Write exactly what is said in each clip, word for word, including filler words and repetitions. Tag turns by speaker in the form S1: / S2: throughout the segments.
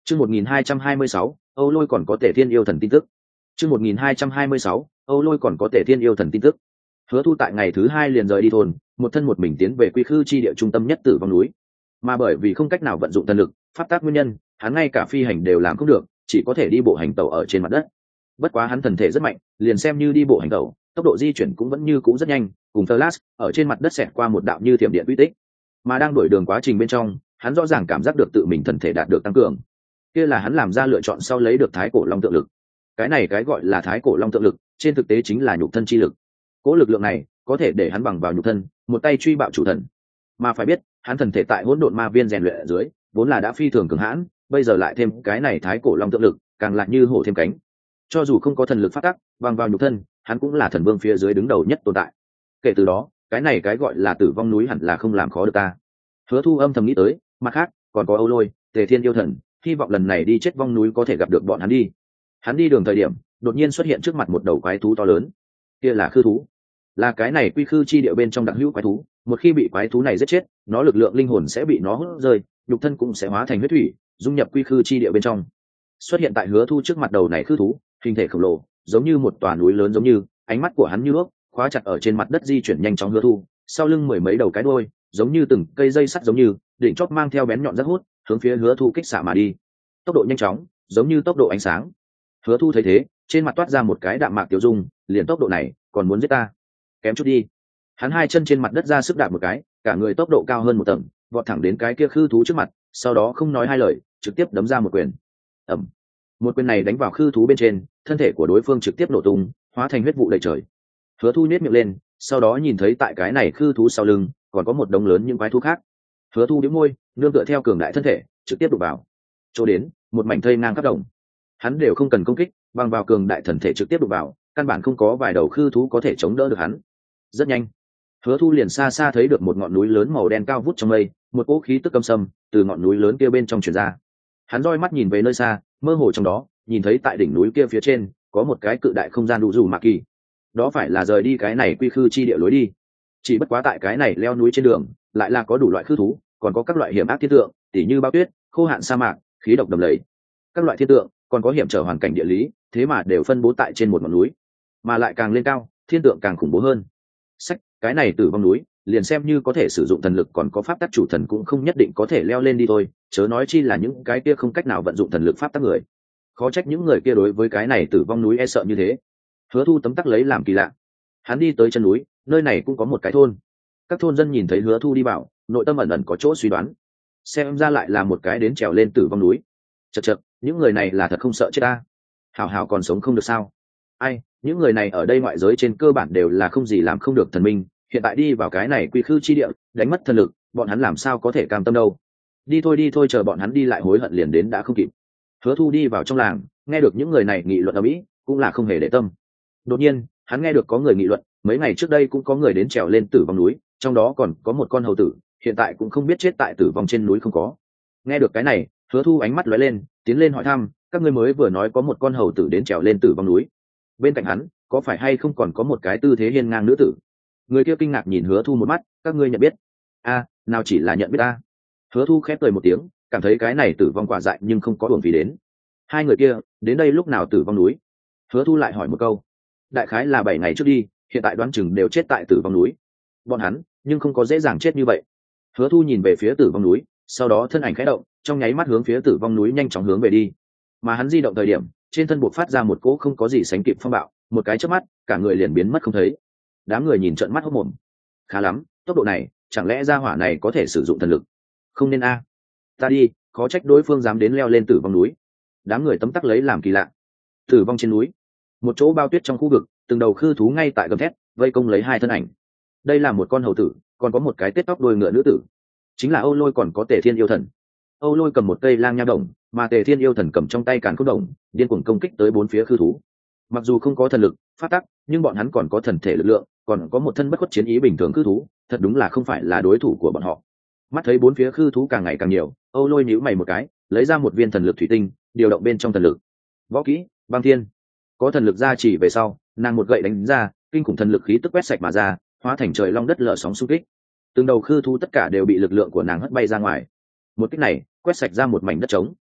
S1: Chương một nghìn hai trăm hai mươi sáu, Âu Lôi còn có Tề Thiên yêu thần tin tức. Chương một nghìn hai trăm hai mươi sáu, Âu Lôi còn có Tề Thiên yêu thần tin tức. Hứa Thu tại ngày thứ hai liền rời đi thôn, một thân một mình tiến về Quy Khư chi địa trung tâm nhất Tử Vong núi. Mà bởi vì không cách nào vận dụng thần lực, pháp tác nguyên nhân, hắn ngay cả phi hành đều làm không được, chỉ có thể đi bộ hành tẩu ở trên mặt đất. Bất quá hắn thần thể rất mạnh, liền xem như đi bộ hành tẩu, tốc độ di chuyển cũng vẫn như cũ rất nhanh, cùng Flash ở trên mặt đất xẹt qua một đạo như thiểm điện uy tích. Mà đang đuổi đường quá trình bên trong, hắn rõ ràng cảm giác được tự mình thần thể đạt được tăng cường. Kia là hắn làm ra lựa chọn sau lấy được Thái Cổ Long tượng lực. Cái này cái gọi là Thái Cổ Long tượng lực, trên thực tế chính là nhục thân chi lực. Cố lực lượng này có thể để hắn bằng vào nhục thân, một tay truy bạo chủ thần. Mà phải biết, hắn thần thể tại hỗn độn ma viên rèn luyện ở dưới, vốn là đã phi thường cường hãn, bây giờ lại thêm cái này Thái Cổ Long tượng lực, càng lại như hổ thêm cánh. Cho dù không có thần lực phát tác, bằng vào nhục thân, hắn cũng là thần vương phía dưới đứng đầu nhất tồn tại. Kể từ đó, cái này cái gọi là Tử Vong núi hẳn là không làm khó được ta. Hứa Thu âm thầm nghĩ tới, mặt khác, còn có Âu Lôi, Tề Thiên yêu thần, hy vọng lần này đi chết vong núi có thể gặp được bọn hắn đi. Hắn đi đường thời điểm, đột nhiên xuất hiện trước mặt một đầu quái thú to lớn. Kia là khư thú, là cái này Quy Khư chi địa bên trong đặc hữu quái thú. Một khi bị quái thú này giết chết, nó lực lượng linh hồn sẽ bị nó hút rơi, nhục thân cũng sẽ hóa thành huyết thủy, dung nhập Quy Khư chi địa bên trong. Xuất hiện tại Hứa Thu trước mặt đầu này khư thú, hình thể khổng lồ, giống như một tòa núi lớn giống như, ánh mắt của hắn như nước, khóa chặt ở trên mặt đất di chuyển nhanh chóng Hứa Thu, sau lưng mười mấy đầu cái đuôi, giống như từng cây dây sắt giống như, đỉnh chóp mang theo bén nhọn rất hút, hướng phía Hứa Thu kích xạ mà đi. Tốc độ nhanh chóng, giống như tốc độ ánh sáng. Hứa Thu thấy thế, trên mặt toát ra một cái đạm mạc tiêu dung, liền tốc độ này, còn muốn giết ta? Kém chút đi. Hắn hai chân trên mặt đất ra sức đạp một cái, cả người tốc độ cao hơn một tầng, vọt thẳng đến cái kia khư thú trước mặt, sau đó không nói hai lời, trực tiếp đấm ra một quyền. Ầm. Một quyền này đánh vào khư thú bên trên, thân thể của đối phương trực tiếp nổ tung, hóa thành huyết vụ đầy trời. Hứa Thu nhếch miệng lên, sau đó nhìn thấy tại cái này khư thú sau lưng, còn có một đống lớn những quái thú khác. Hứa Thu nhếch môi, nương tựa theo cường đại thân thể, trực tiếp đụng vào. Chỗ đến, một mảnh thây ngang khắp đồng. Hắn đều không cần công kích, bằng vào cường đại thần thể trực tiếp đụng vào, căn bản không có vài đầu khư thú có thể chống đỡ được hắn. Rất nhanh, Hứa Thu liền xa xa thấy được một ngọn núi lớn màu đen cao vút trong mây, một cỗ khí tức căm sâm từ ngọn núi lớn kia bên trong truyền ra. Hắn roi mắt nhìn về nơi xa, mơ hồ trong đó, nhìn thấy tại đỉnh núi kia phía trên có một cái cự đại không gian đủ dù mạc kỳ. Đó phải là rời đi cái này Quy Khư chi địa lối đi. Chỉ bất quá tại cái này leo núi trên đường, lại là có đủ loại khư thú, còn có các loại hiểm ác thiên tượng, tỉ như bao tuyết, khô hạn sa mạc, khí độc đầm lầy. Các loại thiên tượng, còn có hiểm trở hoàn cảnh địa lý, thế mà đều phân bố tại trên một ngọn núi, mà lại càng lên cao, thiên tượng càng khủng bố hơn. Sách, cái này Tử Vong núi, liền xem như có thể sử dụng thần lực còn có pháp tắc chủ thần cũng không nhất định có thể leo lên đi thôi, chớ nói chi là những cái kia không cách nào vận dụng thần lực pháp tắc người. Khó trách những người kia đối với cái này Tử Vong núi e sợ như thế. Hứa Thu tấm tắc lấy làm kỳ lạ. Hắn đi tới chân núi, nơi này cũng có một cái thôn. Các thôn dân nhìn thấy Hứa Thu đi vào, nội tâm ẩn ẩn có chỗ suy đoán, xem ra lại là một cái đến trèo lên Tử Vong núi. Chậc chậc, những người này là thật không sợ chết ta. Hảo hảo còn sống không được sao? Ai, những người này ở đây ngoại giới trên cơ bản đều là không gì làm không được thần minh, hiện tại đi vào cái này Quy Khư chi địa, đánh mất thần lực, bọn hắn làm sao có thể cam tâm đâu? Đi thôi đi thôi, chờ bọn hắn đi lại hối hận liền đến đã không kịp. Hứa Thu đi vào trong làng, nghe được những người này nghị luận ầm ĩ, cũng là không hề để tâm. Đột nhiên, hắn nghe được có người nghị luận, mấy ngày trước đây cũng có người đến trèo lên Tử Vong núi, trong đó còn có một con hầu tử, hiện tại cũng không biết chết tại Tử Vong trên núi không có. Nghe được cái này, Hứa Thu ánh mắt lóe lên, tiến lên hỏi thăm, các ngươi mới vừa nói có một con hầu tử đến trèo lên Tử Vong núi, bên cạnh hắn có phải hay không còn có một cái tư thế hiên ngang nữ tử? Người kia kinh ngạc nhìn Hứa Thu một mắt, các ngươi nhận biết? A, nào chỉ là nhận biết ta. Hứa Thu khép cười một tiếng, cảm thấy cái này Tử Vong quả dại nhưng không có uổng phí đến. Hai người kia đến đây lúc nào Tử Vong núi? Hứa Thu lại hỏi một câu. Đại khái là bảy ngày trước đi, hiện tại đoán chừng đều chết tại Tử Vong núi. Bọn hắn nhưng không có dễ dàng chết như vậy. Hứa Thu nhìn về phía Tử Vong núi, sau đó thân ảnh khẽ động, trong nháy mắt hướng phía Tử Vong núi nhanh chóng hướng về đi. Mà hắn di động thời điểm, trên thân buộc phát ra một cỗ không có gì sánh kịp phong bạo, một cái chớp mắt, cả người liền biến mất không thấy. Đám người nhìn trợn mắt hốt mồm. Khá lắm, tốc độ này, chẳng lẽ gia hỏa này có thể sử dụng thần lực? Không nên a. Ta đi, khó trách đối phương dám đến leo lên Tử Vong núi. Đám người tấm tắc lấy làm kỳ lạ. Tử Vong trên núi, một chỗ bao tuyết trong khu vực, từng đầu khư thú ngay tại gầm thét, vây công lấy hai thân ảnh. Đây là một con hầu tử, còn có một cái tết tóc đuôi ngựa nữ tử, chính là Âu Lôi còn có Tề Thiên yêu thần. Âu Lôi cầm một cây lang nha đồng, mà Tề Thiên yêu thần cầm trong tay càn khôn đồng, điên cuồng công kích tới bốn phía khư thú. Mặc dù không có thần lực, phát tắc, nhưng bọn hắn còn có thần thể lực lượng, còn có một thân bất khuất chiến ý bình thường khư thú, thật đúng là không phải là đối thủ của bọn họ. Mắt thấy bốn phía khư thú càng ngày càng nhiều, Âu Lôi nhíu mày một cái, lấy ra một viên thần lực thủy tinh, điều động bên trong thần lực. Võ kỹ, băng thiên. Có thần lực gia trì về sau, nàng một gậy đánh ra, kinh khủng thần lực khí tức quét sạch mà ra, hóa thành trời long đất lở sóng xung kích. Từng đầu khư thú tất cả đều bị lực lượng của nàng hất bay ra ngoài. Một kích này, quét sạch ra một mảnh đất trống.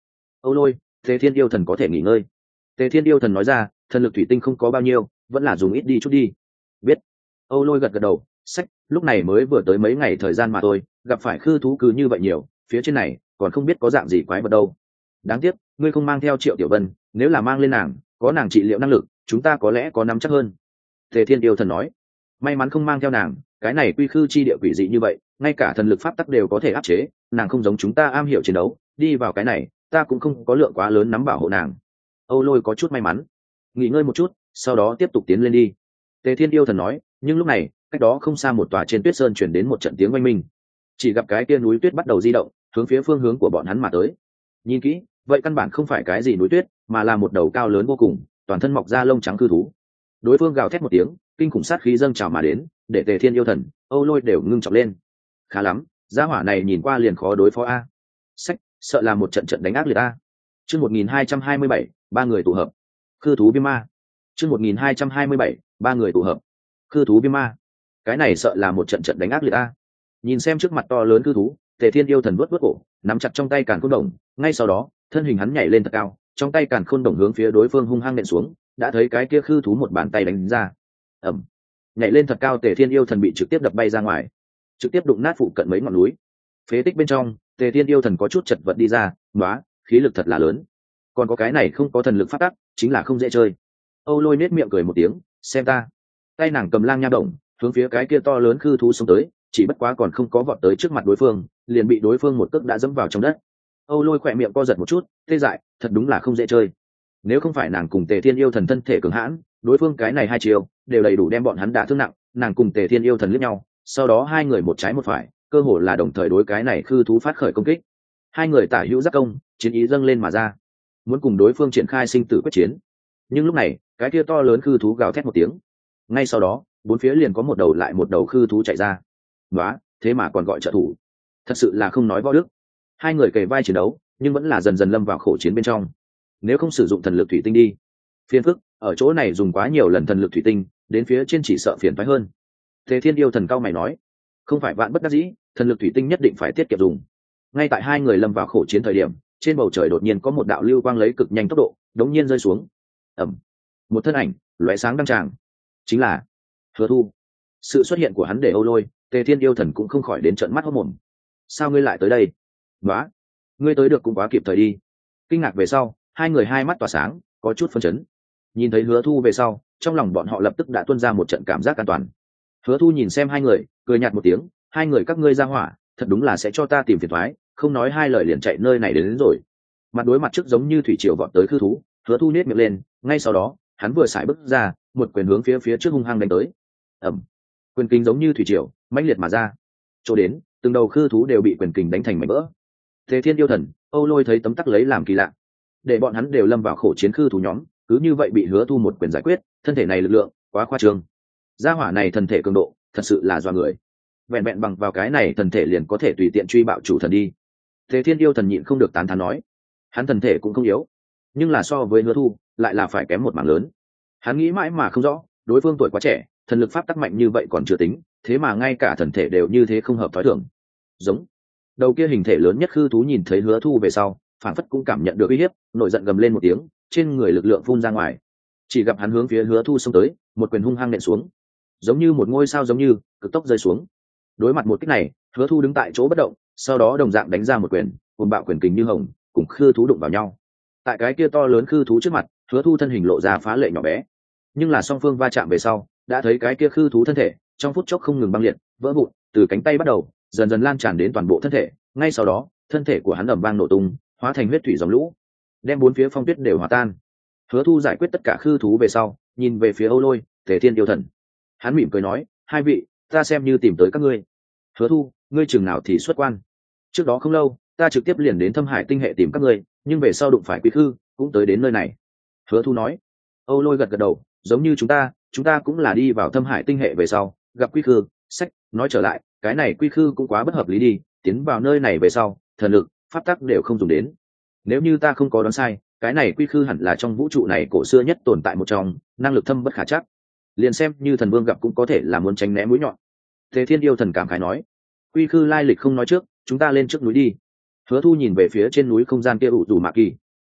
S1: Âu Lôi, Tề Thiên yêu thần có thể nghỉ ngơi. Tề Thiên yêu thần nói ra, thần lực thủy tinh không có bao nhiêu, vẫn là dùng ít đi chút đi. Biết. Âu Lôi gật gật đầu. Sách, lúc này mới vừa tới mấy ngày thời gian mà thôi, gặp phải khư thú cứ như vậy nhiều, phía trên này còn không biết có dạng gì quái vật đâu. Đáng tiếc, ngươi không mang theo Triệu Tiểu Vân, nếu là mang lên nàng, có nàng trị liệu năng lực, chúng ta có lẽ có nắm chắc hơn. Tề Thiên yêu thần nói. May mắn không mang theo nàng, cái này quy khư chi địa quỷ dị như vậy, ngay cả thần lực pháp tắc đều có thể áp chế, nàng không giống chúng ta am hiểu chiến đấu, đi vào cái này, ta cũng không có lượng quá lớn nắm bảo hộ nàng. Âu Lôi có chút may mắn. Nghỉ ngơi một chút, sau đó tiếp tục tiến lên đi. Tề Thiên yêu thần nói, nhưng lúc này, cách đó không xa một tòa trên tuyết sơn chuyển đến một trận tiếng oanh minh. Chỉ gặp cái kia núi tuyết bắt đầu di động, hướng phía phương hướng của bọn hắn mà tới. Nhìn kỹ, vậy căn bản không phải cái gì núi tuyết, mà là một đầu cao lớn vô cùng, toàn thân mọc ra lông trắng cư thú. Đối phương gào thét một tiếng, kinh khủng sát khí dâng trào mà đến, để Tề Thiên yêu thần, Âu Lôi đều ngưng trọng lên. Khá lắm, gia hỏa này nhìn qua liền khó đối phó a. Sách, sợ là một trận trận đánh ác liệt a. Chương một nghìn hai trăm hai mươi bảy, ba người tụ hợp. Khư thú viêm ma. Chương một nghìn hai trăm hai mươi bảy, ba người tụ hợp. Khư thú viêm ma. Cái này sợ là một trận trận đánh ác liệt a. Nhìn xem trước mặt to lớn khư thú, Tề Thiên yêu thần vuốt vuốt cổ, nắm chặt trong tay càn khôn đồng, ngay sau đó, thân hình hắn nhảy lên thật cao, trong tay càn khôn đồng hướng phía đối phương hung hăng nện xuống, đã thấy cái kia khư thú một bàn tay đánh ra. Ầm. Nhảy lên thật cao, Tề Thiên yêu thần bị trực tiếp đập bay ra ngoài, trực tiếp đụng nát phụ cận mấy ngọn núi. Phế tích bên trong, Tề Thiên yêu thần có chút chật vật đi ra, nóa, khí lực thật là lớn. Còn có cái này không có thần lực phát tác, chính là không dễ chơi. Âu Lôi nết miệng cười một tiếng, xem ta. Tay nàng cầm lang nha động, hướng phía cái kia to lớn khư thú xông tới, chỉ bất quá còn không có vọt tới trước mặt đối phương, liền bị đối phương một cước đã dẫm vào trong đất. Âu Lôi khỏe miệng co giật một chút, tê dại, thật đúng là không dễ chơi. Nếu không phải nàng cùng Tề Thiên yêu thần thân thể cường hãn, đối phương cái này hai chiều đều đầy đủ đem bọn hắn đả thương nặng. Nàng cùng Tề Thiên yêu thần liếc nhau, sau đó hai người một trái một phải, cơ hồ là đồng thời đối cái này khư thú phát khởi công kích. Hai người tả hữu giác công, chiến ý dâng lên mà ra, muốn cùng đối phương triển khai sinh tử quyết chiến. Nhưng lúc này, cái kia to lớn khư thú gào thét một tiếng, ngay sau đó, bốn phía liền có một đầu lại một đầu khư thú chạy ra. Nóa, thế mà còn gọi trợ thủ, thật sự là không nói võ đức. Hai người kề vai chiến đấu, nhưng vẫn là dần dần lâm vào khổ chiến bên trong. Nếu không sử dụng thần lực thủy tinh đi, phiền phức, ở chỗ này dùng quá nhiều lần thần lực thủy tinh, đến phía trên chỉ sợ phiền phái hơn. Tề Thiên yêu thần cao mày nói, không phải vạn bất đắc dĩ, thần lực thủy tinh nhất định phải tiết kiệm dùng. Ngay tại hai người lâm vào khổ chiến thời điểm, trên bầu trời đột nhiên có một đạo lưu quang lấy cực nhanh tốc độ, đống nhiên rơi xuống. Ầm, một thân ảnh lóe sáng đăng tràng, chính là Hứa Thu. Sự xuất hiện của hắn để Âu Lôi, Tề Thiên yêu thần cũng không khỏi đến trợn mắt hốt mồm. Sao ngươi lại tới đây? Nóa, ngươi tới được cũng quá kịp thời đi. Kinh ngạc về sau, hai người hai mắt tỏa sáng, có chút phấn chấn. Nhìn thấy Hứa Thu về sau, trong lòng bọn họ lập tức đã tuôn ra một trận cảm giác an toàn. Hứa Thu nhìn xem hai người, cười nhạt một tiếng, hai người các ngươi ra hỏa, thật đúng là sẽ cho ta tìm phiền toái, không nói hai lời liền chạy nơi này đến, đến rồi. Mặt đối mặt trước giống như thủy triều vọt tới khư thú, Hứa Thu nhếch miệng lên, ngay sau đó, hắn vừa xài bước ra, một quyền hướng phía phía trước hung hăng đánh tới. Ầm, quyền kình giống như thủy triều, mãnh liệt mà ra. Chỗ đến, từng đầu khư thú đều bị quyền kình đánh thành mảnh vỡ. Tề Thiên yêu thần, Âu Lôi thấy tấm tắc lấy làm kỳ lạ, để bọn hắn đều lâm vào khổ chiến khư thú nhóm, cứ như vậy bị Hứa Thu một quyền giải quyết, thân thể này lực lượng quá khoa trương. Gia hỏa này thần thể cường độ, thật sự là doa người. Vẹn vẹn bằng vào cái này thần thể liền có thể tùy tiện truy bạo chủ thần đi. Tề Thiên yêu thần nhịn không được tán thán nói, hắn thần thể cũng không yếu, nhưng là so với Hứa Thu, lại là phải kém một mảng lớn. Hắn nghĩ mãi mà không rõ, đối phương tuổi quá trẻ, thần lực pháp tắc mạnh như vậy còn chưa tính, thế mà ngay cả thần thể đều như thế không hợp thói thường. Giống đầu kia hình thể lớn nhất khư thú nhìn thấy Hứa Thu về sau, phản phất cũng cảm nhận được uy hiếp, nổi giận gầm lên một tiếng, trên người lực lượng phun ra ngoài. Chỉ gặp hắn hướng phía Hứa Thu xông tới, một quyền hung hăng nện xuống, giống như một ngôi sao giống như cực tốc rơi xuống. Đối mặt một kích này, Hứa Thu đứng tại chỗ bất động, sau đó đồng dạng đánh ra một quyền, cuồng bạo quyền kình như hồng, cùng khư thú đụng vào nhau. Tại cái kia to lớn khư thú trước mặt, Hứa Thu thân hình lộ ra phá lệ nhỏ bé, nhưng là song phương va chạm về sau, đã thấy cái kia khư thú thân thể trong phút chốc không ngừng băng liệt, vỡ vụn, từ cánh tay bắt đầu, dần dần lan tràn đến toàn bộ thân thể. Ngay sau đó, thân thể của hắn ầm vang nổ tung, hóa thành huyết thủy dòng lũ, đem bốn phía phong tuyết đều hòa tan. Hứa Thu giải quyết tất cả khư thú về sau, nhìn về phía Âu Lôi, Tề Thiên yêu thần. Hắn mỉm cười nói, hai vị, ta xem như tìm tới các ngươi. Hứa Thu, ngươi chừng nào thì xuất quan? Trước đó không lâu, ta trực tiếp liền đến Thâm Hải tinh hệ tìm các ngươi, nhưng về sau đụng phải Quý Khư, cũng tới đến nơi này. Hứa Thu nói. Âu Lôi gật gật đầu, giống như chúng ta, chúng ta cũng là đi vào Thâm Hải tinh hệ về sau, gặp Quý Khư. Sách, nói trở lại, cái này Quý Khư cũng quá bất hợp lý đi, tiến vào nơi này về sau, thần lực, pháp tắc đều không dùng đến. Nếu như ta không có đoán sai, cái này Quy Khư hẳn là trong vũ trụ này cổ xưa nhất tồn tại một trong, năng lực thâm bất khả trắc. Liền xem như thần vương gặp cũng có thể là muốn tránh né mũi nhọn. Tề Thiên yêu thần cảm khái nói, Quy Khư lai lịch không nói trước, chúng ta lên trước núi đi. Hứa Thu nhìn về phía trên núi không gian kia ủ dù mạ kỳ,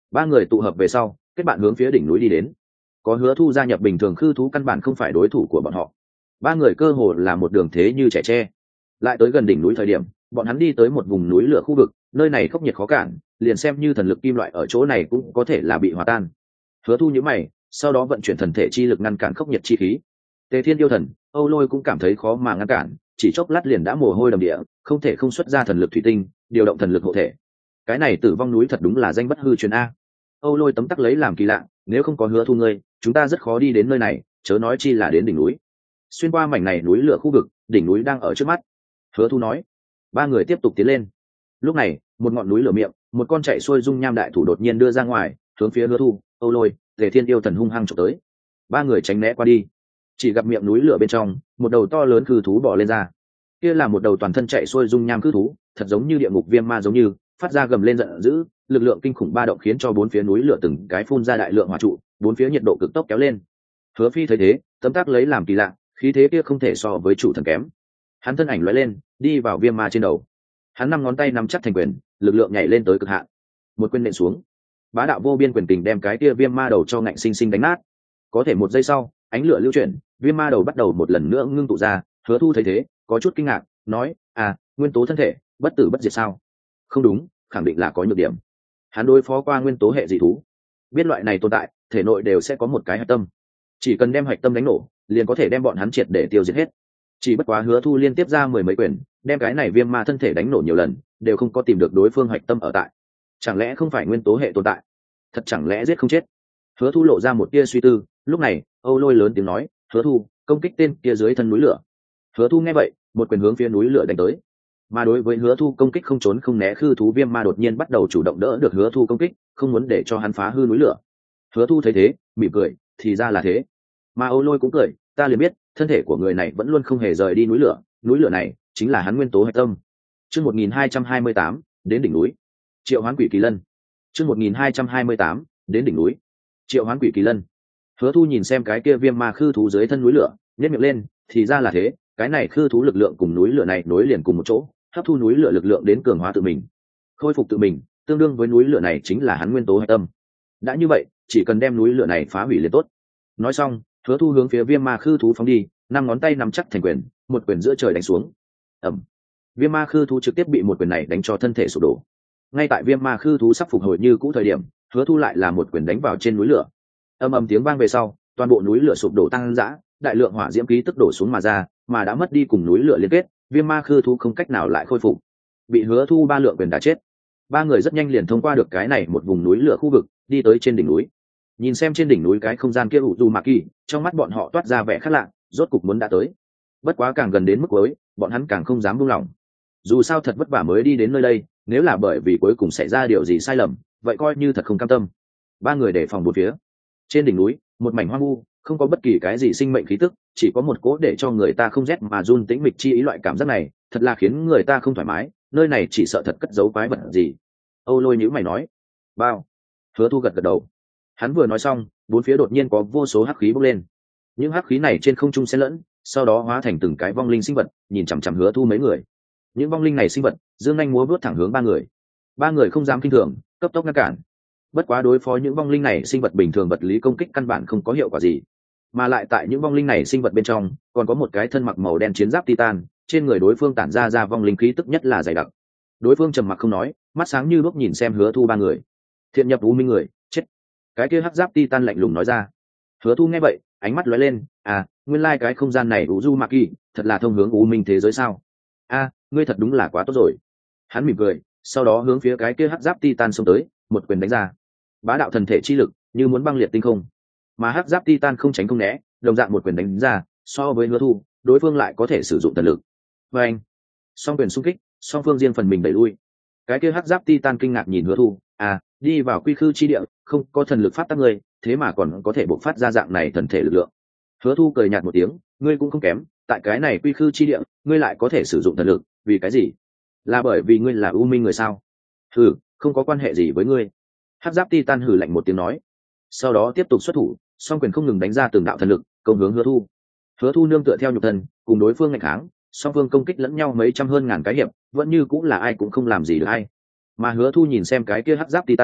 S1: Ba người tụ hợp về sau kết bạn hướng phía đỉnh núi đi đến. Có Hứa Thu gia nhập, bình thường khư thú căn bản không phải đối thủ của bọn họ. Ba người cơ hồ là một đường thế như trẻ tre. Lại tới gần đỉnh núi thời điểm, bọn hắn đi tới một vùng núi lửa khu vực, nơi này khốc nhiệt khó cản, liền xem như thần lực kim loại ở chỗ này cũng có thể là bị hòa tan. Hứa Thu nhíu mày, sau đó vận chuyển thần thể chi lực ngăn cản khốc nhiệt chi khí. Tề Thiên yêu thần, Âu Lôi cũng cảm thấy khó mà ngăn cản, chỉ chốc lát liền đã mồ hôi đầm địa, không thể không xuất ra thần lực thủy tinh, điều động thần lực hộ thể. Cái này Tử Vong núi thật đúng là danh bất hư truyền a. Âu Lôi tấm tắc lấy làm kỳ lạ, nếu không có Hứa Thu ngươi, chúng ta rất khó đi đến nơi này, chớ nói chi là đến đỉnh núi. Xuyên qua mảnh này núi lửa khu vực, đỉnh núi đang ở trước mắt. Hứa Thu nói. Ba người tiếp tục tiến lên. Lúc này, một ngọn núi lửa miệng, một con chạy xuôi dung nham đại thủ đột nhiên đưa ra ngoài, hướng phía Hứa Thu, Âu Lôi, Tề Thiên yêu thần hung hăng chụp tới. Ba người tránh né qua đi. Chỉ gặp miệng núi lửa bên trong, một đầu to lớn khư thú bò lên ra. Kia là một đầu toàn thân chạy xuôi dung nham khư thú, thật giống như địa ngục viêm ma giống như, phát ra gầm lên giận dữ, lực lượng kinh khủng ba động khiến cho bốn phía núi lửa từng cái phun ra đại lượng hỏa trụ, bốn phía nhiệt độ cực tốc kéo lên. Hứa Phi thấy thế, tấm tắc lấy làm kỳ lạ, khí thế kia không thể so với chủ thần kém. Hắn thân ảnh lóe lên, đi vào viêm ma trên đầu. Hắn năm ngón tay nắm chắc thành quyền, lực lượng nhảy lên tới cực hạn. Một quyền nện xuống, bá đạo vô biên quyền tình đem cái kia viêm ma đầu cho ngạnh sinh sinh đánh nát. Có thể một giây sau, ánh lửa lưu chuyển, viêm ma đầu bắt đầu một lần nữa ngưng tụ ra. Hứa Thu thấy thế, có chút kinh ngạc, nói: "À, nguyên tố thân thể, bất tử bất diệt sao?" Không đúng, khẳng định là có nhược điểm. Hắn đối phó qua nguyên tố hệ dị thú, biết loại này tồn tại, thể nội đều sẽ có một cái hạch tâm. Chỉ cần đem hạch tâm đánh nổ, liền có thể đem bọn hắn triệt để tiêu diệt hết. Chỉ bất quá Hứa Thu liên tiếp ra mười mấy quyền, đem cái này viêm ma thân thể đánh nổ nhiều lần, đều không có tìm được đối phương hạch tâm ở tại. Chẳng lẽ không phải nguyên tố hệ tồn tại? Thật chẳng lẽ giết không chết? Hứa Thu lộ ra một tia suy tư. Lúc này, Âu Lôi lớn tiếng nói: "Hứa Thu, công kích tên kia dưới thân núi lửa." Hứa Thu nghe vậy, một quyền hướng phía núi lửa đánh tới. Mà đối với Hứa Thu công kích không trốn không né khư thú viêm ma đột nhiên bắt đầu chủ động đỡ được Hứa Thu công kích, không muốn để cho hắn phá hư núi lửa. Hứa Thu thấy thế, mỉm cười, thì ra là thế. Mà Âu Lôi cũng cười, ta liền biết, thân thể của người này vẫn luôn không hề rời đi núi lửa, núi lửa này chính là hắn nguyên tố hạch tâm. Chương một nghìn hai trăm hai mươi tám, đến đỉnh núi. Triệu Hoán Quỷ Kỳ Lân. Chương một nghìn hai trăm hai mươi tám, đến đỉnh núi. Triệu Hoán Quỷ Kỳ Lân. Hứa Thu nhìn xem cái kia viêm ma khư thú dưới thân núi lửa, nhếch miệng lên, thì ra là thế, cái này khư thú lực lượng cùng núi lửa này nối liền cùng một chỗ, hấp thu núi lửa lực lượng đến cường hóa tự mình, khôi phục tự mình, tương đương với núi lửa này chính là hắn nguyên tố hạch tâm. Đã như vậy, chỉ cần đem núi lửa này phá hủy liền tốt. Nói xong, Hứa Thu hướng phía viêm ma khư thú phóng đi, năm ngón tay nắm chắc thành quyền, một quyền giữa trời đánh xuống. Ầm. Viêm ma khư thú trực tiếp bị một quyền này đánh cho thân thể sụp đổ. Ngay tại viêm ma khư thú sắp phục hồi như cũ thời điểm, Hứa Thu lại là một quyền đánh vào trên núi lửa. Ầm ầm tiếng vang về sau, toàn bộ núi lửa sụp đổ tăng dã, đại lượng hỏa diễm khí tức đổ xuống mà ra, mà đã mất đi cùng núi lửa liên kết, viêm ma khư thú không cách nào lại khôi phục, bị Hứa Thu ba lượng quyền đã chết. Ba người rất nhanh liền thông qua được cái này một vùng núi lửa khu vực, đi tới trên đỉnh núi. Nhìn xem trên đỉnh núi cái không gian kia ủ dù mạc kỳ, trong mắt bọn họ toát ra vẻ khác lạ, rốt cục muốn đã tới. Bất quá càng gần đến mức cuối, bọn hắn càng không dám buông lỏng. Dù sao thật vất vả mới đi đến nơi đây, nếu là bởi vì cuối cùng xảy ra điều gì sai lầm, vậy coi như thật không cam tâm. Ba người đề phòng bốn phía. Trên đỉnh núi, một mảnh hoang vu, không có bất kỳ cái gì sinh mệnh khí tức, chỉ có một cỗ để cho người ta không rét mà run tĩnh mịch chi ý. Loại cảm giác này, thật là khiến người ta không thoải mái, nơi này chỉ sợ thật cất giấu quái vật gì. Âu Lôi nhíu mày nói. Bao. Hứa Thu gật gật đầu. Hắn vừa nói xong, bốn phía đột nhiên có vô số hắc khí bốc lên. Những hắc khí này trên không trung xen lẫn, sau đó hóa thành từng cái vong linh sinh vật, nhìn chằm chằm Hứa Thu mấy người. Những vong linh này sinh vật, dương anh múa vớt thẳng hướng ba người. Ba người không dám kinh thường, cấp tốc ngăn cản. Bất quá đối phó những vong linh này sinh vật bình thường vật lý công kích căn bản không có hiệu quả gì. Mà lại tại những vong linh này sinh vật bên trong, còn có một cái thân mặc màu đen chiến giáp titan, trên người đối phương tản ra ra vong linh khí tức nhất là dày đặc. Đối phương trầm mặc không nói, mắt sáng như đuốc nhìn xem Hứa Thu ba người. Thiện nhập u minh người, chết. Cái kia hắc giáp titan lạnh lùng nói ra. Hứa Thu nghe vậy, ánh mắt lóe lên, à, nguyên lai like cái không gian này Uzumaki, thật là thông hướng u minh thế giới sao? A, à, ngươi thật đúng là quá tốt rồi. Hắn mỉm cười, sau đó hướng phía cái kia hắc giáp titan xông tới, một quyền đánh ra. Bá đạo thần thể chi lực, như muốn băng liệt tinh không. Mà hắc giáp titan không tránh không né, đồng dạng một quyền đánh ra, so với Hứa Thu, đối phương lại có thể sử dụng thần lực. Và anh, song quyền xung kích, song phương riêng phần mình đẩy lui. Cái kia hắc giáp titan kinh ngạc nhìn Hứa Thu, à, đi vào quy khư chi địa, không có thần lực pháp tác ngươi, thế mà còn có thể bộc phát ra dạng này thần thể lực lượng. Hứa Thu cười nhạt một tiếng, ngươi cũng không kém, tại cái này quy khư chi địa, ngươi lại có thể sử dụng thần lực, vì cái gì? Là bởi vì ngươi là u minh người sao? Hừ, không có quan hệ gì với ngươi. Hắc giáp titan hừ lạnh một tiếng nói, sau đó tiếp tục xuất thủ, song quyền không ngừng đánh ra từng đạo thần lực, công hướng Hứa Thu. Hứa Thu nương tựa theo nhục thân, cùng đối phương nghịch kháng, song phương công kích lẫn nhau mấy trăm hơn ngàn cái hiệp, vẫn như cũng là ai cũng không làm gì được ai. Mà Hứa Thu nhìn xem cái kia hắc giáp titan,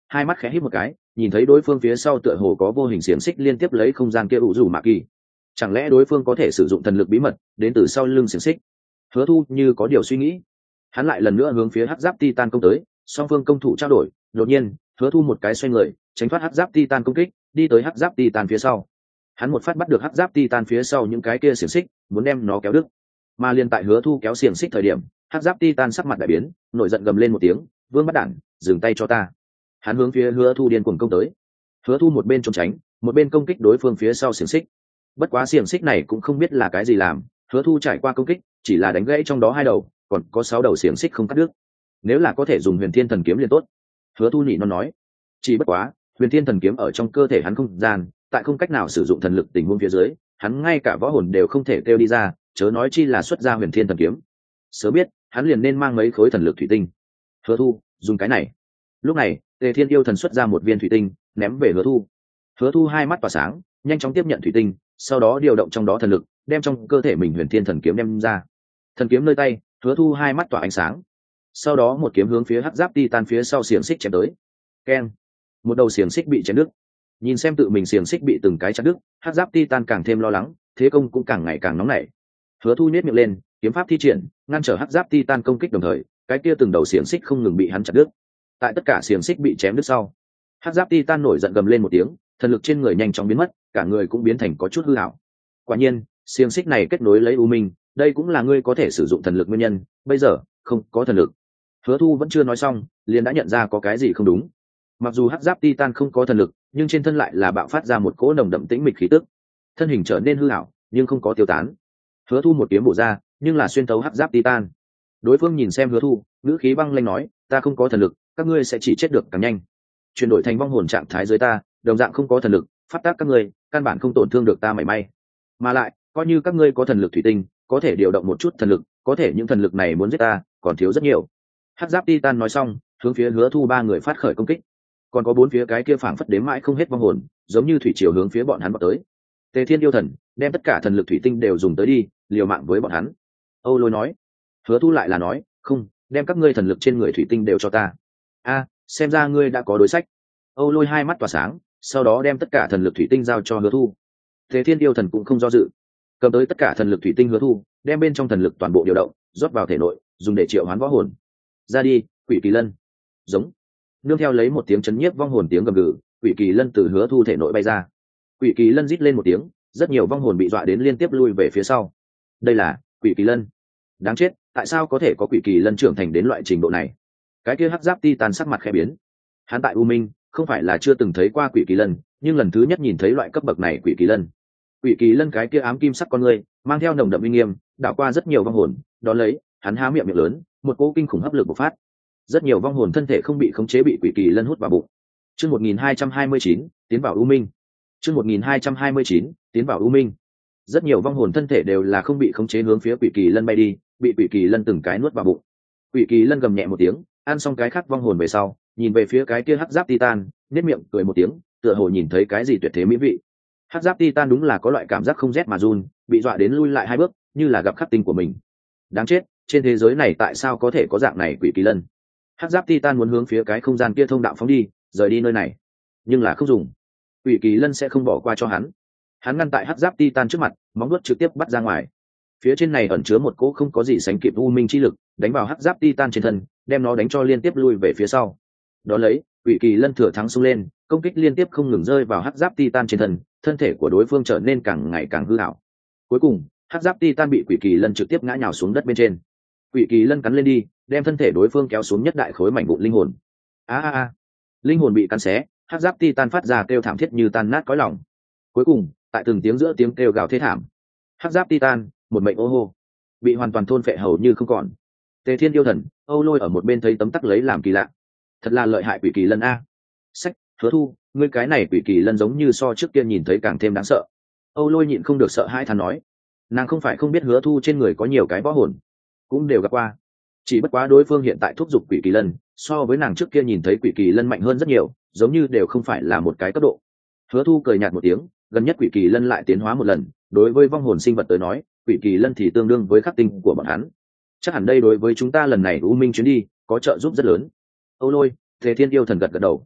S1: hai mắt khẽ hít một cái, nhìn thấy đối phương phía sau tựa hồ có vô hình xiềng xích liên tiếp lấy không gian kia ủ rủ mạ kỳ. Chẳng lẽ đối phương có thể sử dụng thần lực bí mật đến từ sau lưng xiềng xích? Hứa Thu như có điều suy nghĩ, hắn lại lần nữa hướng phía hắc giáp titan công tới, song phương công thủ trao đổi. Đột nhiên Hứa Thu một cái xoay người tránh thoát hắc giáp titan công kích, đi tới hắc giáp titan phía sau. Hắn một phát bắt được hắc giáp titan phía sau những cái kia xiềng xích, muốn đem nó kéo đứt. Mà liên tại Hứa Thu kéo xiềng xích thời điểm, hắc giáp titan sắc mặt đại biến, nổi giận gầm lên một tiếng, vương bắt đản, dừng tay cho ta. Hắn hướng phía Hứa Thu điên cuồng công tới. Hứa Thu một bên trốn tránh, một bên công kích đối phương phía sau xiềng xích. Bất quá xiềng xích này cũng không biết là cái gì làm, Hứa Thu trải qua công kích chỉ là đánh gãy trong đó hai đầu, còn có sáu đầu xiềng xích không cắt đứt. Nếu là có thể dùng huyền thiên thần kiếm liền tốt. Hứa Thu nhị nó nói. Chỉ bất quá huyền thiên thần kiếm ở trong cơ thể hắn không gian, tại không cách nào sử dụng thần lực tình huống phía dưới, hắn ngay cả võ hồn đều không thể kêu đi ra, chớ nói chi là xuất ra huyền thiên thần kiếm. Sớm biết hắn liền nên mang mấy khối thần lực thủy tinh. Hứa Thu dùng cái này. Lúc này Tề Thiên yêu thần xuất ra một viên thủy tinh ném về Hứa Thu. Hứa Thu hai mắt tỏa sáng, nhanh chóng tiếp nhận thủy tinh, sau đó điều động trong đó thần lực, đem trong cơ thể mình huyền thiên thần kiếm đem ra. Thần kiếm nơi tay, Hứa Thu hai mắt tỏa ánh sáng. Sau đó một kiếm hướng phía hắc giáp titan phía sau xiềng xích chém tới. Keng! Một đầu xiềng xích bị chém đứt. Nhìn xem tự mình xiềng xích bị từng cái chặt đứt, hắc giáp titan càng thêm lo lắng, thế công cũng càng ngày càng nóng nảy. Hứa Thu nhếch miệng lên, kiếm pháp thi triển, ngăn trở hắc giáp titan công kích đồng thời, cái kia từng đầu xiềng xích không ngừng bị hắn chặt đứt. Tại tất cả xiềng xích bị chém đứt sau, hắc giáp titan nổi giận gầm lên một tiếng, thần lực trên người nhanh chóng biến mất, cả người cũng biến thành có chút hư ảo. Quả nhiên, xiềng xích này kết nối lấy u minh, đây cũng là ngươi có thể sử dụng thần lực nguyên nhân, bây giờ không có thần lực. Hứa Thu vẫn chưa nói xong, liền đã nhận ra có cái gì không đúng. Mặc dù hắc giáp titan không có thần lực, nhưng trên thân lại là bạo phát ra một cỗ nồng đậm tĩnh mịch khí tức, thân hình trở nên hư ảo, nhưng không có tiêu tán. Hứa Thu một kiếm bổ ra, nhưng là xuyên tấu hắc giáp titan. Đối phương nhìn xem Hứa Thu, ngữ khí băng lãnh nói, ta không có thần lực, các ngươi sẽ chỉ chết được càng nhanh. Chuyển đổi thành vong hồn trạng thái dưới ta, đồng dạng không có thần lực, phát tác các ngươi, căn bản không tổn thương được ta mảy may. Mà lại, coi như các ngươi có thần lực thủy tinh, có thể điều động một chút thần lực, có thể những thần lực này muốn giết ta, còn thiếu rất nhiều. Hắc giáp titan nói xong, hướng phía Hứa Thu ba người phát khởi công kích. Còn có bốn phía cái kia phảng phất đếm mãi không hết vong hồn, giống như thủy triều hướng phía bọn hắn vọt tới. Tề Thiên yêu thần đem tất cả thần lực thủy tinh đều dùng tới đi, liều mạng với bọn hắn. Âu Lôi nói. Hứa Thu lại là nói, không, đem các ngươi thần lực trên người thủy tinh đều cho ta. A, xem ra ngươi đã có đối sách. Âu Lôi hai mắt tỏa sáng, sau đó đem tất cả thần lực thủy tinh giao cho Hứa Thu. Tề Thiên yêu thần cũng không do dự, cầm tới tất cả thần lực thủy tinh Hứa Thu, đem bên trong thần lực toàn bộ điều động, rót vào thể nội, dùng để triệu hoán võ hồn. Ra đi, Quỷ Kỳ Lân. Giống. Nương theo lấy một tiếng chấn nhiếp vong hồn tiếng gầm gừ, Quỷ Kỳ Lân từ Hứa Thu thể nội bay ra. Quỷ Kỳ Lân rít lên một tiếng, rất nhiều vong hồn bị dọa đến liên tiếp lui về phía sau. Đây là Quỷ Kỳ Lân. Đáng chết, tại sao có thể có Quỷ Kỳ Lân trưởng thành đến loại trình độ này? Cái kia hắc giáp titan sắc mặt khẽ biến. Hắn tại U Minh không phải là chưa từng thấy qua Quỷ Kỳ Lân, nhưng lần thứ nhất nhìn thấy loại cấp bậc này Quỷ Kỳ Lân. Quỷ Kỳ Lân cái kia ám kim sắc con người, mang theo nồng đậm uy nghiêm, đảo qua rất nhiều vong hồn, đó lấy, hắn há miệng miệng lớn, một cỗ kinh khủng hấp lực bộc phát. Rất nhiều vong hồn thân thể không bị khống chế bị Quỷ Kỳ Lân hút vào bụng. Chương một nghìn hai trăm hai mươi chín, tiến vào U Minh. Chương một nghìn hai trăm hai mươi chín, tiến vào U Minh. Rất nhiều vong hồn thân thể đều là không bị khống chế hướng phía Quỷ Kỳ Lân bay đi, bị Quỷ Kỳ Lân từng cái nuốt vào bụng. Quỷ Kỳ Lân gầm nhẹ một tiếng, ăn xong cái khác vong hồn về sau, nhìn về phía cái kia hắc giáp titan, nhếch miệng cười một tiếng, tựa hồ nhìn thấy cái gì tuyệt thế mỹ vị. Hắc giáp titan đúng là có loại cảm giác không rét mà run, bị dọa đến lui lại hai bước, như là gặp khắc tinh của mình. Đáng chết, trên thế giới này tại sao có thể có dạng này Quỷ Kỳ Lân? Hắc giáp titan muốn hướng phía cái không gian kia thông đạo phóng đi, rời đi nơi này, nhưng là không dùng. Quỷ Kỳ Lân sẽ không bỏ qua cho hắn. Hắn ngăn tại hắc giáp titan trước mặt, móng vuốt trực tiếp bắt ra ngoài. Phía trên này ẩn chứa một cỗ không có gì sánh kịp u minh chi lực, đánh vào hắc giáp titan trên thân, đem nó đánh cho liên tiếp lui về phía sau. Đó lấy, Quỷ Kỳ Lân thừa thắng xông lên, công kích liên tiếp không ngừng rơi vào hắc giáp titan trên thân, thân thể của đối phương trở nên càng ngày càng hư ảo. Cuối cùng, hắc giáp titan bị Quỷ Kỳ Lân trực tiếp ngã nhào xuống đất bên trên. Quỷ Kỳ Lân cắn lên đi, đem thân thể đối phương kéo xuống nhất đại khối mảnh vụn linh hồn. A a a, linh hồn bị cắn xé, hắc giáp titan phát ra kêu thảm thiết như tan nát cõi lòng. Cuối cùng, tại từng tiếng giữa tiếng kêu gào thê thảm, hắc giáp titan một mệnh ô hô, bị hoàn toàn thôn phệ hầu như không còn. Tề Thiên yêu thần, Âu Lôi ở một bên thấy tấm tắc lấy làm kỳ lạ. Thật là lợi hại Quỷ Kỳ Lân a. Sách, Hứa Thu, ngươi cái này Quỷ Kỳ Lân giống như so trước kia nhìn thấy càng thêm đáng sợ. Âu Lôi nhịn không được sợ hãi thán nói. Nàng không phải không biết Hứa Thu trên người có nhiều cái võ hồn, cũng đều gặp qua. Chỉ bất quá đối phương hiện tại thúc giục Quỷ Kỳ Lân, so với nàng trước kia nhìn thấy Quỷ Kỳ Lân mạnh hơn rất nhiều, giống như đều không phải là một cái cấp độ. Hứa Thu cười nhạt một tiếng, gần nhất Quỷ Kỳ Lân lại tiến hóa một lần, đối với vong hồn sinh vật tới nói, Quỷ Kỳ Lân thì tương đương với khắc tinh của bọn hắn. Chắc hẳn đây đối với chúng ta lần này U Minh chuyến đi có trợ giúp rất lớn. Âu Lôi, Tề Thiên yêu thần gật gật đầu.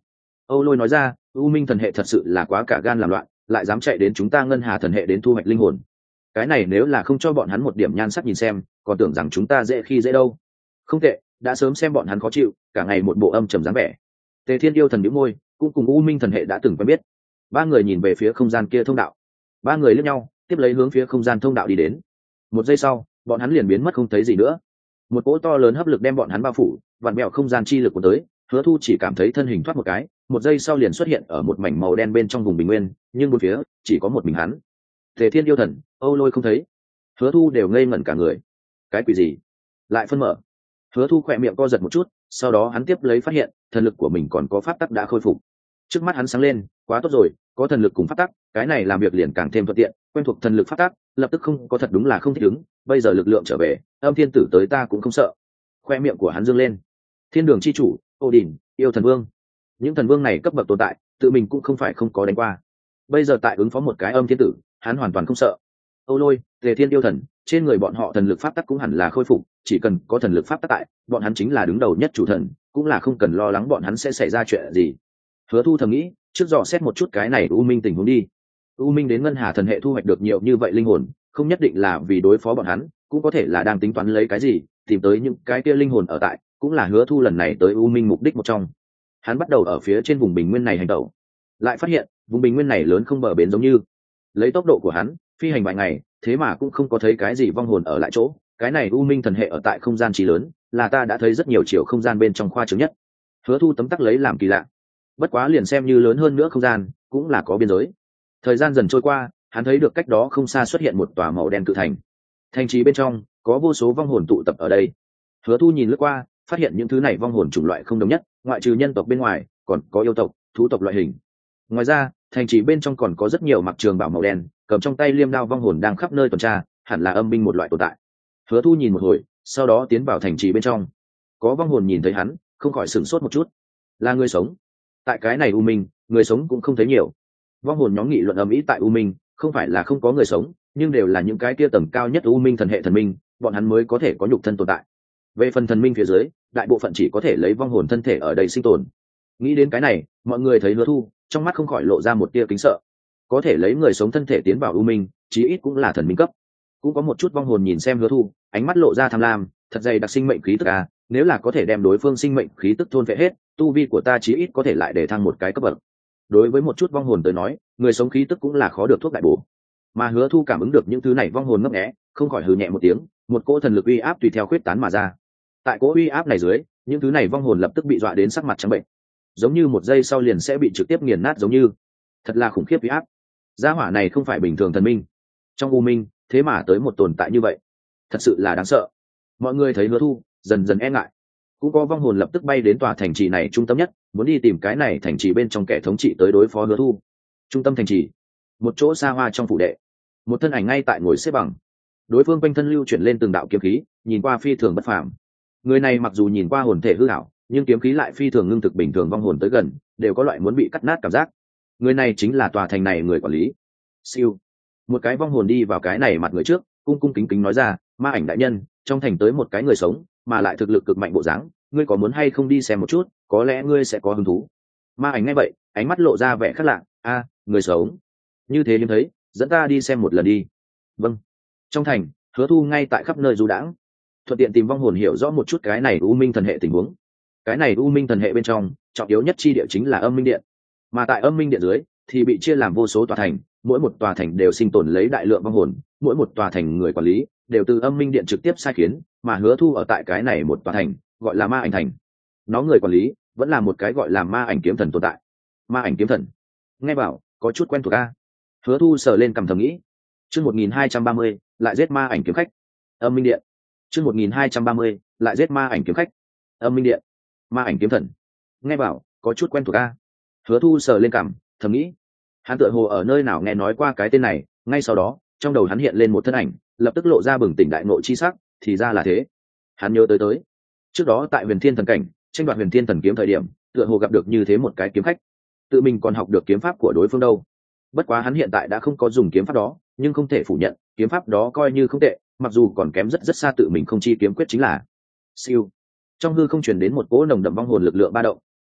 S1: Âu Lôi nói ra, u minh thần hệ thật sự là quá cả gan làm loạn, lại dám chạy đến chúng ta ngân hà thần hệ đến thu hoạch linh hồn. Cái này nếu là không cho bọn hắn một điểm nhan sắc nhìn xem, còn tưởng rằng chúng ta dễ khi dễ đâu. Không tệ, đã sớm xem bọn hắn khó chịu, cả ngày một bộ âm trầm dáng vẻ. Tề Thiên yêu thần nhíu môi, cũng cùng u minh thần hệ đã từng quen biết. Ba người nhìn về phía không gian kia thông đạo. Ba người liếc nhau, tiếp lấy hướng phía không gian thông đạo đi đến. Một giây sau, bọn hắn liền biến mất không thấy gì nữa. Một cỗ to lớn hấp lực đem bọn hắn bao phủ, vặn bẹo không gian chi lực của tới. Hứa Thu chỉ cảm thấy thân hình thoát một cái, một giây sau liền xuất hiện ở một mảnh màu đen bên trong vùng bình nguyên, nhưng bốn phía chỉ có một mình hắn. Tề Thiên yêu thần, Âu Lôi không thấy. Hứa Thu đều ngây ngẩn cả người. Cái quỷ gì? Lại phân mở. Hứa Thu khỏe miệng co giật một chút, sau đó hắn tiếp lấy phát hiện, thần lực của mình còn có pháp tắc đã khôi phục. Trước mắt hắn sáng lên, quá tốt rồi, có thần lực cùng pháp tắc, cái này làm việc liền càng thêm thuận tiện, quen thuộc thần lực pháp tắc, lập tức không có thật đúng là không thích ứng, bây giờ lực lượng trở về, Âm Thiên Tử tới ta cũng không sợ. Khoe miệng của hắn dương lên. Thiên Đường chi chủ, Odin, yêu thần vương. Những thần vương này cấp bậc tồn tại, tự mình cũng không phải không có đánh qua. Bây giờ tại ứng phó một cái Âm Thiên Tử, hắn hoàn toàn không sợ. Âu Lôi, Tề Thiên yêu thần, trên người bọn họ thần lực pháp tắc cũng hẳn là khôi phục, chỉ cần có thần lực pháp tắc tại, bọn hắn chính là đứng đầu nhất chủ thần, cũng là không cần lo lắng bọn hắn sẽ xảy ra chuyện gì. Hứa Thu thầm nghĩ, trước dò xét một chút cái này U Minh tình huống đi. U Minh đến ngân hà thần hệ thu hoạch được nhiều như vậy linh hồn, không nhất định là vì đối phó bọn hắn, cũng có thể là đang tính toán lấy cái gì, tìm tới những cái kia linh hồn ở tại, cũng là Hứa Thu lần này tới U Minh mục đích một trong. Hắn bắt đầu ở phía trên vùng bình nguyên này hành động, lại phát hiện vùng bình nguyên này lớn không bờ bến giống như. Lấy tốc độ của hắn, phi hành vài ngày, thế mà cũng không có thấy cái gì vong hồn ở lại chỗ. Cái này U Minh thần hệ ở tại không gian trí lớn, là ta đã thấy rất nhiều chiều không gian bên trong khoa trương nhất. Hứa Thu tấm tắc lấy làm kỳ lạ. Bất quá liền xem như lớn hơn nữa không gian, cũng là có biên giới. Thời gian dần trôi qua, hắn thấy được cách đó không xa xuất hiện một tòa màu đen cự thành. Thành trì bên trong có vô số vong hồn tụ tập ở đây. Hứa Thu nhìn lướt qua, phát hiện những thứ này vong hồn chủng loại không đồng nhất, ngoại trừ nhân tộc bên ngoài, còn có yêu tộc, thú tộc loại hình. Ngoài ra, thành trì bên trong còn có rất nhiều mặc trường bào màu đen, cầm trong tay liêm đao vong hồn đang khắp nơi tuần tra, hẳn là âm binh một loại tồn tại. Hứa Thu nhìn một hồi, sau đó tiến vào thành trì bên trong. Có vong hồn nhìn thấy hắn, không khỏi sửng sốt một chút. Là người sống. Tại cái này U Minh, người sống cũng không thấy nhiều. Vong hồn nhóm nghị luận ầm ĩ tại U Minh, không phải là không có người sống, nhưng đều là những cái kia tầng cao nhất U Minh thần hệ thần minh, bọn hắn mới có thể có nhục thân tồn tại. Về phần thần minh phía dưới, đại bộ phận chỉ có thể lấy vong hồn thân thể ở đây sinh tồn. Nghĩ đến cái này, mọi người thấy Hứa Thu, trong mắt không khỏi lộ ra một tia kính sợ. Có thể lấy người sống thân thể tiến vào U Minh, chí ít cũng là thần minh cấp. Cũng có một chút vong hồn nhìn xem Hứa Thu, ánh mắt lộ ra tham lam, thật dày đặc sinh mệnh khí tức à, nếu là có thể đem đối phương sinh mệnh khí tức thôn phệ hết, tu vi của ta chí ít có thể lại để thăng một cái cấp bậc. Đối với một chút vong hồn tới nói, người sống khí tức cũng là khó được thuốc đại bổ. Mà Hứa Thu cảm ứng được những thứ này vong hồn ngấp nghé, không khỏi hừ nhẹ một tiếng, một cỗ thần lực uy áp tùy theo khuyết tán mà ra. Tại cỗ uy áp này dưới, những thứ này vong hồn lập tức bị dọa đến sắc mặt trắng bệnh, giống như một giây sau liền sẽ bị trực tiếp nghiền nát giống như. Thật là khủng khiếp uy áp. Gia hỏa này không phải bình thường thần minh. Trong U Minh, thế mà tới một tồn tại như vậy, thật sự là đáng sợ. Mọi người thấy Hứa Thu, dần dần e ngại. Cũng có vong hồn lập tức bay đến tòa thành trì này trung tâm nhất, muốn đi tìm cái này thành trì bên trong kẻ thống trị tới đối phó Hứa Thu. Trung tâm thành trì, một chỗ xa hoa trong phủ đệ, một thân ảnh ngay tại ngồi xếp bằng. Đối phương quanh thân lưu chuyển lên từng đạo kiếm khí, nhìn qua phi thường bất phàm. Người này mặc dù nhìn qua hồn thể hư ảo, nhưng kiếm khí lại phi thường ngưng thực bình thường, vong hồn tới gần đều có loại muốn bị cắt nát cảm giác. Người này chính là tòa thành này người quản lý. Siêu, một cái vong hồn đi vào cái này mặt người trước, cung cung kính kính nói ra, ma ảnh đại nhân, trong thành tới một cái người sống, mà lại thực lực cực mạnh bộ dáng, ngươi có muốn hay không đi xem một chút, có lẽ ngươi sẽ có hứng thú. Ma ảnh nghe vậy, ánh mắt lộ ra vẻ khác lạ. A, người sống, như thế hiếm thấy, dẫn ta đi xem một lần đi. Vâng. Trong thành, Hứa Thu ngay tại khắp nơi du đãng, thuận tiện tìm vong hồn hiểu rõ một chút cái này U Minh thần hệ tình huống. Cái này U Minh thần hệ bên trong, trọng yếu nhất chi địa chính là Âm Minh Điện, mà tại Âm Minh Điện dưới thì bị chia làm vô số tòa thành, mỗi một tòa thành đều sinh tồn lấy đại lượng vong hồn, mỗi một tòa thành người quản lý đều từ Âm Minh Điện trực tiếp sai khiến, mà Hứa Thu ở tại cái này một tòa thành, gọi là Ma Ảnh Thành. Nó người quản lý vẫn là một cái gọi là Ma Ảnh Kiếm Thần tồn tại. Ma Ảnh Kiếm Thần, nghe bảo có chút quen thuộc a. Hứa Thu sờ lên cằm thầm nghĩ. Chương một nghìn hai trăm ba mươi, lại giết Ma Ảnh kiếm khách. Âm Minh Điện. Chương một nghìn hai trăm ba mươi, lại giết Ma Ảnh kiếm khách. Âm Minh Điện. Ma Ảnh Kiếm Thần, nghe bảo có chút quen thuộc a. Hứa Thu sờ lên cằm thầm nghĩ. Hắn tựa hồ ở nơi nào nghe nói qua cái tên này, ngay sau đó trong đầu hắn hiện lên một thân ảnh, lập tức lộ ra bừng tỉnh đại ngộ chi sắc, thì ra là thế. Hắn nhớ tới tới trước đó tại Huyền Thiên Thần cảnh tranh đoạt Huyền Thiên Thần kiếm thời điểm, tựa hồ gặp được như thế một cái kiếm khách, tự mình còn học được kiếm pháp của đối phương đâu. Bất quá hắn hiện tại đã không có dùng kiếm pháp đó, nhưng không thể phủ nhận kiếm pháp đó coi như không tệ, mặc dù còn kém rất rất xa tự mình không chi kiếm quyết chính là. Siêu, trong hư không truyền đến một cỗ nồng đậm vong hồn lực lượng ba động.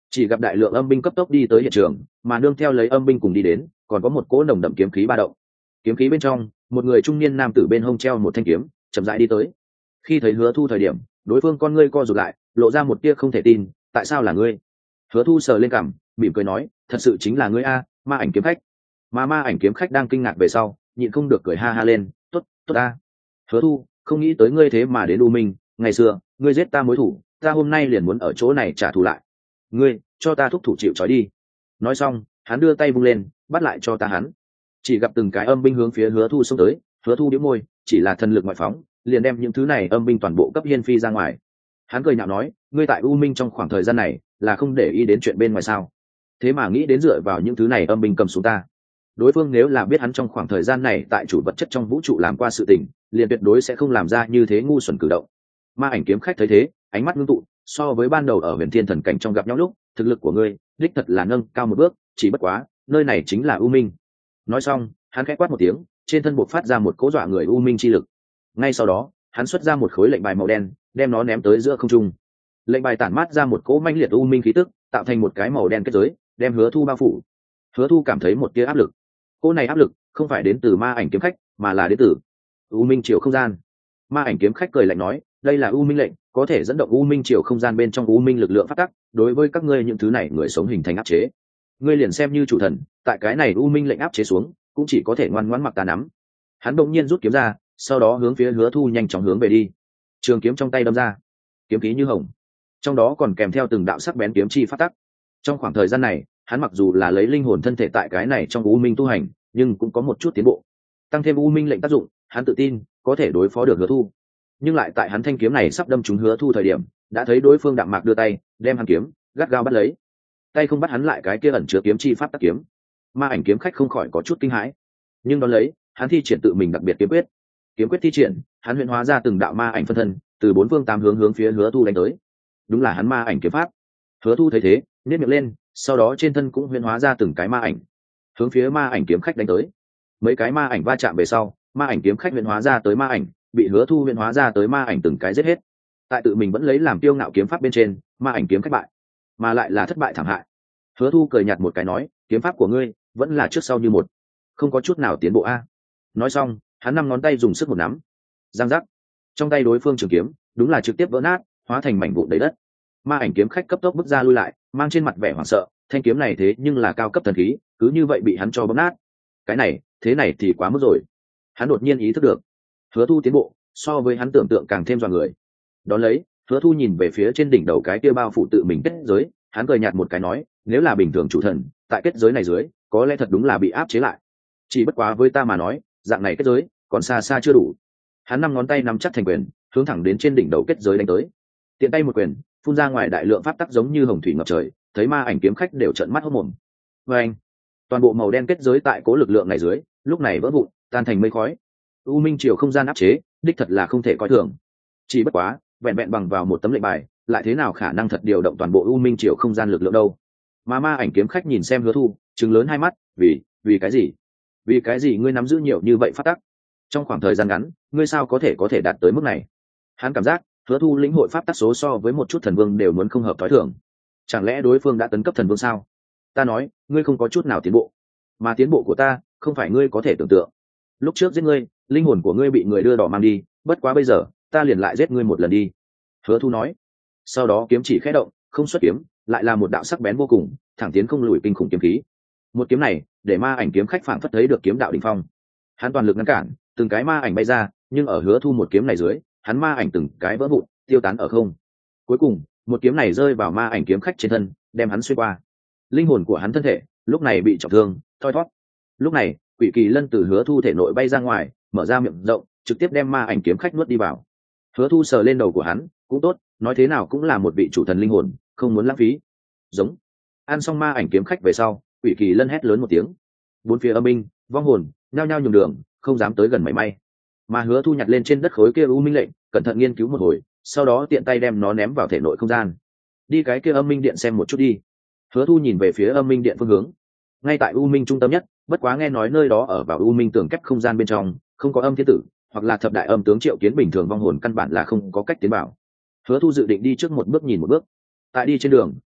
S1: chỉ gặp đại lượng âm binh cấp tốc đi tới hiện trường, mà nương theo lấy âm binh cùng đi đến còn có một cỗ nồng đậm kiếm khí ba động. Kiếm khí bên trong, một người trung niên nam tử bên hông treo một thanh kiếm chậm rãi đi tới. Khi thấy Hứa Thu thời điểm, đối phương con ngươi co rụt lại, lộ ra một tia không thể tin. Tại sao là ngươi? Hứa Thu sờ lên cằm, mỉm cười nói, thật sự chính là ngươi a, Ma Ảnh kiếm khách. Mà Ma Ảnh kiếm khách đang kinh ngạc về sau, nhịn không được cười ha ha lên, tốt, tốt a. Hứa Thu, không nghĩ tới ngươi thế mà đến U Minh, ngày xưa ngươi giết ta mối thủ, ta hôm nay liền muốn ở chỗ này trả thù lại. Ngươi cho ta thúc thủ chịu trói đi. Nói xong, hắn đưa tay vung lên, bắt lại cho ta hắn. Chỉ gặp từng cái âm binh hướng phía Hứa Thu xông tới, Hứa Thu đĩu môi, chỉ là thần lực ngoại phóng, liền đem những thứ này âm binh toàn bộ cấp hiên phi ra ngoài. Hắn cười nhạo nói, ngươi tại U Minh trong khoảng thời gian này là không để ý đến chuyện bên ngoài sao? Thế mà nghĩ đến dựa vào những thứ này âm binh cầm xuống ta. Đối phương nếu là biết hắn trong khoảng thời gian này tại chủ vật chất trong vũ trụ làm qua sự tình, liền tuyệt đối sẽ không làm ra như thế ngu xuẩn cử động. Ma Ảnh kiếm khách thấy thế, ánh mắt ngưng tụ, so với ban đầu ở Huyền Thiên Thần cảnh trong gặp nhau lúc, thực lực của ngươi đích thật là nâng cao một bước, chỉ bất quá nơi này chính là U Minh. Nói xong, hắn khẽ quát một tiếng, trên thân buộc phát ra một cỗ dọa người U Minh chi lực. Ngay sau đó, hắn xuất ra một khối lệnh bài màu đen, đem nó ném tới giữa không trung. Lệnh bài tản mát ra một cỗ manh liệt U Minh khí tức, tạo thành một cái màu đen kết giới, đem Hứa Thu bao phủ. Hứa Thu cảm thấy một tia áp lực. Cỗ này áp lực không phải đến từ Ma Ảnh kiếm khách, mà là đến từ U Minh triều không gian. Ma Ảnh kiếm khách cười lạnh nói, đây là U Minh lệnh, có thể dẫn động U Minh triều không gian bên trong U Minh lực lượng phát tắc, đối với các ngươi những thứ này người sống hình thành áp chế. Ngươi liền xem như chủ thần, tại cái này U Minh lệnh áp chế xuống, cũng chỉ có thể ngoan ngoãn mặc ta nắm. Hắn đột nhiên rút kiếm ra, sau đó hướng phía Hứa Thu nhanh chóng hướng về đi. Trường kiếm trong tay đâm ra, kiếm khí như hồng, trong đó còn kèm theo từng đạo sắc bén kiếm chi phát tắc. Trong khoảng thời gian này, hắn mặc dù là lấy linh hồn thân thể tại cái này trong U Minh tu hành, nhưng cũng có một chút tiến bộ. Tăng thêm U Minh lệnh tác dụng, hắn tự tin có thể đối phó được Hứa Thu. Nhưng lại tại hắn thanh kiếm này sắp đâm trúng Hứa Thu thời điểm, đã thấy đối phương đạm mạc đưa tay, đem hắn kiếm gắt gao bắt lấy. Tay không bắt hắn lại cái kia ẩn chứa kiếm chi pháp tắc kiếm. Ma Ảnh kiếm khách không khỏi có chút kinh hãi. Nhưng đón lấy, hắn thi triển tự mình đặc biệt kiếm quyết. Kiếm quyết thi triển, hắn luyện hóa ra từng đạo ma ảnh phân thân, từ bốn phương tám hướng hướng phía Hứa Thu đánh tới. Đúng là hắn Ma Ảnh kiếm pháp. Hứa Thu thấy thế, nhếch miệng lên, sau đó trên thân cũng luyện hóa ra từng cái ma ảnh, hướng phía Ma Ảnh kiếm khách đánh tới. Mấy cái ma ảnh va chạm về sau, Ma Ảnh kiếm khách luyện hóa ra tới ma ảnh, bị Hứa Thu luyện hóa ra tới ma ảnh từng cái giết hết. Tại tự mình vẫn lấy làm tiêu ngạo kiếm pháp bên trên, Ma Ảnh kiếm khách bại, mà lại là thất bại thảm hại. Hứa Thu cười nhạt một cái nói, kiếm pháp của ngươi vẫn là trước sau như một, không có chút nào tiến bộ a. Nói xong, hắn năm ngón tay dùng sức một nắm, giang giác, trong tay đối phương trường kiếm đúng là trực tiếp vỡ nát, hóa thành mảnh vụn đầy đất. Ma Ảnh kiếm khách cấp tốc bước ra lui lại, mang trên mặt vẻ hoảng sợ, thanh kiếm này thế nhưng là cao cấp thần khí, cứ như vậy bị hắn cho bóp nát. Cái này, thế này thì quá mức rồi. Hắn đột nhiên ý thức được, Hứa Thu tiến bộ so với hắn tưởng tượng càng thêm dọa người. Đón lấy, Hứa Thu nhìn về phía trên đỉnh đầu cái kia bao phủ tự mình kết giới, hắn cười nhạt một cái nói, nếu là bình thường chủ thần, tại kết giới này dưới, có lẽ thật đúng là bị áp chế lại. Chỉ bất quá với ta mà nói, dạng này kết giới còn xa xa chưa đủ. Hắn năm ngón tay nắm chắc thành quyền, hướng thẳng đến trên đỉnh đầu kết giới đánh tới. Tiện tay một quyền, phun ra ngoài đại lượng pháp tắc giống như hồng thủy ngập trời, thấy Ma Ảnh kiếm khách đều trợn mắt hốt mồm. Và anh, toàn bộ màu đen kết giới tại cố lực lượng này dưới, lúc này vỡ vụn, tan thành mây khói. U Minh triều không gian áp chế, đích thật là không thể coi thường. Chỉ bất quá, vẹn vẹn bằng vào một tấm lệnh bài, lại thế nào khả năng thật điều động toàn bộ U Minh triều không gian lực lượng đâu. Mà Ma Ảnh kiếm khách nhìn xem Hứa Thu, trừng lớn hai mắt, vì, vì cái gì? Vì cái gì ngươi nắm giữ nhiều như vậy phát tắc? Trong khoảng thời gian ngắn, ngươi sao có thể có thể đạt tới mức này? Hắn cảm giác, Hứa Thu lĩnh hội pháp tắc số so với một chút thần vương đều muốn không hợp thói thường. Chẳng lẽ đối phương đã tấn cấp thần vương sao? Ta nói, ngươi không có chút nào tiến bộ, mà tiến bộ của ta, không phải ngươi có thể tưởng tượng. Lúc trước giết ngươi, linh hồn của ngươi bị người đưa đỏ mang đi, bất quá bây giờ, ta liền lại giết ngươi một lần đi. Hứa Thu nói. Sau đó kiếm chỉ khẽ động, không xuất kiếm, lại là một đạo sắc bén vô cùng, thẳng tiến không lùi kinh khủng kiếm khí. Một kiếm này, để Ma Ảnh kiếm khách phảng phất thấy được kiếm đạo đỉnh phong. Hắn toàn lực ngăn cản, từng cái ma ảnh bay ra, nhưng ở Hứa Thu một kiếm này dưới, hắn ma ảnh từng cái vỡ vụn, tiêu tán ở không. Cuối cùng, một kiếm này rơi vào Ma Ảnh kiếm khách trên thân, đem hắn xuyên qua. Linh hồn của hắn thân thể, lúc này bị trọng thương, thoi thoát. Lúc này, Quỷ Kỳ Lân từ Hứa Thu thể nội bay ra ngoài, mở ra miệng rộng, trực tiếp đem Ma Ảnh kiếm khách nuốt đi vào. Hứa Thu sờ lên đầu của hắn, cũng tốt, nói thế nào cũng là một vị chủ thần linh hồn, không muốn lãng phí. Giống. Ăn xong Ma Ảnh kiếm khách về sau, Quỷ Kỳ Lân hét lớn một tiếng. Bốn phía âm binh, vong hồn, nhao nhao nhường đường, không dám tới gần mảy may. Mà Hứa Thu nhặt lên trên đất khối kia U Minh lệnh, cẩn thận nghiên cứu một hồi, sau đó tiện tay đem nó ném vào thể nội không gian. Đi cái kia âm minh điện xem một chút đi. Hứa Thu nhìn về phía âm minh điện phương hướng. Ngay tại U Minh trung tâm nhất, bất quá nghe nói nơi đó ở vào U Minh tường kép không gian bên trong, không có âm thiên tử, hoặc là thập đại âm tướng triệu kiến bình thường vong hồn căn bản là không có cách tiến vào. Hứa Thu dự định đi trước một bước nhìn một bước. Tại đi trên đường,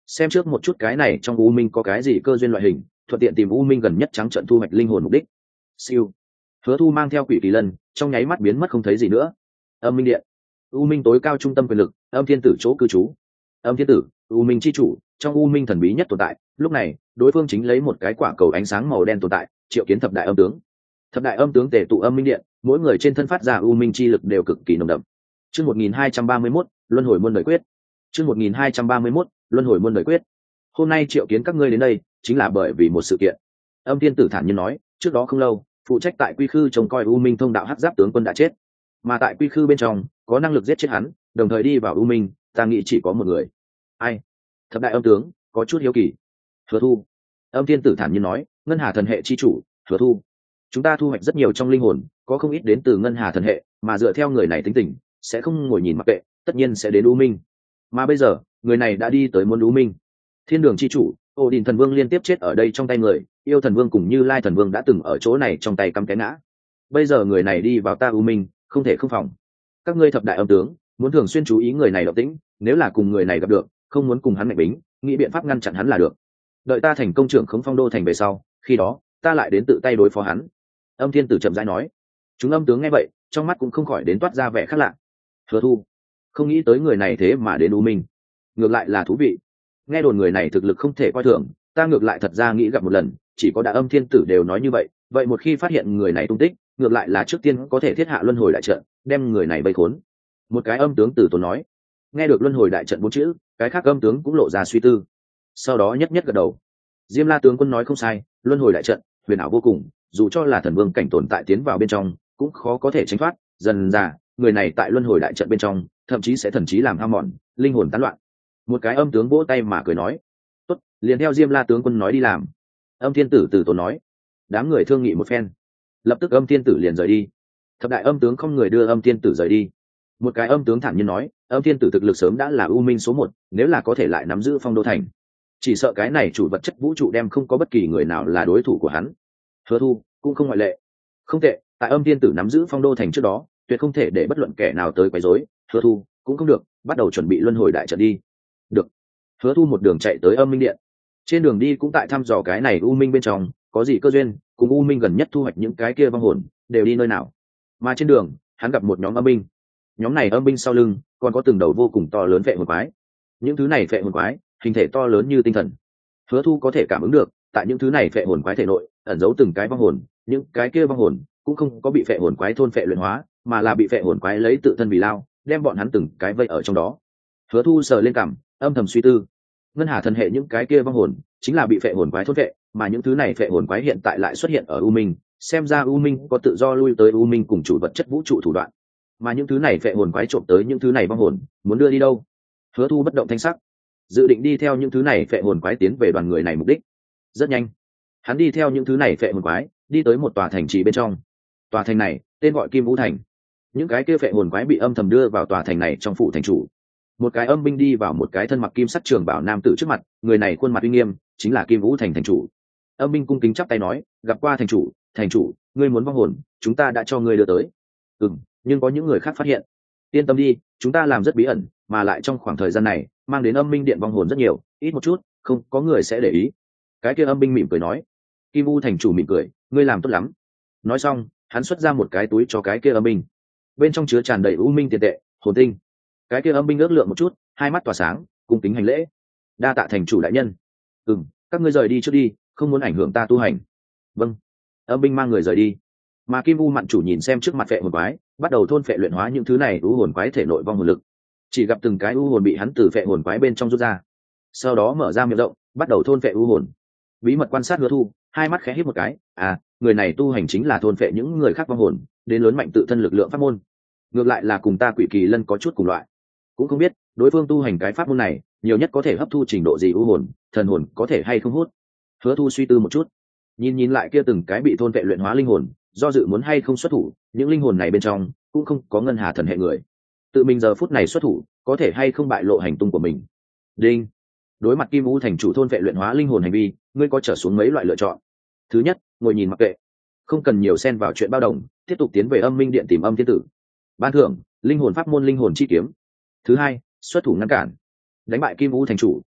S1: xem trước một chút cái này trong u minh có cái gì cơ duyên loại hình, thuận tiện tìm u minh gần nhất trắng trận thu hoạch linh hồn mục đích. Siêu. Hứa Thu mang theo quỷ kỳ lân trong nháy mắt biến mất không thấy gì nữa. Âm minh điện, u minh tối cao trung tâm quyền lực, âm thiên tử chỗ cư trú. Âm thiên tử, u minh chi chủ, trong u minh thần bí nhất tồn tại. Lúc này đối phương chính lấy một cái quả cầu ánh sáng màu đen tồn tại triệu kiến thập đại âm tướng. Thập đại âm tướng tề tụ âm minh điện, mỗi người trên thân phát ra u minh chi lực đều cực kỳ nồng đậm. Chương một nghìn hai trăm ba mươi mốt, luân hồi muôn đời quyết. Chương một nghìn hai trăm ba mươi mốt, luân hồi muôn đời quyết. Hôm nay triệu kiến các ngươi đến đây chính là bởi vì một sự kiện. Âm thiên tử thản nhiên nói, trước đó không lâu, phụ trách tại quy khư trông coi u minh thông đạo hắc giáp tướng quân đã chết, mà tại quy khư bên trong có năng lực giết chết hắn, đồng thời đi vào u minh, ta nghĩ chỉ có một người. Ai? Thập đại âm tướng có chút hiếu kỳ. Hứa Thu. Âm thiên tử thản nhiên nói, ngân hà thần hệ chi chủ, Hứa Thu. Chúng ta thu hoạch rất nhiều trong linh hồn, có không ít đến từ ngân hà thần hệ, mà dựa theo người này tính tình, sẽ không ngồi nhìn mặc kệ, tất nhiên sẽ đến u minh. Mà bây giờ, người này đã đi tới muôn u minh. Thiên đường chi chủ, Ô Đình thần vương liên tiếp chết ở đây trong tay người, yêu thần vương cùng Như Lai thần vương đã từng ở chỗ này trong tay cắm cái ngã. Bây giờ người này đi vào ta u minh, không thể không phòng. Các ngươi thập đại âm tướng muốn thường xuyên chú ý người này động tĩnh, nếu là cùng người này gặp được, không muốn cùng hắn mạnh bính, nghĩ biện pháp ngăn chặn hắn là được. Đợi ta thành công trưởng khống phong đô thành về sau, khi đó ta lại đến tự tay đối phó hắn. Âm thiên tử chậm rãi nói. Chúng âm tướng nghe vậy, trong mắt cũng không khỏi đến toát ra vẻ khác lạ. Hứa Thu, không nghĩ tới người này thế mà đến u minh, ngược lại là thú vị. Nghe đồn người này thực lực không thể coi thường, ta ngược lại thật ra nghĩ gặp một lần, chỉ có đại âm thiên tử đều nói như vậy, vậy một khi phát hiện người này tung tích, ngược lại là trước tiên có thể thiết hạ luân hồi đại trận, đem người này vây khốn. Một cái âm tướng tử tốn nói. Nghe được luân hồi đại trận bốn chữ, cái khác âm tướng cũng lộ ra suy tư, sau đó nhất nhất gật đầu. Diêm La tướng quân nói không sai, luân hồi đại trận huyền ảo vô cùng, dù cho là thần vương cảnh tồn tại tiến vào bên trong cũng khó có thể tránh thoát. Dần dà người này tại luân hồi đại trận bên trong thậm chí sẽ thần trí làm hao mòn, linh hồn tán loạn. Một cái âm tướng vỗ tay mà cười nói, tốt, liền theo Diêm La tướng quân nói đi làm. Âm thiên tử từ tốn nói. Đám người thương nghị một phen, lập tức âm thiên tử liền rời đi. Thập đại âm tướng không người đưa âm thiên tử rời đi. Một cái âm tướng thản nhiên nói, âm thiên tử thực lực sớm đã là u minh số một, nếu là có thể lại nắm giữ phong đô thành, chỉ sợ cái này chủ vật chất vũ trụ đem không có bất kỳ người nào là đối thủ của hắn. Hứa Thu cũng không ngoại lệ. Không tệ, tại âm thiên tử nắm giữ phong đô thành trước đó, tuyệt không thể để bất luận kẻ nào tới quấy rối. Hứa Thu cũng không được, bắt đầu chuẩn bị luân hồi đại trận đi. Được. Hứa Thu một đường chạy tới âm minh điện. Trên đường đi cũng tại thăm dò cái này u minh bên trong có gì cơ duyên, cùng u minh gần nhất thu hoạch những cái kia vong hồn đều đi nơi nào. Mà trên đường hắn gặp một nhóm âm binh. Nhóm này âm binh sau lưng còn có từng đầu vô cùng to lớn phệ hồn quái. Những thứ này phệ hồn quái hình thể to lớn như tinh thần. Hứa Thu có thể cảm ứng được, tại những thứ này phệ hồn quái thể nội ẩn giấu từng cái vong hồn, những cái kia vong hồn cũng không có bị phệ hồn quái thôn phệ luyện hóa, mà là bị phệ hồn quái lấy tự thân vì lao, đem bọn hắn từng cái vây ở trong đó. Hứa Thu sờ lên cằm, âm thầm suy tư. Ngân hà thần hệ những cái kia vong hồn chính là bị phệ hồn quái thôn phệ, mà những thứ này phệ hồn quái hiện tại lại xuất hiện ở u minh, xem ra u minh có tự do lui tới u minh cùng chủ vật chất vũ trụ thủ đoạn. Mà những thứ này phệ hồn quái trộm tới những thứ này vong hồn, muốn đưa đi đâu? Hứa Thu bất động thanh sắc, dự định đi theo những thứ này phệ hồn quái tiến về đoàn người này mục đích. Rất nhanh, hắn đi theo những thứ này phệ hồn quái đi tới một tòa thành trì bên trong. Tòa thành này tên gọi Kim Vũ Thành. Những cái kia phệ hồn quái bị âm thầm đưa vào tòa thành này trong phủ thành chủ. Một cái âm binh đi vào một cái thân mặc kim sắt trường bảo nam tử trước mặt, người này khuôn mặt uy nghiêm, chính là Kim Vũ Thành thành chủ. Âm binh cung kính chắp tay nói, gặp qua thành chủ. Thành chủ, ngươi muốn vong hồn, chúng ta đã cho ngươi đưa tới. Ừm, nhưng có những người khác phát hiện. Yên tâm đi, chúng ta làm rất bí ẩn, mà lại trong khoảng thời gian này mang đến âm minh điện vong hồn rất nhiều, ít một chút không có người sẽ để ý. Cái kia âm binh mỉm cười nói. Kim Vũ thành chủ mỉm cười, ngươi làm tốt lắm. Nói xong hắn xuất ra một cái túi cho cái kia âm binh, bên trong chứa tràn đầy u minh tiền tệ, hồn tinh. Cái kia âm binh ước lượng một chút, hai mắt tỏa sáng, cung kính hành lễ. Đa tạ thành chủ đại nhân. Ừm, các ngươi rời đi trước đi, không muốn ảnh hưởng ta tu hành. Vâng. Âm binh mang người rời đi. Mà Kim Vũ mạn chủ nhìn xem trước mặt phệ hồn quái, bắt đầu thôn phệ luyện hóa những thứ này u hồn quái thể nội vong hồn lực. Chỉ gặp từng cái u hồn bị hắn từ phệ hồn quái bên trong rút ra, sau đó mở ra miệng rộng, bắt đầu thôn phệ u hồn. Bí mật quan sát Hứa Thu, hai mắt khẽ híp một cái, à, người này tu hành chính là thôn phệ những người khác vong hồn, đến lớn mạnh tự thân lực lượng pháp môn. Ngược lại là cùng ta Quỷ Kỳ Lân có chút cùng loại. Cũng không biết đối phương tu hành cái pháp môn này, nhiều nhất có thể hấp thu trình độ gì u hồn, thần hồn có thể hay không hút. Hứa Thu suy tư một chút, nhìn nhìn lại kia từng cái bị thôn phệ luyện hóa linh hồn, do dự muốn hay không xuất thủ, những linh hồn này bên trong cũng không có ngân hà thần hệ người. Tự mình giờ phút này xuất thủ, có thể hay không bại lộ hành tung của mình. Đinh. Đối mặt Kim Vũ thành chủ thôn phệ luyện hóa linh hồn hành vi, ngươi có trở xuống mấy loại lựa chọn. Thứ nhất, ngồi nhìn mặc kệ, không cần nhiều xen vào chuyện bao đồng, tiếp tục tiến về âm minh điện tìm âm thiên tử. Ban thưởng, linh hồn pháp môn linh hồn chi kiếm. Thứ hai, xuất thủ ngăn cản, đánh bại Kim Vũ thành chủ,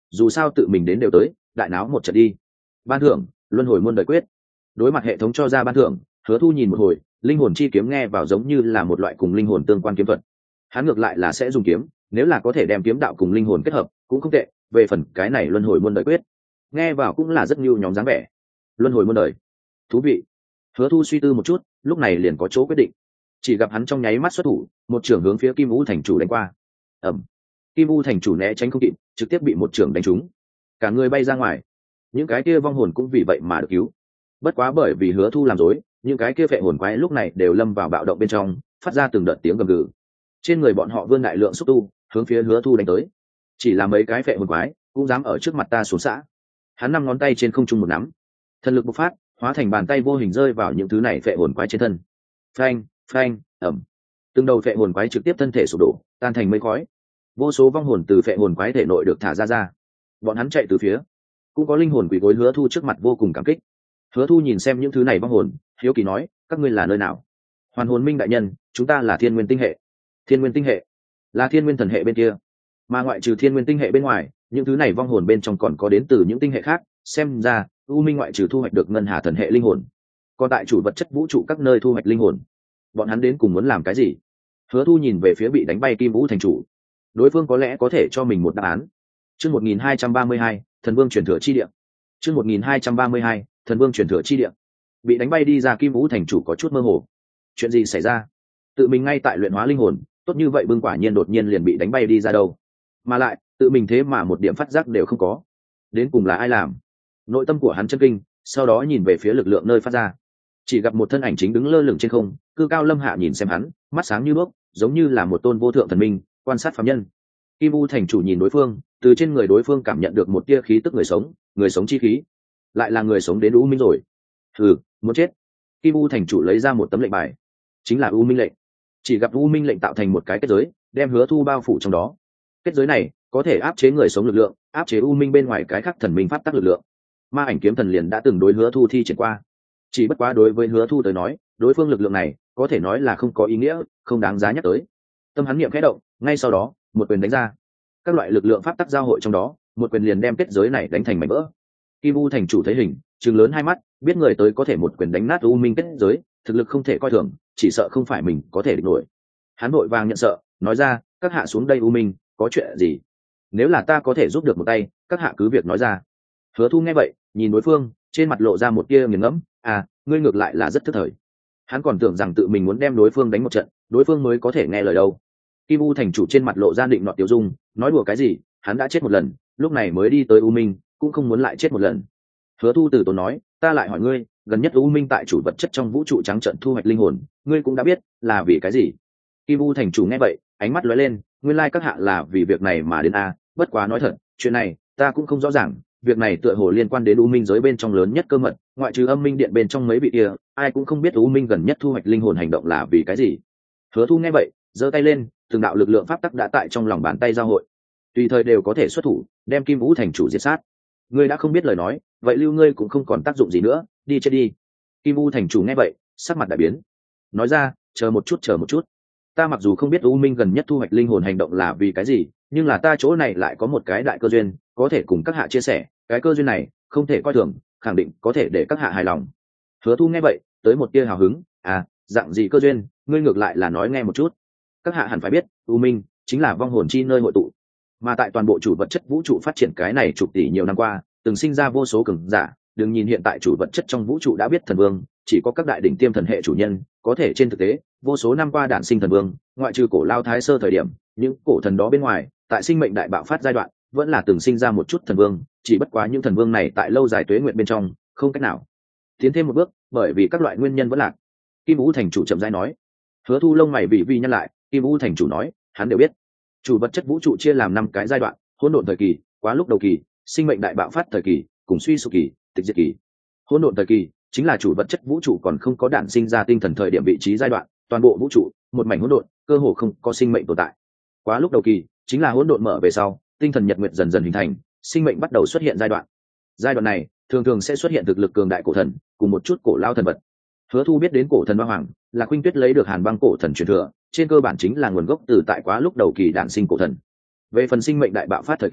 S1: dù sao tự mình đến đều tới, đại náo một trận đi. Ban thưởng, luân hồi muôn đời quyết. Đối mặt hệ thống cho ra ban thưởng, Hứa Thu nhìn một hồi, linh hồn chi kiếm nghe vào giống như là một loại cùng linh hồn tương quan kiếm thuật. Hắn ngược lại là sẽ dùng kiếm, nếu là có thể đem kiếm đạo cùng linh hồn kết hợp, cũng không tệ. Về phần cái này luân hồi muôn đời quyết, nghe vào cũng là rất nhiều nhóm dáng vẻ. Luân hồi muôn đời, thú vị. Hứa Thu suy tư một chút, lúc này liền có chỗ quyết định. Chỉ gặp hắn trong nháy mắt xuất thủ, một trưởng hướng phía Kim Vũ thành chủ đánh qua. Ầm. Kim Vũ thành chủ né tránh không kịp, trực tiếp bị một trưởng đánh trúng, cả người bay ra ngoài. Những cái kia vong hồn cũng vì vậy mà được cứu. Bất quá bởi vì Hứa Thu làm rối, những cái kia phệ hồn quái lúc này đều lâm vào bạo động bên trong, phát ra từng đợt tiếng gầm gừ. Trên người bọn họ vươn đại lượng xúc tu, hướng phía Hứa Thu đánh tới. Chỉ là mấy cái phệ hồn quái, cũng dám ở trước mặt ta xuống xã. Hắn năm ngón tay trên không trung một nắm, thần lực bộc phát, hóa thành bàn tay vô hình rơi vào những thứ này phệ hồn quái trên thân. Phanh, phanh, ầm. Từng đầu phệ hồn quái trực tiếp thân thể sụp đổ, tan thành mây khói. Vô số vong hồn từ phệ hồn quái thể nội được thả ra ra. Bọn hắn chạy từ phía, cũng có linh hồn quỳ gối Hứa Thu trước mặt vô cùng cảm kích. Hứa Thu nhìn xem những thứ này vong hồn, hiếu kỳ nói, các ngươi là nơi nào? Hoàn Hồn Minh đại nhân, chúng ta là Thiên Nguyên tinh hệ. Thiên Nguyên tinh hệ là Thiên Nguyên thần hệ bên kia, mà ngoại trừ Thiên Nguyên tinh hệ bên ngoài, những thứ này vong hồn bên trong còn có đến từ những tinh hệ khác. Xem ra U Minh ngoại trừ thu hoạch được ngân hà thần hệ linh hồn, còn tại chủ vật chất vũ trụ các nơi thu hoạch linh hồn. Bọn hắn đến cùng muốn làm cái gì? Hứa Thu nhìn về phía bị đánh bay Kim Vũ thành chủ, đối phương có lẽ có thể cho mình một đáp án. Chương một nghìn hai trăm ba mươi hai, Thần Vương truyền thừa chi địa. Chương một nghìn hai trăm ba mươi hai, Thần Vương truyền thừa chi địa. Bị đánh bay đi ra Kim Vũ thành chủ có chút mơ hồ. Chuyện gì xảy ra? Tự mình ngay tại luyện hóa linh hồn, tốt như vậy bưng quả nhiên đột nhiên liền bị đánh bay đi ra đâu? Mà lại, tự mình thế mà một điểm phát giác đều không có. Đến cùng là ai làm? Nội tâm của hắn chân kinh, sau đó nhìn về phía lực lượng nơi phát ra. Chỉ gặp một thân ảnh chính đứng lơ lửng trên không, cư cao lâm hạ nhìn xem hắn, mắt sáng như đuốc, giống như là một tôn vô thượng thần minh, quan sát phàm nhân. Kim Vũ thành chủ nhìn đối phương, từ trên người đối phương cảm nhận được một tia khí tức người sống, người sống chi khí. Lại là người sống đến U Minh rồi. Hừ, muốn chết. Kim Vũ thành chủ lấy ra một tấm lệnh bài, chính là U Minh lệnh. Chỉ gặp U Minh lệnh tạo thành một cái kết giới, đem Hứa Thu bao phủ trong đó. Kết giới này có thể áp chế người sống lực lượng, áp chế U Minh bên ngoài cái khác thần minh pháp tắc lực lượng. Ma ảnh kiếm thần liền đã từng đối Hứa Thu thi triển qua. Chỉ bất quá đối với Hứa Thu tới nói, đối phương lực lượng này có thể nói là không có ý nghĩa, không đáng giá nhắc tới. Tâm hắn niệm khẽ động, ngay sau đó, một quyền đánh ra. Các loại lực lượng pháp tắc giao hội trong đó, một quyền liền đem kết giới này đánh thành mảnh vỡ. Kim Vũ thành chủ thấy hình, trừng lớn hai mắt, biết người tới có thể một quyền đánh nát U Minh kết giới, thực lực không thể coi thường, chỉ sợ không phải mình có thể địch nổi. Hắn vội vàng nhận sợ, nói ra, các hạ xuống đây U Minh, có chuyện gì? Nếu là ta có thể giúp được một tay, các hạ cứ việc nói ra. Hứa Thu nghe vậy, nhìn đối phương, trên mặt lộ ra một tia nghiền ngẫm, à, ngươi ngược lại là rất thức thời. Hắn còn tưởng rằng tự mình muốn đem đối phương đánh một trận, đối phương mới có thể nghe lời đâu. Kim U thành chủ trên mặt lộ ra định nọ tiêu dung, nói đùa cái gì, hắn đã chết một lần, lúc này mới đi tới U Minh, cũng không muốn lại chết một lần. Hứa Thu từ tốn nói, ta lại hỏi ngươi, gần nhất U Minh tại chủ vật chất trong vũ trụ trắng trận thu hoạch linh hồn, ngươi cũng đã biết, là vì cái gì? Kim U thành chủ nghe vậy, ánh mắt lóe lên, nguyên lai các hạ là vì việc này mà đến a, bất quá nói thật, chuyện này ta cũng không rõ ràng, việc này tựa hồ liên quan đến U Minh giới bên trong lớn nhất cơ mật, ngoại trừ Âm Minh điện bên trong mấy vị kia, ai cũng không biết U Minh gần nhất thu hoạch linh hồn hành động là vì cái gì. Hứa Thu nghe vậy, giơ tay lên, từng đạo lực lượng pháp tắc đã tại trong lòng bàn tay giao hội, tùy thời đều có thể xuất thủ, đem Kim Vũ thành chủ diệt sát. Ngươi đã không biết lời nói, vậy lưu ngươi cũng không còn tác dụng gì nữa, đi chết đi. Kim Vũ thành chủ nghe vậy, sắc mặt đại biến, nói ra, chờ một chút, chờ một chút. Ta mặc dù không biết U Minh gần nhất thu hoạch linh hồn hành động là vì cái gì, nhưng là ta chỗ này lại có một cái đại cơ duyên, có thể cùng các hạ chia sẻ, cái cơ duyên này không thể coi thường, khẳng định có thể để các hạ hài lòng. Hứa Thu nghe vậy, tới một tia hào hứng, à, dạng gì cơ duyên, ngươi ngược lại là nói nghe một chút. Các hạ hẳn phải biết, U Minh chính là vong hồn chi nơi hội tụ, mà tại toàn bộ chủ vật chất vũ trụ phát triển cái này chục tỷ nhiều năm qua, từng sinh ra vô số cường giả. Đừng nhìn hiện tại chủ vật chất trong vũ trụ đã biết thần vương, chỉ có các đại đỉnh tiêm thần hệ chủ nhân, có thể trên thực tế, vô số năm qua đản sinh thần vương, ngoại trừ cổ lao thái sơ thời điểm, những cổ thần đó bên ngoài, tại sinh mệnh đại bạo phát giai đoạn, vẫn là từng sinh ra một chút thần vương, chỉ bất quá những thần vương này tại lâu dài tuế nguyện bên trong, không cách nào tiến thêm một bước, bởi vì các loại nguyên nhân vẫn lạc. Kim Vũ thành chủ chậm rãi nói. Hứa Thu lông mày vì vi nhăn lại, Kim Vũ thành chủ nói, hắn đều biết, chủ vật chất vũ trụ chia làm năm cái giai đoạn, hỗn độn thời kỳ, quá lúc đầu kỳ, sinh mệnh đại bạo phát thời kỳ, cùng suy sụp kỳ, tịch diệt kỳ. Hỗn độn thời kỳ chính là chủ vật chất vũ trụ còn không có đản sinh ra tinh thần thời điểm vị trí giai đoạn, toàn bộ vũ trụ một mảnh hỗn độn, cơ hồ không có sinh mệnh tồn tại. Quá lúc đầu kỳ chính là hỗn độn mở về sau, tinh thần nhật nguyệt dần dần hình thành, sinh mệnh bắt đầu xuất hiện giai đoạn. Giai đoạn này thường thường sẽ xuất hiện thực lực cường đại cổ thần cùng một chút cổ lao thần vật. Hứa Thu biết đến cổ thần Ba Hoàng là Khuynh Tuyết lấy được Hàn Băng cổ thần truyền thừa, trên cơ bản chính là nguồn gốc từ tại quá lúc đầu kỳ đản sinh cổ thần. Về phần sinh mệnh đại bạo phát thời kỳ,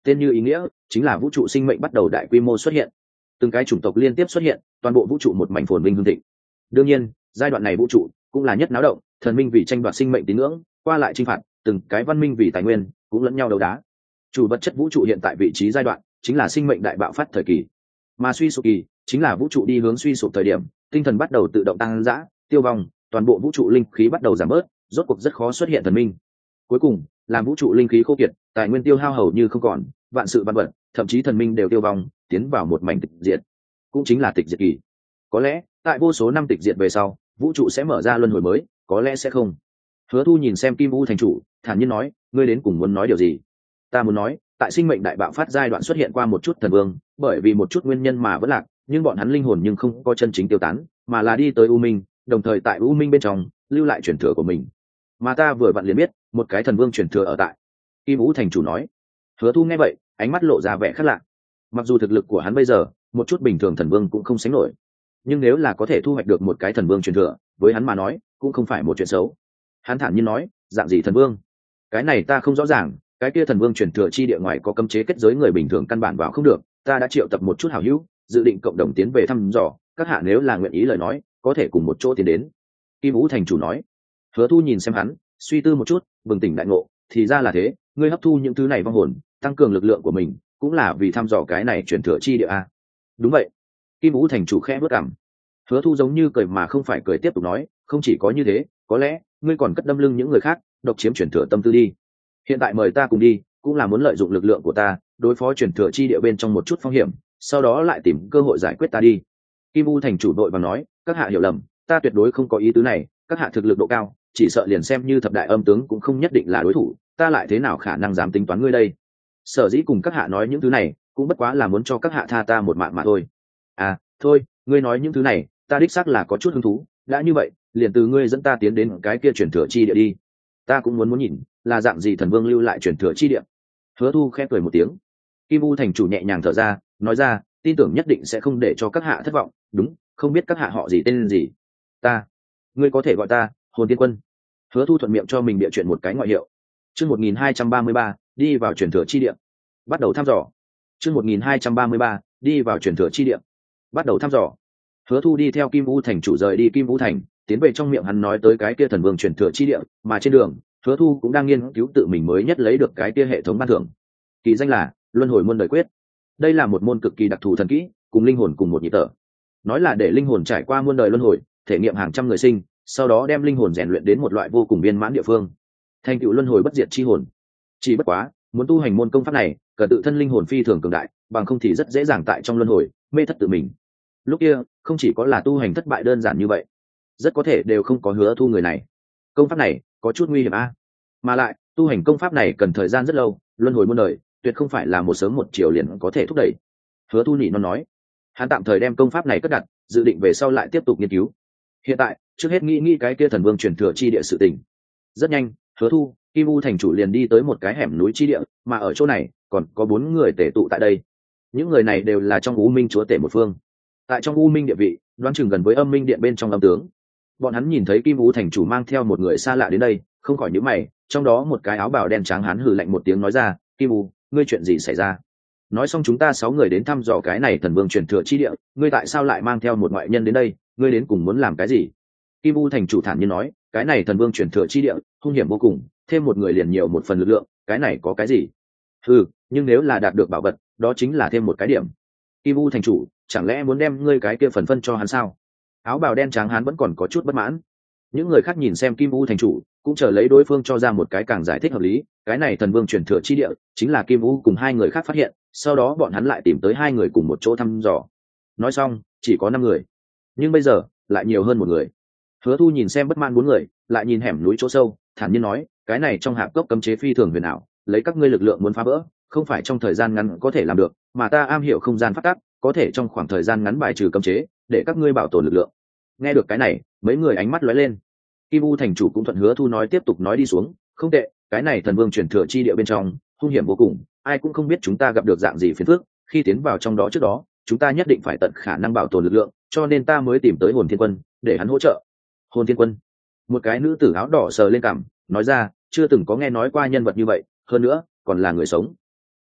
S1: tên như ý nghĩa chính là vũ trụ sinh mệnh bắt đầu đại quy mô xuất hiện, từng cái chủng tộc liên tiếp xuất hiện, toàn bộ vũ trụ một mảnh phồn vinh hương thịnh. Đương nhiên giai đoạn này vũ trụ cũng là nhất náo động, thần minh vì tranh đoạt sinh mệnh tín ngưỡng qua lại chinh phạt, từng cái văn minh vì tài nguyên cũng lẫn nhau đấu đá. Chủ vật chất vũ trụ hiện tại vị trí giai đoạn chính là sinh mệnh đại bạo phát thời kỳ, mà suy sụp kỳ chính là vũ trụ đi hướng suy sụp thời điểm, tinh thần bắt đầu tự động tăng dã tiêu vong, toàn bộ vũ trụ linh khí bắt đầu giảm bớt, rốt cuộc rất khó xuất hiện thần minh. Cuối cùng làm vũ trụ linh khí khô kiệt, tài nguyên tiêu hao hầu như không còn, vạn sự vạn vật thậm chí thần minh đều tiêu vong, tiến vào một mảnh tịch diệt, cũng chính là tịch diệt kỳ. Có lẽ tại vô số năm tịch diệt về sau, vũ trụ sẽ mở ra luân hồi mới, có lẽ sẽ không. Hứa Thu nhìn xem Kim Vũ thành chủ, thản nhiên nói, ngươi đến cùng muốn nói điều gì? Ta muốn nói, tại sinh mệnh đại bạo phát giai đoạn xuất hiện qua một chút thần vương, bởi vì một chút nguyên nhân mà vẫn lạc, nhưng bọn hắn linh hồn nhưng không có chân chính tiêu tán, mà là đi tới U Minh, đồng thời tại U Minh bên trong lưu lại truyền thừa của mình. Mà ta vừa vặn liền biết, một cái thần vương truyền thừa ở tại. Kim Vũ thành chủ nói. Hứa Thu nghe vậy, ánh mắt lộ ra vẻ khác lạ. Mặc dù thực lực của hắn bây giờ, một chút bình thường thần vương cũng không sánh nổi, nhưng nếu là có thể thu hoạch được một cái thần vương truyền thừa, với hắn mà nói cũng không phải một chuyện xấu. Hắn thản nhiên nói, dạng gì thần vương? Cái này ta không rõ ràng, cái kia thần vương truyền thừa chi địa ngoài có cấm chế kết giới, người bình thường căn bản vào không được. Ta đã triệu tập một chút hảo hữu, dự định cộng đồng tiến về thăm dò, các hạ nếu là nguyện ý lời nói, có thể cùng một chỗ tiến đến. Kim Vũ thành chủ nói. Hứa Thu nhìn xem hắn, suy tư một chút, bừng tỉnh đại ngộ, thì ra là thế, ngươi hấp thu những thứ này vong hồn, tăng cường lực lượng của mình, cũng là vì thăm dò cái này truyền thừa chi địa a. Đúng vậy. Kim Vũ thành chủ khẽ bước cằm. Hứa Thu giống như cười mà không phải cười tiếp tục nói, không chỉ có như thế, có lẽ ngươi còn cất đâm lưng những người khác, độc chiếm truyền thừa tâm tư đi. Hiện tại mời ta cùng đi, cũng là muốn lợi dụng lực lượng của ta, đối phó truyền thừa chi địa bên trong một chút phong hiểm, sau đó lại tìm cơ hội giải quyết ta đi. Kim Vũ thành chủ đội và nói, các hạ hiểu lầm, ta tuyệt đối không có ý tứ này, các hạ thực lực độ cao, chỉ sợ liền xem như thập đại âm tướng cũng không nhất định là đối thủ, ta lại thế nào khả năng dám tính toán ngươi đây? Sở dĩ cùng các hạ nói những thứ này, cũng bất quá là muốn cho các hạ tha ta một mạng mà thôi. À, thôi, ngươi nói những thứ này, ta đích xác là có chút hứng thú, đã như vậy, liền từ ngươi dẫn ta tiến đến cái kia truyền thừa chi địa đi. Ta cũng muốn muốn nhìn, là dạng gì thần vương lưu lại truyền thừa chi địa. Hứa Thu khẽ cười một tiếng. Kim Vũ thành chủ nhẹ nhàng thở ra, nói ra, tin tưởng nhất định sẽ không để cho các hạ thất vọng, đúng, không biết các hạ họ gì tên gì. Ta, ngươi có thể gọi ta Hồn Tiên Quân. Hứa Thu thuận miệng cho mình bịa chuyện một cái ngoại hiệu. Chương một nghìn hai trăm ba mươi ba, đi vào truyền thừa chi địa. Bắt đầu thăm dò. Chương một nghìn hai trăm ba mươi ba, đi vào truyền thừa chi địa. Bắt đầu thăm dò. Hứa Thu đi theo Kim Vũ thành chủ rời đi Kim Vũ thành, tiến về trong miệng hắn nói tới cái kia thần vương truyền thừa chi địa, mà trên đường, Hứa Thu cũng đang nghiên cứu tự mình mới nhất lấy được cái kia hệ thống ban thưởng. Kỳ danh là Luân Hồi Muôn Đời Quyết. Đây là một môn cực kỳ đặc thù thần kỹ, cùng linh hồn cùng một nhịp thở. Nói là để linh hồn trải qua muôn đời luân hồi, thể nghiệm hàng trăm người sinh, sau đó đem linh hồn rèn luyện đến một loại vô cùng viên mãn địa phương, thành tựu luân hồi bất diệt chi hồn. Chỉ bất quá, muốn tu hành môn công pháp này, cần tự thân linh hồn phi thường cường đại, bằng không thì rất dễ dàng tại trong luân hồi mê thất tự mình. Lúc kia, không chỉ có là tu hành thất bại đơn giản như vậy, rất có thể đều không có Hứa Thu người này. Công pháp này có chút nguy hiểm a. Mà lại, tu hành công pháp này cần thời gian rất lâu, luân hồi muôn đời, tuyệt không phải là một sớm một chiều liền có thể thúc đẩy. Hứa Thu nhị nó nói, hắn tạm thời đem công pháp này cất đặt, dự định về sau lại tiếp tục nghiên cứu. Hiện tại, trước hết nghĩ nghĩ cái kia thần vương truyền thừa chi địa sự tình. Rất nhanh, Hứa Thu, Kim U thành chủ liền đi tới một cái hẻm núi chi địa, mà ở chỗ này còn có bốn người tề tụ tại đây. Những người này đều là trong U Minh chúa tể một phương. Tại trong U Minh địa vị, đoán chừng gần với Âm Minh điện bên trong âm tướng. Bọn hắn nhìn thấy Kim U thành chủ mang theo một người xa lạ đến đây, không khỏi nhíu mày, trong đó một cái áo bào đen trắng hắn hừ lạnh một tiếng nói ra, "Kim U, ngươi chuyện gì xảy ra?" Nói xong chúng ta sáu người đến thăm dò cái này thần vương truyền thừa chi địa, ngươi tại sao lại mang theo một ngoại nhân đến đây, ngươi đến cùng muốn làm cái gì? Kim U thành chủ thản nhiên nói, cái này thần vương truyền thừa chi địa, hung hiểm vô cùng, thêm một người liền nhiều một phần lực lượng, cái này có cái gì? Ừ, nhưng nếu là đạt được bảo vật, đó chính là thêm một cái điểm. Kim U thành chủ, chẳng lẽ muốn đem ngươi cái kia phần phân cho hắn sao? Áo bào đen trắng hắn vẫn còn có chút bất mãn. Những người khác nhìn xem Kim U thành chủ, cũng chờ lấy đối phương cho ra một cái càng giải thích hợp lý, cái này thần vương truyền thừa chi địa, chính là Kim U cùng hai người khác phát hiện, sau đó bọn hắn lại tìm tới hai người cùng một chỗ thăm dò. Nói xong, chỉ có năm người, nhưng bây giờ lại nhiều hơn một người. Hứa Thu nhìn xem bất mãn bốn người, lại nhìn hẻm núi chỗ sâu, thản nhiên nói, cái này trong hạp cốc cấm chế phi thường huyền ảo, lấy các ngươi lực lượng muốn phá vỡ, không phải trong thời gian ngắn có thể làm được, mà ta am hiểu không gian phát tác, có thể trong khoảng thời gian ngắn bài trừ cấm chế, để các ngươi bảo tồn lực lượng. Nghe được cái này, mấy người ánh mắt lóe lên. Kim U thành chủ cũng thuận Hứa Thu nói tiếp tục nói đi xuống, không tệ, cái này thần vương truyền thừa chi địa bên trong, hung hiểm vô cùng, ai cũng không biết chúng ta gặp được dạng gì phiền phức, khi tiến vào trong đó trước đó, chúng ta nhất định phải tận khả năng bảo tồn lực lượng, cho nên ta mới tìm tới Hồn Thiên Quân, để hắn hỗ trợ. Hồn Thiên Quân? Một cái nữ tử áo đỏ sờ lên cằm, nói ra, chưa từng có nghe nói qua nhân vật như vậy, hơn nữa, còn là người sống.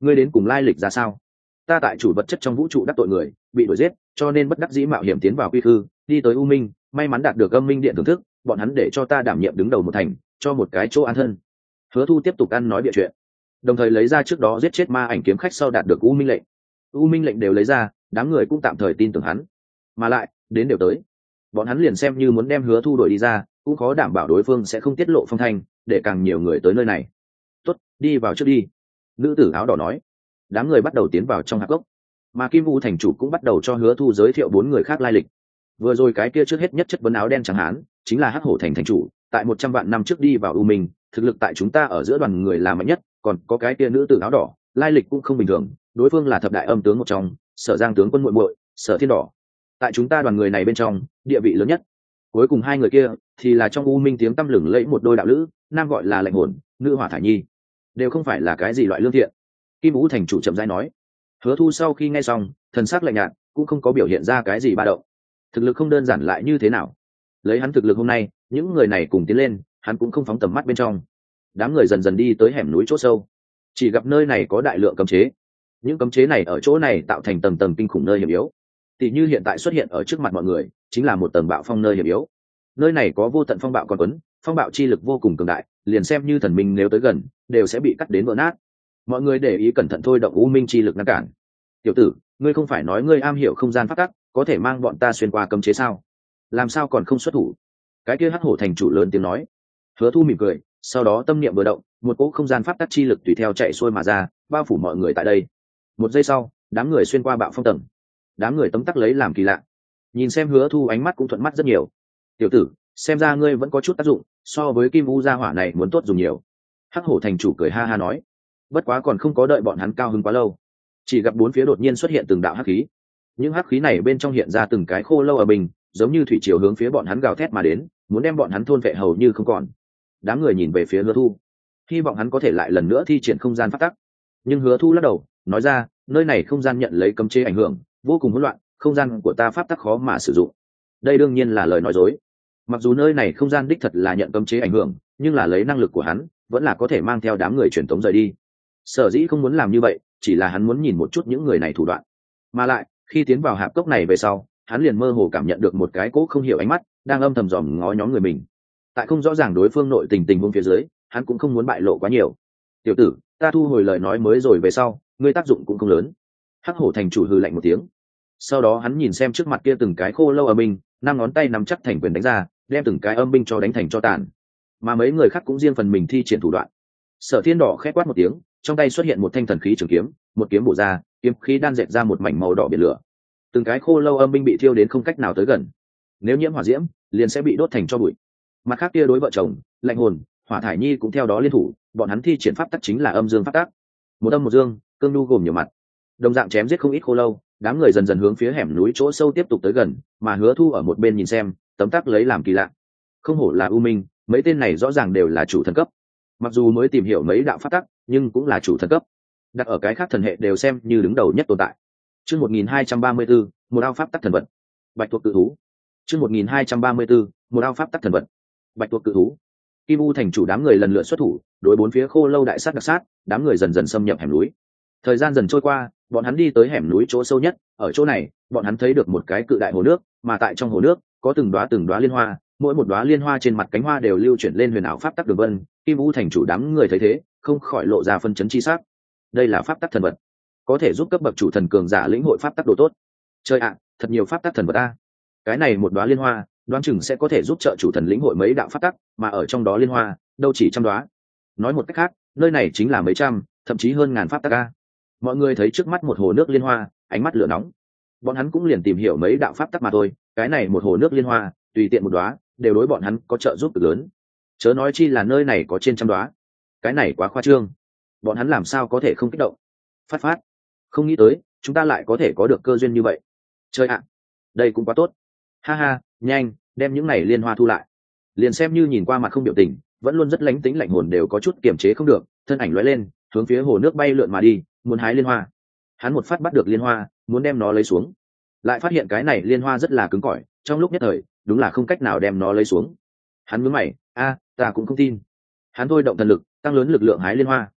S1: ngươi đến cùng lai lịch ra sao? Ta tại chủ vật chất trong vũ trụ đắc tội người, bị đuổi giết, cho nên bất đắc dĩ mạo hiểm tiến vào quy khư, đi tới u minh, may mắn đạt được âm minh điện thưởng thức, bọn hắn để cho ta đảm nhiệm đứng đầu một thành, cho một cái chỗ an thân. Hứa Thu tiếp tục ăn nói bịa chuyện, đồng thời lấy ra trước đó giết chết ma ảnh kiếm khách sau đạt được u minh lệnh. U minh lệnh đều lấy ra, đám người cũng tạm thời tin tưởng hắn, mà lại đến đều tới, bọn hắn liền xem như muốn đem Hứa Thu đuổi đi ra, cũng khó đảm bảo đối phương sẽ không tiết lộ phong thanh, để càng nhiều người tới nơi này. Tốt, đi vào trước đi. Nữ tử áo đỏ nói. Đám người bắt đầu tiến vào trong hạp gốc, mà Kim U thành chủ cũng bắt đầu cho Hứa Thu giới thiệu bốn người khác lai lịch. Vừa rồi cái kia trước hết nhất chất vấn áo đen trắng hán, chính là Hắc Hổ thành thành chủ, tại một trăm vạn năm trước đi vào U Minh, thực lực tại chúng ta ở giữa đoàn người là mạnh nhất, còn có cái kia nữ tử áo đỏ, lai lịch cũng không bình thường, đối phương là thập đại âm tướng một trong, Sở Giang tướng quân muội muội, Sở Thiên Đỏ. Tại chúng ta đoàn người này bên trong, địa vị lớn nhất. Cuối cùng hai người kia thì là trong U Minh tiếng tăm lừng lẫy một đôi đạo lữ, nam gọi là Lạnh Hồn, nữ Hỏa Thải Nhi, đều không phải là cái gì loại lương thiện. Kim U thành chủ chậm rãi nói. Hứa Thu sau khi nghe xong, thần sắc lạnh nhạt, cũng không có biểu hiện ra cái gì ba động. Thực lực không đơn giản lại như thế nào? Lấy hắn thực lực hôm nay, những người này cùng tiến lên, hắn cũng không phóng tầm mắt bên trong. Đám người dần dần đi tới hẻm núi chỗ sâu, chỉ gặp nơi này có đại lượng cấm chế. Những cấm chế này ở chỗ này tạo thành tầng tầng kinh khủng nơi hiểm yếu. Tỷ như hiện tại xuất hiện ở trước mặt mọi người, chính là một tầng bạo phong nơi hiểm yếu. Nơi này có vô tận phong bạo còn quấn, phong bạo chi lực vô cùng cường đại, liền xem như thần minh nếu tới gần, đều sẽ bị cắt đến vỡ nát. Mọi người để ý cẩn thận thôi động u minh chi lực ngăn cản. Tiểu tử, ngươi không phải nói ngươi am hiểu không gian pháp tắc, có thể mang bọn ta xuyên qua cấm chế sao? Làm sao còn không xuất thủ? Cái kia Hắc Hổ thành chủ lớn tiếng nói. Hứa Thu mỉm cười, sau đó tâm niệm vừa động, một cỗ không gian pháp tắc chi lực tùy theo chạy xuôi mà ra, bao phủ mọi người tại đây. Một giây sau, đám người xuyên qua bạo phong tầng. Đám người tấm tắc lấy làm kỳ lạ, nhìn xem Hứa Thu ánh mắt cũng thuận mắt rất nhiều. Tiểu tử, xem ra ngươi vẫn có chút tác dụng, so với Kim U gia hỏa này muốn tốt dùng nhiều. Hắc Hổ thành chủ cười ha ha nói. Bất quá còn không có đợi bọn hắn cao hứng quá lâu, chỉ gặp bốn phía đột nhiên xuất hiện từng đạo hắc khí. Những hắc khí này bên trong hiện ra từng cái khô lâu ở bình, giống như thủy triều hướng phía bọn hắn gào thét mà đến, muốn đem bọn hắn thôn vệ hầu như không còn. Đám người nhìn về phía Hứa Thu, hy vọng hắn có thể lại lần nữa thi triển không gian pháp tắc. Nhưng Hứa Thu lắc đầu, nói ra, nơi này không gian nhận lấy cấm chế ảnh hưởng, vô cùng hỗn loạn, không gian của ta pháp tắc khó mà sử dụng. Đây đương nhiên là lời nói dối. Mặc dù nơi này không gian đích thật là nhận cấm chế ảnh hưởng, nhưng là lấy năng lực của hắn, vẫn là có thể mang theo đám người truyền tống rời đi. Sở dĩ không muốn làm như vậy, chỉ là hắn muốn nhìn một chút những người này thủ đoạn. Mà lại, khi tiến vào hạp cốc này về sau, hắn liền mơ hồ cảm nhận được một cái cỗ không hiểu ánh mắt đang âm thầm dòm ngó nhóm người mình. Tại không rõ ràng đối phương nội tình tình huống phía dưới, hắn cũng không muốn bại lộ quá nhiều. Tiểu tử, ta thu hồi lời nói mới rồi về sau, ngươi tác dụng cũng không lớn. Hắc Hổ thành chủ hừ lạnh một tiếng. Sau đó hắn nhìn xem trước mặt kia từng cái khô lâu âm binh, năm ngón tay nắm chắc thành quyền đánh ra, đem từng cái âm binh cho đánh thành cho tàn. Mà mấy người khác cũng riêng phần mình thi triển thủ đoạn. Sở Thiên Đỏ khẽ quát một tiếng, trong tay xuất hiện một thanh thần khí trường kiếm, một kiếm bổ ra, kiếm khí đan dệt ra một mảnh màu đỏ biển lửa. Từng cái khô lâu âm binh bị thiêu đến không cách nào tới gần. Nếu nhiễm hỏa diễm, liền sẽ bị đốt thành tro bụi. Mặt khác kia đối vợ chồng, Lạnh Hồn, Hỏa Thải Nhi cũng theo đó liên thủ, bọn hắn thi triển pháp tắc chính là âm dương pháp tắc. Một âm một dương, cương nhu gồm nhiều mặt. Đồng dạng chém giết không ít khô lâu, đám người dần dần hướng phía hẻm núi chỗ sâu tiếp tục tới gần, mà Hứa Thu ở một bên nhìn xem, tấm tắc lấy làm kỳ lạ. Không hổ là U Minh, mấy tên này rõ ràng đều là chủ thần cấp. Mặc dù mới tìm hiểu mấy đạo pháp tắc, nhưng cũng là chủ thần cấp. Đặt ở cái khác thần hệ đều xem như đứng đầu nhất tồn tại. Chương một nghìn hai trăm ba mươi tư, một đao pháp tắc thần vật. Bạch tuộc cự thú. Chương một nghìn hai trăm ba mươi tư, một đao pháp tắc thần vật. Bạch tuộc cự thú. Kim U thành chủ đám người lần lượt xuất thủ, đối bốn phía khô lâu đại sát đặc sát, đám người dần dần xâm nhập hẻm núi. Thời gian dần trôi qua, bọn hắn đi tới hẻm núi chỗ sâu nhất, ở chỗ này, bọn hắn thấy được một cái cự đại hồ nước, mà tại trong hồ nước có từng đóa từng đóa liên hoa, mỗi một đóa liên hoa trên mặt cánh hoa đều lưu chuyển lên huyền ảo pháp tắc đường vân. Kim U thành chủ đám người thấy thế, không khỏi lộ ra phân chấn chi sắc. Đây là pháp tắc thần vật, có thể giúp cấp bậc chủ thần cường giả lĩnh hội pháp tắc đồ tốt. Chơi ạ, thật nhiều pháp tắc thần vật a. Cái này một đóa liên hoa, đoán chừng sẽ có thể giúp trợ chủ thần lĩnh hội mấy đạo pháp tắc, mà ở trong đó liên hoa, đâu chỉ trăm đóa. Nói một cách khác, nơi này chính là mấy trăm, thậm chí hơn ngàn pháp tắc a. Mọi người thấy trước mắt một hồ nước liên hoa, ánh mắt lửa nóng. Bọn hắn cũng liền tìm hiểu mấy đạo pháp tắc mà thôi, cái này một hồ nước liên hoa, tùy tiện một đóa, đều đối bọn hắn có trợ giúp cực lớn. Chớ nói chi là nơi này có trên trăm đóa. Cái này quá khoa trương. Bọn hắn làm sao có thể không kích động? Phát phát, không nghĩ tới, chúng ta lại có thể có được cơ duyên như vậy. Chơi ạ, đây cũng quá tốt. Ha ha, nhanh, đem những này liên hoa thu lại. Liền xem như nhìn qua mặt không biểu tình, vẫn luôn rất lánh tính Lạnh Hồn đều có chút kiềm chế không được, thân ảnh lóe lên, hướng phía hồ nước bay lượn mà đi, muốn hái liên hoa. Hắn một phát bắt được liên hoa, muốn đem nó lấy xuống, lại phát hiện cái này liên hoa rất là cứng cỏi, trong lúc nhất thời, đúng là không cách nào đem nó lấy xuống. Hắn nhướng mày, a, ta cũng không tin. Hắn thôi động thần lực, tăng lớn lực lượng hái liên hoa.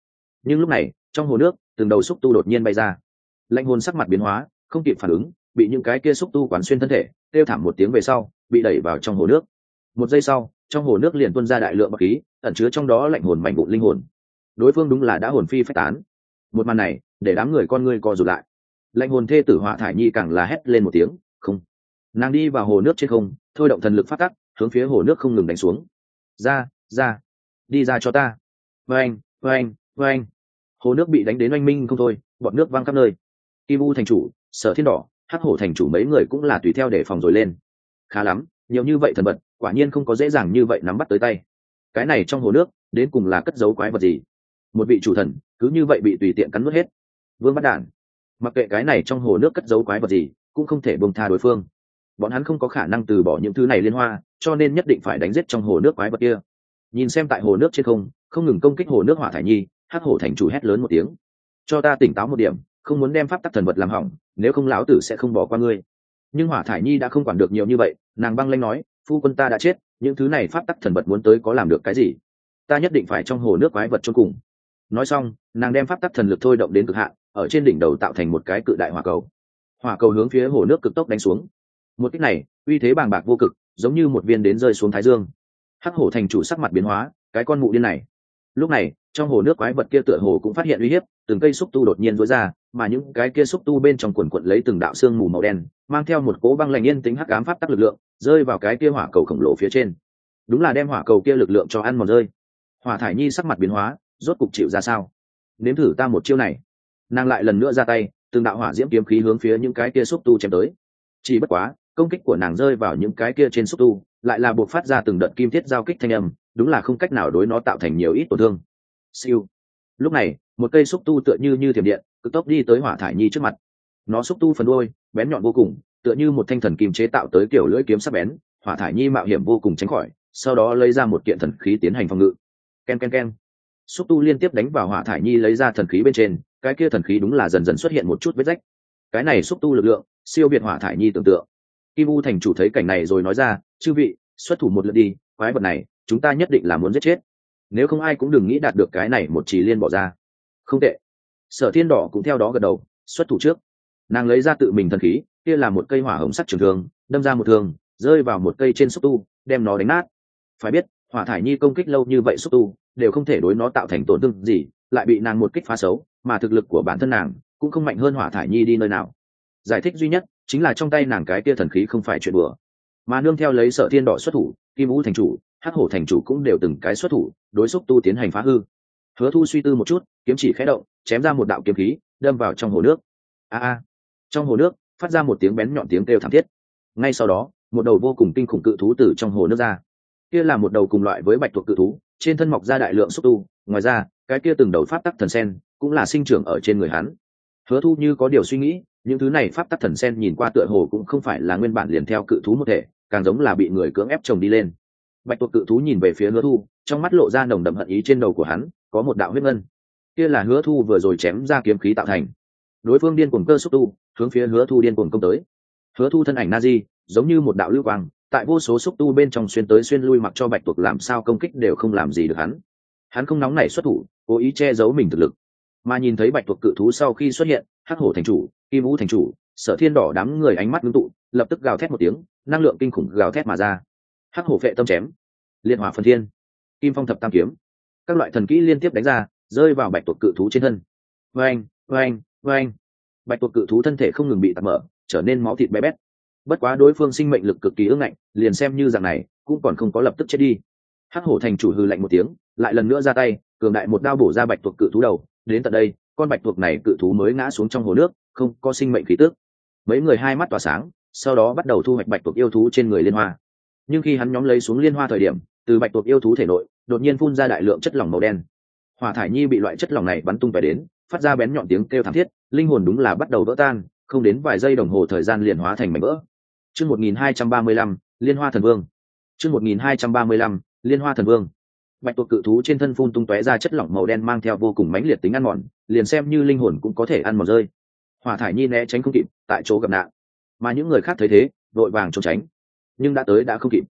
S1: Nhưng lúc này trong hồ nước từng đầu xúc tu đột nhiên bay ra. Lãnh hồn sắc mặt biến hóa, không kịp phản ứng, bị những cái kia xúc tu quán xuyên thân thể, kêu thảm một tiếng về sau bị đẩy vào trong hồ nước. Một giây sau trong hồ nước liền tuôn ra đại lượng bạc khí, ẩn chứa trong đó lạnh hồn mảnh vụn linh hồn. Đối phương đúng là đã hồn phi phách tán. Một màn này để đám người con ngươi co rụt lại. Lạnh hồn thê tử Hỏa Thải Nhi càng là hét lên một tiếng không. Nàng đi vào hồ nước trên không, thôi động thần lực phát tắc, hướng phía hồ nước không ngừng đánh xuống. Ra, ra, đi ra cho ta. Vâng, vâng, vâng. Hồ nước bị đánh đến oanh minh không thôi, bọt nước văng khắp nơi. Kim U thành chủ, Sở Thiên Đỏ, Hắc Hổ thành chủ mấy người cũng là tùy theo để phòng rồi lên. Khá lắm, nhiều như vậy thần vật, quả nhiên không có dễ dàng như vậy nắm bắt tới tay. Cái này trong hồ nước đến cùng là cất giấu quái vật gì? Một vị chủ thần cứ như vậy bị tùy tiện cắn nuốt hết. Vương Bắt Đản, mặc kệ cái này trong hồ nước cất giấu quái vật gì, cũng không thể buông tha đối phương. Bọn hắn không có khả năng từ bỏ những thứ này liên hoa, cho nên nhất định phải đánh giết trong hồ nước quái vật kia. Nhìn xem tại hồ nước trên không, không ngừng công kích hồ nước Hỏa Thải Nhi, Hắc Hổ thành chủ hét lớn một tiếng: cho ta tỉnh táo một điểm, không muốn đem pháp tắc thần vật làm hỏng, nếu không lão tử sẽ không bỏ qua ngươi. Nhưng Hỏa Thải Nhi đã không quản được nhiều như vậy, nàng băng lãnh nói: phu quân ta đã chết, những thứ này pháp tắc thần vật muốn tới có làm được cái gì? Ta nhất định phải trong hồ nước quái vật chôn cùng. Nói xong nàng đem pháp tắc thần lực thôi động đến cực hạn, ở trên đỉnh đầu tạo thành một cái cự đại hỏa cầu. Hỏa cầu hướng phía hồ nước cực tốc đánh xuống. Một kích này uy thế bàng bạc vô cực, giống như một viên đến rơi xuống thái dương. Hắc Hổ thành chủ sắc mặt biến hóa, cái con mụ điên này. Lúc này trong hồ nước quái vật kia tựa hồ cũng phát hiện uy hiếp, từng cây xúc tu đột nhiên rối ra, mà những cái kia xúc tu bên trong quần quật lấy từng đạo xương mù màu đen, mang theo một cỗ băng lạnh yên tính hắc ám pháp tắc lực lượng, rơi vào cái kia hỏa cầu khổng lồ phía trên. Đúng là đem hỏa cầu kia lực lượng cho ăn mòn rơi. Hỏa Thải Nhi sắc mặt biến hóa, rốt cục chịu ra sao? Nếm thử ta một chiêu này. Nàng lại lần nữa ra tay, từng đạo hỏa diễm kiếm khí hướng phía những cái kia xúc tu chém tới. Chỉ bất quá công kích của nàng rơi vào những cái kia trên xúc tu, lại là buộc phát ra từng đợt kim thiết giao kích thanh âm, đúng là không cách nào đối nó tạo thành nhiều ít tổn thương. Siêu. Lúc này một cây xúc tu tựa như như thiểm điện cực tốc đi tới Hỏa Thải Nhi trước mặt. Nó xúc tu phần đuôi bén nhọn vô cùng, tựa như một thanh thần kim chế tạo tới kiểu lưỡi kiếm sắc bén. Hỏa Thải Nhi mạo hiểm vô cùng tránh khỏi, sau đó lấy ra một kiện thần khí tiến hành phòng ngự. Ken ken ken. Xúc tu liên tiếp đánh vào Hỏa Thải Nhi lấy ra thần khí bên trên, cái kia thần khí đúng là dần dần xuất hiện một chút vết rách. Cái này xúc tu lực lượng siêu việt Hỏa Thải Nhi tưởng tượng. Kim U thành chủ thấy cảnh này rồi nói ra: chư vị, xuất thủ một lượt đi, quái vật này chúng ta nhất định là muốn giết chết, nếu không ai cũng đừng nghĩ đạt được cái này một chỉ liên bỏ ra. Không tệ. Sở Thiên Đỏ cũng theo đó gật đầu, xuất thủ trước. Nàng lấy ra tự mình thần khí, kia là một cây hỏa hồng sắc trường thương, đâm ra một thương rơi vào một cây trên xúc tu, đem nó đánh nát. Phải biết Hỏa Thải Nhi công kích lâu như vậy xúc tu đều không thể đối nó tạo thành tổn thương gì, lại bị nàng một kích phá xấu, mà thực lực của bản thân nàng cũng không mạnh hơn Hỏa Thải Nhi đi nơi nào. Giải thích duy nhất chính là trong tay nàng cái kia thần khí không phải chuyện bừa. Mà nương theo lấy Sở Thiên Đỏ xuất thủ, Kim U thành chủ, Hắc Hổ thành chủ cũng đều từng cái xuất thủ, đối xúc tu tiến hành phá hư. Hứa Thu suy tư một chút, kiếm chỉ khẽ động, chém ra một đạo kiếm khí, đâm vào trong hồ nước. A a. Trong hồ nước phát ra một tiếng bén nhọn tiếng kêu thảm thiết. Ngay sau đó, một đầu vô cùng kinh khủng cự thú từ trong hồ nước ra. Kia là một đầu cùng loại với bạch tuộc cự thú, trên thân mọc ra đại lượng xúc tu, ngoài ra, cái kia từng đầu pháp tắc thần sen cũng là sinh trưởng ở trên người hắn. Hứa Thu như có điều suy nghĩ, những thứ này pháp tắc thần sen nhìn qua tựa hồ cũng không phải là nguyên bản liền theo cự thú một thể, càng giống là bị người cưỡng ép trồng đi lên. Bạch tuộc cự thú nhìn về phía Hứa Thu, trong mắt lộ ra nồng đậm hận ý, trên đầu của hắn có một đạo huyết ngân. Kia là Hứa Thu vừa rồi chém ra kiếm khí tạo thành. Đối phương điên cuồng cơ xúc tu, hướng phía Hứa Thu điên cuồng công tới. Hứa Thu thân ảnh Nazi, giống như một đạo lưu quang, tại vô số xúc tu bên trong xuyên tới xuyên lui, mặc cho bạch tuộc làm sao công kích đều không làm gì được hắn. Hắn không nóng nảy xuất thủ, cố ý che giấu mình thực lực. Mà nhìn thấy bạch tuộc cự thú sau khi xuất hiện, Hắc Hổ thành chủ, Kim Vũ thành chủ, Sở Thiên Đỏ đám người ánh mắt ngưng tụ, lập tức gào thét một tiếng, năng lượng kinh khủng gào thét mà ra. Hắc Hổ phệ tâm chém, Liệt Hỏa phân thiên, Kim Phong thập tam kiếm, các loại thần kỹ liên tiếp đánh ra, rơi vào bạch tuộc cự thú trên thân. Oeng, oeng, oeng. Bạch tuộc cự thú thân thể không ngừng bị tạt mở, trở nên máu thịt bé bét. Bất quá đối phương sinh mệnh lực cực kỳ ương ngạnh, liền xem như dạng này cũng còn không có lập tức chết đi. Hắc Hổ thành chủ hừ lạnh một tiếng, lại lần nữa ra tay, cường đại một đao bổ ra bạch tuộc cự thú đầu. Đến tận đây, con bạch tuộc này cự thú mới ngã xuống trong hồ nước, không có sinh mệnh khí tức. Mấy người hai mắt tỏa sáng, sau đó bắt đầu thu hoạch bạch tuộc yêu thú trên người liên hoa. Nhưng khi hắn nhóm lấy xuống liên hoa thời điểm, từ bạch tuộc yêu thú thể nội đột nhiên phun ra đại lượng chất lỏng màu đen. Hỏa Thải Nhi bị loại chất lỏng này bắn tung tóe đến, phát ra bén nhọn tiếng kêu thảm thiết, linh hồn đúng là bắt đầu vỡ tan, không đến vài giây đồng hồ thời gian liền hóa thành mảnh vỡ. Chương một nghìn hai trăm ba mươi lăm, Liên Hoa Thần Vương. Chương một nghìn hai trăm ba mươi lăm, Liên Hoa Thần Vương. Bạch tuộc cự thú trên thân phun tung tóe ra chất lỏng màu đen mang theo vô cùng mãnh liệt tính ăn mòn, liền xem như linh hồn cũng có thể ăn mòn rơi. Hỏa Thải Nhi né tránh không kịp, tại chỗ gặp nạn. Mà những người khác thấy thế, vội vàng trốn tránh. Nhưng đã tới đã không kịp.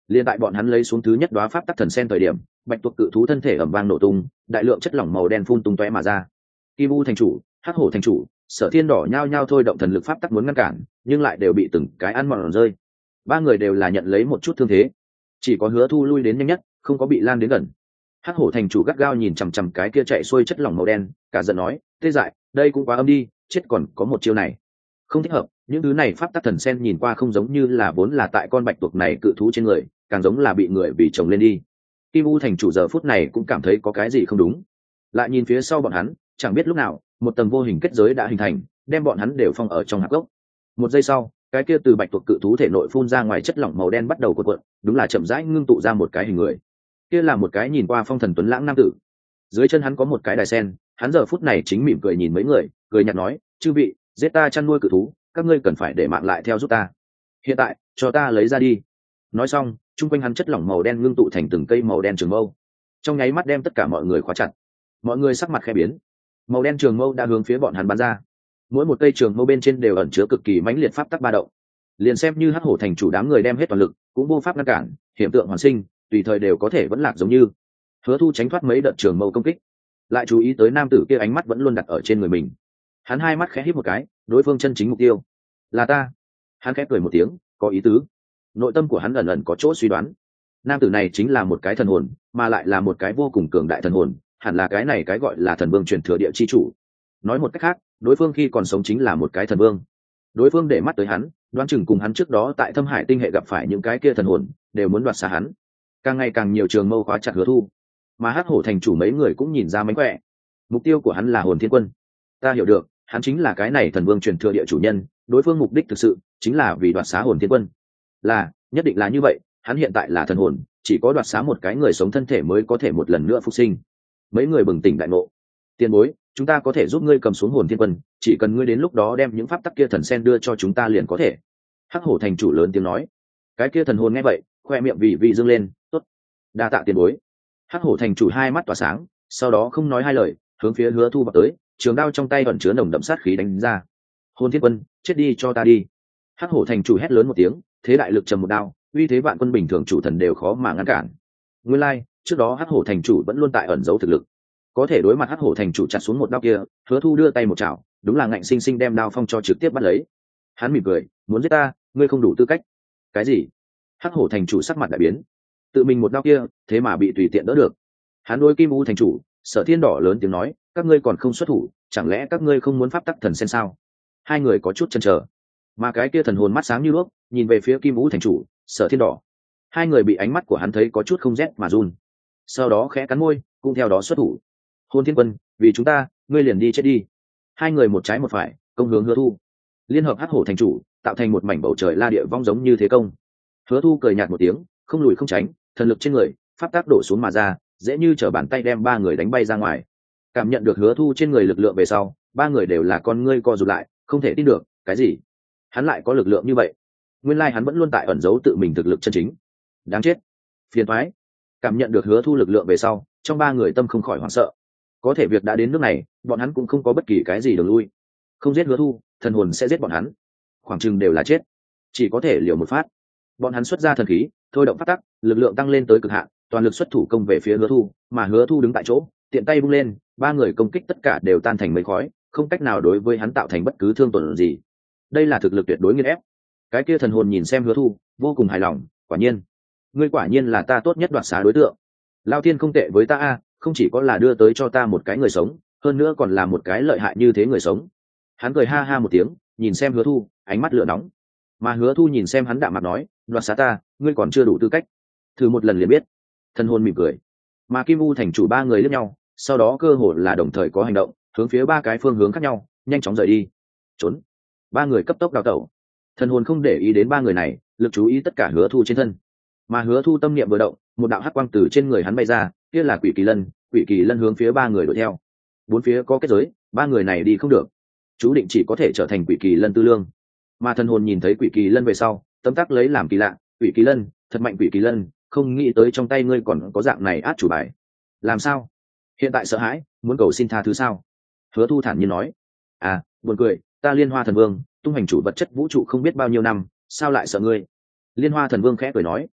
S1: Liên tại bọn hắn lấy xuống thứ nhất đóa pháp tắc thần sen thời điểm, bạch tuộc cự thú thân thể ầm vang nổ tung, đại lượng chất lỏng màu đen phun tung tóe mà ra. Kim U thành chủ, Hắc Hổ thành chủ, Sở Thiên đỏ nhao nhao thôi động thần lực pháp tắc muốn ngăn cản, nhưng lại đều bị từng cái ăn mòn rơi. Ba người đều là nhận lấy một chút thương thế, chỉ có Hứa Thu lui đến nhanh nhất, không có bị lan đến gần. Hắc Hổ thành chủ gắt gao nhìn chằm chằm cái kia chạy xuôi chất lỏng màu đen, cả giận nói, tê dại, đây cũng quá âm đi, chết còn có một chiêu này, không thích hợp. Những thứ này pháp tắc thần sen nhìn qua không giống như là vốn là tại con bạch tuộc này cự thú trên người, càng giống là bị người vì chồng lên đi. Kim U thành chủ giờ phút này cũng cảm thấy có cái gì không đúng, lại nhìn phía sau bọn hắn, chẳng biết lúc nào một tầng vô hình kết giới đã hình thành, đem bọn hắn đều phong ở trong hạp gốc. Một giây sau, cái kia từ bạch tuộc cự thú thể nội phun ra ngoài chất lỏng màu đen bắt đầu cuộn cuộn, đúng là chậm rãi ngưng tụ ra một cái hình người. Kia là một cái nhìn qua phong thần tuấn lãng nam tử, dưới chân hắn có một cái đài sen, hắn giờ phút này chính mỉm cười nhìn mấy người, cười nhạt nói, chư vị, giết ta chăn nuôi cự thú, các ngươi cần phải để mạng lại theo giúp ta. Hiện tại, cho ta lấy ra đi. Nói xong, chung quanh hắn chất lỏng màu đen ngưng tụ thành từng cây màu đen trường mâu, trong nháy mắt đem tất cả mọi người khóa chặt. Mọi người sắc mặt khẽ biến, màu đen trường mâu đã hướng phía bọn hắn bắn ra. Mỗi một cây trường mâu bên trên đều ẩn chứa cực kỳ mãnh liệt pháp tắc ba động, liền xem như Hắc Hổ thành chủ đám người đem hết toàn lực, cũng vô pháp ngăn cản, hiện tượng hoàn sinh, tùy thời đều có thể vẫn lạc giống như. Hứa Thu tránh thoát mấy đợt trường mâu công kích, lại chú ý tới nam tử kia ánh mắt vẫn luôn đặt ở trên người mình. Hắn hai mắt khẽ híp một cái, đối phương chân chính mục tiêu là ta. Hắn khẽ cười một tiếng, có ý tứ. Nội tâm của hắn ẩn ẩn có chỗ suy đoán, nam tử này chính là một cái thần hồn, mà lại là một cái vô cùng cường đại thần hồn, hẳn là cái này cái gọi là thần vương truyền thừa địa chi chủ. Nói một cách khác, đối phương khi còn sống chính là một cái thần vương. Đối phương để mắt tới hắn, đoán chừng cùng hắn trước đó tại Thâm Hải tinh hệ gặp phải những cái kia thần hồn đều muốn đoạt xá hắn. Càng ngày càng nhiều trường mâu khóa chặt Hứa Thu, mà Hắc Hổ thành chủ mấy người cũng nhìn ra mánh khỏe. Mục tiêu của hắn là Hồn Thiên Quân. Ta hiểu được, hắn chính là cái này thần vương truyền thừa địa chủ nhân, đối phương mục đích thực sự chính là vì đoạt xá Hồn Thiên Quân. Là, nhất định là như vậy, hắn hiện tại là thần hồn, chỉ có đoạt xá một cái người sống thân thể mới có thể một lần nữa phục sinh. Mấy người bừng tỉnh đại ngộ. Tiền bối, chúng ta có thể giúp ngươi cầm xuống Hồn Thiên Quân, chỉ cần ngươi đến lúc đó đem những pháp tắc kia thần sen đưa cho chúng ta liền có thể. Hắc Hổ thành chủ lớn tiếng nói. Cái kia thần hồn nghe vậy, khoe miệng vì vì dương lên, tốt, đa tạ tiền bối. Hắc Hổ thành chủ hai mắt tỏa sáng, sau đó không nói hai lời, hướng phía Hứa Thu vào tới, trường đao trong tay ẩn chứa nồng đậm sát khí đánh ra. Hồn Thiên Quân, chết đi cho ta đi. Hắc Hổ thành chủ hét lớn một tiếng, thế đại lực trầm một đao, uy thế vạn quân bình thường chủ thần đều khó mà ngăn cản. Nguyên lai, like, trước đó Hắc Hổ thành chủ vẫn luôn tại ẩn giấu thực lực, có thể đối mặt Hắc Hổ thành chủ chặt xuống một đao kia, Hứa Thu đưa tay một chảo, đúng là ngạnh sinh sinh đem đao phong cho trực tiếp bắt lấy. Hắn mỉm cười, muốn giết ta, ngươi không đủ tư cách. Cái gì? Hắc Hổ thành chủ sắc mặt đại biến, tự mình một đao kia, thế mà bị tùy tiện đỡ được. Hắn đối Kim U thành chủ, Sở Thiên đỏ lớn tiếng nói, các ngươi còn không xuất thủ, chẳng lẽ các ngươi không muốn pháp tắc thần sen sao? Hai người có chút chần chờ, mà cái kia thần hồn mắt sáng như đuốc, nhìn về phía Kim U thành chủ, Sở Thiên đỏ. Hai người bị ánh mắt của hắn thấy có chút không rét mà run, sau đó khẽ cắn môi, cũng theo đó xuất thủ. Hồn Thiên Quân, vì chúng ta, ngươi liền đi chết đi. Hai người một trái một phải, công hướng Hứa Thu. Liên hợp Hắc Hổ thành chủ, tạo thành một mảnh bầu trời la địa vong giống như thế công. Hứa Thu cười nhạt một tiếng, không lùi không tránh, thần lực trên người, pháp tác đổ xuống mà ra, dễ như trở bàn tay đem ba người đánh bay ra ngoài. Cảm nhận được Hứa Thu trên người lực lượng về sau, ba người đều là con ngươi co rụt lại, không thể tin được, cái gì? Hắn lại có lực lượng như vậy? Nguyên lai hắn vẫn luôn tại ẩn giấu tự mình thực lực chân chính. Đáng chết, phiền toái. Cảm nhận được Hứa Thu lực lượng về sau, trong ba người tâm không khỏi hoảng sợ. Có thể việc đã đến nước này, bọn hắn cũng không có bất kỳ cái gì đường lui. Không giết Hứa Thu, thần hồn sẽ giết bọn hắn. Khoảng chừng đều là chết, chỉ có thể liều một phát. Bọn hắn xuất ra thần khí, thôi động phát tắc, lực lượng tăng lên tới cực hạn, toàn lực xuất thủ công về phía Hứa Thu, mà Hứa Thu đứng tại chỗ, tiện tay vung lên, ba người công kích tất cả đều tan thành mây khói, không cách nào đối với hắn tạo thành bất cứ thương tổn gì. Đây là thực lực tuyệt đối nghiền ép. Cái kia thần hồn nhìn xem Hứa Thu, vô cùng hài lòng, quả nhiên, ngươi quả nhiên là ta tốt nhất đoạt xá đối tượng. Lão Thiên không tệ với ta a, không chỉ có là đưa tới cho ta một cái người sống, hơn nữa còn là một cái lợi hại như thế người sống. Hắn cười ha ha một tiếng, nhìn xem Hứa Thu, ánh mắt lửa nóng. Mà Hứa Thu nhìn xem hắn đạm mặt nói, đoạt xá ta, ngươi còn chưa đủ tư cách, thử một lần liền biết. Thần hồn mỉm cười. Mà Kim U thành chủ ba người liếc nhau, sau đó cơ hội là đồng thời có hành động, hướng phía ba cái phương hướng khác nhau, nhanh chóng rời đi. Trốn. Ba người cấp tốc đào tẩu. Thần hồn không để ý đến ba người này, lực chú ý tất cả Hứa Thu trên thân. Mà Hứa Thu tâm niệm vừa động, một đạo hắc quang từ trên người hắn bay ra, kia là Quỷ Kỳ Lân, Quỷ Kỳ Lân hướng phía ba người đuổi theo. Bốn phía có kết giới, ba người này đi không được, chú định chỉ có thể trở thành Quỷ Kỳ Lân tư lương. Mà thần hồn nhìn thấy Quỷ Kỳ Lân về sau, tấm tắc lấy làm kỳ lạ, Quỷ Kỳ Lân, thật mạnh Quỷ Kỳ Lân, không nghĩ tới trong tay ngươi còn có dạng này át chủ bài. Làm sao? Hiện tại sợ hãi, muốn cầu xin tha thứ sao? Hứa Thu thản nhiên nói. À, buồn cười, ta Liên Hoa Thần Vương, tung hành chủ vật chất vũ trụ không biết bao nhiêu năm, sao lại sợ ngươi? Liên Hoa Thần Vương khẽ cười nói.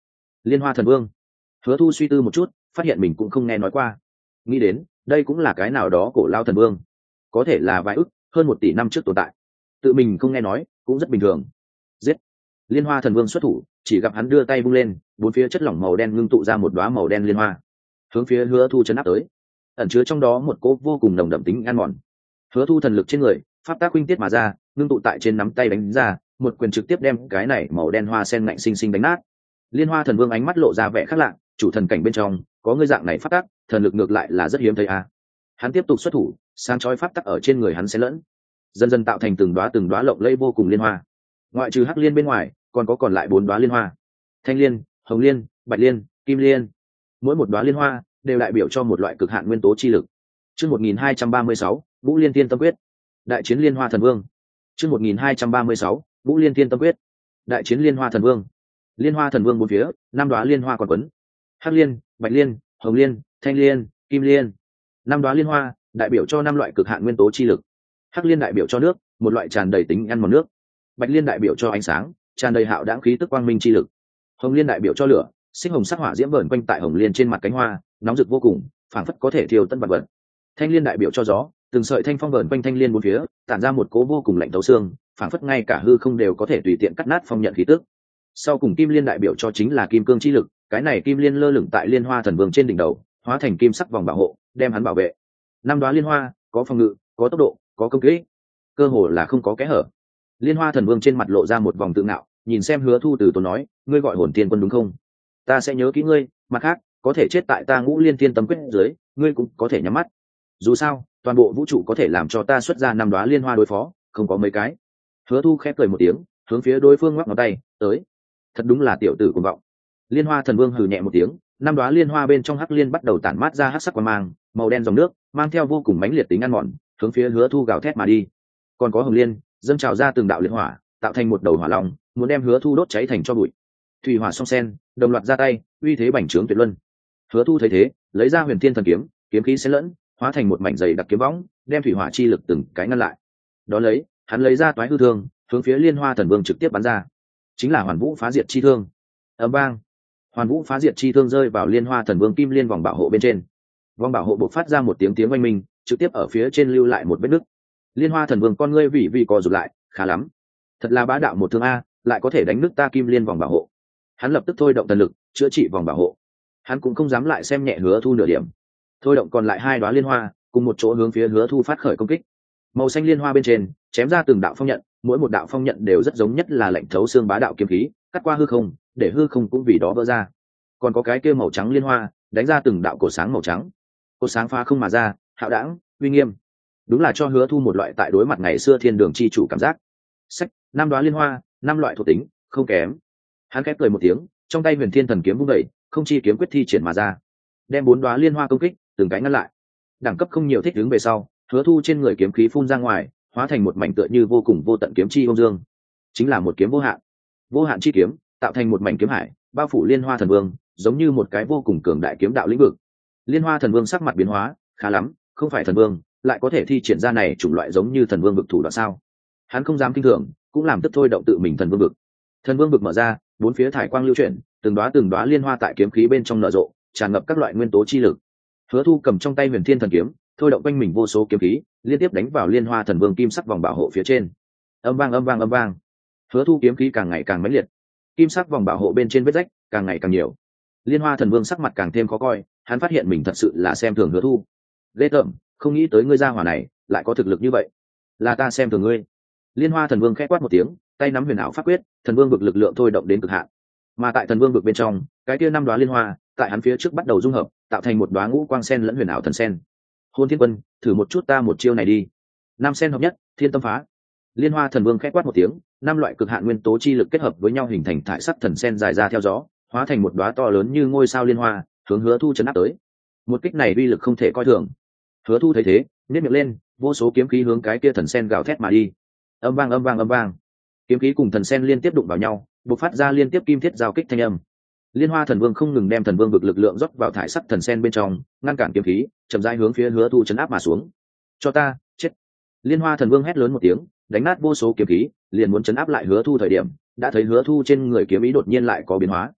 S1: Liên Hoa Thần Vương. Hứa Thu suy tư một chút, phát hiện mình cũng không nghe nói qua. Nghĩ đến, đây cũng là cái nào đó cổ lao thần vương, có thể là vài ức, hơn một tỷ năm trước tồn tại. Tự mình không nghe nói, cũng rất bình thường. Giết! Liên Hoa Thần Vương xuất thủ, chỉ gặp hắn đưa tay vung lên, bốn phía chất lỏng màu đen ngưng tụ ra một đóa màu đen liên hoa, hướng phía Hứa Thu chấn áp tới. Ẩn chứa trong đó một cỗ vô cùng nồng đậm tính ăn mòn. Hứa Thu thần lực trên người, pháp tác huynh tiết mà ra, ngưng tụ tại trên nắm tay đánh ra, một quyền trực tiếp đem cái này màu đen hoa sen ngạnh sinh sinh đánh nát. Liên Hoa Thần Vương ánh mắt lộ ra vẻ khác lạ, chủ thần cảnh bên trong, có ngươi dạng này pháp tác, thần lực ngược lại là rất hiếm thấy à. Hắn tiếp tục xuất thủ, sáng chói pháp tắc ở trên người hắn xen lẫn, dần dần tạo thành từng đóa từng đóa lộng lẫy vô cùng liên hoa. Ngoại trừ hắc liên bên ngoài, còn có còn lại bốn đóa liên hoa: thanh liên, hồng liên, bạch liên, kim liên. Mỗi một đóa liên hoa đều đại biểu cho một loại cực hạn nguyên tố chi lực. Chương một nghìn hai trăm ba mươi sáu, Vũ Liên Tiên Tâm Quyết. Đại chiến Liên Hoa Thần Vương. Chương một nghìn hai trăm ba mươi sáu, Vũ Liên Tiên Tâm Quyết. Đại chiến Liên Hoa Thần Vương. Liên Hoa Thần Vương bốn phía, năm đóa liên hoa còn quấn. Hắc liên, bạch liên, hồng liên, thanh liên, kim liên. Năm đóa liên hoa đại biểu cho năm loại cực hạn nguyên tố chi lực. Hắc liên đại biểu cho nước, một loại tràn đầy tính ăn mòn nước. Bạch liên đại biểu cho ánh sáng, tràn đầy hạo đãng khí tức quang minh chi lực. Hồng liên đại biểu cho lửa, xích hồng sắc hỏa diễm vờn quanh tại hồng liên trên mặt cánh hoa, nóng rực vô cùng, phảng phất có thể thiêu tân vật vật. Thanh liên đại biểu cho gió, từng sợi thanh phong vờn quanh thanh liên bốn phía, tản ra một cỗ vô cùng lạnh thấu xương, phảng phất ngay cả hư không đều có thể tùy tiện cắt nát phong nhận khí tức. Sau cùng kim liên đại biểu cho chính là kim cương chi lực, cái này kim liên lơ lửng tại Liên Hoa Thần Vương trên đỉnh đầu, hóa thành kim sắc vòng bảo hộ, đem hắn bảo vệ. Năm đóa liên hoa, có phòng ngự, có tốc độ, có công kích, cơ hồ là không có kẽ hở. Liên Hoa Thần Vương trên mặt lộ ra một vòng tự ngạo, nhìn xem Hứa Thu từ tốn nói, ngươi gọi Hồn Tiên Quân đúng không? Ta sẽ nhớ kỹ ngươi, mặt khác, có thể chết tại ta Ngũ Liên Tiên Tâm Quyết dưới, ngươi cũng có thể nhắm mắt. Dù sao, toàn bộ vũ trụ có thể làm cho ta xuất ra năm đóa liên hoa đối phó, không có mấy cái. Hứa Thu khép cười một tiếng, hướng phía đối phương ngoắc ngón tay, tới. Thật đúng là tiểu tử cuồng vọng. Liên Hoa Thần Vương hừ nhẹ một tiếng, năm đóa liên hoa bên trong hắc liên bắt đầu tản mát ra hắc sắc quang mang, màu đen dòng nước, mang theo vô cùng mãnh liệt tính ăn mòn, hướng phía Hứa Thu gào thét mà đi. Còn có hồng liên, dâng trào ra từng đạo liệt hỏa, tạo thành một đầu hỏa long, muốn đem Hứa Thu đốt cháy thành tro bụi. Thủy hỏa song sen, đồng loạt ra tay, uy thế bành trướng tuyệt luân. Hứa Thu thấy thế, lấy ra Huyền Thiên Thần Kiếm, kiếm khí xen lẫn, hóa thành một mảnh dày đặc kiếm võng, đem thủy hỏa chi lực từng cái ngăn lại. Đó lấy, hắn lấy ra toái hư thương, hướng phía Liên Hoa Thần Vương trực tiếp bắn ra. Chính là Hoàn Vũ Phá Diệt Chi Thương. Ầm vang, Hoàn Vũ Phá Diệt Chi Thương rơi vào Liên Hoa Thần Vương kim liên vòng bảo hộ bên trên. Vòng bảo hộ bộc phát ra một tiếng tiếng oanh minh, trực tiếp ở phía trên lưu lại một vết nứt. Liên Hoa Thần Vương con ngươi vị vị co rụt lại, khá lắm, thật là bá đạo một thương a, lại có thể đánh nứt ta kim liên vòng bảo hộ. Hắn lập tức thôi động thần lực, chữa trị vòng bảo hộ. Hắn cũng không dám lại xem nhẹ Hứa Thu nửa điểm. Thôi động còn lại hai đóa liên hoa, cùng một chỗ hướng phía Hứa Thu phát khởi công kích. Màu xanh liên hoa bên trên, chém ra từng đạo phong nhận, mỗi một đạo phong nhận đều rất giống nhất là lạnh thấu xương bá đạo kiếm khí, cắt qua hư không, để hư không cũng vì đó vỡ ra. Còn có cái kia màu trắng liên hoa, đánh ra từng đạo cổ sáng màu trắng. Cổ sáng phá không mà ra, hạo đãng, uy nghiêm. Đúng là cho Hứa Thu một loại tại đối mặt ngày xưa thiên đường chi chủ cảm giác. Sách, năm đóa liên hoa, năm loại thuộc tính, không kém. Hắn khép cười một tiếng, trong tay Huyền Thiên Thần Kiếm vung dậy, không chi kiếm quyết thi triển mà ra, đem bốn đóa liên hoa công kích từng cái ngăn lại. Đẳng cấp không nhiều thích ứng về sau, Hứa Thu trên người kiếm khí phun ra ngoài, hóa thành một mảnh tựa như vô cùng vô tận kiếm chi ôn dương, chính là một kiếm vô hạn. Vô hạn chi kiếm, tạo thành một mảnh kiếm hải, bao phủ Liên Hoa Thần Vương, giống như một cái vô cùng cường đại kiếm đạo lĩnh vực. Liên Hoa Thần Vương sắc mặt biến hóa, khá lắm, không phải thần vương, lại có thể thi triển ra này chủng loại giống như thần vương vực thủ đoạn sao? Hắn không dám kinh thường, cũng làm tức thôi động tự mình thần vương vực. Thần vương vực mở ra, bốn phía thải quang lưu chuyển, từng đóa từng đóa liên hoa tại kiếm khí bên trong nở rộ, tràn ngập các loại nguyên tố chi lực. Hứa Thu cầm trong tay Huyền Thiên Thần Kiếm, thôi động quanh mình vô số kiếm khí, liên tiếp đánh vào Liên Hoa Thần Vương kim sắc vòng bảo hộ phía trên. Âm vang âm vang âm vang. Hứa Thu kiếm khí càng ngày càng mãnh liệt, kim sắc vòng bảo hộ bên trên vết rách càng ngày càng nhiều. Liên Hoa Thần Vương sắc mặt càng thêm khó coi, hắn phát hiện mình thật sự là xem thường Hứa Thu. Ghê tởm, không nghĩ tới ngươi gia hỏa này lại có thực lực như vậy. Là ta xem thường ngươi. Liên Hoa Thần Vương khẽ quát một tiếng, tay nắm huyền ảo pháp quyết, thần vương vực lực lượng thôi động đến cực hạn. Mà tại thần vương vực bên trong, cái kia năm đóa liên hoa, tại hắn phía trước bắt đầu dung hợp, tạo thành một đóa ngũ quang sen lẫn huyền ảo thần sen. Hôn Thiên Quân, thử một chút ta một chiêu này đi. Năm sen hợp nhất, thiên tâm phá. Liên Hoa Thần Vương khẽ quát một tiếng, năm loại cực hạn nguyên tố chi lực kết hợp với nhau hình thành thải sắc thần sen dài ra theo gió, hóa thành một đóa to lớn như ngôi sao liên hoa, hướng Hứa Thu chấn áp tới. Một kích này uy lực không thể coi thường. Hứa Thu thấy thế, nhếch miệng lên, vô số kiếm khí hướng cái kia thần sen gào thét mà đi. Âm vang âm vang âm vang. Kiếm khí cùng thần sen liên tiếp đụng vào nhau, bộc phát ra liên tiếp kim thiết giao kích thanh âm. Liên Hoa Thần Vương không ngừng đem thần vương vực lực lượng rót vào thải sắc thần sen bên trong, ngăn cản kiếm khí, chậm rãi hướng phía Hứa Thu chấn áp mà xuống. Cho ta, chết! Liên Hoa Thần Vương hét lớn một tiếng, đánh nát vô số kiếm khí, liền muốn chấn áp lại Hứa Thu thời điểm, đã thấy Hứa Thu trên người kiếm ý đột nhiên lại có biến hóa.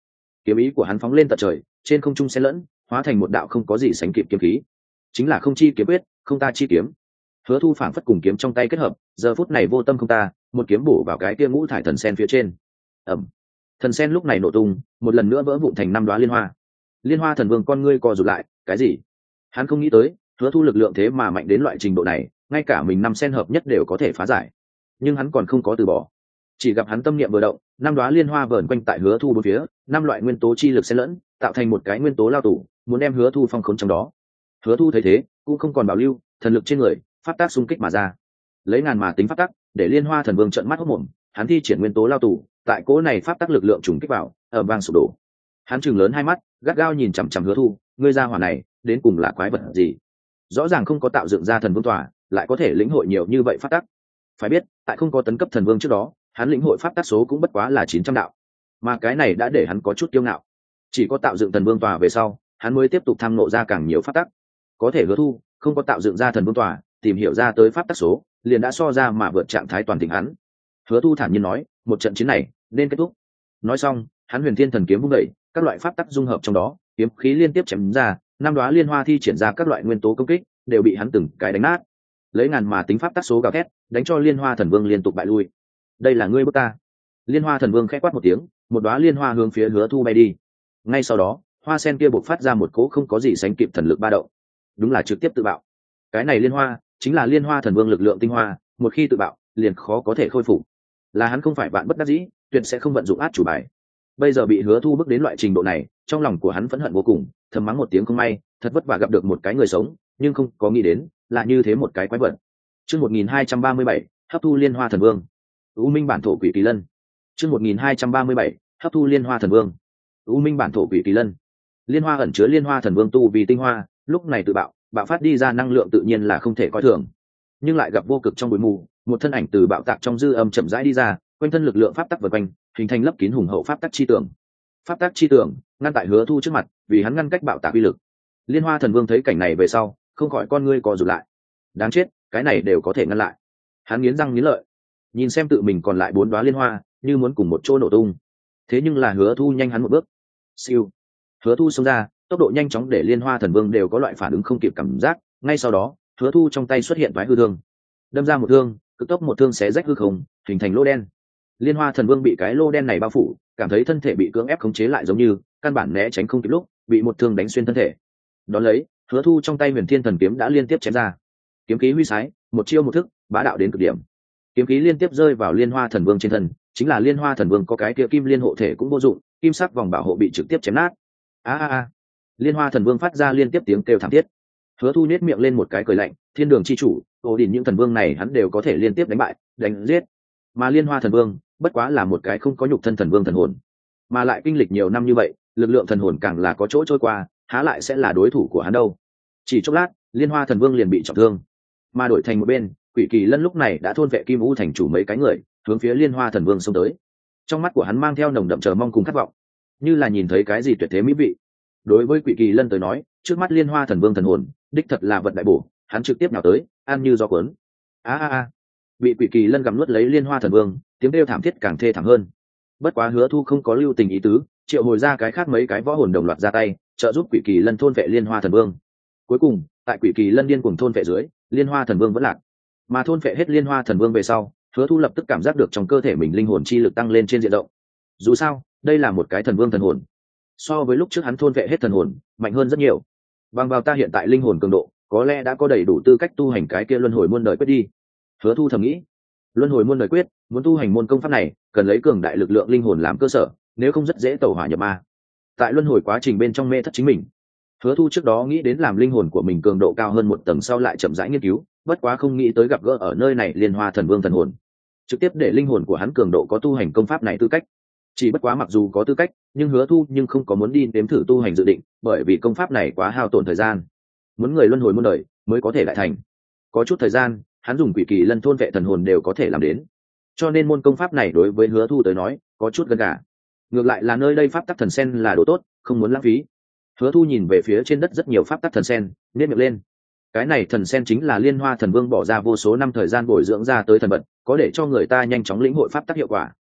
S1: kiếm ý của hắn phóng lên tận trời, trên không trung xen lẫn, hóa thành một đạo không có gì sánh kịp kiếm khí, chính là không chi kiếm quyết, không ta chi kiếm. Hứa Thu phảng phất cùng kiếm trong tay kết hợp, giờ phút này vô tâm không ta, một kiếm bổ vào cái kia ngũ thải thần sen phía trên. Ầm. Thần sen lúc này nổ tung, một lần nữa vỡ vụn thành năm đóa liên hoa. Liên Hoa Thần Vương con ngươi co rụt lại, cái gì? Hắn không nghĩ tới, Hứa Thu lực lượng thế mà mạnh đến loại trình độ này, ngay cả mình năm sen hợp nhất đều có thể phá giải. Nhưng hắn còn không có từ bỏ. Chỉ gặp hắn tâm niệm vừa động, năm đóa liên hoa vờn quanh tại Hứa Thu bốn phía, năm loại nguyên tố chi lực xen lẫn, tạo thành một cái nguyên tố lao tù, muốn đem Hứa Thu phong khốn trong đó. Hứa Thu thấy thế, cũng không còn bảo lưu, thần lực trên người, pháp tác xung kích mà ra. Lấy ngàn mà tính pháp tác, để Liên Hoa Thần Vương trợn mắt hốt mồm, hắn thi triển nguyên tố lao tù, tại cỗ này pháp tác lực lượng trùng kích vào, ở vang sụp đổ. Hắn trừng lớn hai mắt, gắt gao nhìn chằm chằm Hứa Thu, ngươi ra hỏa này, đến cùng là quái vật gì? Rõ ràng không có tạo dựng ra thần vương tòa, lại có thể lĩnh hội nhiều như vậy pháp tắc. Phải biết, tại không có tấn cấp thần vương trước đó, hắn lĩnh hội pháp tắc số cũng bất quá là chín trăm đạo, mà cái này đã để hắn có chút kiêu ngạo. Chỉ có tạo dựng thần vương tòa về sau, hắn mới tiếp tục tham ngộ ra càng nhiều pháp tắc. Có thể Hứa Thu không có tạo dựng ra thần vương tòa, tìm hiểu ra tới pháp tắc số, liền đã so ra mà vượt trạng thái toàn tình hắn. Hứa Thu thản nhiên nói, một trận chiến này nên kết thúc. Nói xong, hắn Huyền Thiên Thần kiếm vung dậy, các loại pháp tắc dung hợp trong đó, kiếm khí liên tiếp chém ra, năm đóa liên hoa thi triển ra các loại nguyên tố công kích, đều bị hắn từng cái đánh nát. Lấy ngàn mà tính pháp tắc số gào thét, đánh cho Liên Hoa Thần Vương liên tục bại lui. Đây là ngươi bức ta. Liên Hoa Thần Vương khẽ quát một tiếng, một đóa liên hoa hướng phía Hứa Thu bay đi. Ngay sau đó, hoa sen kia bộc phát ra một cỗ không có gì sánh kịp thần lực ba động. Đúng là trực tiếp tự bạo. Cái này liên hoa, chính là Liên Hoa Thần Vương lực lượng tinh hoa, một khi tự bạo, liền khó có thể khôi phục. Là hắn không phải vạn bất đắc dĩ, tuyệt sẽ không vận dụng át chủ bài. Bây giờ bị Hứa Thu bước đến loại trình độ này, trong lòng của hắn phẫn hận vô cùng, thầm mắng một tiếng không may, thật vất vả gặp được một cái người sống, nhưng không có nghĩ đến là như thế một cái quái vật. Chương một nghìn hai trăm ba mươi bảy, hấp thu Liên Hoa Thần Vương. U Minh bản thổ quỷ kỳ lân. Chương một nghìn hai trăm ba mươi bảy, hấp thu Liên Hoa Thần Vương. U Minh bản thổ quỷ kỳ lân. Liên hoa ẩn chứa Liên Hoa Thần Vương tu vì tinh hoa, lúc này tự bạo, bạo phát đi ra năng lượng tự nhiên là không thể coi thường. Nhưng lại gặp vô cực trong bụi mù, một thân ảnh từ bạo tạc trong dư âm chậm rãi đi ra, quanh thân lực lượng pháp tắc vần quanh, hình thành lấp kín hùng hậu pháp tắc chi tường. Pháp tắc chi tường ngăn tại Hứa Thu trước mặt, vì hắn ngăn cách bạo tạc uy lực. Liên Hoa Thần Vương thấy cảnh này về sau, không khỏi con ngươi co rụt lại. Đáng chết, cái này đều có thể ngăn lại. Hắn nghiến răng nghiến lợi, nhìn xem tự mình còn lại bốn đóa liên hoa, như muốn cùng một chỗ nổ tung. Thế nhưng là Hứa Thu nhanh hắn một bước. Siêu. Hứa Thu xông ra, tốc độ nhanh chóng để Liên Hoa Thần Vương đều có loại phản ứng không kịp cảm giác. Ngay sau đó, Hứa Thu trong tay xuất hiện toái hư thương, đâm ra một thương, cực tốc một thương xé rách hư không, hình thành lỗ đen. Liên Hoa Thần Vương bị cái lỗ đen này bao phủ, cảm thấy thân thể bị cưỡng ép khống chế lại, giống như căn bản né tránh không kịp lúc bị một thương đánh xuyên thân thể. Đón lấy, Hứa Thu trong tay Huyền Thiên Thần kiếm đã liên tiếp chém ra, kiếm khí huy sái, một chiêu một thức, bá đạo đến cực điểm. Kiếm khí liên tiếp rơi vào Liên Hoa Thần Vương trên thân, chính là Liên Hoa Thần Vương có cái kia kim liên hộ thể cũng vô dụng, kim sắc vòng bảo hộ bị trực tiếp chém nát. A a a. Liên Hoa Thần Vương phát ra liên tiếp tiếng kêu thảm thiết. Hứa Thu nhếch miệng lên một cái cười lạnh, Thiên Đường chi chủ, ổ đỉnh những thần vương này hắn đều có thể liên tiếp đánh bại, đánh giết. Mà Liên Hoa Thần Vương, bất quá là một cái không có nhục thân thần vương thần hồn, mà lại kinh lịch nhiều năm như vậy, lực lượng thần hồn càng là có chỗ trôi qua, há lại sẽ là đối thủ của hắn đâu. Chỉ chốc lát, Liên Hoa Thần Vương liền bị trọng thương, mà đổi thành một bên, Quỷ Kỳ Lân lúc này đã thôn vệ Kim U thành chủ mấy cái người, hướng phía Liên Hoa Thần Vương xông tới. Trong mắt của hắn mang theo nồng đậm chờ mong cùng khát vọng, như là nhìn thấy cái gì tuyệt thế mỹ vị. Đối với Quỷ Kỳ Lân tới nói, trước mắt Liên Hoa Thần Vương thần hồn, đích thật là vật đại bổ, hắn trực tiếp nhào tới, ăn như gió cuốn. A a a. Bị Quỷ Kỳ Lân gặm nuốt lấy Liên Hoa Thần Vương, tiếng kêu thảm thiết càng thê thảm hơn. Bất quá Hứa Thu không có lưu tình ý tứ, triệu hồi ra cái khác mấy cái võ hồn đồng loạt ra tay, trợ giúp Quỷ Kỳ Lân thôn vệ Liên Hoa Thần Vương. Cuối cùng, tại Quỷ Kỳ Lân điên cuồng thôn vệ dưới, Liên Hoa Thần Vương vẫn lạc. Mà thôn vệ hết Liên Hoa Thần Vương về sau, Hứa Thu lập tức cảm giác được trong cơ thể mình linh hồn chi lực tăng lên trên diện rộng. Dù sao, đây là một cái thần vương thần hồn, so với lúc trước hắn thôn vệ hết thần hồn, mạnh hơn rất nhiều. Bằng vào ta hiện tại linh hồn cường độ, có lẽ đã có đầy đủ tư cách tu hành cái kia luân hồi muôn đời quyết đi. Hứa Thu thầm nghĩ, luân hồi muôn đời quyết, muốn tu hành môn công pháp này, cần lấy cường đại lực lượng linh hồn làm cơ sở, nếu không rất dễ tẩu hỏa nhập ma. Tại luân hồi quá trình bên trong mê thất chính mình. Hứa Thu trước đó nghĩ đến làm linh hồn của mình cường độ cao hơn một tầng sau lại chậm rãi nghiên cứu, bất quá không nghĩ tới gặp gỡ ở nơi này Liên Hoa Thần Vương thần hồn, trực tiếp để linh hồn của hắn cường độ có tu hành công pháp này tư cách. Chỉ bất quá mặc dù có tư cách, nhưng Hứa Thu nhưng không có muốn đi nếm thử tu hành dự định, bởi vì công pháp này quá hao tổn thời gian, muốn người luân hồi muôn đời mới có thể đại thành. Có chút thời gian, hắn dùng Quỷ Kỳ Lân thôn vệ thần hồn đều có thể làm đến, cho nên môn công pháp này đối với Hứa Thu tới nói có chút gần gà. Ngược lại là nơi đây pháp tắc thần sen là đồ tốt, không muốn lãng phí. Hứa Thu nhìn về phía trên đất rất nhiều pháp tắc thần sen, nhếch miệng lên. Cái này thần sen chính là Liên Hoa Thần Vương bỏ ra vô số năm thời gian bồi dưỡng ra tới thần vật, có để cho người ta nhanh chóng lĩnh hội pháp tắc hiệu quả.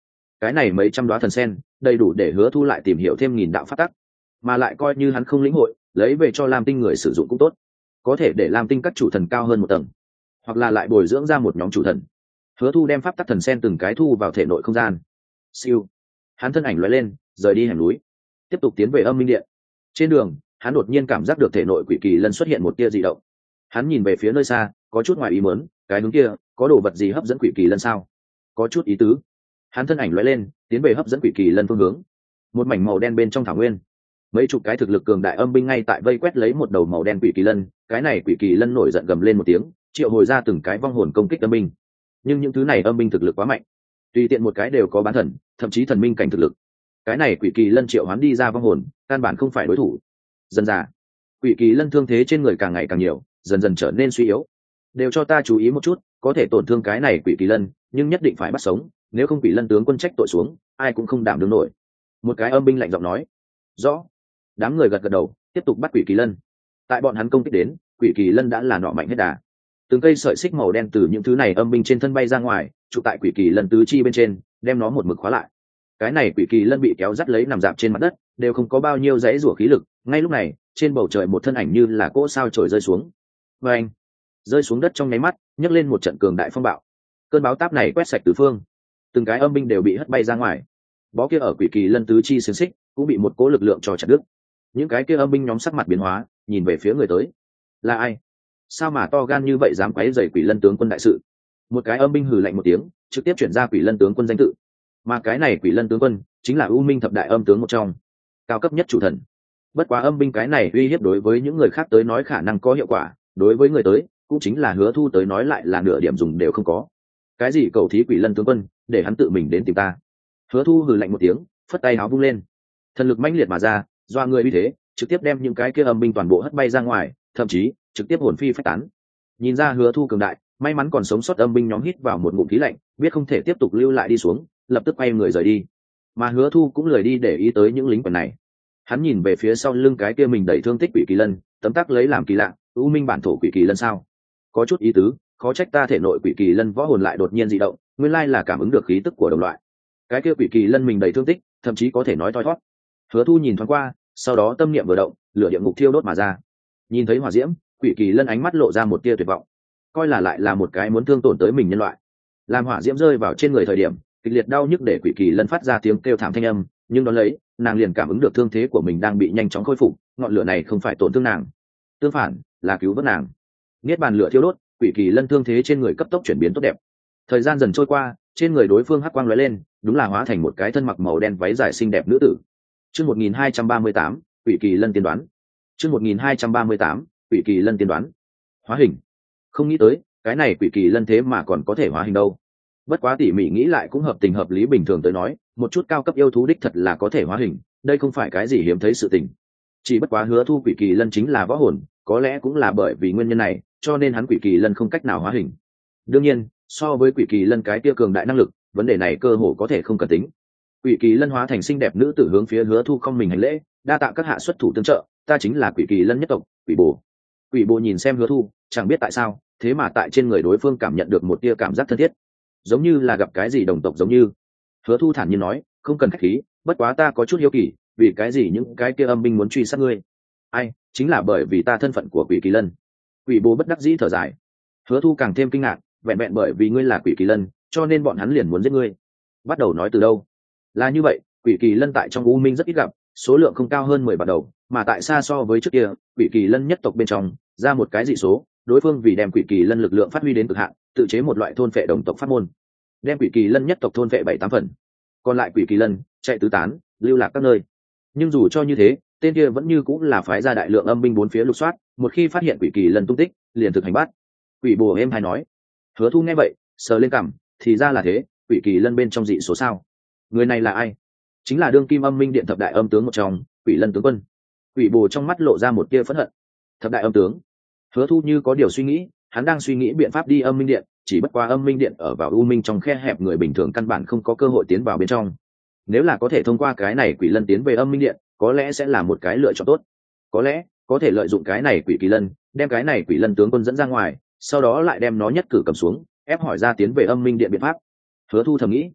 S1: cái này mấy trăm đoá thần sen đầy đủ để Hứa Thu lại tìm hiểu thêm nghìn đạo pháp tắc, mà lại coi như hắn không lĩnh hội, lấy về cho Lam Tinh người sử dụng cũng tốt, có thể để Lam Tinh các chủ thần cao hơn một tầng, hoặc là lại bồi dưỡng ra một nhóm chủ thần. Hứa Thu đem pháp tắc thần sen từng cái thu vào thể nội không gian. Siêu, hắn thân ảnh lóe lên, rời đi hẻm núi, tiếp tục tiến về Âm Minh Điện. Trên đường, hắn đột nhiên cảm giác được thể nội Quỷ Kỳ Lân xuất hiện một tia dị động. Hắn nhìn về phía nơi xa, có chút ngoài ý muốn, cái hướng kia có đồ vật gì hấp dẫn Quỷ Kỳ Lân sao? Có chút ý tứ. Hắn thân ảnh lóe lên, tiến về hấp dẫn Quỷ Kỳ Lân phương hướng. Một mảnh màu đen bên trong thảo nguyên, mấy chục cái thực lực cường đại âm binh ngay tại vây quét lấy một đầu màu đen Quỷ Kỳ Lân. Cái này Quỷ Kỳ Lân nổi giận gầm lên một tiếng, triệu hồi ra từng cái vong hồn công kích âm binh. Nhưng những thứ này âm binh thực lực quá mạnh, tùy tiện một cái đều có bán thần, thậm chí thần minh cảnh thực lực. Cái này Quỷ Kỳ Lân triệu hoán đi ra vong hồn, căn bản không phải đối thủ. Dần dà, Quỷ Kỳ Lân thương thế trên người càng ngày càng nhiều, dần dần trở nên suy yếu. Đều cho ta chú ý một chút, có thể tổn thương cái này Quỷ Kỳ Lân, nhưng nhất định phải bắt sống, nếu không Quỷ Lân tướng quân trách tội xuống, ai cũng không đảm đương nổi. Một cái âm binh lạnh giọng nói. Rõ. Đám người gật gật đầu, tiếp tục bắt Quỷ Kỳ Lân. Tại bọn hắn công kích đến, Quỷ Kỳ Lân đã là nọ mạnh hết đà. Từng cây sợi xích màu đen từ những thứ này âm binh trên thân bay ra ngoài, trụ tại Quỷ Kỳ Lân tứ chi bên trên, đem nó một mực khóa lại. Cái này Quỷ Kỳ Lân bị kéo dắt lấy nằm dạp trên mặt đất, đều không có bao nhiêu dãy rủa khí lực. Ngay lúc này, trên bầu trời một thân ảnh như là cỗ sao trời rơi xuống. Và anh rơi xuống đất trong nháy mắt, nhấc lên một trận cường đại phong bạo. Cơn bão táp này quét sạch tứ phương, từng cái âm binh đều bị hất bay ra ngoài. Bó kia ở Quỷ Kỳ Lân tứ chi xiềng xích cũng bị một cỗ lực lượng cho chặt đứt. Những cái kia âm binh nhóm sắc mặt biến hóa, nhìn về phía người tới. Là ai? Sao mà to gan như vậy dám quấy rầy Quỷ Lân tướng quân đại sự? Một cái âm binh hừ lạnh một tiếng, trực tiếp chuyển ra Quỷ Lân tướng quân danh tự. Mà cái này Quỷ Lân tướng quân chính là U Minh thập đại âm tướng một trong, cao cấp nhất chủ thần. Bất quá âm binh cái này uy hiếp đối với những người khác tới nói khả năng có hiệu quả, đối với người tới cũng chính là Hứa Thu tới nói lại là nửa điểm dùng đều không có. Cái gì cầu thí Quỷ Lân tướng quân, để hắn tự mình đến tìm ta. Hứa Thu hừ lạnh một tiếng, phất tay áo vung lên, thần lực mãnh liệt mà ra, doa người uy thế, trực tiếp đem những cái kia âm binh toàn bộ hất bay ra ngoài, thậm chí trực tiếp hồn phi phách tán. Nhìn ra Hứa Thu cường đại, may mắn còn sống sót âm binh nhóm hít vào một ngụm khí lạnh, biết không thể tiếp tục lưu lại đi xuống, lập tức quay người rời đi. Mà Hứa Thu cũng lười đi để ý tới những lính quần này. Hắn nhìn về phía sau lưng cái kia mình đẩy thương tích Quỷ Kỳ Lân, tấm tắc lấy làm kỳ lạ, U Minh bản thổ Quỷ Kỳ Lân sao? Có chút ý tứ, khó trách ta thể nội Quỷ Kỳ Lân võ hồn lại đột nhiên dị động, nguyên lai là cảm ứng được khí tức của đồng loại. Cái kia Quỷ Kỳ Lân mình đầy thương tích, thậm chí có thể nói thoi thoát. Hứa Thu nhìn thoáng qua, sau đó tâm niệm vừa động, lửa địa ngục thiêu đốt mà ra. Nhìn thấy hỏa diễm, Quỷ Kỳ Lân ánh mắt lộ ra một tia tuyệt vọng, coi là lại là một cái muốn thương tổn tới mình nhân loại. Làm hỏa diễm rơi vào trên người thời điểm, kịch liệt đau nhức để Quỷ Kỳ Lân phát ra tiếng kêu thảm thanh âm, nhưng đón lấy, nàng liền cảm ứng được thương thế của mình đang bị nhanh chóng khôi phục, ngọn lửa này không phải tổn thương nàng, tương phản là cứu vớt nàng. Niết bàn lửa thiêu đốt, Quỷ Kỳ Lân thương thế trên người cấp tốc chuyển biến tốt đẹp. Thời gian dần trôi qua, trên người đối phương hắc quang lóe lên, đúng là hóa thành một cái thân mặc màu đen váy dài xinh đẹp nữ tử. Chương một nghìn hai trăm ba mươi tám, Quỷ Kỳ Lân tiên đoán. Chương một nghìn hai trăm ba mươi tám, Quỷ Kỳ Lân tiên đoán. Hóa hình. Không nghĩ tới, cái này Quỷ Kỳ Lân thế mà còn có thể hóa hình đâu. Bất quá tỉ mỉ nghĩ lại cũng hợp tình hợp lý, bình thường tới nói, một chút cao cấp yêu thú đích thật là có thể hóa hình, đây không phải cái gì hiếm thấy sự tình. Chỉ bất quá Hứa Thu Quỷ Kỳ Lân chính là võ hồn, có lẽ cũng là bởi vì nguyên nhân này, cho nên hắn Quỷ Kỳ Lân không cách nào hóa hình. Đương nhiên, so với Quỷ Kỳ Lân cái kia cường đại năng lực, vấn đề này cơ hồ có thể không cần tính. Quỷ Kỳ Lân hóa thành xinh đẹp nữ tử hướng phía Hứa Thu không mình hành lễ, đa tạ các hạ xuất thủ tương trợ, ta chính là Quỷ Kỳ Lân nhất tộc, Quỷ Bồ. Quỷ Bồ nhìn xem Hứa Thu, chẳng biết tại sao, thế mà tại trên người đối phương cảm nhận được một tia cảm giác thân thiết, giống như là gặp cái gì đồng tộc giống như. Hứa Thu thản nhiên nói, không cần khách khí, bất quá ta có chút hiếu kỳ, vì cái gì những cái kia âm binh muốn truy sát ngươi? Ai, chính là bởi vì ta thân phận của Quỷ Kỳ Lân. Quỷ Bồ bất đắc dĩ thở dài. Hứa Thu càng thêm kinh ngạc, vẹn vẹn bởi vì ngươi là Quỷ Kỳ Lân, cho nên bọn hắn liền muốn giết ngươi. Bắt đầu nói từ đâu? Là như vậy, Quỷ Kỳ Lân tại trong U Minh rất ít gặp, số lượng không cao hơn mười bắt đầu, mà tại xa so với trước kia, Quỷ Kỳ Lân nhất tộc bên trong ra một cái dị số, đối phương vì đem Quỷ Kỳ Lân lực lượng phát huy đến cực hạn, tự chế một loại thôn phệ đồng tộc pháp môn, đem Quỷ Kỳ Lân nhất tộc thôn phệ bảy tám phần, còn lại Quỷ Kỳ Lân chạy tứ tán, lưu lạc các nơi. Nhưng dù cho như thế, tên kia vẫn như cũng là phái ra đại lượng âm binh bốn phía lục soát, một khi phát hiện Quỷ Kỳ Lân tung tích, liền thực hành bắt. Quỷ Bồ êm hay nói. Hứa Thu nghe vậy, sờ lên cằm, thì ra là thế, Quỷ Kỳ Lân bên trong dị số sao? Người này là ai? Chính là đương kim âm minh điện thập đại âm tướng một trong, Quỷ Lân tướng quân. Quỷ Bồ trong mắt lộ ra một tia phẫn hận. Thập đại âm tướng? Hứa Thu như có điều suy nghĩ, hắn đang suy nghĩ biện pháp đi âm minh điện, chỉ bất quá âm minh điện ở vào u minh trong khe hẹp, người bình thường căn bản không có cơ hội tiến vào bên trong. Nếu là có thể thông qua cái này Quỷ Lân tiến về âm minh điện, có lẽ sẽ là một cái lựa chọn tốt. Có lẽ có thể lợi dụng cái này Quỷ Kỳ Lân, đem cái này Quỷ Lân tướng quân dẫn ra ngoài, sau đó lại đem nó nhất cử cầm xuống, ép hỏi ra tiến về âm minh điện biện pháp. Hứa Thu thầm nghĩ.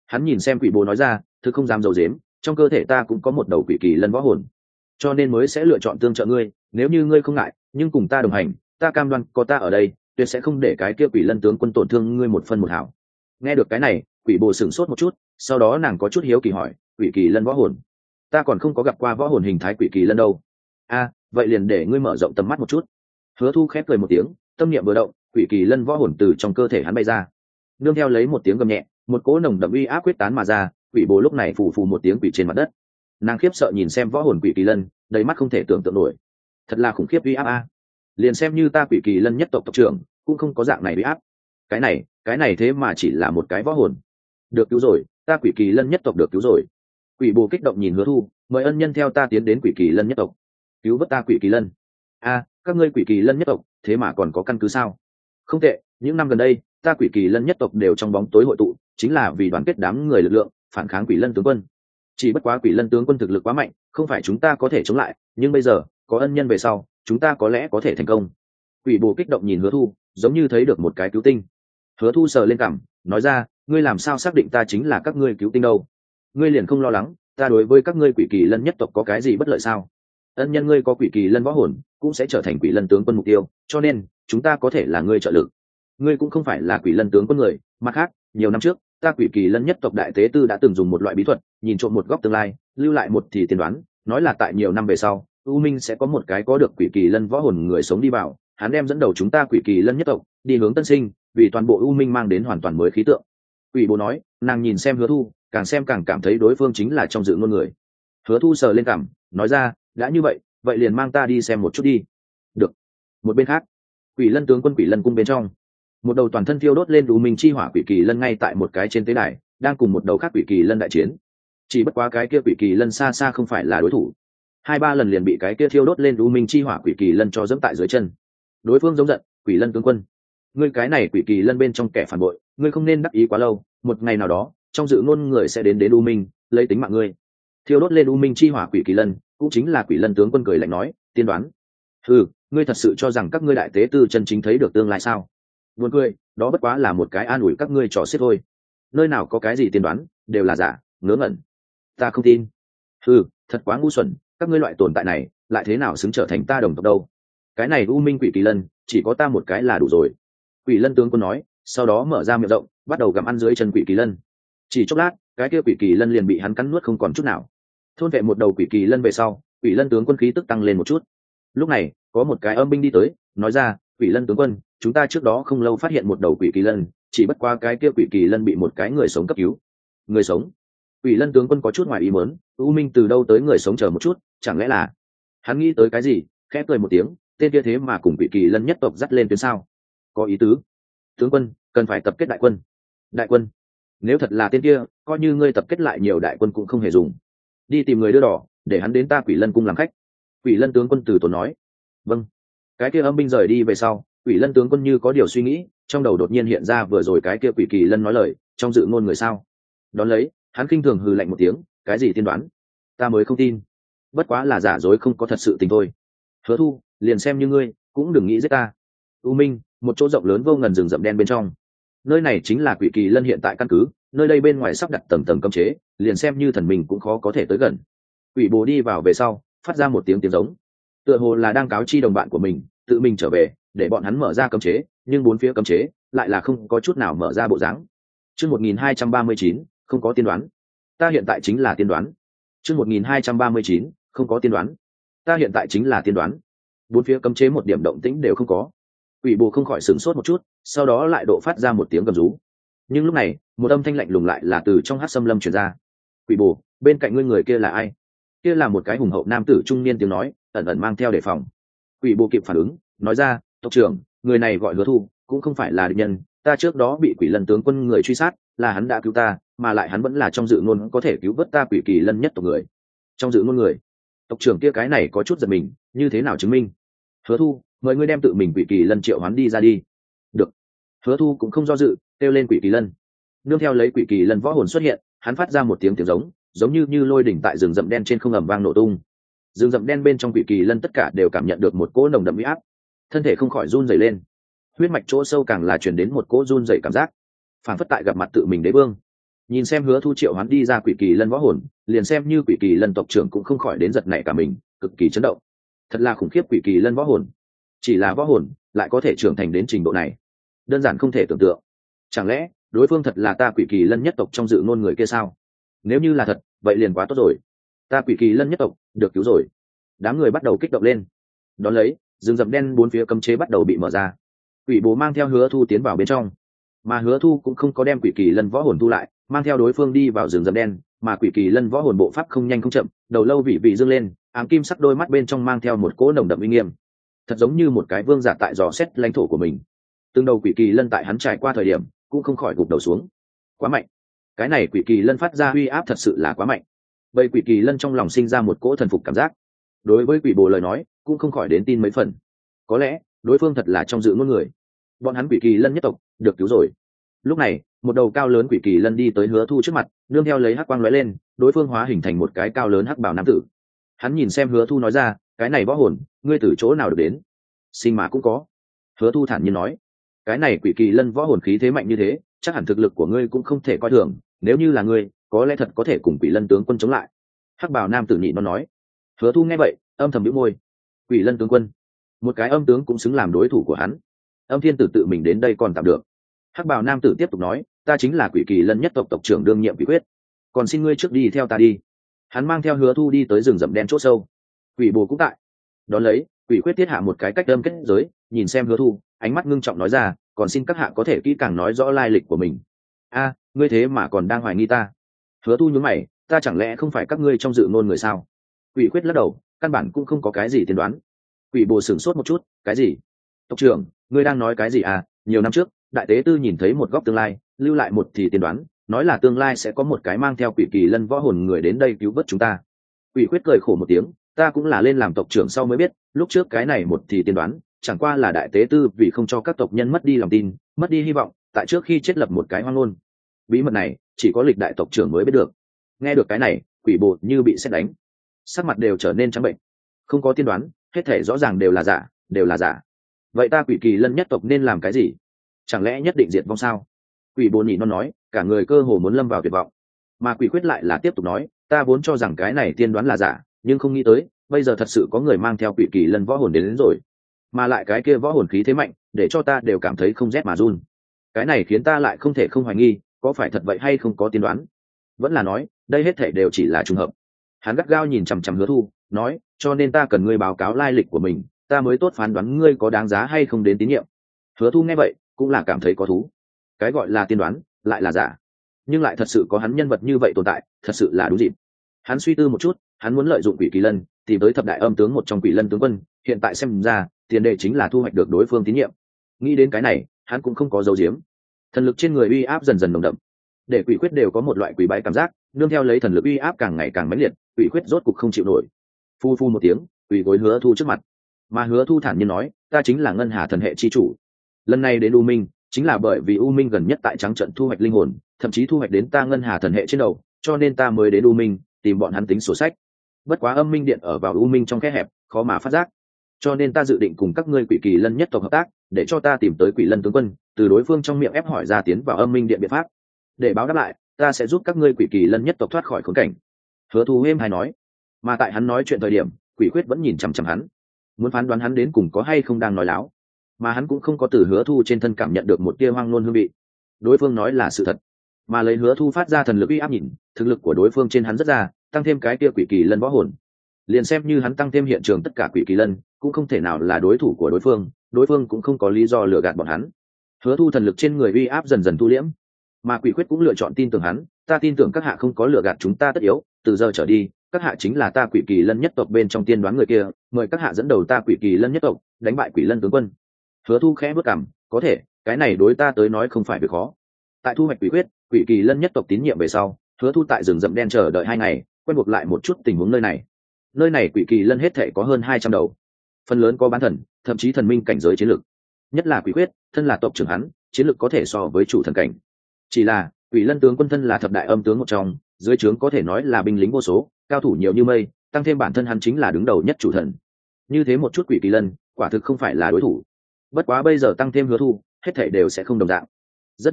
S1: Hắn nhìn xem quỷ bồ nói ra, thứ không dám dầu dếm, trong cơ thể ta cũng có một đầu quỷ kỳ lân võ hồn, cho nên mới sẽ lựa chọn tương trợ ngươi. Nếu như ngươi không ngại, nhưng cùng ta đồng hành, ta cam đoan có ta ở đây, tuyệt sẽ không để cái kia quỷ lân tướng quân tổn thương ngươi một phân một hảo. Nghe được cái này, quỷ bồ sửng sốt một chút, sau đó nàng có chút hiếu kỳ hỏi, quỷ kỳ lân võ hồn? Ta còn không có gặp qua võ hồn hình thái quỷ kỳ lân đâu. A, vậy liền để ngươi mở rộng tầm mắt một chút. Hứa Thu khép cười một tiếng, tâm niệm vừa động, quỷ kỳ lân võ hồn từ trong cơ thể hắn bay ra. Nương theo lấy một tiếng gầm nhẹ, một cỗ nồng đậm uy áp quyết tán mà ra, quỷ bồ lúc này phù phù một tiếng quỷ trên mặt đất. Nàng khiếp sợ nhìn xem võ hồn quỷ kỳ lân, đầy mắt không thể tưởng tượng nổi. Thật là khủng khiếp uy áp a. Liền xem như ta quỷ kỳ lân nhất tộc tộc trưởng, cũng không có dạng này uy áp. Cái này, cái này thế mà chỉ là một cái võ hồn. Được cứu rồi, ta quỷ kỳ lân nhất tộc được cứu rồi. Quỷ bồ kích động nhìn Hứa Thu, mời ân nhân theo ta tiến đến quỷ kỳ lân nhất tộc, cứu vớt ta quỷ kỳ lân. A, các ngươi quỷ kỳ lân nhất tộc, thế mà còn có căn cứ sao? Không tệ, những năm gần đây, ta quỷ kỳ lân nhất tộc đều trong bóng tối hội tụ, chính là vì đoàn kết đám người lực lượng, phản kháng quỷ lân tướng quân. Chỉ bất quá quỷ lân tướng quân thực lực quá mạnh, không phải chúng ta có thể chống lại, nhưng bây giờ có ân nhân về sau, chúng ta có lẽ có thể thành công. Quỷ bồ kích động nhìn Hứa Thu, giống như thấy được một cái cứu tinh. Hứa Thu sờ lên cằm, nói ra, ngươi làm sao xác định ta chính là các ngươi cứu tinh đâu? Ngươi liền không lo lắng, ta đối với các ngươi quỷ kỳ lân nhất tộc có cái gì bất lợi sao? Ân nhân ngươi có quỷ kỳ lân võ hồn, cũng sẽ trở thành quỷ lân tướng quân mục tiêu, cho nên chúng ta có thể là ngươi trợ lực. Ngươi cũng không phải là quỷ lân tướng quân người, mặt khác, nhiều năm trước, ta quỷ kỳ lân nhất tộc đại tế tư đã từng dùng một loại bí thuật, nhìn trộm một góc tương lai, lưu lại một thì tiên đoán, nói là tại nhiều năm về sau, U Minh sẽ có một cái có được quỷ kỳ lân võ hồn người sống đi vào, hắn đem dẫn đầu chúng ta quỷ kỳ lân nhất tộc đi hướng tân sinh, vì toàn bộ U Minh mang đến hoàn toàn mới khí tượng. Quỷ bồ nói, nàng nhìn xem Hứa Thu, càng xem càng cảm thấy đối phương chính là trong dự ngôn người. Hứa Thu sờ lên cằm, nói ra, đã như vậy, vậy liền mang ta đi xem một chút đi. Được. Một bên khác, quỷ lân tướng quân quỷ lân cung bên trong, một đầu toàn thân thiêu đốt lên U Minh chi hỏa quỷ kỳ lân ngay tại một cái trên tế đài, đang cùng một đầu khác quỷ kỳ lân đại chiến. Chỉ bất quá cái kia quỷ kỳ lân xa xa không phải là đối thủ, hai ba lần liền bị cái kia thiêu đốt lên U Minh chi hỏa quỷ kỳ lân cho dẫm tại dưới chân. Đối phương giống giận, quỷ lân tướng quân, ngươi cái này quỷ kỳ lân bên trong kẻ phản bội, ngươi không nên đắc ý quá lâu, một ngày nào đó, trong dự ngôn người sẽ đến đến U Minh, lấy tính mạng ngươi. Thiêu đốt lên U Minh chi hỏa quỷ kỳ lân, cũng chính là quỷ lân tướng quân cười lạnh nói, tiên đoán. Ừ, ngươi thật sự cho rằng các ngươi đại tế tư chân chính thấy được tương lai sao? Buồn cười, đó bất quá là một cái an ủi các ngươi trò xiết thôi. Nơi nào có cái gì tiên đoán, đều là giả, ngớ ngẩn. Ta không tin. Ừ, thật quá ngu xuẩn, các ngươi loại tồn tại này, lại thế nào xứng trở thành ta đồng tộc đâu? Cái này U Minh quỷ kỳ lân, chỉ có ta một cái là đủ rồi. Quỷ lân tướng quân nói, sau đó mở ra miệng rộng, bắt đầu gặm ăn dưới chân quỷ kỳ lân. Chỉ chốc lát, cái kia quỷ kỳ lân liền bị hắn cắn nuốt không còn chút nào. Thôn vệ một đầu quỷ kỳ lân về sau, quỷ lân tướng quân khí tức tăng lên một chút. Lúc này, có một cái âm binh đi tới, nói ra, quỷ lân tướng quân, chúng ta trước đó không lâu phát hiện một đầu quỷ kỳ lân, chỉ bất qua cái kia quỷ kỳ lân bị một cái người sống cấp cứu. Người sống? Quỷ lân tướng quân có chút ngoài ý muốn, U Minh từ đâu tới người sống, chờ một chút, chẳng lẽ là... Hắn nghĩ tới cái gì, khẽ cười một tiếng, tên kia thế mà cùng quỷ kỳ lân nhất tộc dắt lên tuyến sao? Có ý tứ. Tướng quân, cần phải tập kết đại quân. Đại quân? Nếu thật là tên kia, coi như ngươi tập kết lại nhiều đại quân cũng không hề dùng. Đi tìm người đưa đỏ, để hắn đến ta quỷ lân cung làm khách. Quỷ lân tướng quân từ tốn nói. Vâng. Cái kia âm binh rời đi về sau, quỷ lân tướng quân như có điều suy nghĩ, trong đầu đột nhiên hiện ra vừa rồi cái kia quỷ kỳ lân nói lời, trong dự ngôn người sao. Đón lấy, hắn khinh thường hừ lạnh một tiếng, cái gì tiên đoán? Ta mới không tin. Bất quá là giả dối không có thật sự tình thôi. Hứa Thu, liền xem như ngươi, cũng đừng nghĩ giết ta. U Minh, một chỗ rộng lớn vô ngần rừng rậm đen bên trong. Nơi này chính là quỷ kỳ lân hiện tại căn cứ, nơi đây bên ngoài sắp đặt tầng tầng cấm chế, liền xem như thần mình cũng khó có thể tới gần. Quỷ bồ đi vào về sau, phát ra một tiếng tiếng giống, tựa hồ là đang cáo chi đồng bạn của mình, tự mình trở về, để bọn hắn mở ra cấm chế, nhưng bốn phía cấm chế lại là không có chút nào mở ra bộ dáng. Chương một nghìn hai trăm ba mươi chín, không có tiên đoán. Ta hiện tại chính là tiên đoán. Chương một nghìn hai trăm ba mươi chín, không có tiên đoán. Ta hiện tại chính là tiên đoán. Bốn phía cấm chế một điểm động tĩnh đều không có. Quỷ bồ không khỏi sửng sốt một chút, sau đó lại độ phát ra một tiếng gầm rú. Nhưng lúc này, một âm thanh lạnh lùng lại là từ trong hắc xâm lâm truyền ra. Quỷ bồ, bên cạnh ngươi người kia là ai? Kia là một cái hùng hậu nam tử trung niên tiếng nói, ẩn ẩn mang theo đề phòng. Quỷ bồ kịp phản ứng, nói ra, tộc trưởng, người này gọi Hứa Thu, cũng không phải là địch nhân, ta trước đó bị quỷ lân tướng quân người truy sát, là hắn đã cứu ta, mà lại hắn vẫn là trong dự ngôn có thể cứu vớt ta quỷ kỳ lân nhất tộc người. Trong dự ngôn người? Tộc trưởng kia cái này có chút giật mình, như thế nào chứng minh? Hứa Thu, mời ngươi đem tự mình quỷ kỳ lân triệu hoán đi ra đi. Được. Hứa Thu cũng không do dự, kêu lên quỷ kỳ lân. Nương theo lấy quỷ kỳ lân võ hồn xuất hiện, hắn phát ra một tiếng tiếng giống, giống như như lôi đỉnh tại rừng rậm đen trên không ầm vang nổ tung. Rừng rậm đen bên trong quỷ kỳ lân tất cả đều cảm nhận được một cỗ nồng đậm uy áp, thân thể không khỏi run rẩy lên. Huyết mạch chỗ sâu càng là truyền đến một cỗ run rẩy cảm giác, phản phất tại gặp mặt tự mình đế vương. Nhìn xem Hứa Thu triệu hoán đi ra quỷ kỳ lân võ hồn, liền xem như quỷ kỳ lân tộc trưởng cũng không khỏi đến giật nảy cả mình, cực kỳ chấn động. Thật là khủng khiếp quỷ kỳ lân võ hồn. Chỉ là võ hồn lại có thể trưởng thành đến trình độ này, đơn giản không thể tưởng tượng. Chẳng lẽ đối phương thật là ta quỷ kỳ lân nhất tộc trong dự ngôn người kia sao? Nếu như là thật, vậy liền quá tốt rồi. Ta quỷ kỳ lân nhất tộc được cứu rồi. Đám người bắt đầu kích động lên. Đón lấy, rừng rậm đen bốn phía cấm chế bắt đầu bị mở ra. Quỷ bố mang theo Hứa Thu tiến vào bên trong, mà Hứa Thu cũng không có đem quỷ kỳ lân võ hồn thu lại, mang theo đối phương đi vào rừng rậm đen. Mà quỷ kỳ lân võ hồn bộ pháp không nhanh không chậm, đầu lâu vị vị dương lên, ám kim sắc đôi mắt bên trong mang theo một cỗ nồng đậm uy nghiêm, thật giống như một cái vương giả tại dò xét lãnh thổ của mình. Từng đầu quỷ kỳ lân tại hắn trải qua thời điểm cũng không khỏi gục đầu xuống. Quá mạnh, cái này quỷ kỳ lân phát ra uy áp thật sự là quá mạnh. Bầy quỷ kỳ lân trong lòng sinh ra một cỗ thần phục cảm giác, đối với quỷ bồ lời nói cũng không khỏi đến tin mấy phần. Có lẽ đối phương thật là trong dự ngôn người, bọn hắn quỷ kỳ lân nhất tộc được cứu rồi. Lúc này một đầu cao lớn quỷ kỳ lân đi tới Hứa Thu trước mặt, nương theo lấy hắc quang lóe lên, đối phương hóa hình thành một cái cao lớn hắc bào nam tử. Hắn nhìn xem Hứa Thu nói ra, cái này võ hồn ngươi từ chỗ nào được đến? Sinh mà cũng có. Hứa Thu thản nhiên nói, cái này quỷ kỳ lân võ hồn khí thế mạnh như thế, chắc hẳn thực lực của ngươi cũng không thể coi thường, nếu như là ngươi, có lẽ thật có thể cùng quỷ lân tướng quân chống lại. Hắc bào nam tử nhị nó nói. Hứa Thu nghe vậy âm thầm bĩu môi, quỷ lân tướng quân, một cái âm tướng cũng xứng làm đối thủ của hắn. Âm thiên tử tự mình đến đây còn tạm được. Hắc bào nam tử tiếp tục nói, ta chính là quỷ kỳ lân nhất tộc tộc trưởng đương nhiệm Quỷ Quyết, còn xin ngươi trước đi theo ta đi. Hắn mang theo Hứa Thu đi tới rừng rậm đen chỗ sâu. Quỷ bồ cũng tại. Đón lấy, Quỷ Quyết thiết hạ một cái cách âm kết giới, nhìn xem Hứa Thu, ánh mắt ngưng trọng nói ra, còn xin các hạ có thể kỹ càng nói rõ lai lịch của mình. A, ngươi thế mà còn đang hoài nghi ta? Hứa Thu nhướng mày, ta chẳng lẽ không phải các ngươi trong dự ngôn người sao? Quỷ Quyết lắc đầu, căn bản cũng không có cái gì tiên đoán. Quỷ bồ sửng sốt một chút, cái gì? Tộc trưởng, ngươi đang nói cái gì à? Nhiều năm trước, đại tế tư nhìn thấy một góc tương lai, lưu lại một thì tiên đoán, nói là tương lai sẽ có một cái mang theo quỷ kỳ lân võ hồn người đến đây cứu vớt chúng ta. Quỷ Quyết cười khổ một tiếng, ta cũng là lên làm tộc trưởng sau mới biết, lúc trước cái này một thì tiên đoán, chẳng qua là đại tế tư vì không cho các tộc nhân mất đi lòng tin, mất đi hy vọng, tại trước khi chết lập một cái hoang ngôn. Bí mật này chỉ có lịch đại tộc trưởng mới biết được. Nghe được cái này, quỷ bồ như bị sét đánh, sắc mặt đều trở nên trắng bệnh. Không có tiên đoán, hết thể rõ ràng đều là giả, đều là giả. Vậy ta quỷ kỳ lân nhất tộc nên làm cái gì? Chẳng lẽ nhất định diệt vong sao? Quỷ bồ nhị non nói, cả người cơ hồ muốn lâm vào tuyệt vọng. Mà Quỷ Quyết lại là tiếp tục nói, ta vốn cho rằng cái này tiên đoán là giả, nhưng không nghĩ tới bây giờ thật sự có người mang theo quỷ kỳ lân võ hồn đến, đến rồi, mà lại cái kia võ hồn khí thế mạnh, để cho ta đều cảm thấy không rét mà run. Cái này khiến ta lại không thể không hoài nghi, có phải thật vậy hay không có tiên đoán, vẫn là nói đây hết thể đều chỉ là trùng hợp. Hắn gắt gao nhìn chằm chằm Hứa Thu, nói, cho nên ta cần ngươi báo cáo lai lịch của mình, ta mới tốt phán đoán ngươi có đáng giá hay không đến tín nhiệm. Hứa Thu nghe vậy cũng là cảm thấy có thú. Cái gọi là tiên đoán lại là giả, nhưng lại thật sự có hắn nhân vật như vậy tồn tại, thật sự là đúng dịp. Hắn suy tư một chút, hắn muốn lợi dụng quỷ kỳ lân tìm tới thập đại âm tướng một trong quỷ lân tướng quân, hiện tại xem ra tiền đề chính là thu hoạch được đối phương tín nhiệm. Nghĩ đến cái này, hắn cũng không có dấu diếm. Thần lực trên người uy áp dần dần nồng đậm, để Quỷ Quyết đều có một loại quỷ bái cảm giác, nương theo lấy thần lực uy áp càng ngày càng mãnh liệt, Quỷ Quyết rốt cục không chịu nổi, phu phu một tiếng quỳ gối Hứa Thu trước mặt. Mà Hứa Thu thản nhiên nói, ta chính là ngân hà thần hệ chi chủ, lần này đến U Minh chính là bởi vì U Minh gần nhất tại trắng trận thu hoạch linh hồn, thậm chí thu hoạch đến ta ngân hà thần hệ trên đầu, cho nên ta mới đến U Minh tìm bọn hắn tính sổ sách. Bất quá âm minh điện ở vào U Minh trong khe hẹp, khó mà phát giác, cho nên ta dự định cùng các ngươi quỷ kỳ lân nhất tộc hợp tác, để cho ta tìm tới quỷ lân tướng quân, từ đối phương trong miệng ép hỏi ra tiến vào âm minh điện biện pháp. Để báo đáp lại, ta sẽ giúp các ngươi quỷ kỳ lân nhất tộc thoát khỏi khốn cảnh. Hứa Thu êm hay nói. Mà tại hắn nói chuyện thời điểm, Quỷ Quyết vẫn nhìn chằm chằm hắn, muốn phán đoán hắn đến cùng có hay không đang nói láo. Mà hắn cũng không có từ Hứa Thu trên thân cảm nhận được một tia hoang ngôn hương vị. Đối phương nói là sự thật, mà lấy Hứa Thu phát ra thần lực uy áp nhìn, thực lực của đối phương trên hắn rất ra, tăng thêm cái tia quỷ kỳ lân võ hồn, liền xem như hắn tăng thêm hiện trường tất cả quỷ kỳ lân, cũng không thể nào là đối thủ của đối phương, đối phương cũng không có lý do lừa gạt bọn hắn. Hứa Thu thần lực trên người uy áp dần dần thu liễm, mà Quỷ Quyết cũng lựa chọn tin tưởng hắn, ta tin tưởng các hạ không có lừa gạt chúng ta tất yếu, từ giờ trở đi, các hạ chính là ta quỷ kỳ lân nhất tộc bên trong tiên đoán người kia, mời các hạ dẫn đầu ta quỷ kỳ lân nhất tộc đánh bại quỷ lân tướng quân. Hứa Thu khẽ bước cằm, có thể, cái này đối ta tới nói không phải việc khó. Tại thu hoạch Quỷ Quyết, quỷ kỳ lân nhất tộc tín nhiệm về sau, Hứa Thu tại rừng rậm đen chờ đợi hai ngày, quen buộc lại một chút tình huống nơi này. Nơi này quỷ kỳ lân hết thảy có hơn hai trăm đầu, phần lớn có bán thần, thậm chí thần minh cảnh giới chiến lược. Nhất là Quỷ Quyết, thân là tộc trưởng hắn, chiến lược có thể so với chủ thần cảnh. Chỉ là quỷ lân tướng quân thân là thập đại âm tướng một trong, dưới trướng có thể nói là binh lính vô số, cao thủ nhiều như mây, tăng thêm bản thân hắn chính là đứng đầu nhất chủ thần. Như thế một chút quỷ kỳ lân, quả thực không phải là đối thủ. Bất quá bây giờ tăng thêm Hứa Thu, hết thảy đều sẽ không đồng dạng. Rất nhanh,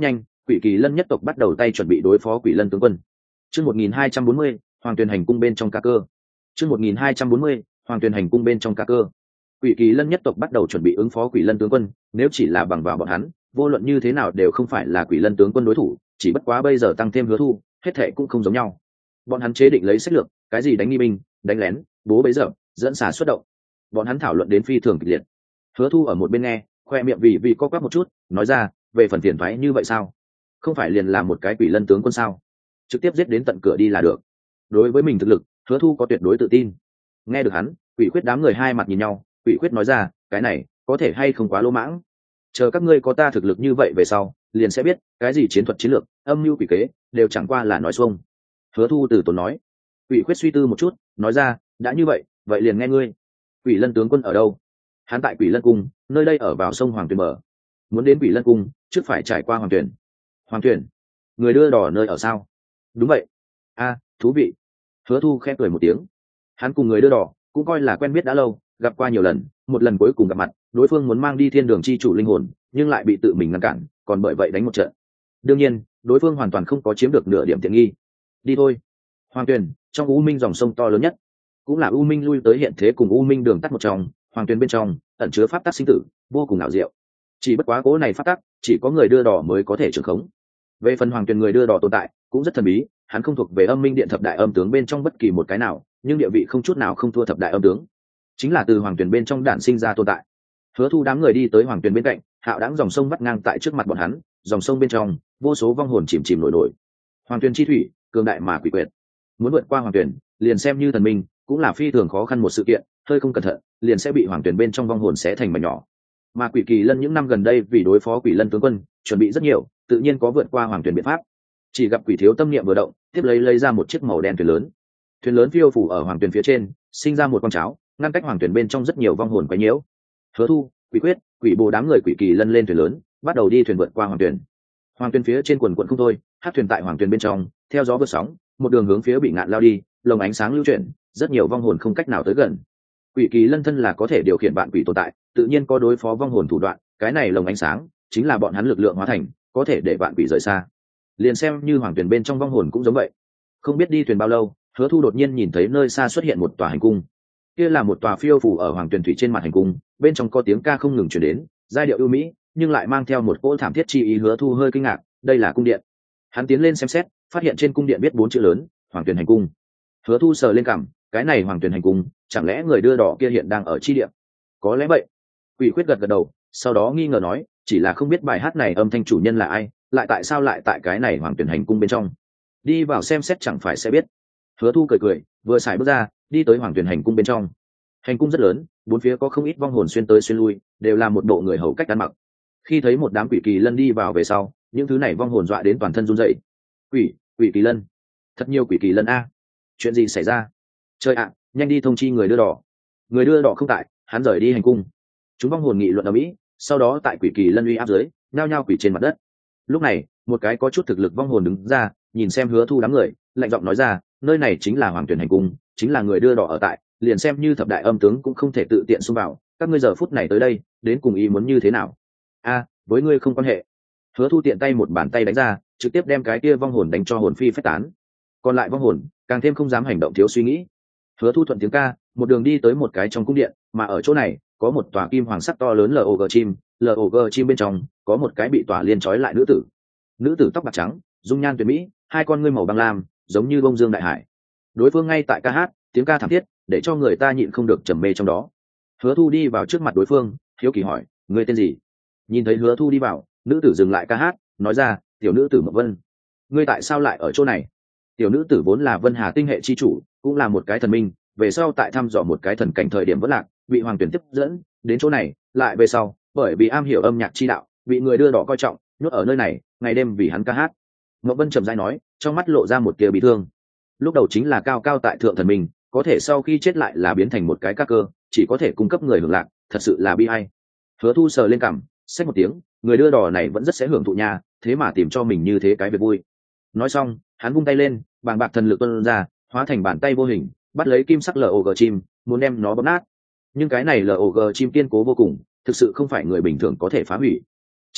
S1: quỷ kỳ lân nhất tộc bắt đầu tay chuẩn bị đối phó quỷ lân tướng quân. Chương một nghìn hai trăm bốn mươi, Hoàng Tuyền hành cung bên trong ca cơ. Chương một nghìn hai trăm bốn mươi, Hoàng Tuyền hành cung bên trong ca cơ. Quỷ kỳ lân nhất tộc bắt đầu chuẩn bị ứng phó quỷ lân tướng quân, nếu chỉ là bằng vào bọn hắn, vô luận như thế nào đều không phải là quỷ lân tướng quân đối thủ, chỉ bất quá bây giờ tăng thêm Hứa Thu, hết thệ cũng không giống nhau. Bọn hắn chế định lấy sách lược, cái gì đánh nghi binh, đánh lén, bố bấy giờ, dẫn xả xuất động. Bọn hắn thảo luận đến phi thường kịch liệt. Hứa Thu ở một bên nghe, khoe miệng vì vì co quắp một chút, nói ra, về phần tiền thoái như vậy sao? Không phải liền là một cái quỷ lân tướng quân sao? Trực tiếp giết đến tận cửa đi là được. Đối với mình thực lực, Hứa Thu có tuyệt đối tự tin. Nghe được hắn, Quỷ Khuyết đám người hai mặt nhìn nhau, Quỷ Khuyết nói ra, cái này có thể hay không quá lỗ mãng. Chờ các ngươi có ta thực lực như vậy về sau, liền sẽ biết, cái gì chiến thuật chiến lược, âm mưu quỷ kế, đều chẳng qua là nói xuông. Hứa Thu từ tốn nói. Quỷ Khuyết suy tư một chút, nói ra, đã như vậy, vậy liền nghe ngươi. Quỷ lân tướng quân ở đâu? Hắn tại Quỷ lân cung, nơi đây ở vào sông Hoàng Tuyền bờ. Muốn đến Quỷ lân cung, trước phải trải qua Hoàng Tuyền. Hoàng Tuyền, người đưa đỏ nơi ở sao? Đúng vậy. A, thú vị. Hứa Thu khẽ cười một tiếng. Hắn cùng người đưa đỏ cũng coi là quen biết đã lâu, gặp qua nhiều lần, một lần cuối cùng gặp mặt, đối phương muốn mang đi thiên đường chi chủ linh hồn, nhưng lại bị tự mình ngăn cản, còn bởi vậy đánh một trận. Đương nhiên, đối phương hoàn toàn không có chiếm được nửa điểm tiện nghi. Đi thôi. Hoàng Tuyền, trong U Minh dòng sông to lớn nhất, cũng là U Minh lui tới hiện thế cùng U Minh đường tắt một trong, Hoàng Tuyền bên trong ẩn chứa pháp tắc sinh tử, vô cùng ảo diệu. Chỉ bất quá cố này pháp tắc, chỉ có người đưa đỏ mới có thể trưởng khống. Về phần Hoàng Tuyền người đưa đỏ tồn tại, cũng rất thần bí, hắn không thuộc về Âm Minh Điện thập đại âm tướng bên trong bất kỳ một cái nào, nhưng địa vị không chút nào không thua thập đại âm tướng, chính là từ Hoàng Tuyền bên trong đản sinh ra tồn tại. Hứa Thu đám người đi tới Hoàng Tuyền bên cạnh, hạo đãng dòng sông vắt ngang tại trước mặt bọn hắn, dòng sông bên trong vô số vong hồn chìm chìm nổi nổi. Hoàng Tuyền chi thủy, cường đại mà quỷ quyệt, muốn vượt qua Hoàng Tuyền, liền xem như thần minh, cũng là phi thường khó khăn một sự kiện, hơi không cẩn thận, liền sẽ bị Hoàng Tuyền bên trong vong hồn xé thành mảnh nhỏ. Mà Quỷ Kỳ Lân những năm gần đây vì đối phó Quỷ Lân tướng quân, chuẩn bị rất nhiều, tự nhiên có vượt qua Hoàng Tuyền biện pháp. Chỉ gặp Quỷ Thiếu tâm niệm vừa động, tiếp lấy lấy ra một chiếc màu đen thuyền lớn. Thuyền lớn phiêu phủ ở Hoàng Tuyền phía trên, sinh ra một con cháo, ngăn cách Hoàng Tuyền bên trong rất nhiều vong hồn quấy nhiễu. Hứa Thu, Quỷ Quyết, Quỷ Bồ đám người Quỷ Kỳ Lân lên thuyền lớn, bắt đầu đi thuyền vượt qua Hoàng Tuyền. Hoàng Tuyền phía trên quần quần không thôi, hát thuyền tại Hoàng Tuyền bên trong, theo gió vượt sóng, một đường hướng phía bị ngạn lao đi, lồng ánh sáng lưu chuyển, rất nhiều vong hồn không cách nào tới gần. Quỷ Kỳ Lân thân là có thể điều khiển vạn quỷ tồn tại, tự nhiên có đối phó vong hồn thủ đoạn, cái này lồng ánh sáng chính là bọn hắn lực lượng hóa thành, có thể để vạn quỷ rời xa. Liền xem như Hoàng Tuyền bên trong vong hồn cũng giống vậy. Không biết đi thuyền bao lâu, Hứa Thu đột nhiên nhìn thấy nơi xa xuất hiện một tòa hành cung. Kia là một tòa phiêu phủ ở Hoàng Tuyền thủy trên mặt hành cung, bên trong có tiếng ca không ngừng truyền đến, giai điệu ưu mỹ, nhưng lại mang theo một cỗ thảm thiết chi ý. Hứa Thu hơi kinh ngạc, đây là cung điện. Hắn tiến lên xem xét, phát hiện trên cung điện viết bốn chữ lớn, Hoàng Tuyền hành cung. Hứa Thu sờ lên cằm, cái này Hoàng Tuyền hành cung, chẳng lẽ người đưa đỏ kia hiện đang ở chi địa? Có lẽ vậy. Quỷ Khuyết gật gật đầu, sau đó nghi ngờ nói, chỉ là không biết bài hát này âm thanh chủ nhân là ai, lại tại sao lại tại cái này Hoàng Tuyền hành cung bên trong? Đi vào xem xét chẳng phải sẽ biết. Hứa Thu cười cười, vừa xài bước ra, đi tới Hoàng Tuyền hành cung bên trong. Hành cung rất lớn, bốn phía có không ít vong hồn xuyên tới xuyên lui, đều là một bộ người hầu cách ăn mặc. Khi thấy một đám Quỷ Kỳ Lân đi vào về sau, những thứ này vong hồn dọa đến toàn thân run rẩy. Quỷ, Quỷ Kỳ Lân, thật nhiều Quỷ Kỳ Lân a! Chuyện gì xảy ra? Trời ạ, nhanh đi thông chi người đưa đỏ. Người đưa đỏ không tại, hắn rời đi hành cung. Chúng vong hồn nghị luận ở mỹ, sau đó tại Quỷ Kỳ Lân uy áp dưới, nhao nhao quỷ trên mặt đất. Lúc này, một cái có chút thực lực vong hồn đứng ra, nhìn xem Hứa Thu đám người, lạnh giọng nói ra, nơi này chính là Hoàng Tuyền hành cung, chính là người đưa đỏ ở tại, liền xem như thập đại âm tướng cũng không thể tự tiện xung vào, các ngươi giờ phút này tới đây, đến cùng ý muốn như thế nào? A, với ngươi không quan hệ. Hứa Thu tiện tay một bàn tay đánh ra, trực tiếp đem cái kia vong hồn đánh cho hồn phi phách tán. Còn lại vong hồn, càng thêm không dám hành động thiếu suy nghĩ. Hứa Thu thuận tiếng ca, một đường đi tới một cái trong cung điện, mà ở chỗ này có một tòa kim hoàng sắc to lớn log chim, log chim bên trong có một cái bị tỏa liên trói lại nữ tử. Nữ tử tóc bạc trắng, dung nhan tuyệt mỹ, hai con ngươi màu băng lam, giống như bông dương đại hải. Đối phương ngay tại ca hát, tiếng ca thảm thiết, để cho người ta nhịn không được trầm mê trong đó. Hứa Thu đi vào trước mặt đối phương, hiếu kỳ hỏi, ngươi tên gì? Nhìn thấy Hứa Thu đi vào, nữ tử dừng lại ca hát, nói ra, tiểu nữ tử Mộc Vân. Ngươi tại sao lại ở chỗ này? Tiểu nữ tử vốn là Vân Hà tinh hệ chi chủ, cũng là một cái thần minh, về sau tại thăm dò một cái thần cảnh thời điểm vỡ lạc, bị Hoàng Tuyền tiếp dẫn đến chỗ này, lại về sau, bởi vì am hiểu âm nhạc chi đạo, bị người đưa đỏ coi trọng, nhốt ở nơi này, ngày đêm vì hắn ca hát. Mộc Vân trầm rãi nói, trong mắt lộ ra một tia bị thương. Lúc đầu chính là cao cao tại thượng thần minh, có thể sau khi chết lại là biến thành một cái ca cơ, chỉ có thể cung cấp người hưởng lạc, thật sự là bi ai. Hứa Thu sờ lên cằm, xách một tiếng, người đưa đỏ này vẫn rất sẽ hưởng thụ nha, thế mà tìm cho mình như thế cái việc vui. Nói xong, hắn vung tay lên, bàng bạc thần lực tuôn ra, hóa thành bàn tay vô hình, bắt lấy kim sắc log chim, muốn đem nó bóp nát. Nhưng cái này log chim kiên cố vô cùng, thực sự không phải người bình thường có thể phá hủy. Chỉ tiếc,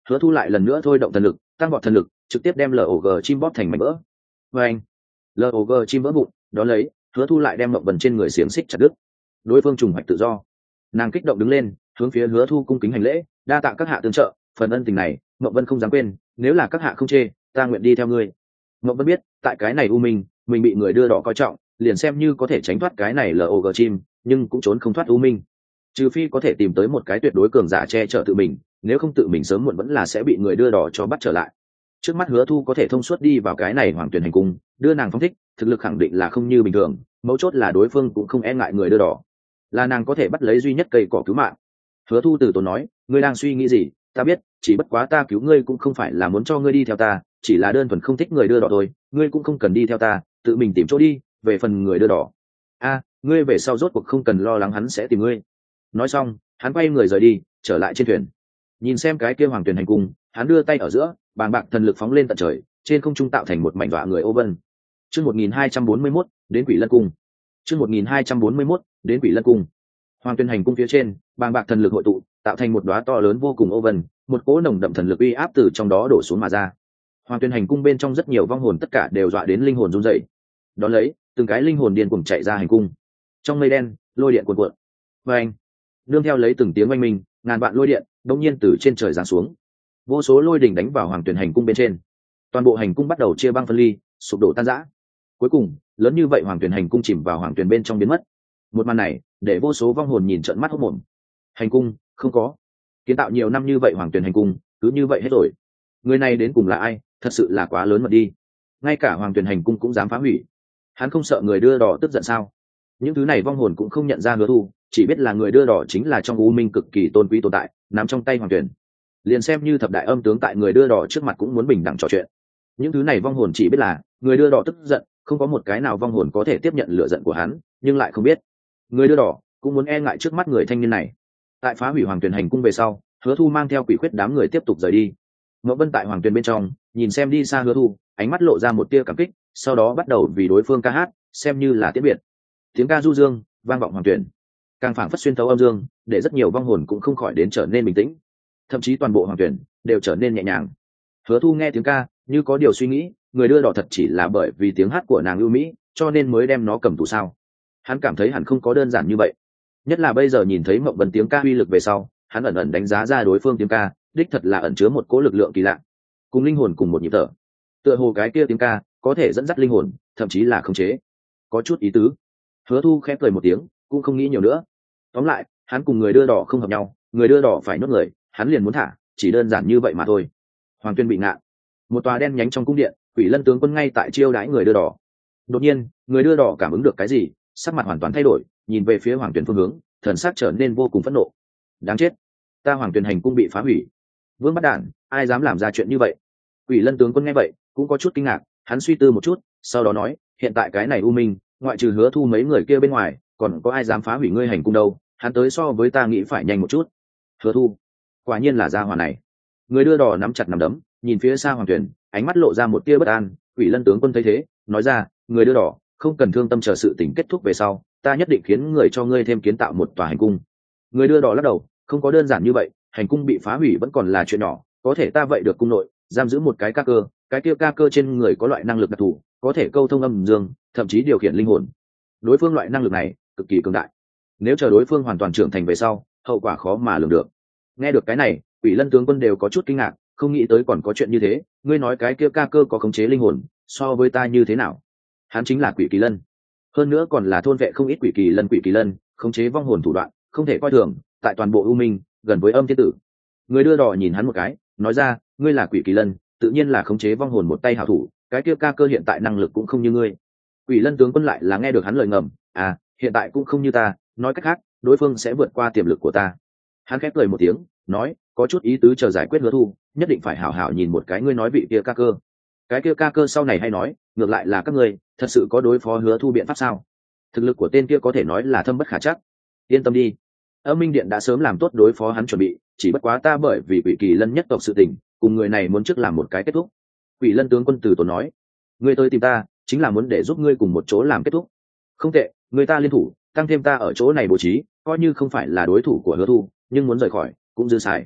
S1: Hứa Thu lại lần nữa thôi động thần lực, tăng vọt thần lực, trực tiếp đem lờ o giê chim bóp thành mảnh vỡ. Và anh, lờ o giê chim vỡ vụn, đó lấy, Hứa Thu lại đem mộng vần trên người xiềng xích chặt đứt. Đối phương trùng hoạch tự do. Nàng kích động đứng lên, hướng phía Hứa Thu cung kính hành lễ, đa tạ các hạ tương trợ, phần ân tình này, Mộng Vân không dám quên, nếu là các hạ không chê, ta nguyện đi theo ngươi. Mộng Vân biết, tại cái này u minh, mình bị người đưa đỏ coi trọng, liền xem như có thể tránh thoát cái này lờ o giê chim, nhưng cũng trốn không thoát u minh. Trừ phi có thể tìm tới một cái tuyệt đối cường giả che chở tự mình, nếu không tự mình sớm muộn vẫn là sẽ bị người đưa đỏ cho bắt trở lại. Trước mắt Hứa Thu có thể thông suốt đi vào cái này Hoàng Tuyển hành cung, đưa nàng phóng thích, thực lực khẳng định là không như bình thường, mấu chốt là đối phương cũng không e ngại người đưa đỏ, là nàng có thể bắt lấy duy nhất cây cỏ cứu mạng. Hứa Thu từ tốn nói, ngươi đang suy nghĩ gì? Ta biết, chỉ bất quá ta cứu ngươi cũng không phải là muốn cho ngươi đi theo ta, chỉ là đơn thuần không thích người đưa đỏ thôi, ngươi cũng không cần đi theo ta, tự mình tìm chỗ đi. Về phần người đưa đỏ, a, ngươi về sau rốt cuộc không cần lo lắng hắn sẽ tìm ngươi. Nói xong, hắn quay người rời đi, trở lại trên thuyền. Nhìn xem cái kia Hoàng Tuyển hành cung, hắn đưa tay ở giữa, bàng bạc thần lực phóng lên tận trời, trên không trung tạo thành một mảnh dọa người ô vân. Chương một nghìn hai trăm bốn mươi mốt, đến Quỷ Lân cung. Chương một nghìn hai trăm bốn mươi mốt, đến Quỷ Lân cung. Hoàng Tuyển hành cung phía trên, bàng bạc thần lực hội tụ, tạo thành một đóa to lớn vô cùng ô vân, một cỗ nồng đậm thần lực uy áp từ trong đó đổ xuống mà ra. Hoàng Tuyển hành cung bên trong rất nhiều vong hồn tất cả đều dọa đến linh hồn run rẩy. Đón lấy, từng cái linh hồn điên cuồng chạy ra hành cung. Trong mây đen, lôi điện cuồn cuộn. Và anh, nương theo lấy từng tiếng oanh minh, ngàn vạn lôi điện đột nhiên từ trên trời giáng xuống. Vô số lôi đỉnh đánh vào Hoàng Tuyển hành cung bên trên. Toàn bộ hành cung bắt đầu chia băng phân ly, sụp đổ tan rã. Cuối cùng, lớn như vậy Hoàng Tuyển hành cung chìm vào Hoàng Tuyển bên trong biến mất. Một màn này, để vô số vong hồn nhìn trợn mắt hốt mồm. Hành cung không có, kiến tạo nhiều năm như vậy Hoàng Tuyển hành cung cứ như vậy hết rồi. Người này đến cùng là ai? Thật sự là quá lớn mật đi. Ngay cả Hoàng Tuyển hành cung cũng dám phá hủy. Hắn không sợ người đưa đỏ tức giận sao? Những thứ này vong hồn cũng không nhận ra Hứa Thu, chỉ biết là người đưa đỏ chính là trong u minh cực kỳ tôn quý tồn tại, nằm trong tay Hoàng Tuyển. Liền xem như thập đại âm tướng tại người đưa đỏ trước mặt cũng muốn bình đẳng trò chuyện. Những thứ này vong hồn chỉ biết là người đưa đỏ tức giận, không có một cái nào vong hồn có thể tiếp nhận lửa giận của hắn, nhưng lại không biết người đưa đỏ cũng muốn e ngại trước mắt người thanh niên này. Tại phá hủy Hoàng Tuyển hành cung về sau, Hứa Thu mang theo quỷ khuyết đám người tiếp tục rời đi. Ngọc Vân tại Hoàng Tuyển bên trong nhìn xem đi xa Hứa Thu, ánh mắt lộ ra một tia cảm kích, sau đó bắt đầu vì đối phương ca hát, xem như là tiễn biệt. Tiếng ca du dương vang vọng Hoàng Tuyển, càng phảng phất xuyên thấu âm dương, để rất nhiều vong hồn cũng không khỏi đến trở nên bình tĩnh, thậm chí toàn bộ Hoàng Tuyển đều trở nên nhẹ nhàng. Hứa Thu nghe tiếng ca như có điều suy nghĩ, người đưa đỏ thật chỉ là bởi vì tiếng hát của nàng ưu mỹ cho nên mới đem nó cầm tù sao? Hắn cảm thấy hẳn không có đơn giản như vậy, nhất là bây giờ nhìn thấy Mộng Vân tiếng ca uy lực về sau, hắn ẩn ẩn đánh giá ra đối phương tiếng ca đích thật là ẩn chứa một cỗ lực lượng kỳ lạ, cùng linh hồn cùng một nhịp thở. Tựa hồ cái kia tiếng ca có thể dẫn dắt linh hồn, thậm chí là khống chế, có chút ý tứ. Hứa Thu khẽ cười một tiếng, cũng không nghĩ nhiều nữa. Tóm lại, hắn cùng người đưa đỏ không hợp nhau, người đưa đỏ phải nhốt người, hắn liền muốn thả, chỉ đơn giản như vậy mà thôi. Hoàng Tuyên bị ngạn, một tòa đen nhánh trong cung điện, Quỷ Lân tướng quân ngay tại chiêu đãi người đưa đỏ. Đột nhiên, người đưa đỏ cảm ứng được cái gì, sắc mặt hoàn toàn thay đổi, nhìn về phía Hoàng Tuyên phương hướng, thần sắc trở nên vô cùng phẫn nộ. Đáng chết, ta Hoàng Tuyên hành cung bị phá hủy. Vương Bắt Đản, ai dám làm ra chuyện như vậy? Quỷ Lân tướng quân nghe vậy, cũng có chút kinh ngạc, hắn suy tư một chút, sau đó nói, hiện tại cái này u minh, ngoại trừ Hứa Thu mấy người kia bên ngoài, còn có ai dám phá hủy ngươi hành cung đâu? Hắn tới so với ta nghĩ phải nhanh một chút. Hứa Thu, quả nhiên là gia hỏa này. Người đưa đỏ nắm chặt nắm đấm, nhìn phía xa Hoàng Tuyển, ánh mắt lộ ra một tia bất an. Quỷ Lân tướng quân thấy thế, nói ra, người đưa đỏ, không cần thương tâm chờ sự tình kết thúc về sau, ta nhất định khiến người cho ngươi thêm kiến tạo một tòa hành cung. Người đưa đỏ lắc đầu, không có đơn giản như vậy, hành cung bị phá hủy vẫn còn là chuyện nhỏ, có thể ta vậy được cung nội giam giữ một cái ca cơ, cái kia ca cơ trên người có loại năng lực đặc thù, có thể câu thông âm dương, thậm chí điều khiển linh hồn. Đối phương loại năng lực này cực kỳ cường đại, nếu chờ đối phương hoàn toàn trưởng thành về sau, hậu quả khó mà lường được. Nghe được cái này, Quỷ Lân tướng quân đều có chút kinh ngạc, không nghĩ tới còn có chuyện như thế. Ngươi nói cái kia ca cơ có khống chế linh hồn, so với ta như thế nào? Hắn chính là Quỷ Kỳ Lân, hơn nữa còn là thôn vệ không ít Quỷ Kỳ Lân. Quỷ Kỳ Lân khống chế vong hồn thủ đoạn không thể coi thường, tại toàn bộ u minh gần với âm thiên tử. Người đưa đỏ nhìn hắn một cái, nói ra, ngươi là Quỷ Kỳ Lân, tự nhiên là khống chế vong hồn một tay hảo thủ, cái kia ca cơ hiện tại năng lực cũng không như ngươi. Quỷ Lân tướng quân lại là nghe được hắn lời ngầm, à, hiện tại cũng không như ta, nói cách khác, đối phương sẽ vượt qua tiềm lực của ta. Hắn khép cười một tiếng, nói, có chút ý tứ, chờ giải quyết Hứa Thu, nhất định phải hảo hảo nhìn một cái ngươi nói vị kia ca cơ. Cái kia ca cơ sau này hay nói, ngược lại là các ngươi, thật sự có đối phó Hứa Thu biện pháp sao? Thực lực của tên kia có thể nói là thâm bất khả trắc. Yên tâm đi, Âm Minh Điện đã sớm làm tốt đối phó hắn chuẩn bị, chỉ bất quá ta bởi vì Quỷ Kỳ Lân nhất tộc sự tình, cùng người này muốn trước làm một cái kết thúc. Quỷ Lân tướng quân từ tốn nói, ngươi tới tìm ta, chính là muốn để giúp ngươi cùng một chỗ làm kết thúc. Không tệ, người ta liên thủ, tăng thêm ta ở chỗ này bố trí, coi như không phải là đối thủ của Hứa Thu, nhưng muốn rời khỏi cũng dư xài.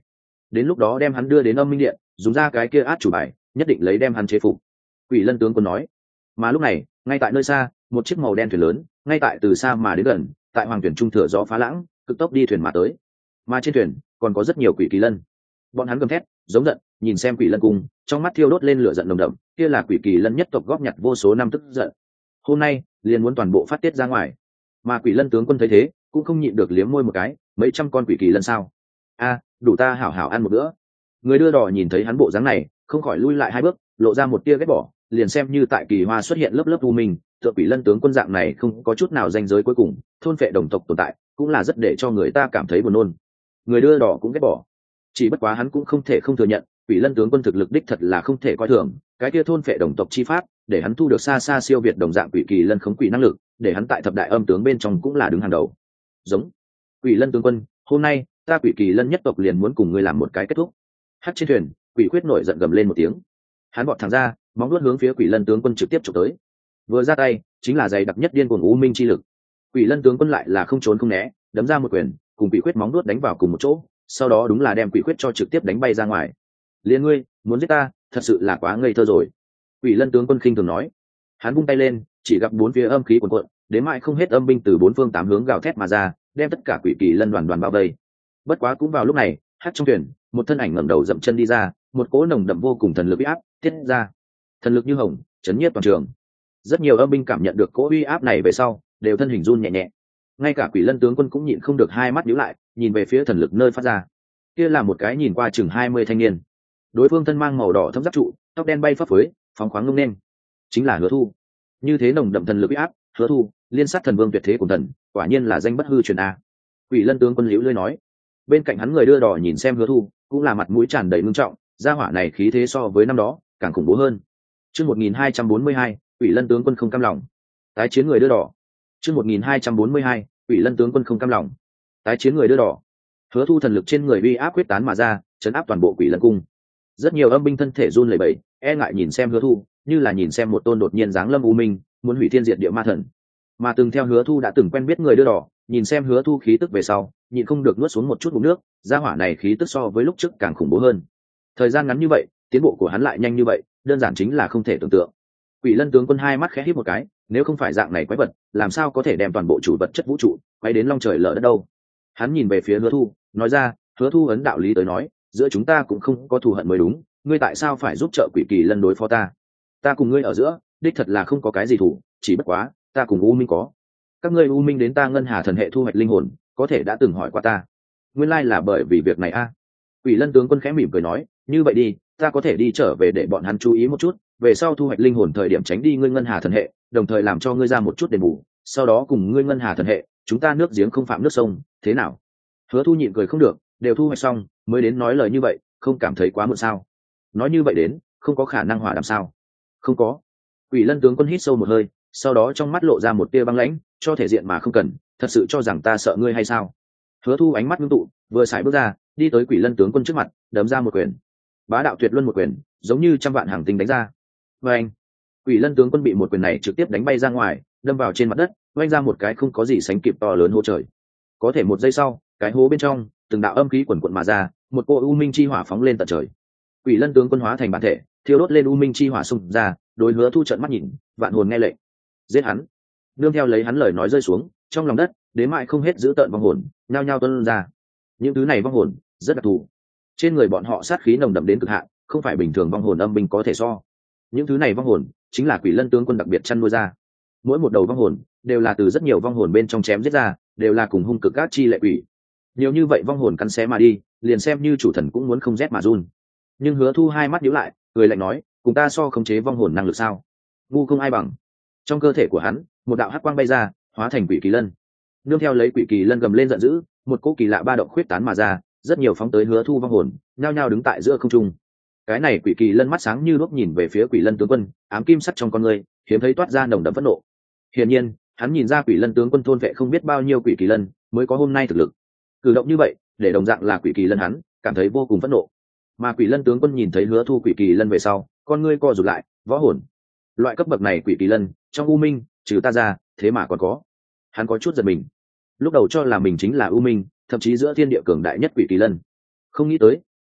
S1: đến lúc đó đem hắn đưa đến âm minh điện, dùng ra cái kia át chủ bài, nhất định lấy đem hắn chế phục. Quỷ Lân tướng quân nói. Mà lúc này, ngay tại nơi xa, một chiếc màu đen thuyền lớn, ngay tại từ xa mà đến gần, tại hoàng thuyền trung thừa gió phá lãng, cực tốc đi thuyền mà tới. Mà trên thuyền còn có rất nhiều quỷ kỳ lân, bọn hắn gầm thét, giống giận, nhìn xem Quỷ Lân cung, trong mắt thiêu đốt lên lửa giận nồng đậm, kia là quỷ kỳ lân nhất tộc góp nhặt vô số năm tức giận. Hôm nay, liền muốn toàn bộ phát tiết ra ngoài. Mà Quỷ Lân tướng quân thấy thế, cũng không nhịn được liếm môi một cái, mấy trăm con quỷ kỳ lân sao? A, đủ ta hảo hảo ăn một bữa. Người đưa đỏ nhìn thấy hắn bộ dáng này, không khỏi lui lại hai bước, lộ ra một tia ghét bỏ, liền xem như tại kỳ hoa xuất hiện lớp lớp u minh, tựa Quỷ Lân tướng quân dạng này không có chút nào danh giới cuối cùng, thôn phệ đồng tộc tồn tại, cũng là rất để cho người ta cảm thấy buồn nôn. Người đưa đỏ cũng ghét bỏ, chỉ bất quá hắn cũng không thể không thừa nhận, Quỷ Lân tướng quân thực lực đích thật là không thể coi thường, cái kia thôn phệ đồng tộc chi pháp, để hắn thu được xa xa siêu việt đồng dạng quỷ kỳ lân khống quỷ năng lực, để hắn tại thập đại âm tướng bên trong cũng là đứng hàng đầu. Giống Quỷ Lân tướng quân, hôm nay ta quỷ kỳ lân nhất tộc liền muốn cùng ngươi làm một cái kết thúc. Hắt trên thuyền, Quỷ Khuyết nổi giận gầm lên một tiếng, hắn bọt thẳng ra, móng vuốt hướng phía Quỷ Lân tướng quân trực tiếp chụp tới. Vừa ra tay, chính là dày đặc nhất điên cuồng u minh chi lực. Quỷ Lân tướng quân lại là không trốn không né, đấm ra một quyền, cùng Quỷ Khuyết móng vuốt đánh vào cùng một chỗ, sau đó đúng là đem Quỷ Khuyết cho trực tiếp đánh bay ra ngoài. Liên ngươi, muốn giết ta, thật sự là quá ngây thơ rồi. Quỷ Lân tướng quân khinh thường nói. Hắn vung tay lên, chỉ gặp bốn phía âm khí cuồn cuộn, đến mãi không hết âm binh từ bốn phương tám hướng gào thét mà ra, đem tất cả quỷ kỳ lân đoàn đoàn bao vây. Bất quá cũng vào lúc này, hát trong thuyền, một thân ảnh ngẩng đầu dậm chân đi ra, một cỗ nồng đậm vô cùng thần lực uy áp tiết ra. Thần lực như hồng, chấn nhiếp toàn trường. Rất nhiều âm binh cảm nhận được cỗ uy áp này về sau, đều thân hình run nhẹ nhẹ. Ngay cả Quỷ Lân tướng quân cũng nhịn không được hai mắt nhíu lại, nhìn về phía thần lực nơi phát ra. Kia là một cái nhìn qua chừng hai mươi thanh niên. Đối phương thân mang màu đỏ thâm giáp trụ, tóc đen bay phấp phới, phóng khoáng ngông nên, chính là Hứa Thu. Như thế nồng đậm thần lực uy áp, Hứa Thu, liên sát thần vương tuyệt thế cùng thần, quả nhiên là danh bất hư truyền a. Quỷ Lân tướng quân liễu lơi nói. Bên cạnh hắn người đưa đỏ nhìn xem Hứa Thu, cũng là mặt mũi tràn đầy ngưng trọng, gia hỏa này khí thế so với năm đó càng khủng bố hơn. Chương một nghìn hai trăm bốn mươi hai, Quỷ Lân tướng quân không cam lòng. Tái chiến người đưa đỏ. Chương một nghìn hai trăm bốn mươi hai, Quỷ Lân tướng quân không cam lòng. Tái chiến người đưa đỏ. Hứa Thu thần lực trên người uy áp quyết tán mà ra, chấn áp toàn bộ Quỷ Lân cung. Rất nhiều âm binh thân thể run lẩy bẩy, e ngại nhìn xem Hứa Thu, như là nhìn xem một tôn đột nhiên giáng lâm u minh, muốn hủy thiên diệt địa ma thần. Mà từng theo Hứa Thu đã từng quen biết người đưa đỏ, nhìn xem Hứa Thu khí tức về sau, nhịn không được nuốt xuống một chút ngụm nước, gia hỏa này khí tức so với lúc trước càng khủng bố hơn. Thời gian ngắn như vậy, tiến bộ của hắn lại nhanh như vậy, đơn giản chính là không thể tưởng tượng. Quỷ Lân tướng quân hai mắt khẽ híp một cái, nếu không phải dạng này quái vật, làm sao có thể đem toàn bộ chủ vật chất vũ trụ quay đến long trời lở đất đâu. Hắn nhìn về phía Hứa Thu, nói ra, Hứa Thu ấn đạo lý tới nói, giữa chúng ta cũng không có thù hận mới đúng, ngươi tại sao phải giúp trợ quỷ kỳ lân đối phó ta? Ta cùng ngươi ở giữa, đích thật là không có cái gì thủ, chỉ bất quá, ta cùng U Minh có. Các ngươi U Minh đến ta Ngân Hà thần hệ thu hoạch linh hồn, có thể đã từng hỏi qua ta. Nguyên lai là bởi vì việc này a. À. Quỷ Lân tướng quân khẽ mỉm cười nói, như vậy đi, ta có thể đi trở về để bọn hắn chú ý một chút, về sau thu hoạch linh hồn thời điểm tránh đi ngươi Ngân Hà thần hệ, đồng thời làm cho ngươi ra một chút đền bù, sau đó cùng ngươi Ngân Hà thần hệ, chúng ta nước giếng không phạm nước sông, thế nào? Hứa Thu nhịn cười không được, đều thu hoạch xong, mới đến nói lời như vậy, không cảm thấy quá muộn sao? Nói như vậy đến, không có khả năng hòa đàm sao? Không có. Quỷ Lân tướng quân hít sâu một hơi, sau đó trong mắt lộ ra một tia băng lãnh, cho thể diện mà không cần, thật sự cho rằng ta sợ ngươi hay sao? Hứa Thu ánh mắt ngưng tụ, vừa xài bước ra, đi tới Quỷ Lân tướng quân trước mặt, đấm ra một quyền. Bá đạo tuyệt luân một quyền, giống như trăm vạn hàng tinh đánh ra. Oeng! Quỷ Lân tướng quân bị một quyền này trực tiếp đánh bay ra ngoài, đâm vào trên mặt đất, oanh ra một cái không có gì sánh kịp to lớn hố trời. Có thể một giây sau, cái hố bên trong, từng đạo âm khí quần quần mà ra, một cô u minh chi hỏa phóng lên tận trời. Quỷ Lân tướng quân hóa thành bản thể, thiêu đốt lên u minh chi hỏa xung ra, đối Hứa Thu trợn mắt nhìn, vạn hồn nghe lệnh. Giết hắn! Nương theo lấy hắn lời nói rơi xuống, trong lòng đất, đến mãi không hết giữ tợn vong hồn, nhao nhao tuôn ra. Những thứ này vong hồn rất đặc thù, trên người bọn họ sát khí nồng đậm đến cực hạn, không phải bình thường vong hồn âm binh có thể so. Những thứ này vong hồn chính là Quỷ Lân tướng quân đặc biệt chăn nuôi ra. Mỗi một đầu vong hồn đều là từ rất nhiều vong hồn bên trong chém giết ra, đều là cùng hung cực các chi lệ quỷ. Nhiều như vậy vong hồn cắn xé mà đi, liền xem như chủ thần cũng muốn không rét mà run. Nhưng Hứa Thu hai mắt nhíu lại, cười lạnh nói, cùng ta so khống chế vong hồn năng lực sao? Ngu không ai bằng. Trong cơ thể của hắn, một đạo hắc quang bay ra, hóa thành quỷ kỳ lân. Nương theo lấy quỷ kỳ lân gầm lên giận dữ, một cỗ kỳ lạ ba động khuyết tán mà ra, rất nhiều phóng tới Hứa Thu vong hồn, nhao nhao đứng tại giữa không trung. Cái này quỷ kỳ lân mắt sáng như đuốc nhìn về phía Quỷ Lân tướng quân, ám kim sắc trong con người, hiếm thấy toát ra nồng đậm phẫn nộ. Hiển nhiên, hắn nhìn ra Quỷ Lân tướng quân thôn vệ không biết bao nhiêu quỷ kỳ lân, mới có hôm nay thực lực. Cử động như vậy, để đồng dạng là quỷ kỳ lân hắn, cảm thấy vô cùng phẫn nộ. Mà Quỷ Lân tướng quân nhìn thấy Hứa Thu quỷ kỳ lân về sau, con ngươi co rụt lại, võ hồn. Loại cấp bậc này quỷ kỳ lân, trong U Minh, trừ ta ra, thế mà còn có. Hắn có chút giật mình. Lúc đầu cho là mình chính là U Minh, thậm chí giữa thiên địa cường đại nhất quỷ kỳ lân. Không nghĩ tới,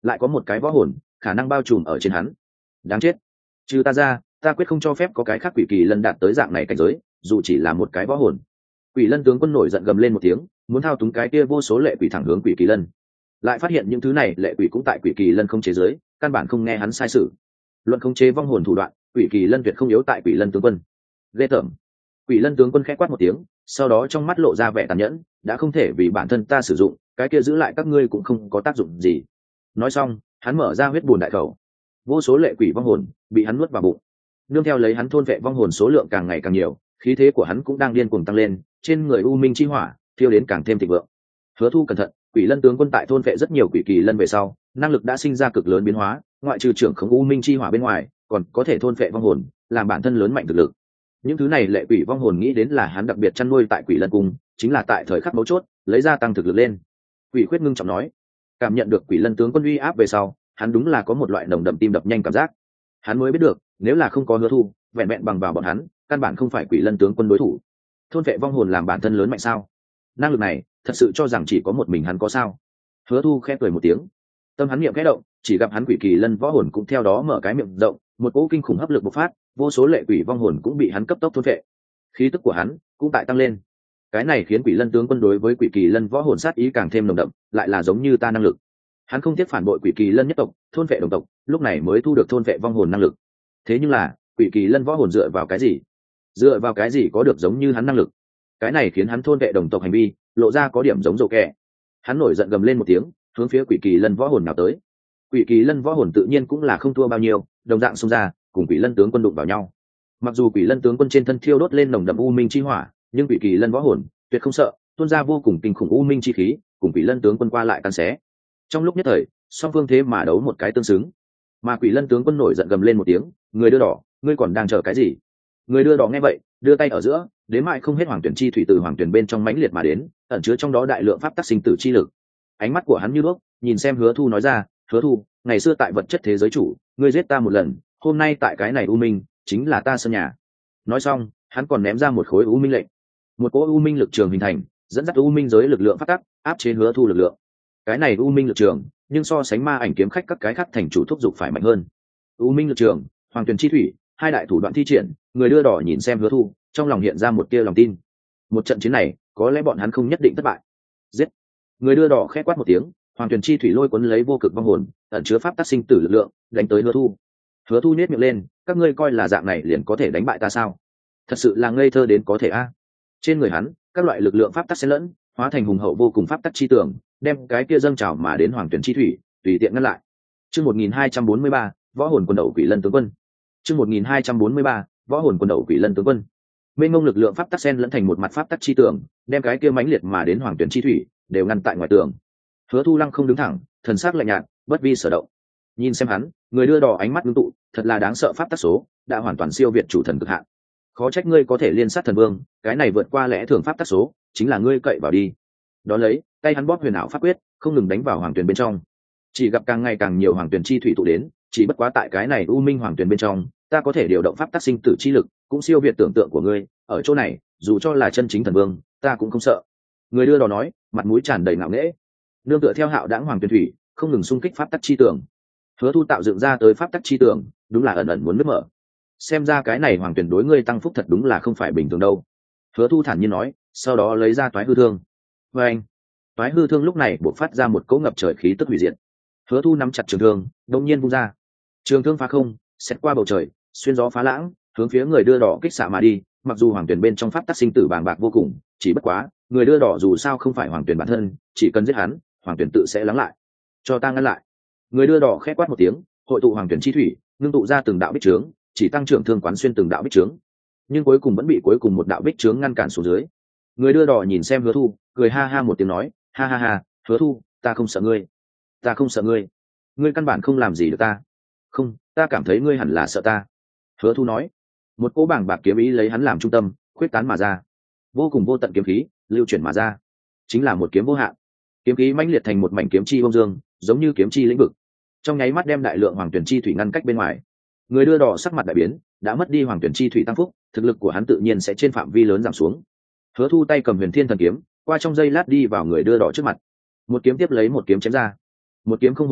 S1: lại có một cái võ hồn khả năng bao trùm ở trên hắn. Đáng chết, trừ ta ra ta quyết không cho phép có cái khác quỷ kỳ lân đạt tới dạng này cảnh giới, dù chỉ là một cái võ hồn. Quỷ lân tướng quân nổi giận gầm lên một tiếng, muốn thao túng cái kia vô số lệ quỷ thẳng hướng quỷ kỳ lân, lại phát hiện những thứ này lệ quỷ cũng tại quỷ kỳ lân không chế giới, căn bản không nghe hắn sai sự. Luận không chế vong hồn thủ đoạn, quỷ kỳ lân tuyệt không yếu tại quỷ lân tướng quân. Ghê tởm. Quỷ lân tướng quân khẽ quát một tiếng, sau đó trong mắt lộ ra vẻ tàn nhẫn, đã không thể vì bản thân ta sử dụng, cái kia giữ lại các ngươi cũng không có tác dụng gì. Nói xong hắn mở ra huyết bùn đại khẩu, vô số lệ quỷ vong hồn bị hắn nuốt vào bụng. Nương theo lấy hắn thôn vệ vong hồn số lượng càng ngày càng nhiều, khí thế của hắn cũng đang điên cuồng tăng lên, trên người u minh chi hỏa thiêu đến càng thêm thịnh vượng. Hứa Thu cẩn thận, quỷ lân tướng quân tại thôn vệ rất nhiều quỷ kỳ lân về sau, năng lực đã sinh ra cực lớn biến hóa, ngoại trừ trưởng khống u minh chi hỏa bên ngoài, còn có thể thôn vệ vong hồn, làm bản thân lớn mạnh thực lực. Những thứ này lệ quỷ vong hồn nghĩ đến là hắn đặc biệt chăn nuôi tại quỷ lân cung, chính là tại thời khắc mấu chốt lấy ra tăng thực lực lên. Quỷ Khuyết ngưng trọng nói, cảm nhận được quỷ lân tướng quân uy áp về sau, hắn đúng là có một loại nồng đậm tim đập nhanh cảm giác. Hắn mới biết được, nếu là không có Hứa Thu, vẹn vẹn bằng vào bọn hắn, căn bản không phải quỷ lân tướng quân đối thủ. Thôn vệ vong hồn làm bản thân lớn mạnh sao? Năng lực này, thật sự cho rằng chỉ có một mình hắn có sao? Hứa Thu khẽ cười một tiếng, tâm hắn niệm khẽ động, chỉ gặp hắn quỷ kỳ lân võ hồn cũng theo đó mở cái miệng rộng, một cỗ kinh khủng hấp lực bộc phát, vô số lệ quỷ vong hồn cũng bị hắn cấp tốc thôn vệ. Khí tức của hắn cũng tại tăng lên. Cái này khiến quỷ lân tướng quân đối với quỷ kỳ lân võ hồn sát ý càng thêm nồng đậm, lại là giống như ta năng lực. Hắn không tiếc phản bội quỷ kỳ lân nhất tộc, thôn vệ đồng tộc, lúc này mới thu được thôn vệ vong hồn năng lực. Thế nhưng là, quỷ kỳ lân võ hồn dựa vào cái gì? Dựa vào cái gì có được giống như hắn năng lực? Cái này khiến hắn thôn vệ đồng tộc hành vi lộ ra có điểm giống rồ kẹ. Hắn nổi giận gầm lên một tiếng, hướng phía quỷ kỳ lân võ hồn nào tới. Quỷ kỳ lân võ hồn tự nhiên cũng là không thua bao nhiêu, đồng dạng xông ra, cùng quỷ lân tướng quân đụng vào nhau. Mặc dù quỷ lân tướng quân trên thân thiêu đốt lên nồng đậm u minh chi hỏa, nhưng quỷ kỳ lân võ hồn tuyệt không sợ, tuôn ra vô cùng kinh khủng u minh chi khí, cùng quỷ lân tướng quân qua lại cắn xé. Trong lúc nhất thời, song phương thế mà đấu một cái tương xứng. Mà quỷ lân tướng quân nổi giận gầm lên một tiếng, người đưa đỏ, ngươi còn đang chờ cái gì? Người đưa đỏ nghe vậy, đưa tay ở giữa, đến mại không hết hoàng tuyển chi thủy từ hoàng tuyển bên trong mãnh liệt mà đến, ẩn chứa trong đó đại lượng pháp tắc sinh tử chi lực. Ánh mắt của hắn như đuốc, nhìn xem Hứa Thu nói ra, Hứa Thu, ngày xưa tại vật chất thế giới chủ, ngươi giết ta một lần, hôm nay tại cái này u minh, chính là ta sân nhà. Nói xong, hắn còn ném ra một khối u minh lệnh, một cỗ u minh lực trường hình thành, dẫn dắt u minh giới lực lượng pháp tắc, áp chế Hứa Thu lực lượng. Cái này u minh lực trường, nhưng so sánh ma ảnh kiếm khách các cái khác thành chủ thúc giục phải mạnh hơn. U minh lực trường, hoàng tuyển chi thủy, hai đại thủ đoạn thi triển, người đưa đỏ nhìn xem Hứa Thu, trong lòng hiện ra một tia lòng tin. Một trận chiến này, có lẽ bọn hắn không nhất định thất bại. Giết! Người đưa đỏ khẽ quát một tiếng, hoàng tuyển chi thủy lôi cuốn lấy vô cực vong hồn, ẩn chứa pháp tắc sinh tử lực lượng, đánh tới Hứa Thu. Hứa Thu nhếch miệng lên, các ngươi coi là dạng này liền có thể đánh bại ta sao? Thật sự là ngây thơ đến có thể a. Trên người hắn, các loại lực lượng pháp tắc xen lẫn, hóa thành hùng hậu vô cùng pháp tắc chi tường, đem cái kia dâng trào mà đến hoàng tuyển chi thủy tùy tiện ngăn lại. Chương một nghìn hai trăm bốn mươi ba, võ hồn quân đầu quỷ lân tướng quân. Chương một nghìn hai trăm bốn mươi ba, võ hồn quân đầu quỷ lân tướng quân. Mênh mông lực lượng pháp tắc xen lẫn thành một mặt pháp tắc chi tường, đem cái kia mãnh liệt mà đến hoàng tuyển chi thủy đều ngăn tại ngoài tường. Hứa Thu lăng không đứng thẳng, thần sắc lạnh nhạt, bất vi sở động. Nhìn xem hắn, người đưa đỏ ánh mắt ngưng tụ, thật là đáng sợ pháp tắc số, đã hoàn toàn siêu việt chủ thần cực hạn. Khó trách ngươi có thể liên sát thần vương, cái này vượt qua lẽ thường pháp tắc số, chính là ngươi cậy vào đi. Đó lấy, tay hắn bóp huyền ảo pháp quyết, không ngừng đánh vào hoàng tuyển bên trong. Chỉ gặp càng ngày càng nhiều hoàng tuyển chi thủy tụ đến, chỉ bất quá tại cái này u minh hoàng tuyển bên trong, ta có thể điều động pháp tắc sinh tử chi lực, cũng siêu việt tưởng tượng của ngươi, ở chỗ này, dù cho là chân chính thần vương, ta cũng không sợ. Người đưa đò nói, mặt mũi tràn đầy ngạo nghễ. Nương tựa theo hạo đãng hoàng tuyển thủy, không ngừng xung kích pháp tắc chi tường. Hứa Thu tạo dựng ra tới pháp tắc chi tường, đúng là ẩn ẩn muốn nứt mở. Xem ra cái này hoàng tuyển đối ngươi tăng phúc thật đúng là không phải bình thường đâu. Hứa Thu thản nhiên nói, sau đó lấy ra toái hư thương. Và anh, toái hư thương lúc này bộc phát ra một cỗ ngập trời khí tức hủy diệt. Hứa Thu nắm chặt trường thương, đông nhiên vung ra, trường thương phá không, xét qua bầu trời, xuyên gió phá lãng, hướng phía người đưa đỏ kích xạ mà đi. Mặc dù hoàng tuyển bên trong pháp tắc sinh tử bàng bạc vô cùng, chỉ bất quá người đưa đỏ dù sao không phải hoàng tuyển bản thân, chỉ cần giết hắn, hoàng tuyển tự sẽ lắng lại. Cho ta ngăn lại! Người đưa đỏ khẽ quát một tiếng, hội tụ hoàng tuyển chi thủy, ngưng tụ ra từng đạo bích trướng, chỉ tăng trưởng thương quán xuyên từng đạo bích trướng, nhưng cuối cùng vẫn bị cuối cùng một đạo bích trướng ngăn cản xuống dưới. Người đưa đỏ nhìn xem Hứa Thu, cười ha ha một tiếng nói, ha ha ha, Hứa Thu, ta không sợ ngươi, ta không sợ ngươi, ngươi căn bản không làm gì được ta. Không, ta cảm thấy ngươi hẳn là sợ ta. Hứa Thu nói. Một cỗ bảng bạc kiếm ý lấy hắn làm trung tâm, khuyết tán mà ra, vô cùng vô tận kiếm khí lưu chuyển mà ra, chính là một kiếm vô hạn. Kiếm khí mãnh liệt thành một mảnh kiếm chi bông dương, giống như kiếm chi lĩnh vực, trong nháy mắt đem đại lượng hoàng tuyển chi thủy ngăn cách bên ngoài. Người đưa đỏ sắc mặt đại biến, đã mất đi hoàng tuyển chi thủy tăng phúc, thực lực của hắn tự nhiên sẽ trên phạm vi lớn giảm xuống. Hứa Thu tay cầm huyền thiên thần kiếm, qua trong giây lát đi vào người đưa đỏ trước mặt, một kiếm tiếp lấy một kiếm chém ra. Một kiếm không hối hận,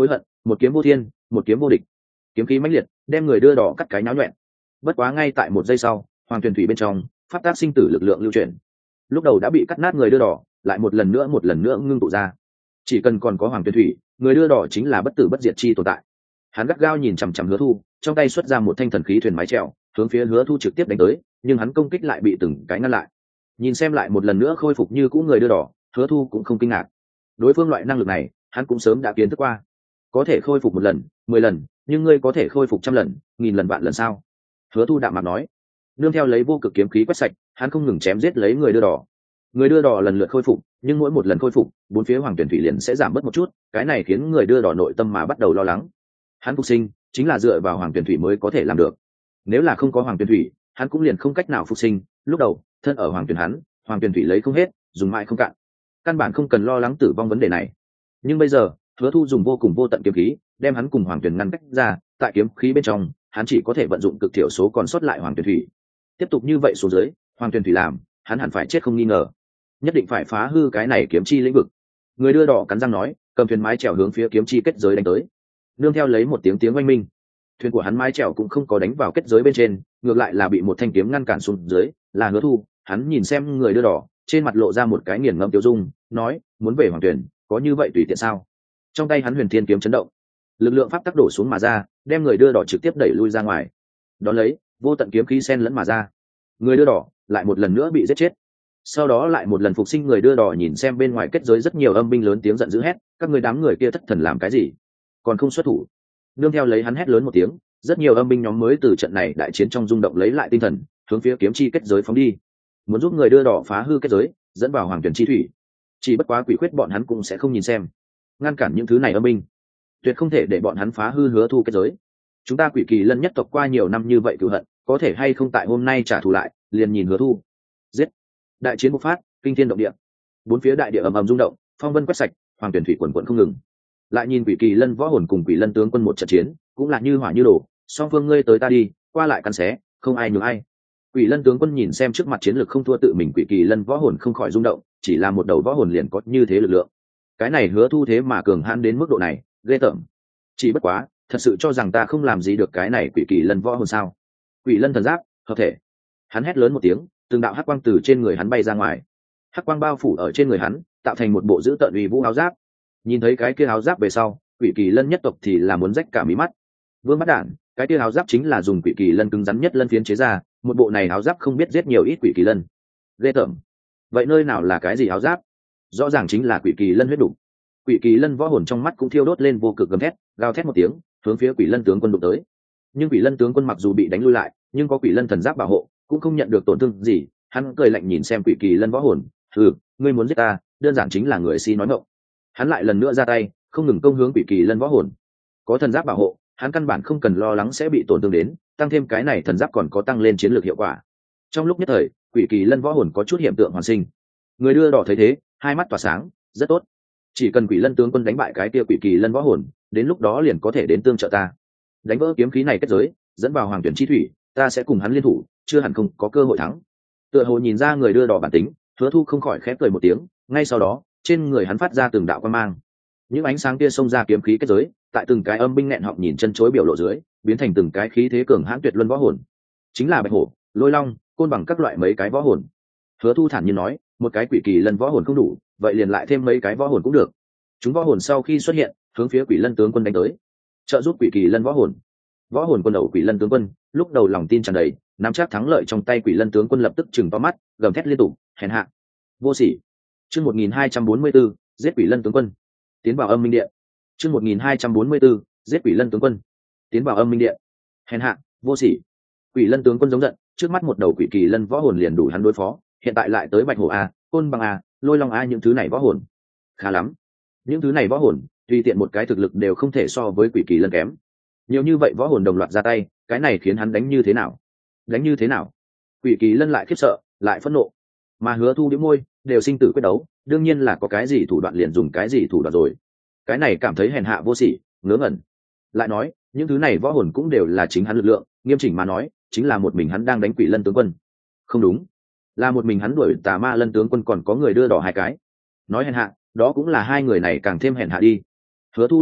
S1: một kiếm vô thiên, một kiếm vô địch, kiếm khí mãnh liệt đem người đưa đỏ cắt cái nháo nhuẹn. Bất quá ngay tại một giây sau, hoàng tuyền thủy bên trong pháp tác sinh tử lực lượng lưu chuyển, lúc đầu đã bị cắt nát người đưa đỏ lại một lần nữa một lần nữa ngưng tụ ra. Chỉ cần còn có hoàng tuyền thủy, người đưa đỏ chính là bất tử bất diệt chi tồn tại. Hắn gắt gao nhìn chằm chằm Hứa Thu, trong tay xuất ra một thanh thần khí thuyền mái chèo, hướng phía Hứa Thu trực tiếp đánh tới, nhưng hắn công kích lại bị từng cái ngăn lại. Nhìn xem lại một lần nữa khôi phục như cũ người đưa đỏ, Hứa Thu cũng không kinh ngạc. Đối phương loại năng lực này, hắn cũng sớm đã kiến thức qua. Có thể khôi phục một lần, mười lần, nhưng ngươi có thể khôi phục trăm lần, nghìn lần vạn lần sao? Hứa Thu đạm mạc nói. Nương theo lấy vô cực kiếm khí quét sạch, hắn không ngừng chém giết lấy người đưa đỏ. Người đưa đỏ lần lượt khôi phục, nhưng mỗi một lần khôi phục, bốn phía hoàng tuyển thủy liền sẽ giảm bớt một chút, cái này khiến người đưa đỏ nội tâm mà bắt đầu lo lắng. Hắn phục sinh chính là dựa vào hoàng tuyển thủy mới có thể làm được. Nếu là không có hoàng tuyển thủy, hắn cũng liền không cách nào phục sinh. Lúc đầu thân ở hoàng tuyển hắn, hoàng tuyển thủy lấy không hết, dùng mãi không cạn, căn bản không cần lo lắng tử vong vấn đề này. Nhưng bây giờ Hứa Thu dùng vô cùng vô tận kiếm khí đem hắn cùng hoàng tuyển ngăn cách ra, tại kiếm khí bên trong hắn chỉ có thể vận dụng cực thiểu số còn sót lại hoàng tuyển thủy. Tiếp tục như vậy xuống dưới, hoàng tuyển thủy làm hắn hẳn phải chết không nghi ngờ. Nhất định phải phá hư cái này kiếm chi lĩnh vực. Người đưa đỏ cắn răng nói, cầm thuyền mái chèo hướng phía kiếm chi kết giới đánh tới. Nương theo lấy một tiếng tiếng oanh minh, thuyền của hắn mái chèo cũng không có đánh vào kết giới bên trên, ngược lại là bị một thanh kiếm ngăn cản xuống dưới. Là Hứa Thu, hắn nhìn xem người đưa đỏ, trên mặt lộ ra một cái nghiền ngẫm tiêu dung, nói, muốn về hoàng tuyển, có như vậy tùy tiện sao? Trong tay hắn huyền thiên kiếm chấn động, lực lượng pháp tắc đổ xuống mà ra, đem người đưa đỏ trực tiếp đẩy lui ra ngoài. Đón lấy vô tận kiếm khí xen lẫn mà ra, người đưa đỏ lại một lần nữa bị giết chết. Sau đó lại một lần phục sinh. Người đưa đỏ nhìn xem bên ngoài kết giới rất nhiều âm binh, lớn tiếng giận dữ hét, các người đám người kia thất thần làm cái gì, còn không xuất thủ? Nương theo lấy hắn hét lớn một tiếng, rất nhiều âm binh nhóm mới từ trận này đại chiến trong rung động lấy lại tinh thần, hướng phía kiếm chi kết giới phóng đi, muốn giúp người đưa đỏ phá hư kết giới, dẫn vào hoàng tuyển chi thủy. Chỉ bất quá quỷ khuyết bọn hắn cũng sẽ không nhìn xem, ngăn cản những thứ này âm binh, tuyệt không thể để bọn hắn phá hư Hứa Thu kết giới. Chúng ta Quỷ Kỳ Lân nhất tộc qua nhiều năm như vậy cửu hận, có thể hay không tại hôm nay trả thù lại, liền nhìn Hứa Thu. Giết! Đại chiến bộc phát, kinh thiên động địa, bốn phía đại địa ầm ầm rung động, phong vân quét sạch, hoàng tuyển thủy quần quần không ngừng. Lại nhìn Quỷ Kỳ Lân võ hồn cùng Quỷ Lân tướng quân một trận chiến, cũng là như hỏa như đổ, song phương ngươi tới ta đi, qua lại cắn xé, không ai nhường ai. Quỷ Lân tướng quân nhìn xem trước mặt chiến lược không thua tự mình Quỷ Kỳ Lân võ hồn không khỏi rung động, chỉ là một đầu võ hồn liền có như thế lực lượng. Cái này Hứa Thu thế mà cường hãn đến mức độ này, ghê tởm. Chỉ bất quá, thật sự cho rằng ta không làm gì được cái này Quỷ Kỳ Lân võ hồn sao? Quỷ Lân thần giáp, hợp thể. Hắn hét lớn một tiếng, từng đạo hắc quang từ trên người hắn bay ra ngoài. Hắc quang bao phủ ở trên người hắn, tạo thành một bộ dữ tợn uy vũ áo giáp. Nhìn thấy cái kia áo giáp về sau, Quỷ Kỳ Lân nhất tộc thì là muốn rách cả mí mắt. Vương bắt đản, cái kia áo giáp chính là dùng Quỷ Kỳ Lân cứng rắn nhất lân phiến chế ra, một bộ này áo giáp không biết giết nhiều ít Quỷ Kỳ Lân. Ghê tởm. Vậy nơi nào là cái gì áo giáp? Rõ ràng chính là Quỷ Kỳ Lân huyết đủ. Quỷ Kỳ Lân võ hồn trong mắt cũng thiêu đốt lên vô cực gầm thét, gào thét một tiếng, hướng phía Quỷ Lân tướng quân đụng tới. Nhưng Quỷ Lân tướng quân mặc dù bị đánh lui lại, nhưng có Quỷ Lân thần giáp bảo hộ, cũng không nhận được tổn thương gì. Hắn cười lạnh nhìn xem Quỷ Kỳ Lân võ hồn, "Hừ, ngươi muốn giết ta, đơn giản chính là người si nói ngọng." Hắn lại lần nữa ra tay, không ngừng công hướng Quỷ Kỳ Lân võ hồn. Có thần giáp bảo hộ, hắn căn bản không cần lo lắng sẽ bị tổn thương đến, tăng thêm cái này thần giáp còn có tăng lên chiến lược hiệu quả. Trong lúc nhất thời, Quỷ Kỳ Lân võ hồn có chút hiện tượng hoàn sinh. Người đưa đỏ thấy thế, hai mắt tỏa sáng, rất tốt. Chỉ cần Quỷ Lân tướng quân đánh bại cái kia Quỷ Kỳ Lân võ hồn, đến lúc đó liền có thể đến tương trợ ta. Đánh vỡ kiếm khí này kết giới, dẫn vào hoàng tuyển chi thủy, ta sẽ cùng hắn liên thủ, chưa hẳn không có cơ hội thắng. Tựa hồ nhìn ra người đưa đỏ bản tính, Hứa Thu không khỏi khép cười một tiếng, ngay sau đó, trên người hắn phát ra từng đạo quang mang. Những ánh sáng kia xông ra kiếm khí kết giới, tại từng cái âm binh nghẹn họng nhìn chân chối biểu lộ dưới, biến thành từng cái khí thế cường hãn tuyệt luân võ hồn. Chính là Bạch Hổ, Lôi Long, Côn Bằng các loại mấy cái võ hồn. Hứa Thu thản nhiên nói, một cái Quỷ Kỳ Lân võ hồn không đủ, vậy liền lại thêm mấy cái võ hồn cũng được. Chúng võ hồn sau khi xuất hiện, hướng phía Quỷ Lân tướng quân đánh tới, trợ giúp Quỷ Kỳ Lân võ hồn. Võ hồn quân đầu Quỷ Lân tướng quân, lúc đầu lòng tin tràn đầy, nắm chắc thắng lợi trong tay Quỷ Lân tướng quân lập tức trừng to mắt, gầm thét liên tục, hèn hạ, vô sỉ. Chương một nghìn hai trăm bốn mươi 1244, giết Quỷ Lân tướng quân, tiến vào âm minh điện. Chương một nghìn hai trăm bốn mươi 1244, giết Quỷ Lân tướng quân, tiến vào âm minh điện. Hèn hạ, vô sỉ. Quỷ Lân tướng quân giống giận, trước mắt một đầu Quỷ Kỳ Lân võ hồn liền đủ hắn đối phó, hiện tại lại tới Bạch Hổ a, Côn Bằng a, Lôi Long a, những thứ này võ hồn, khá lắm. Những thứ này võ hồn, tùy tiện một cái thực lực đều không thể so với Quỷ Kỳ Lân kém. Nhiều như vậy võ hồn đồng loạt ra tay, cái này khiến hắn đánh như thế nào? Đánh như thế nào? Quỷ Kỳ Lân lại khiếp sợ, lại phẫn nộ. Mà Hứa Thu bĩu môi, đều sinh tử quyết đấu, đương nhiên là có cái gì thủ đoạn liền dùng cái gì thủ đoạn rồi. Cái này cảm thấy hèn hạ vô sỉ, ngớ ngẩn. Lại nói, những thứ này võ hồn cũng đều là chính hắn lực lượng, nghiêm chỉnh mà nói, chính là một mình hắn đang đánh Quỷ Lân tướng quân. Không đúng, là một mình hắn đuổi Tà Ma Lân tướng quân, còn có người đưa đỏ hai cái. Nói hèn hạ, đó cũng là hai người này càng thêm hèn hạ đi. Hứa Thu lắc đầu,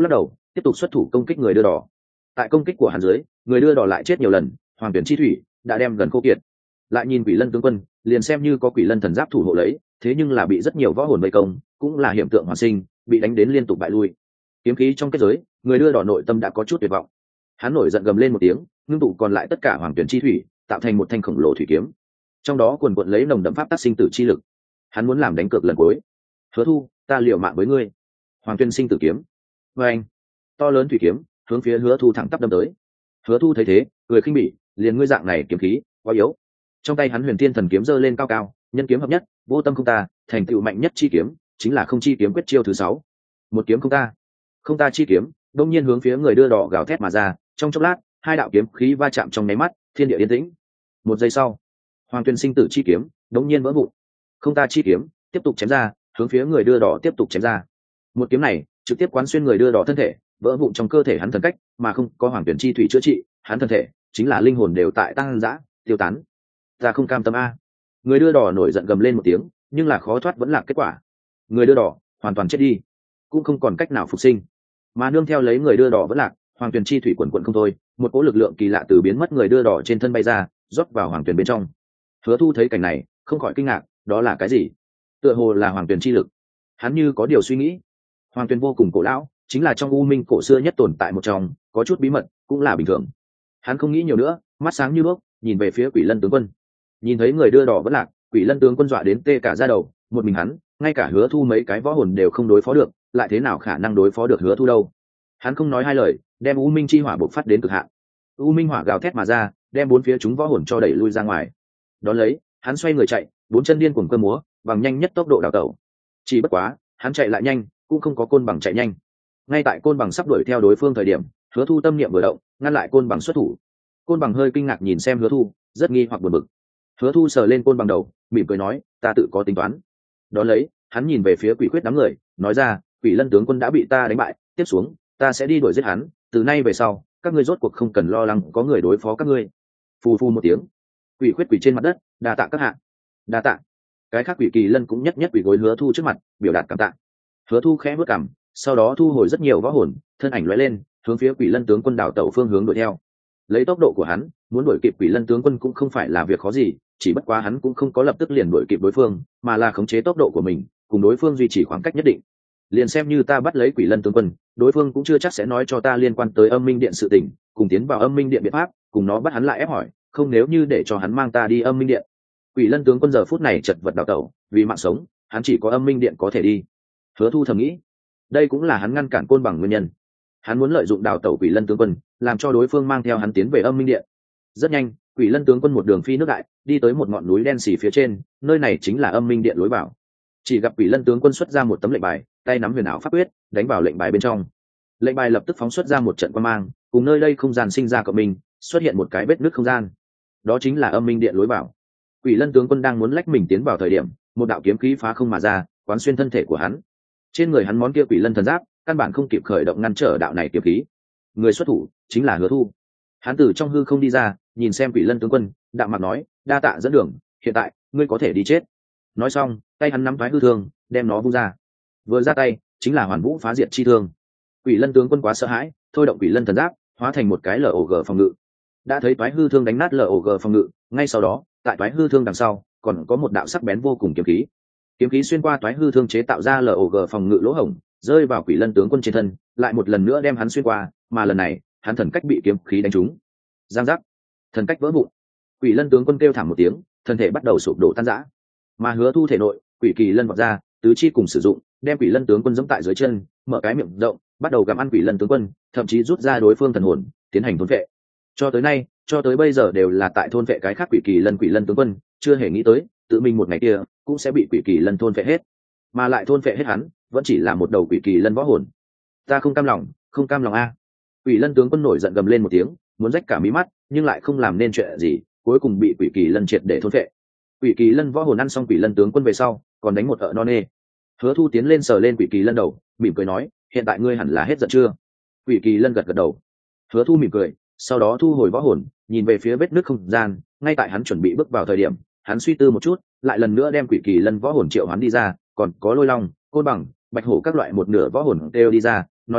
S1: tiếp tục xuất thủ công kích người đưa đỏ. Tại công kích của hắn dưới, người đưa đỏ lại chết nhiều lần, hoàng tuyển chi thủy đã đem gần khô kiệt. Lại nhìn quỷ lân tướng quân, liền xem như có quỷ lân thần giáp thủ hộ lấy, thế nhưng là bị rất nhiều võ hồn vây công, cũng là hiện tượng hoàn sinh, bị đánh đến liên tục bại lui. Kiếm khí trong kết giới, người đưa đỏ nội tâm đã có chút tuyệt vọng. Hắn nổi giận gầm lên một tiếng, ngưng tụ còn lại tất cả hoàng tuyển chi thủy, tạo thành một thanh khổng lồ thủy kiếm. Trong đó quần quật lấy nồng đậm pháp tác sinh tử chi lực. Hắn muốn làm đánh cược lần cuối. Hứa Thu, ta liều mạng với ngươi. Hoàng tuyển sinh tử kiếm. Và anh, to lớn thủy kiếm, hướng phía Hứa Thu thẳng tắp đâm tới. Hứa Thu thấy thế, cười khinh bỉ, liền ngươi dạng này kiếm khí, quá yếu. Trong tay hắn huyền thiên thần kiếm giơ lên cao cao, nhân kiếm hợp nhất, vô tâm không ta, thành tựu mạnh nhất chi kiếm, chính là không chi kiếm quyết chiêu thứ sáu. Một kiếm không ta, không ta chi kiếm, đông nhiên hướng phía người đưa đỏ gào thét mà ra. Trong chốc lát, hai đạo kiếm khí va chạm trong nháy mắt, thiên địa yên tĩnh. Một giây sau, hoàng tuyển sinh tử chi kiếm đông nhiên vỡ vụn, không ta chi kiếm tiếp tục chém ra, hướng phía người đưa đỏ tiếp tục chém ra. Một kiếm này trực tiếp quán xuyên người đưa đỏ thân thể, vỡ vụn trong cơ thể hắn thần cách, mà không có hoàng tuyển chi thủy chữa trị, hắn thân thể chính là linh hồn đều tại tăng dã tiêu tán. Ta không cam tâm a! Người đưa đỏ nổi giận gầm lên một tiếng, nhưng là khó thoát vẫn là kết quả. Người đưa đỏ hoàn toàn chết đi, cũng không còn cách nào phục sinh. Mà nương theo lấy người đưa đỏ vẫn lạc, hoàng tuyển chi thủy quần quần không thôi, một cỗ lực lượng kỳ lạ từ biến mất người đưa đỏ trên thân bay ra, rót vào hoàng tuyển bên trong. Hứa Thu thấy cảnh này, không khỏi kinh ngạc, đó là cái gì? Tựa hồ là hoàng tuyển chi lực. Hắn như có điều suy nghĩ. Hoàng tuyển vô cùng cổ lão, chính là trong u minh cổ xưa nhất tồn tại một trong, có chút bí mật, cũng là bình thường. Hắn không nghĩ nhiều nữa, mắt sáng như đuốc, nhìn về phía Quỷ Lân tướng quân. Nhìn thấy người đưa đỏ vẫn lạc, Quỷ Lân tướng quân dọa đến tê cả da đầu, một mình hắn, ngay cả Hứa Thu mấy cái võ hồn đều không đối phó được, lại thế nào khả năng đối phó được Hứa Thu đâu? Hắn không nói hai lời, đem u minh chi hỏa bộc phát đến cực hạn. U minh hỏa gào thét mà ra, đem bốn phía chúng võ hồn cho đẩy lui ra ngoài. Đón lấy, hắn xoay người chạy, bốn chân điên cuồng cơ múa, bằng nhanh nhất tốc độ đào tẩu. Chỉ bất quá, hắn chạy lại nhanh, cũng không có côn bằng chạy nhanh. Ngay tại côn bằng sắp đuổi theo đối phương thời điểm, Hứa Thu tâm niệm vừa động, ngăn lại côn bằng xuất thủ. Côn bằng hơi kinh ngạc nhìn xem Hứa Thu, rất nghi hoặc buồn bực. Hứa Thu sờ lên côn bằng đầu, mỉm cười nói, ta tự có tính toán. Đón lấy, hắn nhìn về phía Quỷ Khuyết đám người, nói ra, Quỷ Lân tướng quân đã bị ta đánh bại, tiếp xuống, ta sẽ đi đuổi giết hắn, từ nay về sau, các ngươi rốt cuộc không cần lo lắng có người đối phó các ngươi. Phù phù một tiếng, Quỷ Khuyết quỷ trên mặt đất, đa tạ các hạ. Đa tạ. Cái khác Quỷ Kỳ Lân cũng nhất nhất quỷ gối Hứa Thu trước mặt, biểu đạt cảm tạ. Hứa Thu khẽ bước cằm, sau đó thu hồi rất nhiều võ hồn, thân ảnh lóe lên, hướng phía Quỷ Lân tướng quân đảo tẩu phương hướng đuổi theo. Lấy tốc độ của hắn, muốn đuổi kịp Quỷ Lân tướng quân cũng không phải là việc khó gì, chỉ bất quá hắn cũng không có lập tức liền đuổi kịp đối phương, mà là khống chế tốc độ của mình, cùng đối phương duy trì khoảng cách nhất định. Liền xem như ta bắt lấy Quỷ Lân tướng quân, đối phương cũng chưa chắc sẽ nói cho ta liên quan tới Âm Minh Điện sự tình, cùng tiến vào Âm Minh Điện biện pháp, cùng nó bắt hắn lại ép hỏi, không nếu như để cho hắn mang ta đi Âm Minh Điện. Quỷ Lân tướng quân giờ phút này chật vật đào tẩu, vì mạng sống, hắn chỉ có Âm Minh Điện có thể đi. Hứa Thu thầm nghĩ, đây cũng là hắn ngăn cản côn bằng nguyên nhân. Hắn muốn lợi dụng đào tẩu Quỷ Lân tướng quân, làm cho đối phương mang theo hắn tiến về Âm Minh Điện. Rất nhanh, Quỷ Lân tướng quân một đường phi nước đại, đi tới một ngọn núi đen xì phía trên, nơi này chính là Âm Minh Điện lối vào. Chỉ gặp Quỷ Lân tướng quân xuất ra một tấm lệnh bài, tay nắm huyền ảo pháp quyết, đánh vào lệnh bài bên trong. Lệnh bài lập tức phóng xuất ra một trận quang mang, cùng nơi đây không gian sinh ra cộng minh, xuất hiện một cái vết nứt không gian. Đó chính là Âm Minh Điện lối vào. Quỷ Lân tướng quân đang muốn lách mình tiến vào thời điểm, một đạo kiếm khí phá không mà ra, quán xuyên thân thể của hắn. Trên người hắn món kia Quỷ Lân thần giáp, căn bản không kịp khởi động ngăn trở đạo này kiếm khí. Người xuất thủ chính là Hứa Thu. Hắn từ trong hư không đi ra, nhìn xem Quỷ Lân tướng quân, đạm mặt nói, đa tạ dẫn đường, hiện tại ngươi có thể đi chết. Nói xong, tay hắn nắm thoái hư thương, đem nó vung ra. Vừa ra tay, chính là hoàn vũ phá diệt chi thương. Quỷ Lân tướng quân quá sợ hãi, thôi động Quỷ Lân thần giáp, hóa thành một cái lờ ổ gờ phòng ngự. Đã thấy thoái hư thương đánh nát lờ ổ gờ phòng ngự, ngay sau đó, tại thoái hư thương đằng sau, còn có một đạo sắc bén vô cùng kiếm khí. Kiếm khí xuyên qua thoái hư thương chế tạo ra lờ ổ gờ phòng ngự lỗ hổng, rơi vào Quỷ Lân tướng quân trên thân, lại một lần nữa đem hắn xuyên qua, mà lần này, hắn thần cách bị kiếm khí đánh trúng. Giang giác, thần cách vỡ vụn. Quỷ Lân tướng quân kêu thảm một tiếng, thân thể bắt đầu sụp đổ tan rã. Mà Hứa Thu thể nội, Quỷ Kỳ Lân vọt ra, tứ chi cùng sử dụng, đem Quỷ Lân tướng quân giẫm tại dưới chân, mở cái miệng rộng, bắt đầu gặm ăn Quỷ Lân tướng quân, thậm chí rút ra đối phương thần hồn, tiến hành thôn phệ. Cho tới nay, cho tới bây giờ đều là tại thôn phệ cái khác Quỷ Kỳ Lân Quỷ Lân tướng quân, chưa hề nghĩ tới, tự mình một ngày kia cũng sẽ bị Quỷ Kỳ Lân thôn phệ hết, mà lại thôn phệ hết hắn, vẫn chỉ là một đầu Quỷ Kỳ Lân võ hồn. Ta không cam lòng, không cam lòng a! Quỷ Lân tướng quân nổi giận gầm lên một tiếng, muốn rách cả mí mắt, nhưng lại không làm nên chuyện gì, cuối cùng bị Quỷ Kỳ Lân triệt để thôn phệ. Quỷ Kỳ Lân võ hồn ăn xong Quỷ Lân tướng quân về sau, còn đánh một ợ non nê. Hứa Thu tiến lên sờ lên Quỷ Kỳ Lân đầu, mỉm cười nói, hiện tại ngươi hẳn là hết giận chưa? Quỷ Kỳ Lân gật gật đầu. Hứa Thu mỉm cười, sau đó thu hồi võ hồn, nhìn về phía vết nứt không gian, ngay tại hắn chuẩn bị bước vào thời điểm, hắn suy tư một chút, lại lần nữa đem Quỷ Kỳ Lân võ hồn triệu hắn đi ra, còn có Lôi Long, Côn Bằng, Bạch Hổ các loại một nửa võ hồn đều đi ra, nói ra,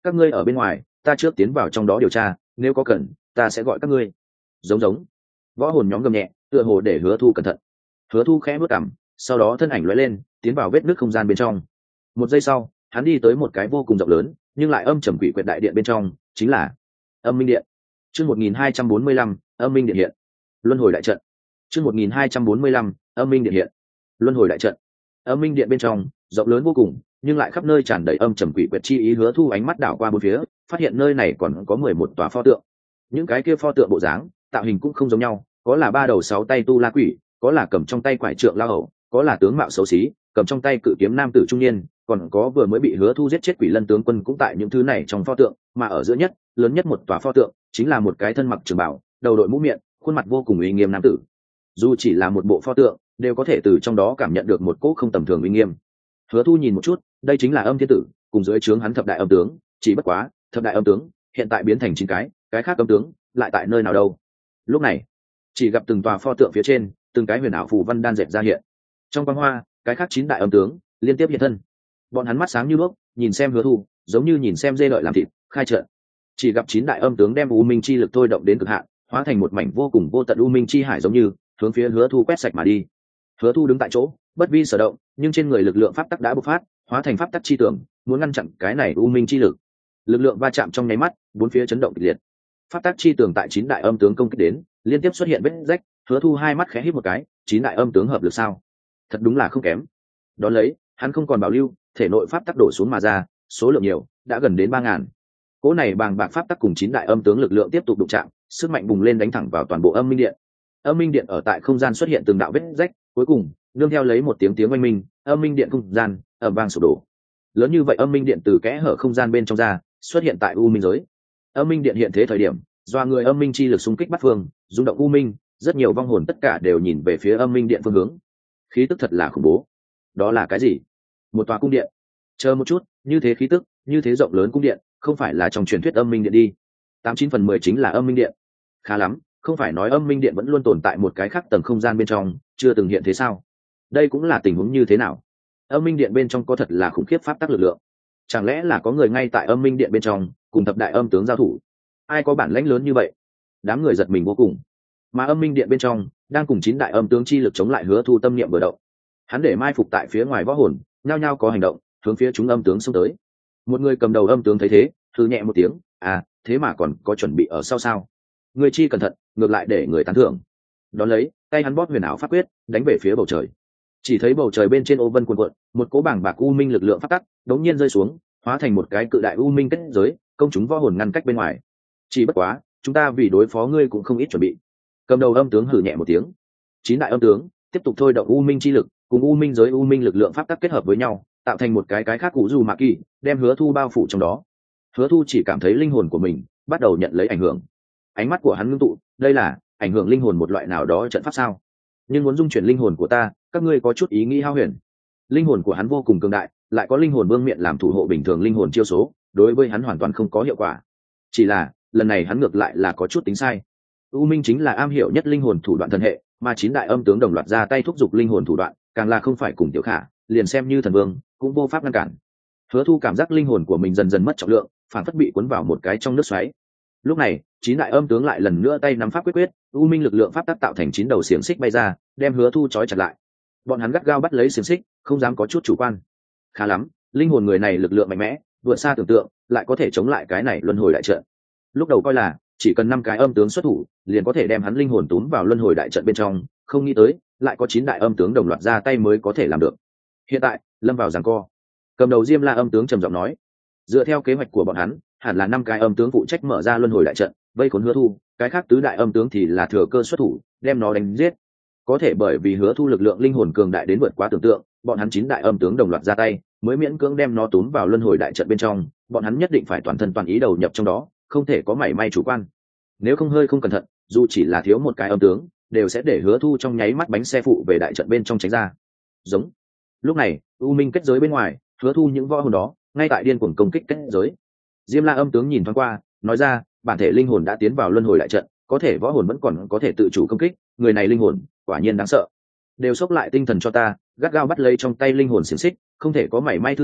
S1: các ngươi ở bên ngoài, ta trước tiến vào trong đó điều tra, nếu có cần ta sẽ gọi các ngươi. Giống giống võ hồn nhóm gầm nhẹ, tựa hồ để Hứa Thu cẩn thận. Hứa Thu khẽ bước cằm, sau đó thân ảnh lóe lên, tiến vào vết nứt không gian bên trong. Một giây sau, hắn đi tới một cái vô cùng rộng lớn nhưng lại âm trầm quỷ quyệt đại điện bên trong, chính là Âm Minh Điện. Chương một nghìn hai trăm bốn mươi lăm, Âm Minh Điện hiện. Luân hồi đại trận. Chương một nghìn hai trăm bốn mươi lăm, Âm Minh Điện hiện. Luân hồi đại trận. Âm Minh Điện bên trong, rộng lớn vô cùng, nhưng lại khắp nơi tràn đầy âm trầm quỷ quyệt chi ý. Hứa Thu ánh mắt đảo qua bốn phía, phát hiện nơi này còn có mười một tòa pho tượng. Những cái kia pho tượng bộ dáng, tạo hình cũng không giống nhau, có là ba đầu sáu tay tu la quỷ, có là cầm trong tay quải trượng la hầu, có là tướng mạo xấu xí, cầm trong tay cự kiếm nam tử trung niên, còn có vừa mới bị Hứa Thu giết chết Quỷ Lân tướng quân cũng tại những thứ này trong pho tượng, mà ở giữa nhất, lớn nhất một tòa pho tượng, chính là một cái thân mặc trường bào, đầu đội mũ miệng, khuôn mặt vô cùng uy nghiêm nam tử. Dù chỉ là một bộ pho tượng, đều có thể từ trong đó cảm nhận được một cỗ không tầm thường uy nghiêm. Hứa Thu nhìn một chút, đây chính là Âm Thiên Tử, cùng dưới trướng hắn thập đại âm tướng, chỉ bất quá, thập đại âm tướng hiện tại biến thành chín cái, cái khác âm tướng lại tại nơi nào đâu? Lúc này, chỉ gặp từng tòa pho tượng phía trên, từng cái huyền ảo phù văn đan dệt ra hiện. Trong quang hoa, cái khác chín đại âm tướng liên tiếp hiện thân. Bọn hắn mắt sáng như đuốc, nhìn xem Hứa Thu, giống như nhìn xem dê đợi làm thịt, khai trận. Chỉ gặp chín đại âm tướng đem u minh chi lực thôi động đến cực hạn, hóa thành một mảnh vô cùng vô tận u minh chi hải, giống như hướng phía Hứa Thu quét sạch mà đi. Hứa Thu đứng tại chỗ, bất vi sở động, nhưng trên người lực lượng pháp tắc đã bộc phát, hóa thành pháp tắc chi tưởng, muốn ngăn chặn cái này u minh chi lực. Lực lượng va chạm trong nháy mắt, bốn phía chấn động kịch liệt. Pháp tắc chi tưởng tại chín đại âm tướng công kích đến, liên tiếp xuất hiện vết rách. Hứa Thu hai mắt khẽ híp một cái, chín đại âm tướng hợp lực sao? Thật đúng là không kém. Đón lấy, hắn không còn bảo lưu, thể nội pháp tắc đổ xuống mà ra, số lượng nhiều, đã gần đến ba ngàn. Cỗ này bàng bạc pháp tắc cùng chín đại âm tướng lực lượng tiếp tục đụng chạm, sức mạnh bùng lên đánh thẳng vào toàn bộ Âm Minh Điện. Âm Minh Điện ở tại không gian xuất hiện từng đạo vết rách, cuối cùng, nương theo lấy một tiếng tiếng oanh minh, Âm Minh Điện không gian ầm vang sụp đổ. Lớn như vậy Âm Minh Điện từ kẽ hở không gian bên trong ra, xuất hiện tại U Minh giới. Âm Minh Điện hiện thế thời điểm, do người âm minh chi lực xung kích bắt phương, rung động U Minh, rất nhiều vong hồn tất cả đều nhìn về phía Âm Minh Điện phương hướng. Khí tức thật là khủng bố. Đó là cái gì? Một tòa cung điện. Chờ một chút, như thế khí tức, như thế rộng lớn cung điện, không phải là trong truyền thuyết Âm Minh Điện đi? Tám chín phần mười chính là Âm Minh Điện. Khá lắm, không phải nói Âm Minh Điện vẫn luôn tồn tại một cái khác tầng không gian bên trong, chưa từng hiện thế sao? Đây cũng là tình huống như thế nào? Âm Minh Điện bên trong có thật là khủng khiếp pháp tắc lực lượng. Chẳng lẽ là có người ngay tại Âm Minh Điện bên trong, cùng thập đại âm tướng giao thủ? Ai có bản lãnh lớn như vậy? Đám người giật mình vô cùng. Mà Âm Minh Điện bên trong đang cùng chín đại âm tướng chi lực chống lại Hứa Thu tâm niệm vừa động. Hắn để mai phục tại phía ngoài võ hồn, nhao nhao có hành động, hướng phía chúng âm tướng xông tới. Một người cầm đầu âm tướng thấy thế, thư nhẹ một tiếng, à, thế mà còn có chuẩn bị ở sau sao? Người chi cẩn thận, ngược lại để người tán thưởng. Đón lấy, tay hắn bóp huyền ảo pháp quyết, đánh về phía bầu trời. Chỉ thấy bầu trời bên trên ô vân cuồn cuộn, một cỗ bảng bạc u minh lực lượng pháp tắc, đống nhiên rơi xuống, hóa thành một cái cự đại u minh kết giới, công chúng võ hồn ngăn cách bên ngoài. Chỉ bất quá, chúng ta vì đối phó ngươi cũng không ít chuẩn bị. Cầm đầu âm tướng hừ nhẹ một tiếng. Chín đại âm tướng tiếp tục thôi động u minh chi lực, cùng u minh giới u minh lực lượng pháp tắc kết hợp với nhau, tạo thành một cái cái khác cụ dù mạ kỳ, đem Hứa Thu bao phủ trong đó. Hứa Thu chỉ cảm thấy linh hồn của mình bắt đầu nhận lấy ảnh hưởng. Ánh mắt của hắn ngưng tụ, đây là ảnh hưởng linh hồn một loại nào đó trận pháp sao? Nhưng muốn dung chuyển linh hồn của ta, các ngươi có chút ý nghĩ hao huyền. Linh hồn của hắn vô cùng cường đại, lại có linh hồn vương miện làm thủ hộ bình thường linh hồn chiêu số, đối với hắn hoàn toàn không có hiệu quả. Chỉ là, lần này hắn ngược lại là có chút tính sai. U Minh chính là am hiểu nhất linh hồn thủ đoạn thần hệ, mà chín đại âm tướng đồng loạt ra tay thúc giục linh hồn thủ đoạn, càng là không phải cùng Tiểu Khả, liền xem như thần vương, cũng vô pháp ngăn cản. Hứa Thu cảm giác linh hồn của mình dần dần mất trọng lượng, phản phất bị cuốn vào một cái trong nước xoáy. Lúc này, chín đại âm tướng lại lần nữa tay nắm pháp quyết quyết, u minh lực lượng pháp tác tạo thành chín đầu xiềng xích bay ra, đem Hứa Thu trói chặt lại. Bọn hắn gắt gao bắt lấy xiềng xích, không dám có chút chủ quan. Khá lắm, linh hồn người này lực lượng mạnh mẽ, vượt xa tưởng tượng, lại có thể chống lại cái này luân hồi đại trận. Lúc đầu coi là chỉ cần năm cái âm tướng xuất thủ, liền có thể đem hắn linh hồn túm vào luân hồi đại trận bên trong, không nghĩ tới, lại có chín đại âm tướng đồng loạt ra tay mới có thể làm được. Hiện tại, lâm vào giằng co. Cầm đầu Diêm La âm tướng trầm giọng nói, dựa theo kế hoạch của bọn hắn, hẳn là năm cái âm tướng phụ trách mở ra luân hồi đại trận, vây khốn Hứa Thu, cái khác tứ đại âm tướng thì là thừa cơ xuất thủ, đem nó đánh giết. Có thể bởi vì Hứa Thu lực lượng linh hồn cường đại đến vượt quá tưởng tượng, bọn hắn chín đại âm tướng đồng loạt ra tay, mới miễn cưỡng đem nó túm vào luân hồi đại trận bên trong, bọn hắn nhất định phải toàn thân toàn ý đầu nhập trong đó, không thể có mảy may chủ quan. Nếu không hơi không cẩn thận, dù chỉ là thiếu một cái âm tướng, đều sẽ để Hứa Thu trong nháy mắt bánh xe phụ về đại trận bên trong tránh ra. Giống. Lúc này, u minh kết giới bên ngoài, Hứa Thu những võ hồn đó, ngay tại điên cuồng công kích kết giới. Diêm La âm tướng nhìn thoáng qua, nói ra, bản thể linh hồn đã tiến vào luân hồi đại trận, có thể võ hồn vẫn còn có thể tự chủ công kích, người này linh hồn, quả nhiên đáng sợ. Đều xốc lại tinh thần cho ta, gắt gao bắt lấy trong tay linh hồn xiềng xích, không thể có mảy may thư giãn,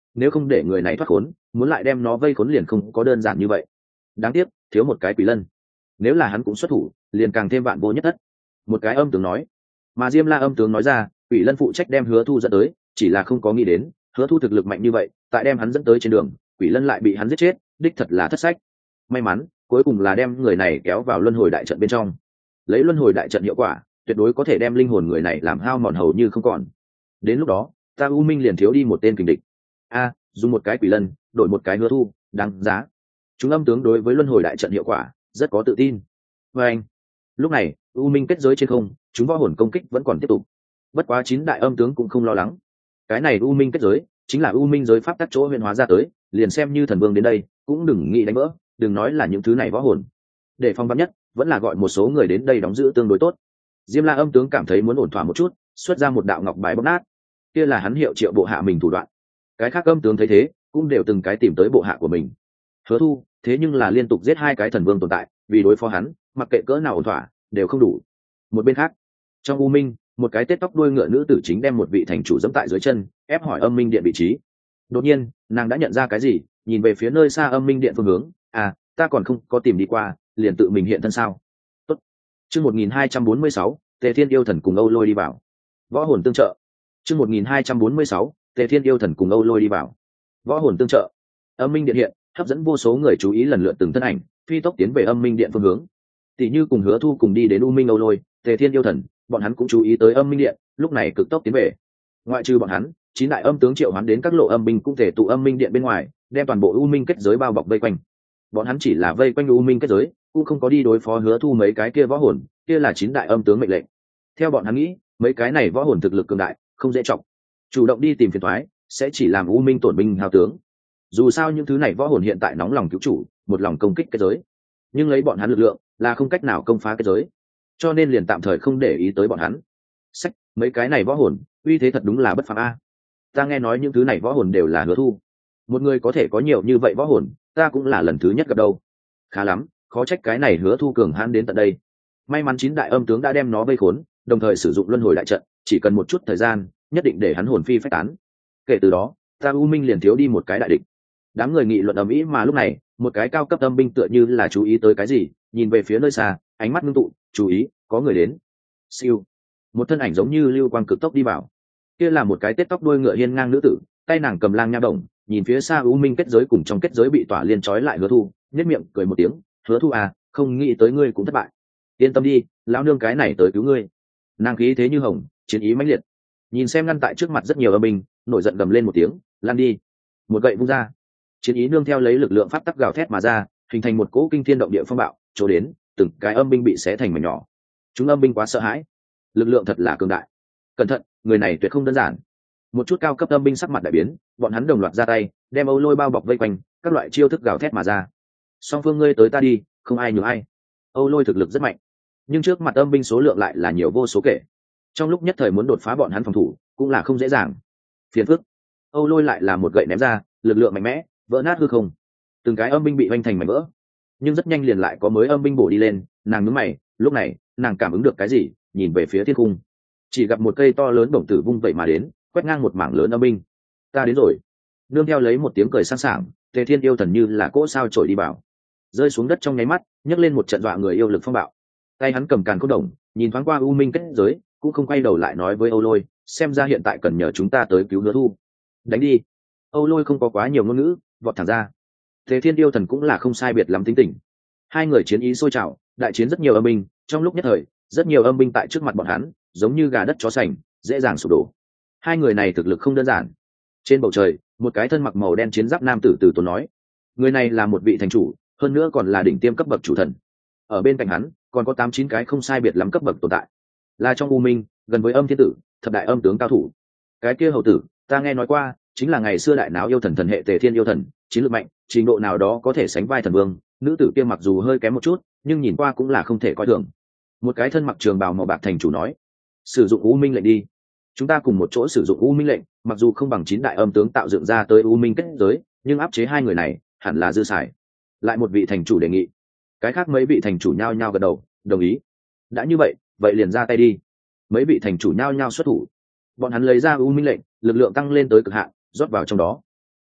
S1: nếu không để người này thoát khốn, muốn lại đem nó vây khốn liền không có đơn giản như vậy. Đáng tiếc thiếu một cái quỷ lân, nếu là hắn cũng xuất thủ liền càng thêm vạn vô nhất thất. Một cái âm tướng nói. Mà Diêm La âm tướng nói ra, quỷ lân phụ trách đem Hứa Thu dẫn tới, chỉ là không có nghĩ đến Hứa Thu thực lực mạnh như vậy, tại đem hắn dẫn tới trên đường, quỷ lân lại bị hắn giết chết, đích thật là thất sách. May mắn cuối cùng là đem người này kéo vào luân hồi đại trận bên trong, lấy luân hồi đại trận hiệu quả tuyệt đối có thể đem linh hồn người này làm hao mòn hầu như không còn. Đến lúc đó ta U Minh liền thiếu đi một tên kình địch. A, dùng một cái quỷ lân đổi một cái Hứa Thu, đáng giá. Chúng âm tướng đối với luân hồi đại trận hiệu quả rất có tự tin. Và anh, lúc này U Minh kết giới trên không, chúng võ hồn công kích vẫn còn tiếp tục. Bất quá chín đại âm tướng cũng không lo lắng, cái này U Minh kết giới chính là U Minh giới pháp tắc chỗ huyền hóa ra tới, liền xem như thần vương đến đây cũng đừng nghĩ đánh vỡ, đừng nói là những thứ này võ hồn. Để phong vắn nhất vẫn là gọi một số người đến đây đóng giữ tương đối tốt. Diêm La âm tướng cảm thấy muốn ổn thỏa một chút, xuất ra một đạo ngọc bài bóc nát, kia là hắn hiệu triệu bộ hạ mình thủ đoạn. Cái khác âm tướng thấy thế cũng đều từng cái tìm tới bộ hạ của mình. Hứa Thu thế nhưng là liên tục giết hai cái thần vương tồn tại, vì đối phó hắn mặc kệ cỡ nào ổn thỏa đều không đủ. Một bên khác trong U Minh, một cái tết tóc đuôi ngựa nữ tử chính đem một vị thành chủ dẫm tại dưới chân, ép hỏi âm minh điện vị trí. Đột nhiên nàng đã nhận ra cái gì, nhìn về phía nơi xa âm minh điện phương hướng. À, ta còn không có tìm đi qua, liền tự mình hiện thân sao? Tốt. Chương một nghìn hai trăm bốn mươi sáu, Tề Thiên yêu thần cùng Âu Lôi đi vào. Võ hồn tương trợ. Chương một nghìn hai trăm bốn mươi sáu, Tề Thiên yêu thần cùng Âu Lôi đi vào. Võ hồn tương trợ. Âm minh điện hiện, hấp dẫn vô số người chú ý, lần lượt từng thân ảnh phi tốc tiến về âm minh điện phương hướng. Tỷ như cùng Hứa Thu cùng đi đến U Minh Âu Lôi, Tề Thiên yêu thần, bọn hắn cũng chú ý tới âm minh điện, lúc này cực tốc tiến về. Ngoại trừ bọn hắn, chín đại âm tướng triệu hoán đến các lộ âm binh cũng thể tụ âm minh điện bên ngoài, đem toàn bộ U Minh kết giới bao bọc vây quanh. Bọn hắn chỉ là vây quanh U Minh kết giới, cũng không có đi đối phó Hứa Thu mấy cái kia võ hồn, kia là chín đại âm tướng mệnh lệnh. Theo bọn hắn nghĩ, mấy cái này võ hồn thực lực cường đại, không dễ trọng, chủ động đi tìm phiền toái sẽ chỉ làm U Minh tổn binh hao tướng. Dù sao những thứ này võ hồn hiện tại nóng lòng cứu chủ, một lòng công kích kết giới, nhưng lấy bọn hắn lực lượng là không cách nào công phá kết giới, cho nên liền tạm thời không để ý tới bọn hắn. Sách, mấy cái này võ hồn uy thế thật đúng là bất phàm a. Ta nghe nói những thứ này võ hồn đều là Hứa Thu, một người có thể có nhiều như vậy võ hồn, ta cũng là lần thứ nhất gặp đâu. Khá lắm, khó trách cái này Hứa Thu cường hãn đến tận đây. May mắn chín đại âm tướng đã đem nó vây khốn, đồng thời sử dụng luân hồi đại trận, chỉ cần một chút thời gian nhất định để hắn hồn phi phách tán. Kể từ đó ta U Minh liền thiếu đi một cái đại địch. Đám người nghị luận ầm ĩ, mà lúc này một cái cao cấp âm binh tựa như là chú ý tới cái gì, nhìn về phía nơi xa, ánh mắt ngưng tụ, chú ý, có người đến. Siêu, một thân ảnh giống như lưu quang cực tốc đi vào. Kia là một cái tết tóc đuôi ngựa hiên ngang nữ tử, tay nàng cầm lang nha đồng, nhìn phía xa U Minh kết giới cùng trong kết giới bị tỏa liên trói lại Hứa Thu, nhếch miệng cười một tiếng. Hứa Thu à, không nghĩ tới ngươi cũng thất bại. Yên tâm đi, lão nương cái này tới cứu ngươi. Nàng khí thế như hồng, chiến ý mãnh liệt, nhìn xem ngăn tại trước mặt rất nhiều âm binh, nổi giận gầm lên một tiếng, lan đi. Một gậy vung ra, chiến ý nương theo lấy lực lượng pháp tắc gào thét mà ra, hình thành một cỗ kinh thiên động địa phong bạo, chỗ đến từng cái âm binh bị xé thành mảnh nhỏ. Chúng âm binh quá sợ hãi, lực lượng thật là cường đại. Cẩn thận, người này tuyệt không đơn giản. Một chút cao cấp âm binh sắc mặt đại biến, bọn hắn đồng loạt ra tay, đem Âu Lôi bao bọc vây quanh, các loại chiêu thức gào thét mà ra. Song phương ngươi tới ta đi, không ai nhường ai. Âu Lôi thực lực rất mạnh, nhưng trước mặt âm binh số lượng lại là nhiều vô số kể, trong lúc nhất thời muốn đột phá bọn hắn phòng thủ cũng là không dễ dàng. Phiền phức. Âu Lôi lại là một gậy ném ra, lực lượng mạnh mẽ vỡ nát hư không, từng cái âm binh bị oanh thành mảnh vỡ, nhưng rất nhanh liền lại có mới âm binh bổ đi lên. Nàng nhướng mày, lúc này nàng cảm ứng được cái gì, nhìn về phía thiên cung, chỉ gặp một cây to lớn bổng tử vung vậy mà đến, quét ngang một mảng lớn âm binh. Ta đến rồi. Nương theo lấy một tiếng cười sang sảng, Tề Thiên yêu thần như là cỗ sao trổi đi vào, rơi xuống đất trong nháy mắt, nhấc lên một trận dọa người yêu lực phong bạo. Tay hắn cầm càn khôn đồng, nhìn thoáng qua U Minh kết giới, cũng không quay đầu lại nói với Âu Lôi, xem ra hiện tại cần nhờ chúng ta tới cứu Hứa Thu. Đánh đi. Âu Lôi không có quá nhiều ngôn ngữ, vọt thẳng ra. Tề Thiên yêu thần cũng là không sai biệt lắm tính tình. Hai người chiến ý sôi trào, đại chiến rất nhiều âm binh, trong lúc nhất thời rất nhiều âm binh tại trước mặt bọn hắn giống như gà đất chó sành, dễ dàng sụp đổ. Hai người này thực lực không đơn giản. Trên bầu trời, một cái thân mặc màu đen chiến giáp nam tử từ tốn nói, người này là một vị thành chủ, hơn nữa còn là đỉnh tiêm cấp bậc chủ thần. Ở bên cạnh hắn còn có tám chín cái không sai biệt lắm cấp bậc tồn tại, là trong U Minh gần với âm thiên tử, thập đại âm tướng cao thủ. Cái kia hầu tử ta nghe nói qua, chính là ngày xưa đại náo yêu thần thần hệ Tề Thiên yêu thần, chiến lược mạnh, trình độ nào đó có thể sánh vai thần vương. Nữ tử kia mặc dù hơi kém một chút, nhưng nhìn qua cũng là không thể coi thường. Một cái thân mặc trường bào màu bạc thành chủ nói, sử dụng U Minh lệnh đi. Chúng ta cùng một chỗ sử dụng U Minh lệnh, mặc dù không bằng chín đại âm tướng tạo dựng ra tới U Minh kết giới, nhưng áp chế hai người này hẳn là dư xài. Lại một vị thành chủ đề nghị. Cái khác mấy vị thành chủ nhao nhao gật đầu, đồng ý. Đã như vậy, vậy liền ra tay đi. Mấy vị thành chủ nhao nhao xuất thủ. Bọn hắn lấy ra U Minh lệnh, lực lượng tăng lên tới cực hạn, rót vào trong đó.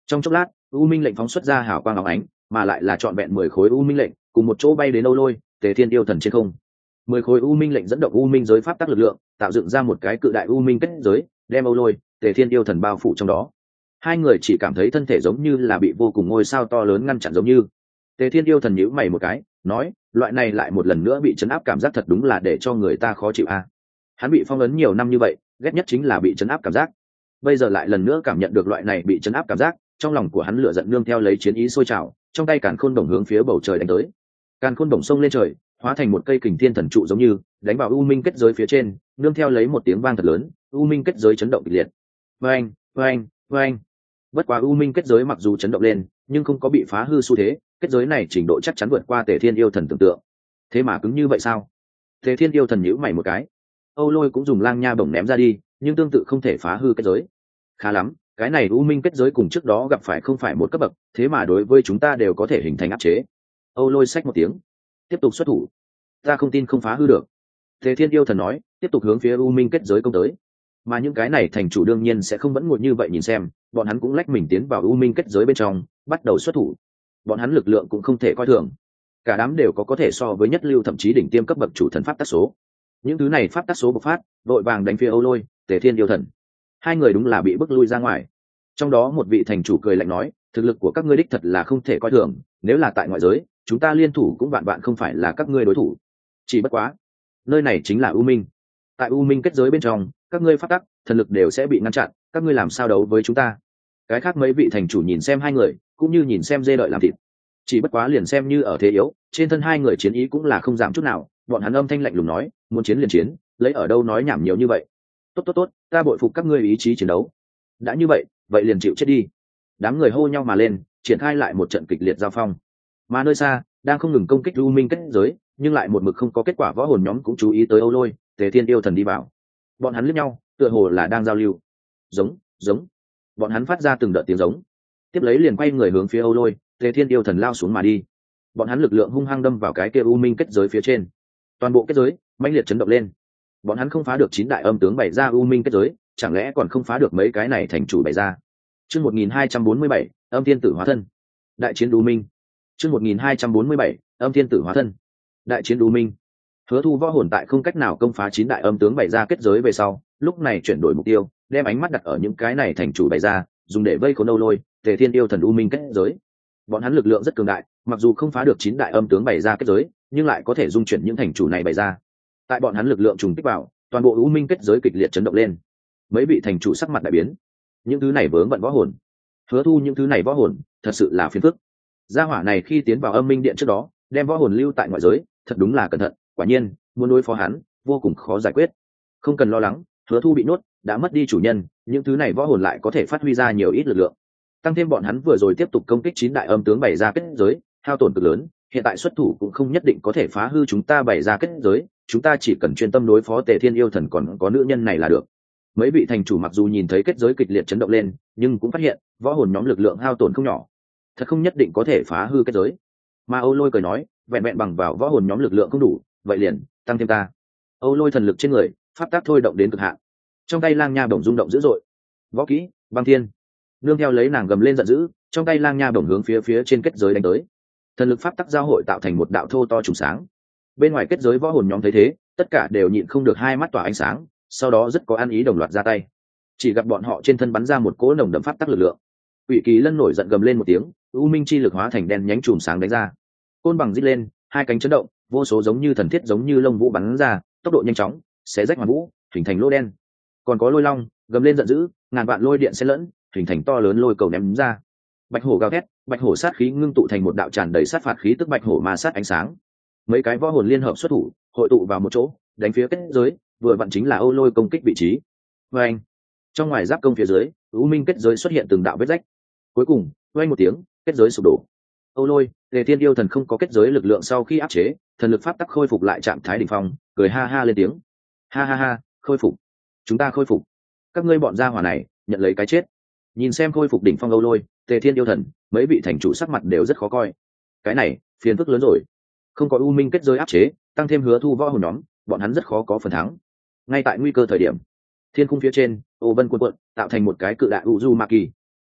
S1: Trong chốc lát u minh lệnh phóng xuất ra hào quang óng ánh, mà lại là trọn vẹn mười khối u minh lệnh cùng một chỗ bay đến âu lôi tề thiên yêu thần trên không. Mười khối u minh lệnh dẫn động u minh giới pháp tắc lực lượng, tạo dựng ra một cái cự đại u minh kết giới, đem âu lôi tề thiên yêu thần bao phủ trong đó. Hai người chỉ cảm thấy thân thể giống như là bị vô cùng ngôi sao to lớn ngăn chặn giống như. Tề thiên yêu thần nhíu mày một cái, nói, loại này lại một lần nữa bị chấn áp cảm giác thật đúng là để cho người ta khó chịu a. Hắn bị phong ấn nhiều năm như vậy, ghét nhất chính là bị chấn áp cảm giác. Bây giờ lại lần nữa cảm nhận được loại này bị chấn áp cảm giác, trong lòng của hắn lửa giận nương theo lấy chiến ý sôi trào, trong tay càn khôn đồng hướng phía bầu trời đánh tới. Càn khôn đồng xông lên trời, hóa thành một cây kình thiên thần trụ giống như, đánh vào u minh kết giới phía trên, nương theo lấy một tiếng vang thật lớn, u minh kết giới chấn động kịch liệt. Oeng, oeng, oeng. Bất quá u minh kết giới mặc dù chấn động lên, nhưng không có bị phá hư xu thế, kết giới này trình độ chắc chắn vượt qua Tề Thiên yêu thần tưởng tượng. Thế mà cứng như vậy sao? Tề Thiên yêu thần nhíu mày một cái. Âu Lôi cũng dùng lang nha bổng ném ra đi, nhưng tương tự không thể phá hư kết giới. Khá lắm, cái này u minh kết giới cùng trước đó gặp phải không phải một cấp bậc, thế mà đối với chúng ta đều có thể hình thành áp chế. Âu Lôi xách một tiếng, tiếp tục xuất thủ. Ta không tin không phá hư được. Tề Thiên yêu thần nói, tiếp tục hướng phía u minh kết giới công tới. Mà những cái này thành chủ đương nhiên sẽ không vẫn ngồi như vậy nhìn xem, bọn hắn cũng lách mình tiến vào u minh kết giới bên trong, bắt đầu xuất thủ. Bọn hắn lực lượng cũng không thể coi thường, cả đám đều có có thể so với nhất lưu thậm chí đỉnh tiêm cấp bậc chủ thần pháp tác số. Những thứ này pháp tác số bộc phát, đội vàng đánh phía Âu Lôi Tề Thiên yêu thần. Hai người đúng là bị bức lui ra ngoài. Trong đó một vị thành chủ cười lạnh nói, thực lực của các ngươi đích thật là không thể coi thường, nếu là tại ngoại giới chúng ta liên thủ cũng vạn vạn không phải là các ngươi đối thủ. Chỉ bất quá nơi này chính là u minh, tại u minh kết giới bên trong các ngươi pháp tắc thần lực đều sẽ bị ngăn chặn, các ngươi làm sao đấu với chúng ta? Cái khác mấy vị thành chủ nhìn xem hai người cũng như nhìn xem dê đợi làm thịt. Chỉ bất quá liền xem như ở thế yếu, trên thân hai người chiến ý cũng là không giảm chút nào, bọn hắn âm thanh lạnh lùng nói, muốn chiến liền chiến, lấy ở đâu nói nhảm nhiều như vậy. Tốt tốt tốt, ta bội phục các ngươi ý chí chiến đấu. Đã như vậy, vậy liền chịu chết đi. Đám người hô nhau mà lên, triển khai lại một trận kịch liệt giao phong. Mà nơi xa đang không ngừng công kích u minh kết giới, nhưng lại một mực không có kết quả, võ hồn nhóm cũng chú ý tới Âu Lôi Tề Thiên yêu thần đi vào. Bọn hắn liếc nhau, tựa hồ là đang giao lưu. Giống, giống. Bọn hắn phát ra từng đợt tiếng giống, tiếp lấy liền quay người hướng phía Âu Lôi Tề Thiên yêu thần lao xuống mà đi. Bọn hắn lực lượng hung hăng đâm vào cái kia u minh kết giới phía trên, toàn bộ kết giới mãnh liệt chấn động lên. Bọn hắn không phá được chín đại âm tướng bày ra u minh kết giới, chẳng lẽ còn không phá được mấy cái này thành chủ bày ra? Chương một nghìn hai trăm bốn mươi bảy, âm thiên tử hóa thân. Đại chiến u minh. Chương một nghìn hai trăm bốn mươi bảy, âm thiên tử hóa thân. Đại chiến u minh. Hứa Thu võ hồn tại không cách nào công phá chín đại âm tướng bày ra kết giới về sau, lúc này chuyển đổi mục tiêu, đem ánh mắt đặt ở những cái này thành chủ bày ra, dùng để vây khốn Âu Lôi Tề Thiên yêu thần u minh kết giới. Bọn hắn lực lượng rất cường đại, mặc dù không phá được chín đại âm tướng bày ra kết giới, nhưng lại có thể dung chuyển những thành chủ này bày ra. Tại bọn hắn lực lượng trùng kích vào, toàn bộ u minh kết giới kịch liệt chấn động lên. Mấy vị thành chủ sắc mặt đại biến. Những thứ này vướng bận võ hồn. Hứa Thu những thứ này võ hồn, thật sự là phiền phức. Gia hỏa này khi tiến vào âm minh điện trước đó, đem võ hồn lưu tại ngoại giới, thật đúng là cẩn thận, quả nhiên, muốn đối phó hắn, vô cùng khó giải quyết. Không cần lo lắng, Hứa Thu bị nuốt, đã mất đi chủ nhân, những thứ này võ hồn lại có thể phát huy ra nhiều ít lực lượng. Tăng thêm bọn hắn vừa rồi tiếp tục công kích chín đại âm tướng bày ra kết giới, hao tổn cực lớn, hiện tại xuất thủ cũng không nhất định có thể phá hư chúng ta bày ra kết giới, chúng ta chỉ cần chuyên tâm đối phó Tề Thiên yêu thần còn có nữ nhân này là được. Mấy vị thành chủ mặc dù nhìn thấy kết giới kịch liệt chấn động lên, nhưng cũng phát hiện võ hồn nhóm lực lượng hao tổn không nhỏ, thật không nhất định có thể phá hư kết giới. Mà Âu Lôi cười nói, vẹn vẹn bằng vào võ hồn nhóm lực lượng không đủ, vậy liền tăng thêm ta. Âu Lôi thần lực trên người pháp tác thôi động đến cực hạn, trong tay lang nha bổng rung động dữ dội. Võ kỹ băng thiên, nương theo lấy nàng gầm lên giận dữ, trong tay lang nha bổng hướng phía phía trên kết giới đánh tới. Thần lực pháp tắc giao hội tạo thành một đạo thô to trùng sáng. Bên ngoài kết giới võ hồn nhóm thấy thế, tất cả đều nhịn không được hai mắt tỏa ánh sáng, sau đó rất có ăn ý đồng loạt ra tay. Chỉ gặp bọn họ trên thân bắn ra một cỗ nồng đậm pháp tắc lực lượng. Quỷ Kỳ Lân nổi giận gầm lên một tiếng, u minh chi lực hóa thành đen nhánh chùm sáng đánh ra. Côn bằng rít lên, hai cánh chấn động, vô số giống như thần thiết giống như lông vũ bắn ra, tốc độ nhanh chóng, xé rách hoàn vũ, hình thành lỗ đen. Còn có Lôi Long gầm lên giận dữ, ngàn vạn lôi điện xen lẫn, hình thành to lớn lôi cầu ném ra. Bạch hổ gào thét, bạch hổ sát khí ngưng tụ thành một đạo tràn đầy sát phạt khí tức bạch hổ ma sát ánh sáng. Mấy cái võ hồn liên hợp xuất thủ, hội tụ vào một chỗ, đánh phía kết giới, vừa vặn chính là Âu Lôi công kích vị trí. Và anh, trong ngoài giáp công phía dưới, u minh kết giới xuất hiện từng đạo vết rách. Cuối cùng, vang một tiếng, kết giới sụp đổ. Âu Lôi Tề Thiên yêu thần không có kết giới lực lượng sau khi áp chế, thần lực pháp tắc khôi phục lại trạng thái đỉnh phong, cười ha ha lên tiếng. Ha ha ha, khôi phục. Chúng ta khôi phục. Các ngươi bọn gia hỏa này, nhận lấy cái chết. Nhìn xem khôi phục đỉnh phong Âu Lôi Tề Thiên yêu thần, mấy vị thành chủ sắc mặt đều rất khó coi. Cái này phiền phức lớn rồi, không có u minh kết giới áp chế, tăng thêm Hứa Thu võ hồn nhóm, bọn hắn rất khó có phần thắng. Ngay tại nguy cơ thời điểm, thiên khung phía trên ô vân cuộn cuộn, tạo thành một cái cự đại u du ma kỳ.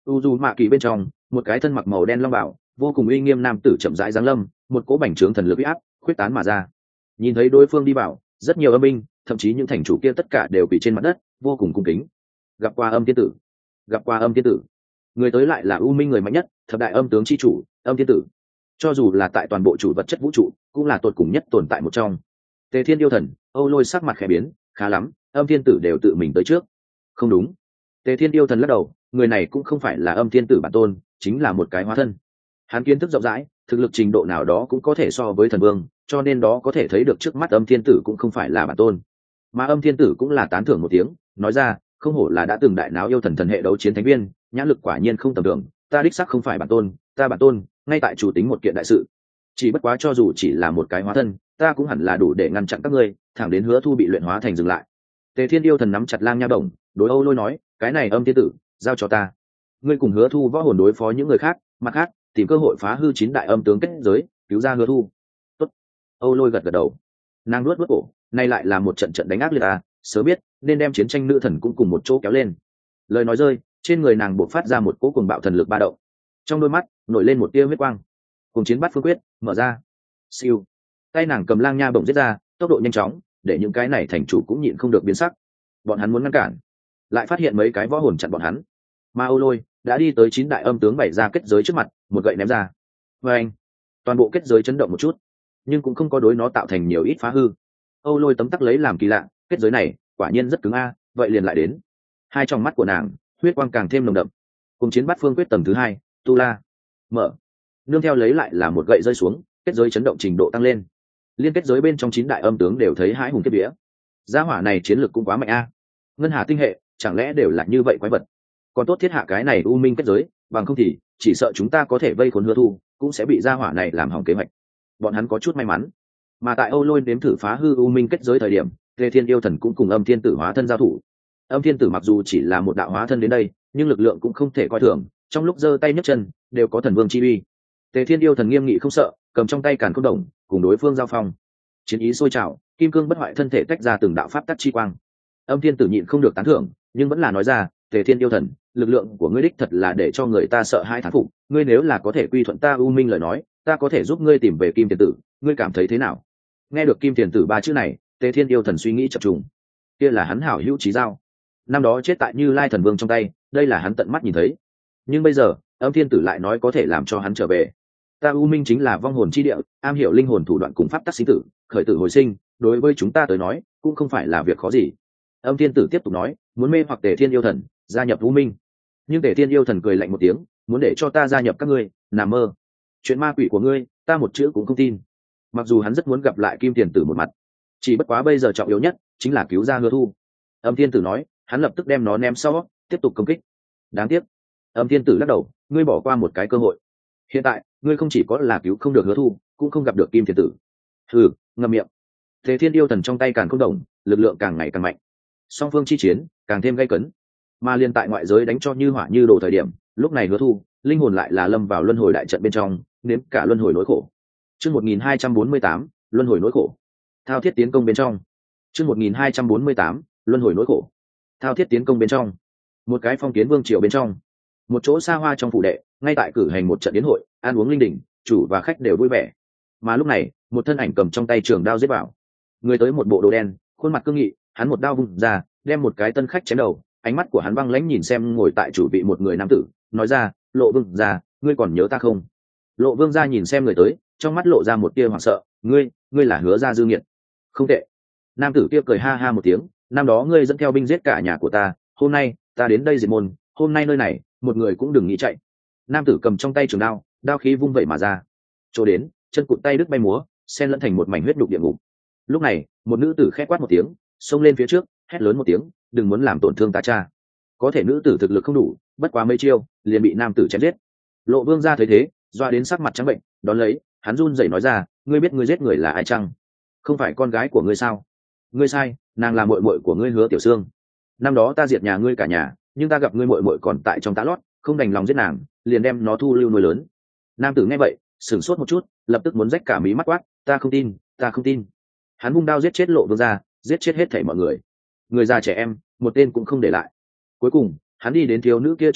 S1: u dù mạ kỳ bên trong một cái thân mặc màu đen long bảo vô cùng uy nghiêm nam tử chậm rãi giáng lâm, một cỗ bành trướng thần lực uy áp khuyết tán mà ra. Nhìn thấy đối phương đi vào, rất nhiều âm binh, thậm chí những thành chủ kia tất cả đều bị trên mặt đất vô cùng cung kính. Gặp qua Âm Thiên Tử, gặp qua Âm Thiên Tử. Người tới lại là u minh người mạnh nhất, thập đại âm tướng chi chủ Âm Thiên Tử. Cho dù là tại toàn bộ chủ vật chất vũ trụ cũng là tột cùng nhất tồn tại một trong. Tề Thiên yêu thần Âu Lôi sắc mặt khẽ biến, khá lắm, Âm Thiên Tử đều tự mình tới trước. Không đúng. Tề Thiên yêu thần lắc đầu, người này cũng không phải là Âm Thiên Tử bản tôn, chính là một cái hóa thân. Hắn kiến thức rộng rãi, thực lực trình độ nào đó cũng có thể so với thần vương, cho nên đó có thể thấy được trước mắt Âm Thiên Tử cũng không phải là bản tôn. Mà Âm Thiên Tử cũng là tán thưởng một tiếng, nói ra, không hổ là đã từng đại náo yêu thần thần hệ đấu chiến thánh viên, nhãn lực quả nhiên không tầm thường, ta đích xác không phải bản tôn, ta bản tôn ngay tại chủ tính một kiện đại sự. Chỉ bất quá cho dù chỉ là một cái hóa thân, ta cũng hẳn là đủ để ngăn chặn các ngươi, thẳng đến Hứa Thu bị luyện hóa thành dừng lại. Tề Thiên yêu thần nắm chặt Lang Nha Đồng, đối Âu Lôi nói, cái này Âm Thiên Tử, giao cho ta. Ngươi cùng Hứa Thu võ hồn đối phó những người khác, mặt khác tìm cơ hội phá hư chín đại âm tướng kết giới, cứu ra Hứa Thu. Tốt. Âu Lôi gật gật đầu. Nàng nuốt nuốt cổ, nay lại là một trận trận đánh ác liệt à, sớm biết nên đem chiến tranh nữ thần cũng cùng một chỗ kéo lên. Lời nói rơi, trên người nàng bộc phát ra một cỗ cuồng bạo thần lực ba động, trong đôi mắt nổi lên một tia huyết quang. Cùng chiến bát phương quyết mở ra. Siêu. Tay nàng cầm Lang Nha bổng giết ra, tốc độ nhanh chóng, để những cái này thành chủ cũng nhịn không được biến sắc. Bọn hắn muốn ngăn cản, lại phát hiện mấy cái võ hồn chặn bọn hắn. Mà Âu Lôi đã đi tới chín đại âm tướng bày ra kết giới trước mặt, một gậy ném ra. Và anh, toàn bộ kết giới chấn động một chút, nhưng cũng không có đối nó tạo thành nhiều ít phá hư. Âu Lôi tấm tắc lấy làm kỳ lạ, kết giới này quả nhiên rất cứng a, vậy liền lại đến. Hai trong mắt của nàng huyết quang càng thêm nồng đậm. Cùng chiến bát phương quyết tầng thứ hai, tu la mở, nương theo lấy lại là một gậy rơi xuống, kết giới chấn động trình độ tăng lên. Liên kết giới bên trong chín đại âm tướng đều thấy hãi hùng kiếp vía. Gia hỏa này chiến lược cũng quá mạnh a. Ngân hà tinh hệ chẳng lẽ đều là như vậy quái vật? Còn tốt thiết hạ cái này u minh kết giới, bằng không thì chỉ sợ chúng ta có thể vây khốn Hứa Thu, cũng sẽ bị gia hỏa này làm hỏng kế hoạch. Bọn hắn có chút may mắn. Mà tại Âu Lôi đếm thử phá hư u minh kết giới thời điểm, Tề Thiên yêu thần cũng cùng Âm Thiên Tử hóa thân giao thủ. Âm Thiên Tử mặc dù chỉ là một đạo hóa thân đến đây, nhưng lực lượng cũng không thể coi thường, trong lúc giơ tay nhấc chân đều có thần vương chi uy. Tề Thiên yêu thần nghiêm nghị không sợ, cầm trong tay càn khôn đồng cùng đối phương giao phong. Chiến ý sôi trào, kim cương bất hoại thân thể tách ra từng đạo pháp tắc chi quang. Âm Thiên Tử nhịn không được tán thưởng, nhưng vẫn là nói ra, Tề Thiên yêu thần, lực lượng của ngươi đích thật là để cho người ta sợ hai thán phục, ngươi nếu là có thể quy thuận ta u minh lời nói, ta có thể giúp ngươi tìm về Kim Tiền Tử, ngươi cảm thấy thế nào? Nghe được Kim Tiền Tử ba chữ này, Tề Thiên yêu thần suy nghĩ chập trùng. Kia là hắn hảo hữu chí giao, năm đó chết tại Như Lai thần vương trong tay, đây là hắn tận mắt nhìn thấy. Nhưng bây giờ, Âm Thiên Tử lại nói có thể làm cho hắn trở về. Ta u minh chính là vong hồn chi địa, am hiểu linh hồn thủ đoạn cùng pháp tắc sinh tử, khởi tử hồi sinh, đối với chúng ta tới nói, cũng không phải là việc khó gì. Âm Thiên Tử tiếp tục nói, muốn mê hoặc Tề Thiên yêu thần gia nhập u minh. Nhưng Tề Thiên yêu thần cười lạnh một tiếng, muốn để cho ta gia nhập các ngươi, nằm mơ. Chuyện ma quỷ của ngươi, ta một chữ cũng không tin. Mặc dù hắn rất muốn gặp lại Kim Tiền Tử một mặt, chỉ bất quá bây giờ trọng yếu nhất chính là cứu ra Hứa Thu. Âm Thiên Tử nói, hắn lập tức đem nó ném sau, tiếp tục công kích. Đáng tiếc. Âm Thiên Tử lắc đầu, ngươi bỏ qua một cái cơ hội. Hiện tại, ngươi không chỉ có là cứu không được Hứa Thu, cũng không gặp được Kim Tiền Tử. Hừ, ngậm miệng. Tề Thiên yêu thần trong tay càng không động, lực lượng càng ngày càng mạnh. Song phương chi chiến càng thêm gay cấn. Mà liên tại ngoại giới đánh cho như hỏa như đổ thời điểm, lúc này Hứa Thu, linh hồn lại là lâm vào luân hồi đại trận bên trong, nếm cả luân hồi nỗi khổ. Chương một nghìn hai trăm bốn mươi tám, luân hồi nỗi khổ. Thao thiết tiến công bên trong. Chương một nghìn hai trăm bốn mươi tám, luân hồi nỗi khổ. Thao thiết tiến công bên trong. Một cái phong kiến vương triều bên trong, một chỗ xa hoa trong phủ đệ, ngay tại cử hành một trận yến hội, ăn uống linh đình, chủ và khách đều vui vẻ. Mà lúc này, một thân ảnh cầm trong tay trường đao giết vào. Người tới một bộ đồ đen, khuôn mặt cương nghị, hắn một đao vung ra, đem một cái tân khách chém đầu. Ánh mắt của hắn băng lãnh nhìn xem ngồi tại chủ vị một người nam tử, nói ra, Lộ Vương gia, ngươi còn nhớ ta không? Lộ Vương gia nhìn xem người tới, trong mắt lộ ra một tia hoảng sợ, ngươi, ngươi là Hứa gia dư nghiệt. Không tệ. Nam tử kia cười ha ha một tiếng, năm đó ngươi dẫn theo binh giết cả nhà của ta, hôm nay ta đến đây diệt môn, hôm nay nơi này một người cũng đừng nghĩ chạy. Nam tử cầm trong tay trường đao, đao khí vung vậy mà ra, chỗ đến chân cụt tay đứt bay múa, xen lẫn thành một mảnh huyết đục địa ngục. Lúc này một nữ tử khẽ quát một tiếng, xông lên phía trước, hét lớn một tiếng, đừng muốn làm tổn thương ta cha. Có thể nữ tử thực lực không đủ, bất quá mấy chiêu liền bị nam tử chém giết. Lộ Vương gia thấy thế, doa đến sắc mặt trắng bệnh, đón lấy hắn run rẩy nói ra, ngươi biết ngươi giết người là ai chăng? Không phải con gái của ngươi sao? Ngươi sai, nàng là muội muội của ngươi Hứa Tiểu Sương. Năm đó ta diệt nhà ngươi cả nhà, nhưng ta gặp ngươi muội muội còn tại trong tá lót, không đành lòng giết nàng, liền đem nó thu lưu nuôi lớn. Nam tử nghe vậy, sửng sốt một chút, lập tức muốn rách cả mí mắt quát, ta không tin, ta không tin. Hắn vung đao giết chết Lộ Vương gia, giết chết hết thảy mọi người, người già trẻ em, một tên cũng không để lại. Cuối cùng hắn đi đến thiếu nữ kia trước mặt,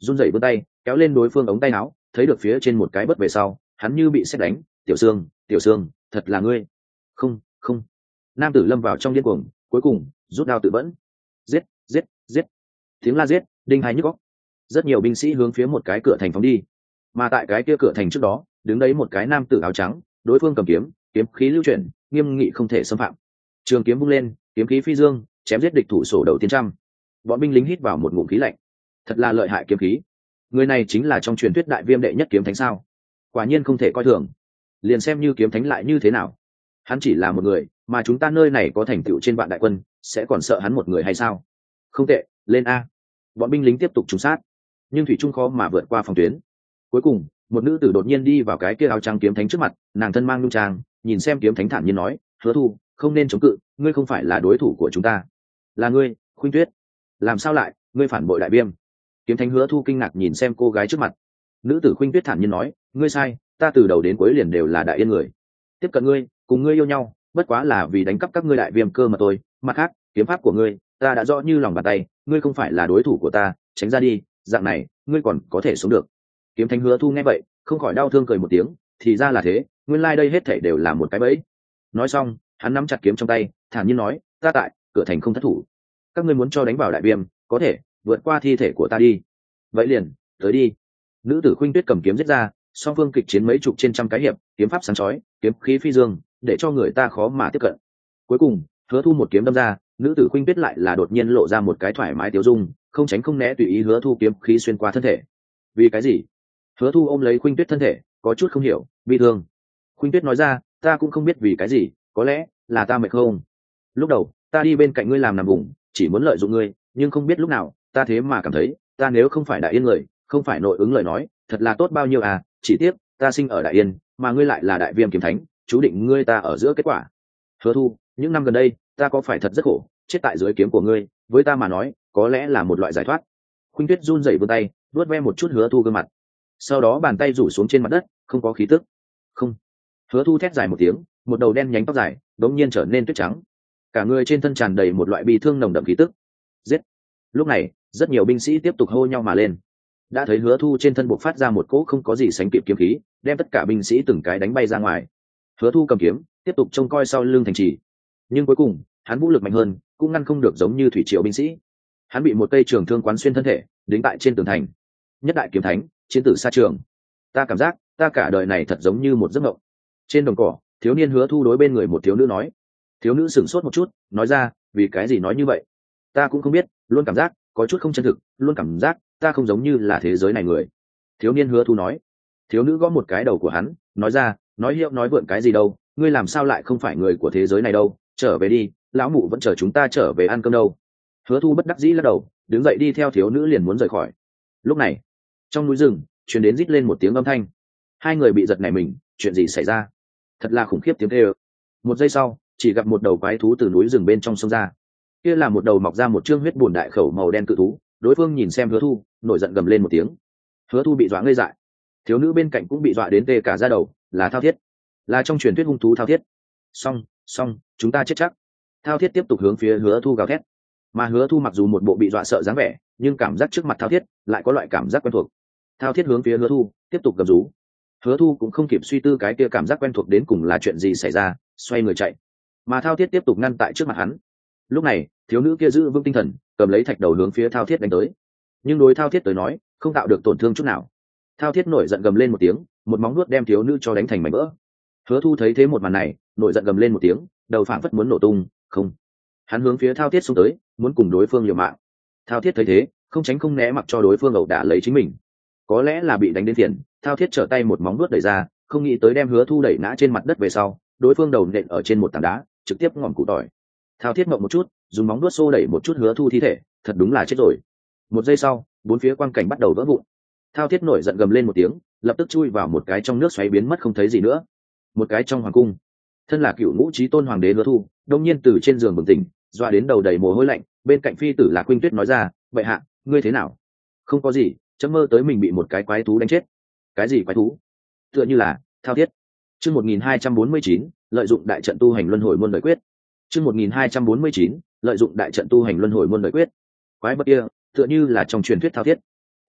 S1: run rẩy vươn tay kéo lên đối phương ống tay áo, thấy được phía trên một cái bất về sau hắn như bị sét đánh. Tiểu Sương, Tiểu Sương, thật là ngươi? Không, không. Nam tử lâm vào trong điên cuồng, cuối cùng rút đao tự vẫn. Giết, giết, giết. Tiếng la giết đinh hai nhức óc. Rất nhiều binh sĩ hướng phía một cái cửa thành phóng đi, mà tại cái kia cửa thành trước đó đứng đấy một cái nam tử áo trắng, đối phương cầm kiếm, kiếm khí lưu chuyển, nghiêm nghị không thể xâm phạm. Trường kiếm vung lên, kiếm khí phi dương, chém giết địch thủ sổ đầu tiên trăm. Bọn binh lính hít vào một ngụm khí lạnh. Thật là lợi hại kiếm khí. Người này chính là trong truyền thuyết đại viêm đệ nhất kiếm thánh sao? Quả nhiên không thể coi thường. Liền xem như kiếm thánh lại như thế nào? Hắn chỉ là một người, mà chúng ta nơi này có thành tựu trên vạn đại quân, sẽ còn sợ hắn một người hay sao? Không tệ, lên a. Bọn binh lính tiếp tục trúng sát, nhưng thủy trung khó mà vượt qua phòng tuyến. Cuối cùng, một nữ tử đột nhiên đi vào cái kia áo trắng kiếm thánh trước mặt, nàng thân mang nhung trang, nhìn xem kiếm thánh thản nhiên nói, Hứa Thu, không nên chống cự, ngươi không phải là đối thủ của chúng ta. Là ngươi, Khuynh Tuyết. Làm sao lại, ngươi phản bội đại viêm? Kiếm thánh Hứa Thu kinh ngạc nhìn xem cô gái trước mặt. Nữ tử Khuynh Tuyết thản nhiên nói, ngươi sai, ta từ đầu đến cuối liền đều là đại yên người. Tiếp cận ngươi, cùng ngươi yêu nhau, bất quá là vì đánh cắp các ngươi đại viêm cơ mà thôi. Mặt khác, kiếm pháp của ngươi, ta đã rõ như lòng bàn tay, ngươi không phải là đối thủ của ta, tránh ra đi, dạng này, ngươi còn có thể sống được. Kiếm thánh Hứa Thu nghe vậy, không khỏi đau thương cười một tiếng, thì ra là thế, nguyên lai like đây hết thảy đều là một cái bẫy. Nói xong, hắn nắm chặt kiếm trong tay, thản nhiên nói, ta tại cửa thành không thất thủ. Các ngươi muốn cho đánh vào đại viêm, có thể vượt qua thi thể của ta đi. Vậy liền, tới đi. Nữ tử Khuynh Tuyết cầm kiếm giết ra, song phương kịch chiến mấy chục trên trăm cái hiệp, kiếm pháp sáng chói, kiếm khí phi dương, để cho người ta khó mà tiếp cận. Cuối cùng, Hứa Thu một kiếm đâm ra, nữ tử Khuynh Tuyết lại là đột nhiên lộ ra một cái thoải mái tiêu dung, không tránh không né tùy ý Hứa Thu kiếm khí xuyên qua thân thể. Vì cái gì? Hứa Thu ôm lấy Khuynh Tuyết thân thể, có chút không hiểu, bi thương. Khuynh Tuyết nói ra, ta cũng không biết vì cái gì, có lẽ là ta mệt không. Lúc đầu, ta đi bên cạnh ngươi làm nằm vùng, chỉ muốn lợi dụng ngươi, nhưng không biết lúc nào, ta thế mà cảm thấy, ta nếu không phải đại yên người, không phải nội ứng lời nói, thật là tốt bao nhiêu à, chỉ tiếc, ta sinh ở đại yên, mà ngươi lại là đại viêm kiếm thánh, chú định ngươi ta ở giữa kết quả. Hứa Thu, những năm gần đây, ta có phải thật rất khổ, chết tại dưới kiếm của ngươi, với ta mà nói, có lẽ là một loại giải thoát. Khuynh Tuyết run rẩy vươn tay, vuốt ve một chút Hứa Thu gương mặt, sau đó bàn tay rủ xuống trên mặt đất, không có khí tức. Không. Hứa Thu thét dài một tiếng, một đầu đen nhánh tóc dài đống nhiên trở nên tuyết trắng, cả người trên thân tràn đầy một loại bi thương nồng đậm khí tức. Giết. Lúc này, rất nhiều binh sĩ tiếp tục hô nhau mà lên. Đã thấy Hứa Thu trên thân bộc phát ra một cỗ không có gì sánh kịp kiếm khí, đem tất cả binh sĩ từng cái đánh bay ra ngoài. Hứa Thu cầm kiếm, tiếp tục trông coi sau lưng thành trì. Nhưng cuối cùng, hắn vũ lực mạnh hơn, cũng ngăn không được giống như thủy triều binh sĩ. Hắn bị một cây trường thương quán xuyên thân thể, đính tại trên tường thành. Nhất đại kiếm thánh, chiến tử xa trường. Ta cảm giác, ta cả đời này thật giống như một giấc mộng. Trên đồng cỏ, thiếu niên Hứa Thu đối bên người một thiếu nữ nói. Thiếu nữ sửng sốt một chút, nói ra, vì cái gì nói như vậy? Ta cũng không biết, luôn cảm giác có chút không chân thực, luôn cảm giác ta không giống như là thế giới này người. Thiếu niên Hứa Thu nói. Thiếu nữ gõ một cái đầu của hắn, nói ra, nói hiệu nói vượn cái gì đâu, ngươi làm sao lại không phải người của thế giới này đâu, trở về đi, lão mụ vẫn chờ chúng ta trở về ăn cơm đâu. Hứa Thu bất đắc dĩ lắc đầu, đứng dậy đi theo thiếu nữ liền muốn rời khỏi. Lúc này, trong núi rừng truyền đến rít lên một tiếng âm thanh. Hai người bị giật nảy mình, chuyện gì xảy ra? Thật là khủng khiếp tiếng kêu. Một giây sau, chỉ gặp một đầu quái thú từ núi rừng bên trong sông ra. Kia là một đầu mọc ra một trương huyết bùn đại khẩu màu đen cự thú. Đối phương nhìn xem Hứa Thu, nổi giận gầm lên một tiếng. Hứa Thu bị dọa ngây dại. Thiếu nữ bên cạnh cũng bị dọa đến tê cả da đầu, là Thao Thiết, là trong truyền thuyết hung thú Thao Thiết. Xong, xong, chúng ta chết chắc. Thao Thiết tiếp tục hướng phía Hứa Thu gào thét. Mà Hứa Thu mặc dù một bộ bị dọa sợ dáng vẻ, nhưng cảm giác trước mặt Thao Thiết lại có loại cảm giác quen thuộc. Thao Thiết hướng phía Hứa Thu tiếp tục gầm rú. Hứa Thu cũng không kịp suy tư cái kia cảm giác quen thuộc đến cùng là chuyện gì xảy ra, xoay người chạy. Mà Thao Thiết tiếp tục ngăn tại trước mặt hắn. Lúc này, thiếu nữ kia giữ vững tinh thần, cầm lấy thạch đầu hướng phía Thao Thiết đánh tới. Nhưng đối Thao Thiết tới nói, không tạo được tổn thương chút nào. Thao Thiết nổi giận gầm lên một tiếng, một móng nuốt đem thiếu nữ cho đánh thành mảnh vỡ. Hứa Thu thấy thế một màn này, nổi giận gầm lên một tiếng, đầu phảng phất muốn nổ tung, không. Hắn hướng phía Thao Thiết xông tới, muốn cùng đối phương liều mạng. Thao Thiết thấy thế, không tránh không né mặc cho đối phương ẩu đả lấy chính mình. Có lẽ là bị đánh đến phiền, Thao Thiết trở tay một móng nuốt đẩy ra, không nghĩ tới đem Hứa Thu đẩy ngã trên mặt đất về sau, đối phương đầu nện ở trên một tảng đá, trực tiếp ngọn củ tỏi. Thao Thiết ngậm một chút, dùng móng nuốt xô đẩy một chút Hứa Thu thi thể, thật đúng là chết rồi. Một giây sau, bốn phía quang cảnh bắt đầu vỡ vụn. Thao Thiết nổi giận gầm lên một tiếng, lập tức chui vào một cái trong nước xoáy biến mất không thấy gì nữa. Một cái trong hoàng cung, thân là cựu ngũ chí tôn hoàng đế Hứa Thu, đông nhiên từ trên giường bừng tỉnh, doa đến đầu đầy mồ hôi lạnh. Bên cạnh phi tử là Khuynh Tuyết nói ra, bệ hạ, ngươi thế nào? Không có gì, chấm mơ tới mình bị một cái quái thú đánh chết. Cái gì quái thú? Tựa như là Thao Thiết. Chương một nghìn hai trăm bốn mươi chín, lợi dụng đại trận tu hành luân hồi muôn đời quyết. Chương một nghìn hai trăm bốn mươi chín, lợi dụng đại trận tu hành luân hồi muôn đời quyết. Quái vật kia, tựa như là trong truyền thuyết Thao Thiết.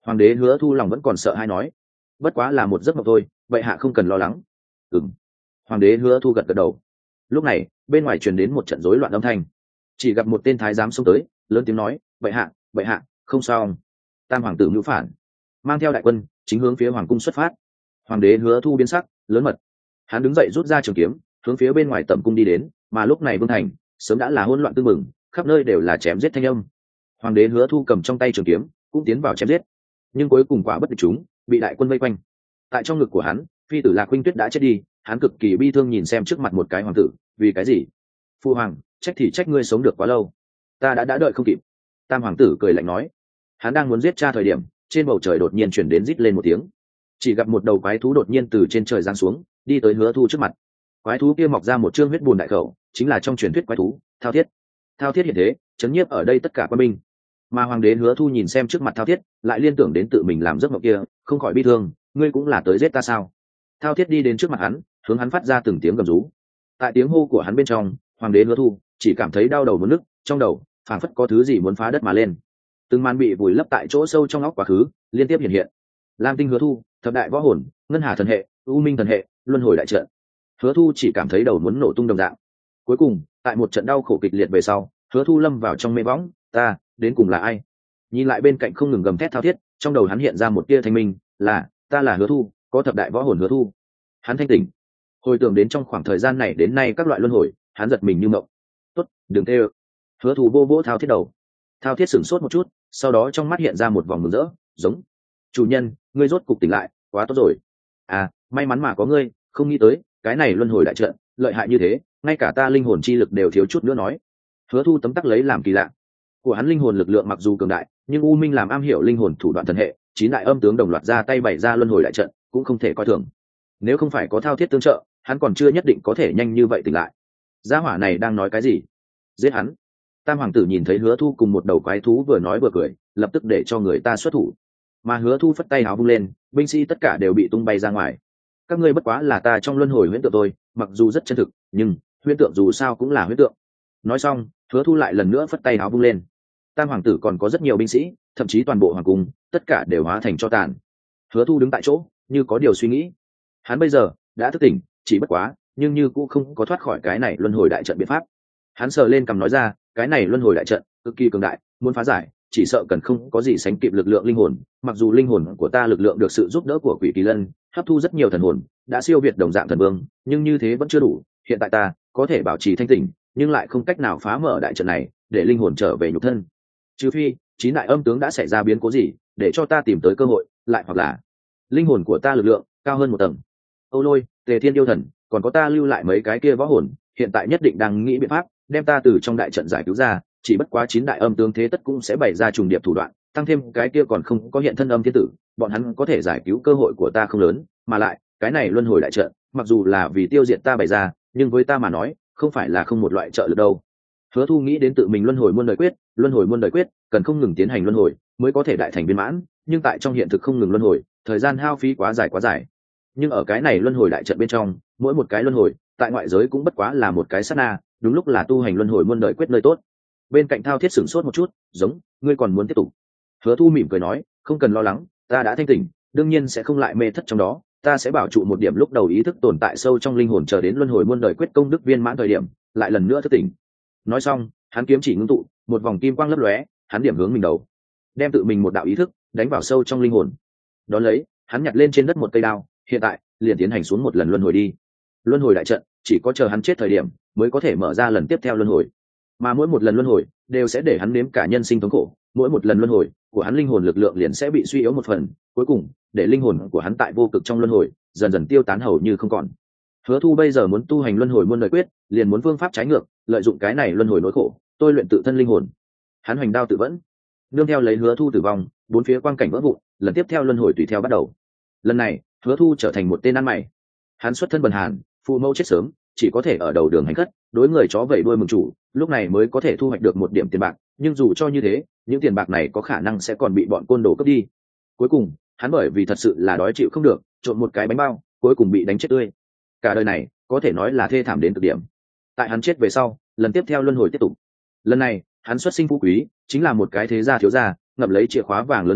S1: Hoàng đế Hứa Thu lòng vẫn còn sợ hay nói, bất quá là một giấc mộng thôi, vậy hạ không cần lo lắng. Ừm. Hoàng đế Hứa Thu gật gật đầu. Lúc này bên ngoài truyền đến một trận rối loạn âm thanh, chỉ gặp một tên thái giám xông tới, lớn tiếng nói, vậy hạ, vậy hạ, không sao. Tam hoàng tử mưu phản, mang theo đại quân chính hướng phía hoàng cung xuất phát. Hoàng đế Hứa Thu biến sắc, lớn mật. Hắn đứng dậy rút ra trường kiếm, hướng phía bên ngoài tẩm cung đi đến, mà lúc này vương thành sớm đã là hỗn loạn tương mừng, khắp nơi đều là chém giết thanh âm. Hoàng đế Hứa Thu cầm trong tay trường kiếm cũng tiến vào chém giết, nhưng cuối cùng quả bất địch chúng, bị đại quân vây quanh. Tại trong ngực của hắn, phi tử Lạc Huynh Tuyết đã chết đi, hắn cực kỳ bi thương nhìn xem trước mặt một cái hoàng tử, vì cái gì? Phu hoàng, trách thì trách ngươi sống được quá lâu, ta đã đã đợi không kịp. Tam hoàng tử cười lạnh nói. Hắn đang muốn giết cha thời điểm, trên bầu trời đột nhiên chuyển đến rít lên một tiếng, chỉ gặp một đầu quái thú đột nhiên từ trên trời giáng xuống, đi tới Hứa Thu trước mặt. Quái thú kia mọc ra một trương huyết bùn đại khẩu, chính là trong truyền thuyết quái thú Thao Thiết. Thao Thiết hiện thế, chấn nhiếp ở đây tất cả quân binh. Mà hoàng đế Hứa Thu nhìn xem trước mặt Thao Thiết, lại liên tưởng đến tự mình làm giấc mộng kia, không khỏi bi thương, ngươi cũng là tới giết ta sao? Thao Thiết đi đến trước mặt hắn, hướng hắn phát ra từng tiếng gầm rú. Tại tiếng hô của hắn bên trong, hoàng đế Hứa Thu chỉ cảm thấy đau đầu muốn nức, trong đầu phảng phất có thứ gì muốn phá đất mà lên. Từng màn bị vùi lấp tại chỗ sâu trong óc quá khứ liên tiếp hiện hiện. Lam tinh Hứa Thu, thập đại võ hồn, ngân hà thần hệ, u minh thần hệ, luân hồi đại trận. Hứa Thu chỉ cảm thấy đầu muốn nổ tung đồng dạng. Cuối cùng, tại một trận đau khổ kịch liệt về sau, Hứa Thu lâm vào trong mê võng, ta đến cùng là ai? Nhìn lại bên cạnh không ngừng gầm thét Thao Thiết, trong đầu hắn hiện ra một tia thanh minh, là ta là Hứa Thu, có thập đại võ hồn Hứa Thu. Hắn thanh tỉnh, hồi tưởng đến trong khoảng thời gian này đến nay các loại luân hồi, hắn giật mình như mộng. Tốt, đừng tê ơ. Hứa Thu vô vỗ Thao Thiết đầu. Thao Thiết sửng sốt một chút, sau đó trong mắt hiện ra một vòng mừng rỡ, giống, chủ nhân, ngươi rốt cục tỉnh lại, quá tốt rồi. À, may mắn mà có ngươi, không nghĩ tới cái này luân hồi đại trận lợi hại như thế, ngay cả ta linh hồn chi lực đều thiếu chút nữa nói. Hứa Thu tấm tắc lấy làm kỳ lạ, của hắn linh hồn lực lượng mặc dù cường đại, nhưng u minh làm am hiểu linh hồn thủ đoạn thần hệ, chín đại âm tướng đồng loạt ra tay bày ra luân hồi đại trận, cũng không thể coi thường. Nếu không phải có Thao Thiết tương trợ, hắn còn chưa nhất định có thể nhanh như vậy tỉnh lại. Gia hỏa này đang nói cái gì? Giết hắn. Tam hoàng tử nhìn thấy Hứa Thu cùng một đầu quái thú vừa nói vừa cười, lập tức để cho người ta xuất thủ. Mà Hứa Thu phất tay áo vung lên, binh sĩ tất cả đều bị tung bay ra ngoài. Các ngươi bất quá là ta trong luân hồi huyễn tượng tôi, mặc dù rất chân thực, nhưng huyễn tượng dù sao cũng là huyễn tượng. Nói xong, Hứa Thu lại lần nữa phất tay áo vung lên. Tam hoàng tử còn có rất nhiều binh sĩ, thậm chí toàn bộ hoàng cung, tất cả đều hóa thành tro tàn. Hứa Thu đứng tại chỗ, như có điều suy nghĩ. Hắn bây giờ đã thức tỉnh, chỉ bất quá, nhưng như cũng không có thoát khỏi cái này luân hồi đại trận biện pháp. Hắn sờ lên cằm nói ra, cái này luân hồi đại trận cực kỳ cường đại, muốn phá giải, chỉ sợ cần không có gì sánh kịp lực lượng linh hồn. Mặc dù linh hồn của ta lực lượng được sự giúp đỡ của Quỷ Kỳ Lân, hấp thu rất nhiều thần hồn, đã siêu việt đồng dạng thần vương, nhưng như thế vẫn chưa đủ. Hiện tại ta có thể bảo trì thanh tỉnh, nhưng lại không cách nào phá mở đại trận này, để linh hồn trở về nhục thân. Trừ phi chín đại âm tướng đã xảy ra biến cố gì, để cho ta tìm tới cơ hội, lại hoặc là linh hồn của ta lực lượng cao hơn một tầng. Âu Lôi, Tề Thiên yêu thần, còn có ta lưu lại mấy cái kia võ hồn, hiện tại nhất định đang nghĩ biện pháp đem ta từ trong đại trận giải cứu ra. Chỉ bất quá chín đại âm tướng thế tất cũng sẽ bày ra trùng điệp thủ đoạn, tăng thêm cái kia còn không có hiện thân âm thiên tử, bọn hắn có thể giải cứu cơ hội của ta không lớn. Mà lại cái này luân hồi đại trận mặc dù là vì tiêu diệt ta bày ra, nhưng với ta mà nói không phải là không một loại trợ lực đâu. Hứa Thu nghĩ đến tự mình luân hồi muôn đời quyết, luân hồi muôn đời quyết cần không ngừng tiến hành luân hồi mới có thể đại thành viên mãn, nhưng tại trong hiện thực không ngừng luân hồi, thời gian hao phí quá dài quá dài. Nhưng ở cái này luân hồi đại trận bên trong, mỗi một cái luân hồi tại ngoại giới cũng bất quá là một cái sát na, đúng lúc là tu hành luân hồi muôn đời quyết nơi tốt. Bên cạnh Thao Thiết sửng sốt một chút, giống, ngươi còn muốn tiếp tục? Hứa Thu mỉm cười nói, không cần lo lắng, ta đã thanh tỉnh, đương nhiên sẽ không lại mê thất trong đó, ta sẽ bảo trụ một điểm lúc đầu ý thức tồn tại sâu trong linh hồn, chờ đến luân hồi muôn đời quyết công đức viên mãn thời điểm, lại lần nữa thức tỉnh. Nói xong, hắn kiếm chỉ ngưng tụ, một vòng kim quang lấp lóe, hắn điểm hướng mình đầu, đem tự mình một đạo ý thức đánh vào sâu trong linh hồn. Đón lấy, hắn nhặt lên trên đất một cây đao, hiện tại liền tiến hành xuống một lần luân hồi đi. Luân hồi đại trận chỉ có chờ hắn chết thời điểm mới có thể mở ra lần tiếp theo luân hồi, mà mỗi một lần luân hồi đều sẽ để hắn nếm cả nhân sinh thống khổ. Mỗi một lần luân hồi của hắn linh hồn lực lượng liền sẽ bị suy yếu một phần, cuối cùng để linh hồn của hắn tại vô cực trong luân hồi dần dần tiêu tán hầu như không còn. Hứa Thu bây giờ muốn tu hành luân hồi muôn đời quyết, liền muốn phương pháp trái ngược, lợi dụng cái này luân hồi nỗi khổ tôi luyện tự thân linh hồn. Hắn hoành đao tự vẫn, nương theo lấy Hứa Thu tử vong, bốn phía quang cảnh vỡ vụn, lần tiếp theo luân hồi tùy theo bắt đầu. Lần này Hứa Thu trở thành một tên ăn mày. Hắn xuất thân bần hàn, phụ mẫu chết sớm, chỉ có thể ở đầu đường hành khất, đối người chó vẫy đuôi mừng chủ, lúc này mới có thể thu hoạch được một điểm tiền bạc, nhưng dù cho như thế, những tiền bạc này có khả năng sẽ còn bị bọn côn đồ cướp đi. Cuối cùng, hắn bởi vì thật sự là đói chịu không được, trộm một cái bánh bao, cuối cùng bị đánh chết tươi. Cả đời này có thể nói là thê thảm đến cực điểm. Tại hắn chết về sau, lần tiếp theo luân hồi tiếp tục. Lần này, hắn xuất sinh phú quý, chính là một cái thế gia thiếu gia, ngậm lấy chìa khóa vàng lớn lên,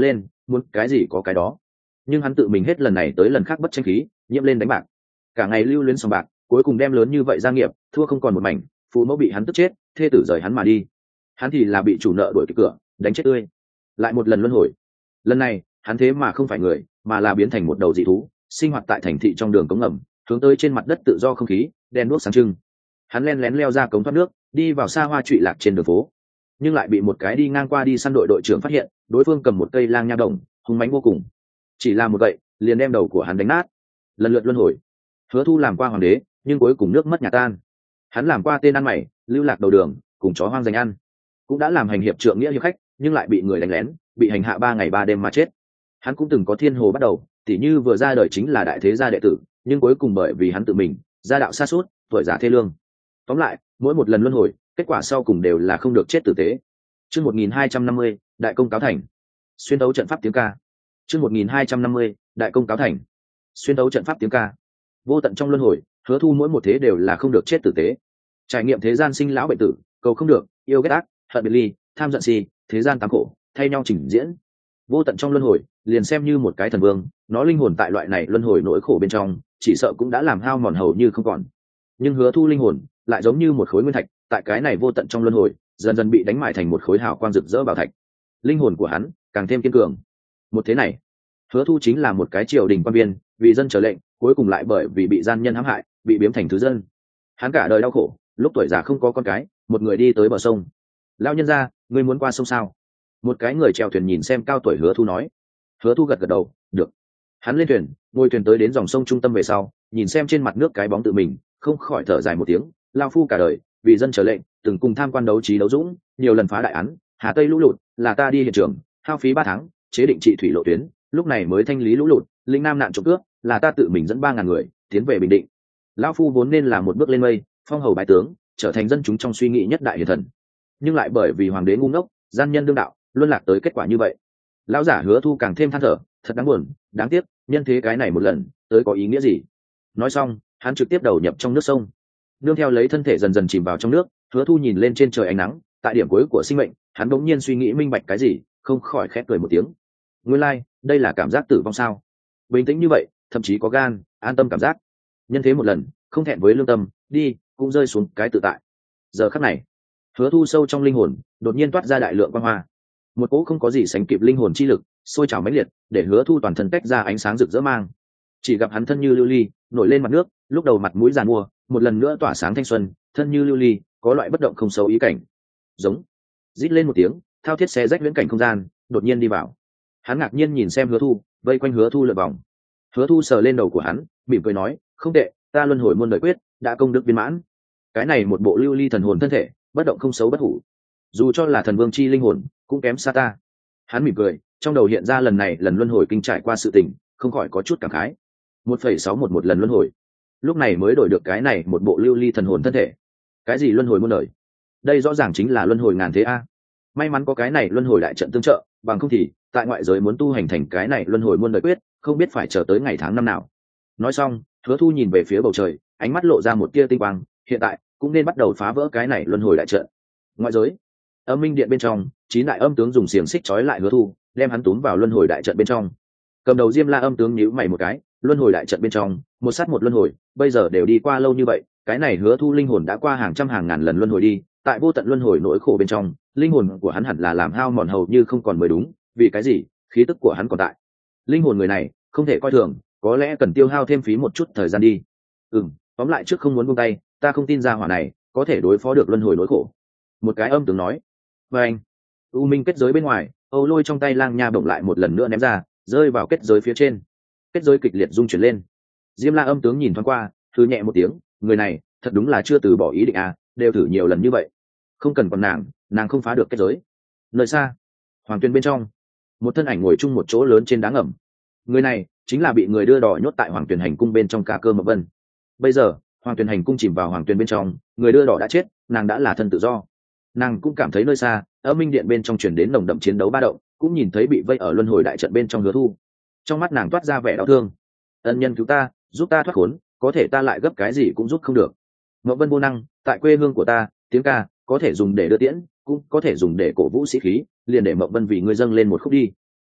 S1: muốn cái gì có cái đó. Nhưng hắn tự mình hết lần này tới lần khác bất tranh khí, nhiễm lên đánh bạc, cả ngày lưu luyến sòng bạc, cuối cùng đem lớn như vậy gia nghiệp thua không còn một mảnh, phụ mẫu bị hắn tức chết, thê tử rời hắn mà đi, hắn thì là bị chủ nợ đuổi kịp cửa đánh chết tươi. Lại một lần luân hồi, lần này hắn thế mà không phải người, mà là biến thành một đầu dị thú, sinh hoạt tại thành thị trong đường cống ngầm, hướng tới trên mặt đất tự do không khí đen đuốc sáng trưng. Hắn len lén leo ra cống thoát nước, đi vào xa hoa trụy lạc trên đường phố, nhưng lại bị một cái đi ngang qua đi săn đội đội trưởng phát hiện, đối phương cầm một cây lang nha đồng, hung mãnh vô cùng, chỉ là một gậy liền đem đầu của hắn đánh nát. Lần lượt luân hồi, Hứa Thu làm qua hoàng đế, nhưng cuối cùng nước mất nhà tan. Hắn làm qua tên ăn mày, lưu lạc đầu đường, cùng chó hoang dành ăn, cũng đã làm hành hiệp trượng nghĩa hiệp khách, nhưng lại bị người đánh lén, bị hành hạ ba ngày ba đêm mà chết. Hắn cũng từng có thiên hồ bắt đầu, tỉ như vừa ra đời chính là đại thế gia đệ tử, nhưng cuối cùng bởi vì hắn tự mình gia đạo sa sút, tuổi già thê lương. Tóm lại, mỗi một lần luân hồi, kết quả sau cùng đều là không được chết tử tế. Chương một nghìn hai trăm năm mươi, đại công cáo thành. Xuyên tấu trận pháp tiếng ca. Chương một nghìn hai trăm năm mươi, đại công cáo thành. Xuyên tấu trận pháp tiếng ca. Vô tận trong luân hồi, Hứa Thu mỗi một thế đều là không được chết tử tế. Trải nghiệm thế gian sinh lão bệnh tử, cầu không được, yêu ghét ác, hận biệt ly, tham giận si, thế gian tám khổ, thay nhau trình diễn. Vô tận trong luân hồi, liền xem như một cái thần vương, nó linh hồn tại loại này luân hồi nỗi khổ bên trong, chỉ sợ cũng đã làm hao mòn hầu như không còn. Nhưng Hứa Thu linh hồn lại giống như một khối nguyên thạch, tại cái này vô tận trong luân hồi, dần dần bị đánh mài thành một khối hào quang rực rỡ bảo thạch. Linh hồn của hắn càng thêm kiên cường. Một thế này, Hứa Thu chính là một cái triều đình quan viên, vì dân trở lệnh, cuối cùng lại bởi vì bị gian nhân hãm hại, bị biếm thành thứ dân. Hắn cả đời đau khổ, lúc tuổi già không có con cái, một người đi tới bờ sông. Lão nhân gia, ngươi muốn qua sông sao? Một cái người chèo thuyền nhìn xem cao tuổi Hứa Thu nói. Hứa Thu gật gật đầu, được. Hắn lên thuyền, ngồi thuyền tới đến dòng sông trung tâm về sau, nhìn xem trên mặt nước cái bóng tự mình, không khỏi thở dài một tiếng. Lao phu cả đời vì dân trở lệnh, từng cùng tham quan đấu trí đấu dũng, nhiều lần phá đại án, Hà Tây lũ lụt là ta đi hiện trường, hao phí ba tháng, chế định trị thủy lộ tuyến, lúc này mới thanh lý lũ lụt, linh nam nạn trộm cướp, là ta tự mình dẫn ba ngàn người tiến về Bình Định. Lão phu vốn nên là một bước lên mây, phong hầu bái tướng, trở thành dân chúng trong suy nghĩ nhất đại hiền thần, nhưng lại bởi vì hoàng đế ngu ngốc, gian nhân đương đạo, luân lạc tới kết quả như vậy. Lão giả Hứa Thu càng thêm than thở, thật đáng buồn, đáng tiếc, nhân thế cái này một lần, tới có ý nghĩa gì? Nói xong, hắn trực tiếp đầu nhập trong nước sông, nương theo lấy thân thể dần dần chìm vào trong nước. Hứa Thu nhìn lên trên trời ánh nắng, tại điểm cuối của sinh mệnh, hắn bỗng nhiên suy nghĩ minh bạch cái gì, không khỏi khẽ cười một tiếng. Nguyên lai, like, đây là cảm giác tử vong sao? Bình tĩnh như vậy, thậm chí có gan, an tâm cảm giác. Nhân thế một lần, không thẹn với lương tâm, đi, cũng rơi xuống cái tự tại. Giờ khắc này, Hứa Thu sâu trong linh hồn, đột nhiên toát ra đại lượng quang hoa. Một cỗ không có gì sánh kịp linh hồn chi lực, sôi trào mãnh liệt, để Hứa Thu toàn thân tách ra ánh sáng rực rỡ mang. Chỉ gặp hắn thân như lưu ly, nổi lên mặt nước, lúc đầu mặt mũi giàn mua, một lần nữa tỏa sáng thanh xuân, thân như lưu ly, có loại bất động không xấu ý cảnh. Giống, rít lên một tiếng, thao thiết xé rách viễn cảnh không gian, đột nhiên đi vào. Hắn ngạc nhiên nhìn xem Hứa Thu, vây quanh Hứa Thu lượn vòng. Hứa Thu sờ lên đầu của hắn, mỉm cười nói, không tệ, ta luân hồi muôn đời quyết, đã công đức viên mãn. Cái này một bộ lưu ly thần hồn thân thể, bất động không xấu bất hủ, dù cho là thần vương chi linh hồn cũng kém xa ta. Hắn mỉm cười, trong đầu hiện ra lần này lần luân hồi kinh trải qua sự tình, không khỏi có chút cảm khái. một phẩy sáu một một lần luân hồi, lúc này mới đổi được cái này một bộ lưu ly thần hồn thân thể. Cái gì luân hồi muôn đời? Đây rõ ràng chính là luân hồi ngàn thế a. May mắn có cái này luân hồi đại trận tương trợ, bằng không thì tại ngoại giới muốn tu hành thành cái này luân hồi muôn đời quyết, không biết phải chờ tới ngày tháng năm nào. Nói xong, Hứa Thu nhìn về phía bầu trời, ánh mắt lộ ra một tia tinh quang, hiện tại cũng nên bắt đầu phá vỡ cái này luân hồi đại trận. Ngoại giới, Âm Minh Điện bên trong, chín đại âm tướng dùng xiềng xích trói lại Hứa Thu, đem hắn túm vào luân hồi đại trận bên trong. Cầm đầu Diêm La âm tướng nhíu mày một cái, luân hồi đại trận bên trong, một sát một luân hồi, bây giờ đều đi qua lâu như vậy, cái này Hứa Thu linh hồn đã qua hàng trăm hàng ngàn lần luân hồi đi, tại vô tận luân hồi nỗi khổ bên trong, linh hồn của hắn hẳn là làm hao mòn hầu như không còn mới đúng, vì cái gì? Khí tức của hắn còn tại. Linh hồn người này không thể coi thường, có lẽ cần tiêu hao thêm phí một chút thời gian đi. Ừm, tóm lại trước không muốn buông tay, ta không tin ra hỏa này có thể đối phó được luân hồi nỗi khổ. Một cái âm tướng nói. Và anh, U Minh kết giới bên ngoài, Âu Lôi trong tay lang nha bổng lại một lần nữa ném ra, rơi vào kết giới phía trên. Kết giới kịch liệt rung chuyển lên. Diêm La âm tướng nhìn thoáng qua, thư nhẹ một tiếng, người này thật đúng là chưa từ bỏ ý định à, đều thử nhiều lần như vậy. Không cần còn nàng, nàng không phá được kết giới. Nơi xa, Hoàng Tuyên bên trong, một thân ảnh ngồi chung một chỗ lớn trên đá ngầm. Người này chính là bị người đưa đỏ nhốt tại Hoàng Tuyên hành cung bên trong ca cơ Mộc Vân. Bây giờ Hoàng Tuyên hành cung chìm vào Hoàng Tuyên bên trong, người đưa đỏ đã chết, nàng đã là thân tự do. Nàng cũng cảm thấy nơi xa, Âm Minh Điện bên trong truyền đến nồng đậm chiến đấu ba động, cũng nhìn thấy bị vây ở luân hồi đại trận bên trong Hứa Thu. Trong mắt nàng toát ra vẻ đau thương. Ân nhân cứu ta, giúp ta thoát khốn, có thể ta lại gấp cái gì cũng giúp không được. Mộc Vân vô năng, tại quê hương của ta, tiếng ca có thể dùng để đưa tiễn, cũng có thể dùng để cổ vũ sĩ khí, liền để Mộc Vân vì ngươi dâng lên một khúc đi.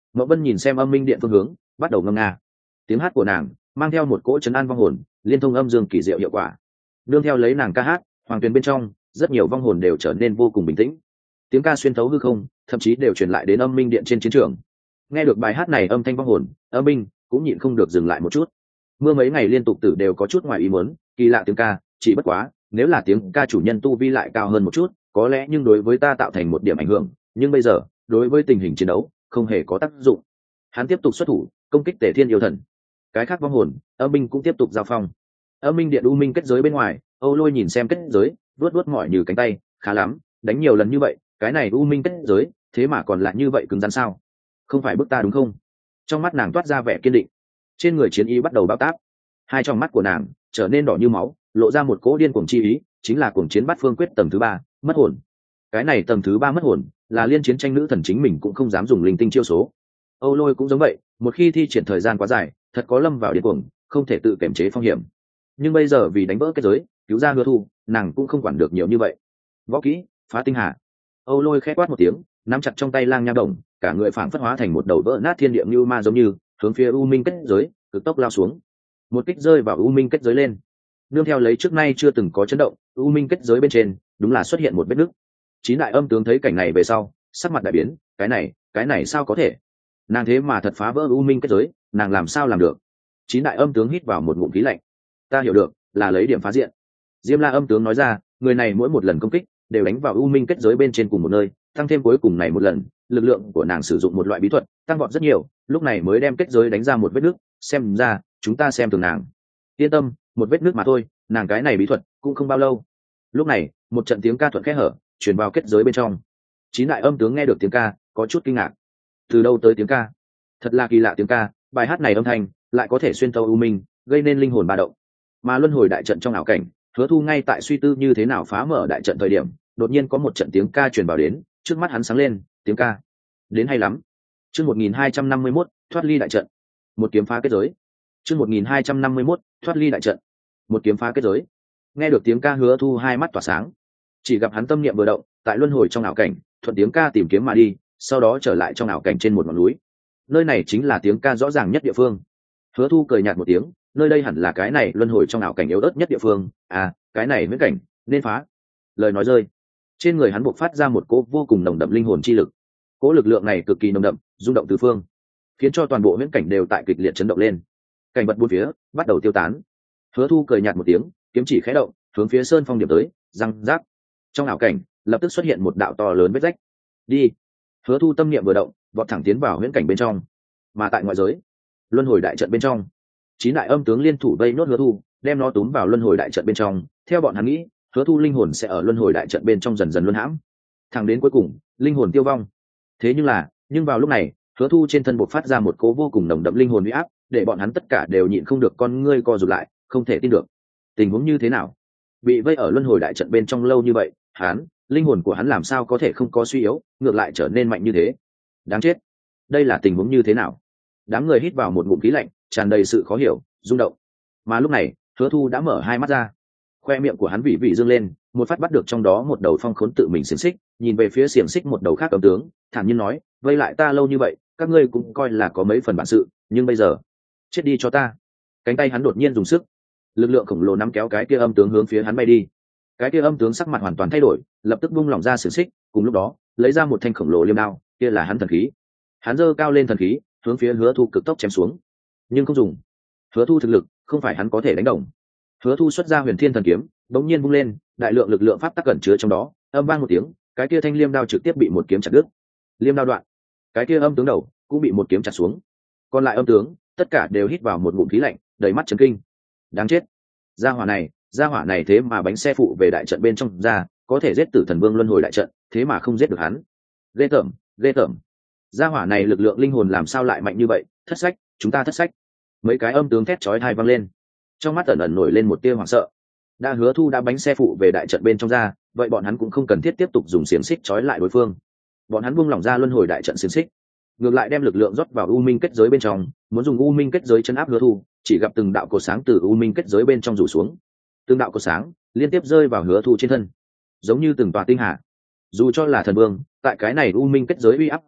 S1: Ngọc Vân nhìn xem âm minh điện phương hướng, bắt đầu ngâm nga. Tiếng hát của nàng mang theo một cỗ trấn an vong hồn, liên thông âm dương kỳ diệu hiệu quả. Nương theo lấy nàng ca hát, hoàng tuyền bên trong rất nhiều vong hồn đều trở nên vô cùng bình tĩnh. Tiếng ca xuyên thấu hư không, thậm chí đều truyền lại đến âm minh điện trên chiến trường. Nghe được bài hát này âm thanh vong hồn, âm minh cũng nhịn không được dừng lại một chút. Mưa mấy ngày liên tục tử đều có chút ngoài ý muốn, kỳ lạ tiếng ca, chỉ bất quá, nếu là tiếng ca chủ nhân tu vi lại cao hơn một chút, có lẽ nhưng đối với ta tạo thành một điểm ảnh hưởng, nhưng bây giờ, đối với tình hình chiến đấu, không hề có tác dụng. Hắn tiếp tục xuất thủ, công kích Tề Thiên yêu thần. Cái khác vong hồn, âm minh cũng tiếp tục giao phong. Âm minh điện u minh kết giới bên ngoài, Âu Lôi nhìn xem kết giới, vuốt vuốt mỏi như cánh tay, khá lắm, đánh nhiều lần như vậy, cái này u minh kết giới, thế mà còn lại như vậy cứng rắn sao? Không phải bức ta đúng không? Trong mắt nàng toát ra vẻ kiên định, trên người chiến ý bắt đầu bao táp, hai trong mắt của nàng trở nên đỏ như máu, lộ ra một cỗ điên cuồng chi ý, chính là cuồng chiến bát phương quyết tầng thứ ba, mất hồn. Cái này tầng thứ ba mất hồn, là liên chiến tranh nữ thần chính mình cũng không dám dùng linh tinh chiêu số. Âu Lôi cũng giống vậy, một khi thi triển thời gian quá dài, thật có lâm vào điên cuồng, không thể tự kiểm chế phong hiểm. Nhưng bây giờ vì đánh vỡ kết giới, cứu ra Hứa Thu, nàng cũng không quản được nhiều như vậy. Võ kỹ, phá tinh hà. Âu Lôi khẽ quát một tiếng, nắm chặt trong tay lang nha đồng, cả người phảng phất hóa thành một đầu vỡ nát thiên địa như ma giống như, hướng phía u minh kết giới, cực tốc lao xuống. Một kích rơi vào u minh kết giới lên. Nương theo lấy trước nay chưa từng có chấn động, u minh kết giới bên trên, đúng là xuất hiện một vết nứt. Chín đại âm tướng thấy cảnh này về sau, sắc mặt đại biến, cái này, cái này sao có thể? Nàng thế mà thật phá vỡ u minh kết giới, nàng làm sao làm được? Chín đại âm tướng hít vào một ngụm khí lạnh. Ta hiểu được, là lấy điểm phá diện. Diêm La âm tướng nói ra, người này mỗi một lần công kích đều đánh vào u minh kết giới bên trên cùng một nơi, tăng thêm cuối cùng này một lần, lực lượng của nàng sử dụng một loại bí thuật, tăng vọt rất nhiều, lúc này mới đem kết giới đánh ra một vết nứt, xem ra, chúng ta xem thường nàng. Yên tâm, một vết nứt mà thôi, nàng cái này bí thuật cũng không bao lâu. Lúc này, một trận tiếng ca thuận khẽ hở, truyền vào kết giới bên trong. Chín đại âm tướng nghe được tiếng ca, có chút kinh ngạc. Từ đâu tới tiếng ca? Thật là kỳ lạ tiếng ca, bài hát này âm thanh lại có thể xuyên tấu u minh, gây nên linh hồn ba động. Mà luân hồi đại trận trong ảo cảnh, Hứa Thu ngay tại suy tư như thế nào phá mở đại trận thời điểm, đột nhiên có một trận tiếng ca truyền vào đến, trước mắt hắn sáng lên, tiếng ca đến hay lắm. Chương một nghìn hai trăm năm mươi mốt, thoát ly đại trận, một kiếm phá kết giới. Chương một nghìn hai trăm năm mươi mốt, thoát ly đại trận, một kiếm phá kết giới. Nghe được tiếng ca, Hứa Thu hai mắt tỏa sáng. Chỉ gặp hắn tâm niệm vừa động, tại luân hồi trong ảo cảnh, thuận tiếng ca tìm kiếm mà đi, sau đó trở lại trong ảo cảnh trên một ngọn núi. Nơi này chính là tiếng ca rõ ràng nhất địa phương. Hứa Thu cười nhạt một tiếng, nơi đây hẳn là cái này luân hồi trong ảo cảnh yếu ớt nhất địa phương, à, cái này viễn cảnh nên phá. Lời nói rơi, trên người hắn bộc phát ra một cỗ vô cùng nồng đậm linh hồn chi lực. Cỗ lực lượng này cực kỳ nồng đậm, rung động tứ phương, khiến cho toàn bộ viễn cảnh đều tại kịch liệt chấn động lên. Cảnh vật bốn phía bắt đầu tiêu tán. Hứa Thu cười nhạt một tiếng, kiếm chỉ khẽ động, hướng phía sơn phong điểm tới, răng rác. Trong ảo cảnh lập tức xuất hiện một đạo to lớn vết rách. Đi. Hứa Thu tâm niệm vừa động, vọt thẳng tiến vào viễn cảnh bên trong. Mà tại ngoại giới, luân hồi đại trận bên trong, chín đại âm tướng liên thủ vây nốt Hứa Thu, đem nó túm vào luân hồi đại trận bên trong. Theo bọn hắn nghĩ, Hứa Thu linh hồn sẽ ở luân hồi đại trận bên trong dần dần luân hãm, thẳng đến cuối cùng linh hồn tiêu vong. Thế nhưng là, nhưng vào lúc này, Hứa Thu trên thân bộc phát ra một cố vô cùng nồng đậm linh hồn uy áp, để bọn hắn tất cả đều nhịn không được con ngươi co rụt lại, không thể tin được. Tình huống như thế nào? Bị vây ở luân hồi đại trận bên trong lâu như vậy, hắn, linh hồn của hắn làm sao có thể không có suy yếu, ngược lại trở nên mạnh như thế? Đáng chết! Đây là tình huống như thế nào? Đám người hít vào một ngụm khí lạnh, tràn đầy sự khó hiểu, rung động. Mà lúc này, Hứa Thu đã mở hai mắt ra, khoe miệng của hắn vị vị dương lên, một phát bắt được trong đó một đầu phong khốn tự mình xiềng xích, nhìn về phía xiềng xích một đầu khác âm tướng, thản nhiên nói, vây lại ta lâu như vậy, các ngươi cũng coi là có mấy phần bản sự, nhưng bây giờ, chết đi cho ta. Cánh tay hắn đột nhiên dùng sức, lực lượng khổng lồ nắm kéo cái kia âm tướng hướng phía hắn bay đi. Cái kia âm tướng sắc mặt hoàn toàn thay đổi, lập tức buông lỏng ra xiềng xích, cùng lúc đó lấy ra một thanh khổng lồ liêm đao, kia là hắn thần khí. Hắn giơ cao lên thần khí, hướng phía Hứa Thu cực tốc chém xuống, nhưng không dùng. Hứa Thu thực lực không phải hắn có thể đánh đồng. Hứa Thu xuất ra Huyền Thiên thần kiếm, bỗng nhiên vung lên, đại lượng lực lượng pháp tắc cẩn chứa trong đó, âm vang một tiếng, cái kia thanh liêm đao trực tiếp bị một kiếm chặt đứt. Liêm đao đoạn, cái kia âm tướng đầu cũng bị một kiếm chặt xuống. Còn lại âm tướng, tất cả đều hít vào một ngụm khí lạnh, đầy mắt chấn kinh. Đáng chết, gia hỏa này, gia hỏa này thế mà bánh xe phụ về đại trận bên trong ra, có thể giết Tử Thần Vương luân hồi đại trận, thế mà không giết được hắn. Ghê tởm, ghê tởm. Gia hỏa này lực lượng linh hồn làm sao lại mạnh như vậy? Thất sách, chúng ta thất sách. Mấy cái âm tướng thét chói tai vang lên, trong mắt ẩn ẩn nổi lên một tia hoảng sợ. Đã Hứa Thu đã bánh xe phụ về đại trận bên trong ra, vậy bọn hắn cũng không cần thiết tiếp tục dùng xiềng xích trói lại đối phương. Bọn hắn buông lỏng ra luân hồi đại trận xiềng xích, ngược lại đem lực lượng rót vào u minh kết giới bên trong, muốn dùng u minh kết giới chấn áp Hứa Thu. Chỉ gặp từng đạo cột sáng từ u minh kết giới bên trong rủ xuống, từng đạo cột sáng liên tiếp rơi vào Hứa Thu trên thân, giống như từng tòa tinh hà. Dù cho là thần vương, tại cái này u minh kết giới uy áp dưới,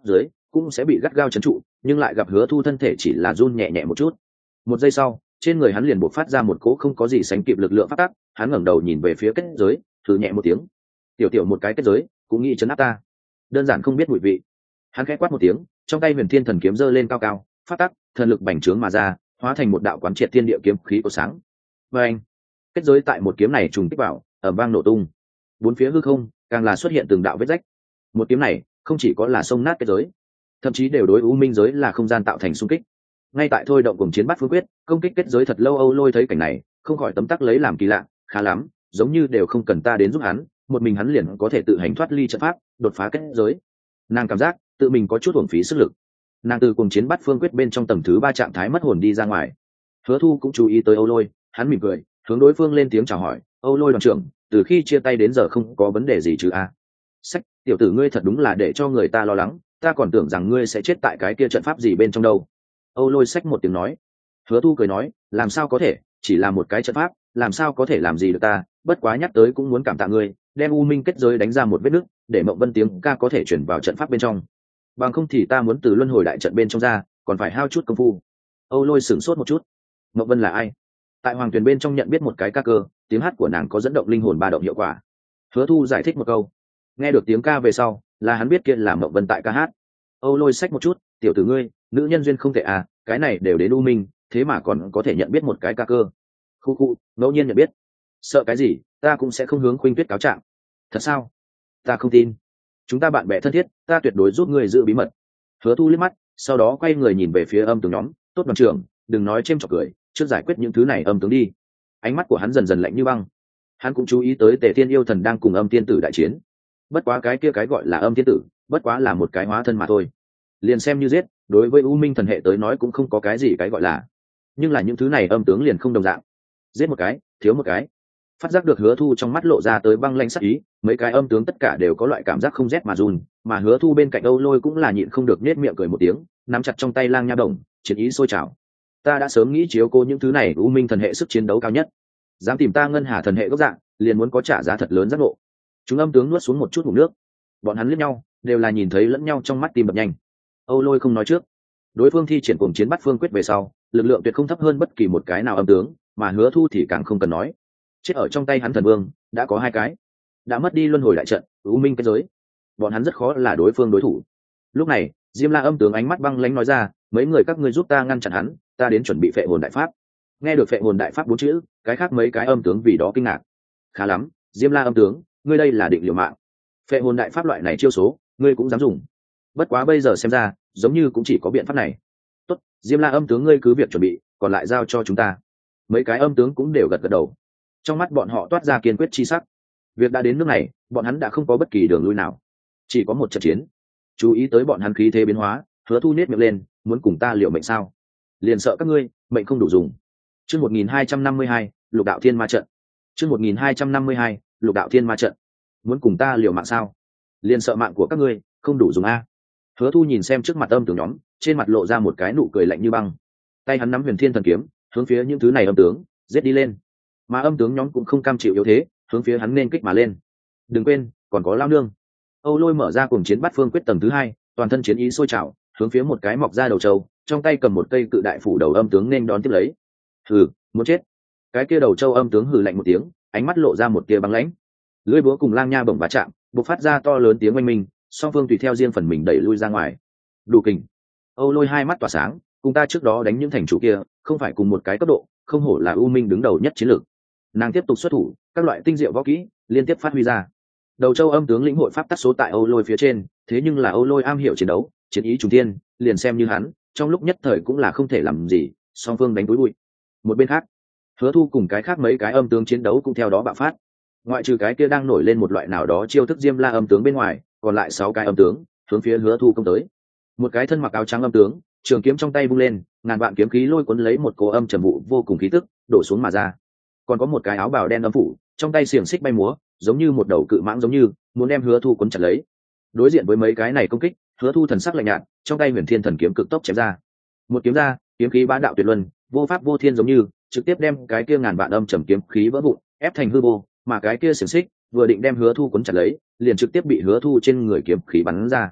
S1: cũng sẽ bị gắt gao trấn trụ, nhưng lại gặp hứa thu thân thể chỉ là run nhẹ nhẹ một chút. Một giây sau, trên người hắn liền bộc phát ra một cỗ không có gì sánh kịp lực lượng phát tác. Hắn ngẩng đầu nhìn về phía kết giới, thử nhẹ một tiếng. Tiểu tiểu một cái kết giới cũng nghĩ chấn áp ta, đơn giản không biết mùi vị. Hắn khẽ quát một tiếng, trong tay huyền thiên thần kiếm giơ lên cao cao, phát tác thần lực bành trướng mà ra, hóa thành một đạo quán triệt thiên địa kiếm khí của sáng. Và anh, kết giới tại một kiếm này trùng kích vào, ầm vang nổ tung. Bốn phía hư không càng là xuất hiện từng đạo vết rách. Một kiếm này không chỉ có là xông nát kết giới, thậm chí đều đối u minh giới là không gian tạo thành xung kích. Ngay tại thôi động cùng chiến bắt phương quyết công kích kết giới thật lâu, Âu Lôi thấy cảnh này không khỏi tấm tắc lấy làm kỳ lạ, khá lắm, giống như đều không cần ta đến giúp hắn, một mình hắn liền có thể tự hành thoát ly trận pháp, đột phá kết giới. Nàng cảm giác tự mình có chút uổng phí sức lực. Nàng từ cùng chiến bắt phương quyết bên trong tầng thứ ba trạng thái mất hồn đi ra ngoài. Hứa Thu cũng chú ý tới Âu Lôi, hắn mỉm cười hướng đối phương lên tiếng chào hỏi. Âu Lôi đoàn trưởng, từ khi chia tay đến giờ không có vấn đề gì chứ a? Sách, tiểu tử ngươi thật đúng là để cho người ta lo lắng, ta còn tưởng rằng ngươi sẽ chết tại cái kia trận pháp gì bên trong đâu. Âu Lôi xách một tiếng nói. Hứa Thu cười nói, làm sao có thể, chỉ là một cái trận pháp, làm sao có thể làm gì được ta, bất quá nhắc tới cũng muốn cảm tạ ngươi, đem u minh kết giới đánh ra một vết nứt, để Mộng Vân tiếng ca có thể chuyển vào trận pháp bên trong. Bằng không thì ta muốn từ luân hồi đại trận bên trong ra, còn phải hao chút công phu. Âu Lôi sửng sốt một chút. Mộng Vân là ai? Tại Hoàng Tuyền bên trong nhận biết một cái ca cơ, tiếng hát của nàng có dẫn động linh hồn ba động hiệu quả. Hứa Thu giải thích một câu. Nghe được tiếng ca về sau, là hắn biết kia là Mộng Vân tại ca hát. Âu Lôi xách một chút, tiểu tử ngươi, nữ nhân duyên không tệ à, cái này đều đến u minh, thế mà còn có thể nhận biết một cái ca cơ. Khu khu, ngẫu nhiên nhận biết. Sợ cái gì, ta cũng sẽ không hướng Khuynh Tuyết cáo trạng. Thật sao? Ta không tin. Chúng ta bạn bè thân thiết, ta tuyệt đối giúp ngươi giữ bí mật. Hứa Thu liếc mắt, sau đó quay người nhìn về phía âm tướng nhóm. Tốt đoàn trưởng, đừng nói chêm chọc cười, trước giải quyết những thứ này âm tướng đi. Ánh mắt của hắn dần dần lạnh như băng. Hắn cũng chú ý tới Tề Thiên yêu thần đang cùng âm tiên tử đại chiến. Bất quá cái kia cái gọi là âm tiên tử, bất quá là một cái hóa thân mà thôi. Liền xem như giết, đối với u minh thần hệ tới nói cũng không có cái gì cái gọi là. Nhưng là những thứ này âm tướng liền không đồng dạng. Giết một cái, thiếu một cái. Phát giác được Hứa Thu trong mắt lộ ra tới băng lãnh sắc ý, mấy cái âm tướng tất cả đều có loại cảm giác không rét mà run, mà Hứa Thu bên cạnh Âu Lôi cũng là nhịn không được nết miệng cười một tiếng, nắm chặt trong tay lang nha đồng, chiến ý sôi trào. Ta đã sớm nghĩ chiếu cô những thứ này u minh thần hệ sức chiến đấu cao nhất, dám tìm ta ngân hà thần hệ gốc dạng, liền muốn có trả giá thật lớn giác ngộ. Chúng âm tướng nuốt xuống một chút ngụm nước, bọn hắn liếc nhau, đều là nhìn thấy lẫn nhau trong mắt tim đập nhanh. Âu Lôi không nói trước, đối phương thi triển cuồng chiến bắt phương quyết về sau, lực lượng tuyệt không thấp hơn bất kỳ một cái nào âm tướng, mà Hứa Thu thì càng không cần nói. Chết ở trong tay hắn thần vương đã có hai cái, đã mất đi luân hồi đại trận, u minh kết giới, bọn hắn rất khó là đối phương đối thủ. Lúc này Diêm La âm tướng ánh mắt băng lãnh nói ra, mấy người các ngươi giúp ta ngăn chặn hắn, ta đến chuẩn bị phệ hồn đại pháp. Nghe được phệ hồn đại pháp bốn chữ, cái khác mấy cái âm tướng vì đó kinh ngạc. Khá lắm, Diêm La âm tướng, ngươi đây là định liều mạng. Phệ hồn đại pháp loại này chiêu số, ngươi cũng dám dùng? Bất quá bây giờ xem ra, giống như cũng chỉ có biện pháp này. Tốt, Diêm La âm tướng ngươi cứ việc chuẩn bị, còn lại giao cho chúng ta. Mấy cái âm tướng cũng đều gật gật đầu. Trong mắt bọn họ toát ra kiên quyết chi sắc. Việc đã đến nước này, bọn hắn đã không có bất kỳ đường lui nào, chỉ có một trận chiến. Chú ý tới bọn hắn khí thế biến hóa, Hứa Thu nết miệng lên, muốn cùng ta liều mệnh sao? Liền sợ các ngươi mệnh không đủ dùng. Chương một nghìn hai trăm năm mươi hai, Lục đạo thiên ma trận. Chương một nghìn hai trăm năm mươi hai, Lục đạo thiên ma trận. Muốn cùng ta liều mạng sao? Liền sợ mạng của các ngươi không đủ dùng a? Hứa Thu nhìn xem trước mặt âm tướng nhóm, trên mặt lộ ra một cái nụ cười lạnh như băng. Tay hắn nắm huyền thiên thần kiếm, hướng phía những thứ này âm tướng giết đi lên. Mà âm tướng nhóm cũng không cam chịu yếu thế, hướng phía hắn nên kích mà lên. Đừng quên, còn có lao nương. Âu Lôi mở ra cùng chiến bắt phương quyết tầng thứ hai, toàn thân chiến ý sôi trào, hướng phía một cái mọc ra đầu trâu, trong tay cầm một cây cự đại phủ đầu âm tướng nên đón tiếp lấy. Hừ, muốn chết. Cái kia đầu trâu âm tướng hừ lạnh một tiếng, ánh mắt lộ ra một tia băng lãnh. Lưỡi búa cùng lang nha bổng va chạm, bộc phát ra to lớn tiếng oanh minh, song phương tùy theo riêng phần mình đẩy lui ra ngoài. Đủ kình. Âu Lôi hai mắt tỏa sáng, cùng ta trước đó đánh những thành chủ kia, không phải cùng một cái cấp độ, không hổ là U Minh đứng đầu nhất chiến lược. Nàng tiếp tục xuất thủ, các loại tinh diệu võ kỹ liên tiếp phát huy ra. Đầu châu âm tướng lĩnh hội pháp tắc số tại Âu Lôi phía trên, thế nhưng là Âu Lôi am hiểu chiến đấu, chiến ý trùng thiên, liền xem như hắn, trong lúc nhất thời cũng là không thể làm gì, song phương đánh túi bụi. Một bên khác, Hứa Thu cùng cái khác mấy cái âm tướng chiến đấu cũng theo đó bạo phát. Ngoại trừ cái kia đang nổi lên một loại nào đó chiêu thức Diêm La âm tướng bên ngoài, còn lại sáu cái âm tướng hướng phía Hứa Thu công tới. Một cái thân mặc áo trắng âm tướng, trường kiếm trong tay vung lên, ngàn vạn kiếm khí lôi cuốn lấy một cỗ âm trầm vụ vô cùng khí tức đổ xuống mà ra. Còn có một cái áo bào đen âm phủ, trong tay xiềng xích bay múa, giống như một đầu cự mãng giống như muốn đem Hứa Thu cuốn chặt lấy. Đối diện với mấy cái này công kích, Hứa Thu thần sắc lạnh nhạt, trong tay Huyền Thiên thần kiếm cực tốc chém ra. Một kiếm ra, kiếm khí bá đạo tuyệt luân, vô pháp vô thiên giống như trực tiếp đem cái kia ngàn vạn âm trầm kiếm khí vỡ vụn, ép thành hư vô, mà cái kia xiềng xích vừa định đem Hứa Thu cuốn chặt lấy, liền trực tiếp bị Hứa Thu trên người kiếm khí bắn ra.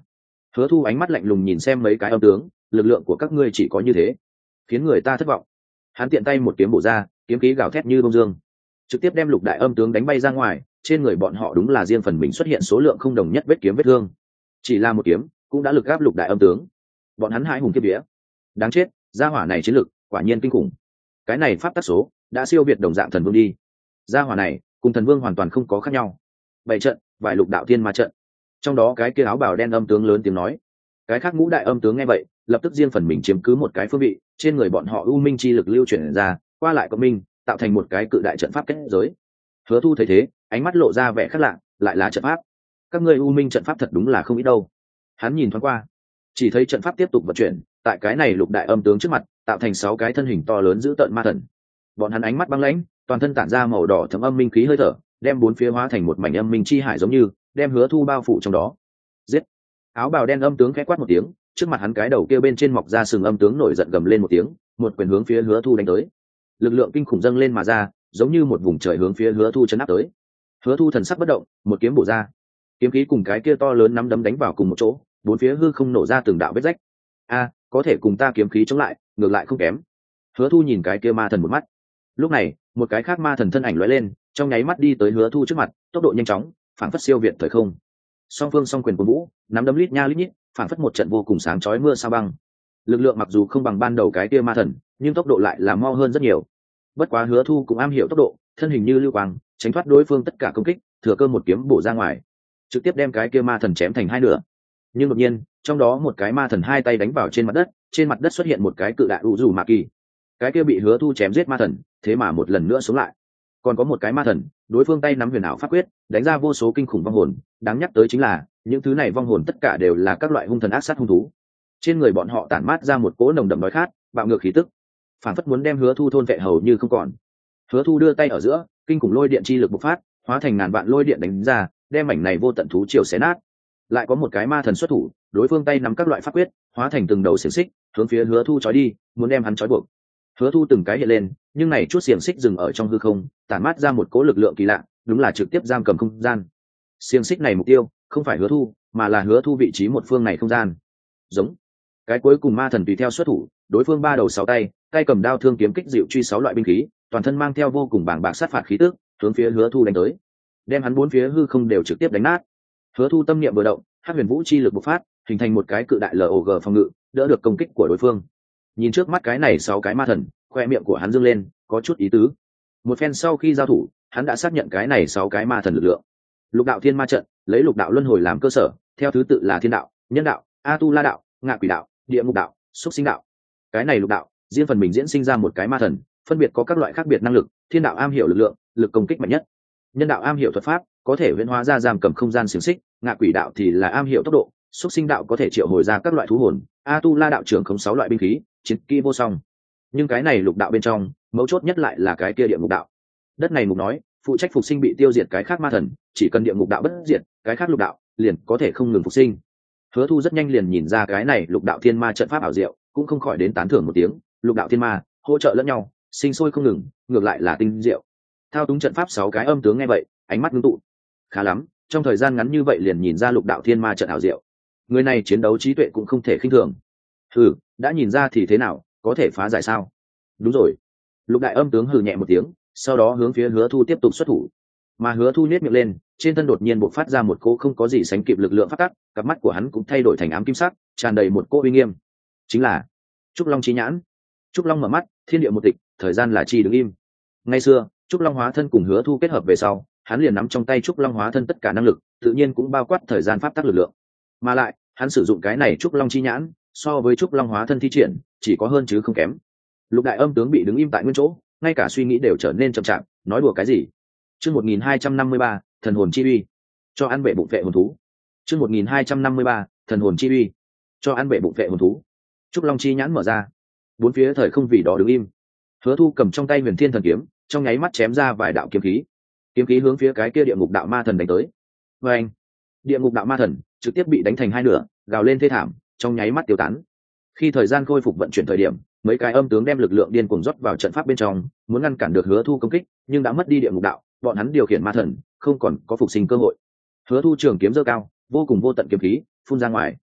S1: Hứa Thu ánh mắt lạnh lùng nhìn xem mấy cái âm tướng, lực lượng của các ngươi chỉ có như thế, khiến người ta thất vọng. Hắn tiện tay một kiếm bổ ra, kiếm khí gào thét như bông dương, trực tiếp đem lục đại âm tướng đánh bay ra ngoài. Trên người bọn họ đúng là riêng phần mình xuất hiện số lượng không đồng nhất vết kiếm vết thương, chỉ là một kiếm cũng đã lực gáp lục đại âm tướng. Bọn hắn hãi hùng kiếp vía, đáng chết, gia hỏa này chiến lực quả nhiên kinh khủng. Cái này pháp tắc số đã siêu việt đồng dạng thần vương đi. Gia hỏa này cùng thần vương hoàn toàn không có khác nhau. Bảy trận, vài lục đạo thiên ma trận. Trong đó cái kia áo bào đen âm tướng lớn tiếng nói. Cái khác ngũ đại âm tướng nghe vậy, lập tức riêng phần mình chiếm cứ một cái phương vị, trên người bọn họ u minh chi lực lưu chuyển ra, qua lại cộng minh, tạo thành một cái cự đại trận pháp kết giới. Hứa Thu thấy thế, ánh mắt lộ ra vẻ khác lạ, lại là trận pháp. Các ngươi u minh trận pháp thật đúng là không ít đâu. Hắn nhìn thoáng qua, chỉ thấy trận pháp tiếp tục vận chuyển, tại cái này lục đại âm tướng trước mặt, tạo thành sáu cái thân hình to lớn dữ tợn ma thần. Bọn hắn ánh mắt băng lãnh, toàn thân tản ra màu đỏ thấm âm minh khí hơi thở, đem bốn phía hóa thành một mảnh âm minh chi hải giống như, đem Hứa Thu bao phủ trong đó. Giết! Áo bào đen âm tướng khẽ quát một tiếng, trước mặt hắn cái đầu kia bên trên mọc ra sừng âm tướng nổi giận gầm lên một tiếng, một quyền hướng phía Hứa Thu đánh tới. Lực lượng kinh khủng dâng lên mà ra, giống như một vùng trời hướng phía Hứa Thu chấn áp tới. Hứa Thu thần sắc bất động, một kiếm bổ ra, kiếm khí cùng cái kia to lớn nắm đấm đánh vào cùng một chỗ, bốn phía hư không nổ ra từng đạo vết rách. A, có thể cùng ta kiếm khí chống lại, ngược lại không kém. Hứa Thu nhìn cái kia ma thần một mắt. Lúc này, một cái khác ma thần thân ảnh lóe lên, trong nháy mắt đi tới Hứa Thu trước mặt, tốc độ nhanh chóng, phảng phất siêu việt thời không. Song phương song quyền của vũ, nắm đấm lít nha lít nhít, phảng phất một trận vô cùng sáng chói mưa sao băng. Lực lượng mặc dù không bằng ban đầu cái kia ma thần, nhưng tốc độ lại là mau hơn rất nhiều. Bất quá Hứa Thu cũng am hiểu tốc độ, thân hình như lưu quang, tránh thoát đối phương tất cả công kích, thừa cơ một kiếm bổ ra ngoài, trực tiếp đem cái kia ma thần chém thành hai nửa. Nhưng đột nhiên, trong đó một cái ma thần hai tay đánh vào trên mặt đất, trên mặt đất xuất hiện một cái cự đại u dù ma kỳ. Cái kia bị Hứa Thu chém giết ma thần, thế mà một lần nữa sống lại. Còn có một cái ma thần, đối phương tay nắm huyền ảo pháp quyết, đánh ra vô số kinh khủng vong hồn, đáng nhắc tới chính là, những thứ này vong hồn tất cả đều là các loại hung thần ác sát hung thú. Trên người bọn họ tản mát ra một cỗ nồng đậm đói khát, bạo ngược khí tức, phản phất muốn đem Hứa Thu thôn vệ hầu như không còn. Hứa Thu đưa tay ở giữa, kinh khủng lôi điện chi lực bộc phát, hóa thành ngàn vạn lôi điện đánh ra, đem mảnh này vô tận thú triều xé nát. Lại có một cái ma thần xuất thủ, đối phương tay nắm các loại pháp quyết, hóa thành từng đầu xiềng xích, hướng phía Hứa Thu trói đi, muốn đem hắn trói buộc. Hứa Thu từng cái hiện lên, nhưng này chút xiềng xích dừng ở trong hư không, tản mát ra một cỗ lực lượng kỳ lạ, đúng là trực tiếp giam cầm không gian. Xiềng xích này mục tiêu không phải Hứa Thu, mà là Hứa Thu vị trí một phương này không gian. Giống. Cái cuối cùng ma thần tùy theo xuất thủ, đối phương ba đầu sáu tay, tay cầm đao thương kiếm kích dịu truy sáu loại binh khí, toàn thân mang theo vô cùng bàng bạc sát phạt khí tức, hướng phía Hứa Thu đánh tới, đem hắn bốn phía hư không đều trực tiếp đánh nát. Hứa Thu tâm niệm vừa động, Hắc Huyền Vũ chi lực bộc phát, hình thành một cái cự đại lờ ô gờ phòng ngự, đỡ được công kích của đối phương. Nhìn trước mắt cái này sáu cái ma thần, khoe miệng của hắn dương lên, có chút ý tứ. Một phen sau khi giao thủ, hắn đã xác nhận cái này sáu cái ma thần lực lượng. Lục đạo thiên ma trận, lấy lục đạo luân hồi làm cơ sở, theo thứ tự là thiên đạo, nhân đạo, a tu la đạo, ngạ quỷ đạo, địa ngục đạo, xúc sinh đạo. Cái này lục đạo, riêng phần mình diễn sinh ra một cái ma thần, phân biệt có các loại khác biệt năng lực. Thiên đạo am hiểu lực lượng, lực công kích mạnh nhất. Nhân đạo am hiểu thuật pháp, có thể huyễn hóa ra giam cầm không gian xiềng xích. Ngạ quỷ đạo thì là am hiểu tốc độ, xúc sinh đạo có thể triệu hồi ra các loại thú hồn. A tu la đạo trưởng không sáu loại binh khí, chiến kỹ vô song. Nhưng cái này lục đạo bên trong, mấu chốt nhất lại là cái kia địa ngục đạo. Đất này mục nói, phụ trách phục sinh bị tiêu diệt cái khác ma thần, chỉ cần địa ngục đạo bất diệt, cái khác lục đạo liền có thể không ngừng phục sinh. Hứa Thu rất nhanh liền nhìn ra cái này lục đạo thiên ma trận pháp ảo diệu, cũng không khỏi đến tán thưởng một tiếng. Lục đạo thiên ma hỗ trợ lẫn nhau, sinh sôi không ngừng, ngược lại là tinh diệu. Thao túng trận pháp sáu cái âm tướng nghe vậy, ánh mắt ngưng tụ. Khá lắm, trong thời gian ngắn như vậy liền nhìn ra lục đạo thiên ma trận ảo diệu. Người này chiến đấu trí tuệ cũng không thể khinh thường. Hừ, đã nhìn ra thì thế nào, có thể phá giải sao? Đúng rồi. Lục đại âm tướng hừ nhẹ một tiếng, sau đó hướng phía Hứa Thu tiếp tục xuất thủ. Mà Hứa Thu nhếch miệng lên, trên thân đột nhiên bộc phát ra một cỗ không có gì sánh kịp lực lượng phát tắc, cặp mắt của hắn cũng thay đổi thành ám kim sắc, tràn đầy một cỗ uy nghiêm. Chính là Trúc Long chi nhãn. Trúc Long mở mắt, thiên địa một tịch, thời gian là chi đứng im. Ngày xưa, Trúc Long hóa thân cùng Hứa Thu kết hợp về sau, hắn liền nắm trong tay Trúc Long hóa thân tất cả năng lực, tự nhiên cũng bao quát thời gian pháp tắc lực lượng. Mà lại, hắn sử dụng cái này Trúc Long chi nhãn, so với Trúc Long hóa thân thi triển, chỉ có hơn chứ không kém. Lục đại âm tướng bị đứng im tại nguyên chỗ, ngay cả suy nghĩ đều trở nên chậm chạp, nói đùa cái gì? Chương một nghìn hai trăm năm mươi ba, thần hồn chi uy. Cho ăn bệ bụng vệ hồn thú. Chương một nghìn hai trăm năm mươi ba, thần hồn chi uy. Cho ăn bệ bụng vệ hồn thú. Trúc Long chi nhãn mở ra, bốn phía thời không vì đó đứng im. Hứa Thu cầm trong tay Huyền Thiên thần kiếm, trong nháy mắt chém ra vài đạo kiếm khí. Kiếm khí hướng phía cái kia địa ngục đạo ma thần đánh tới. Và anh, địa ngục đạo ma thần trực tiếp bị đánh thành hai nửa, gào lên thê thảm, trong nháy mắt tiêu tán. Khi thời gian khôi phục vận chuyển thời điểm, mấy cái âm tướng đem lực lượng điên cuồng rót vào trận pháp bên trong, muốn ngăn cản được Hứa Thu công kích, nhưng đã mất đi địa ngục đạo, bọn hắn điều khiển ma thần, không còn có phục sinh cơ hội. Hứa Thu trường kiếm giơ cao, vô cùng vô tận kiếm khí phun ra ngoài,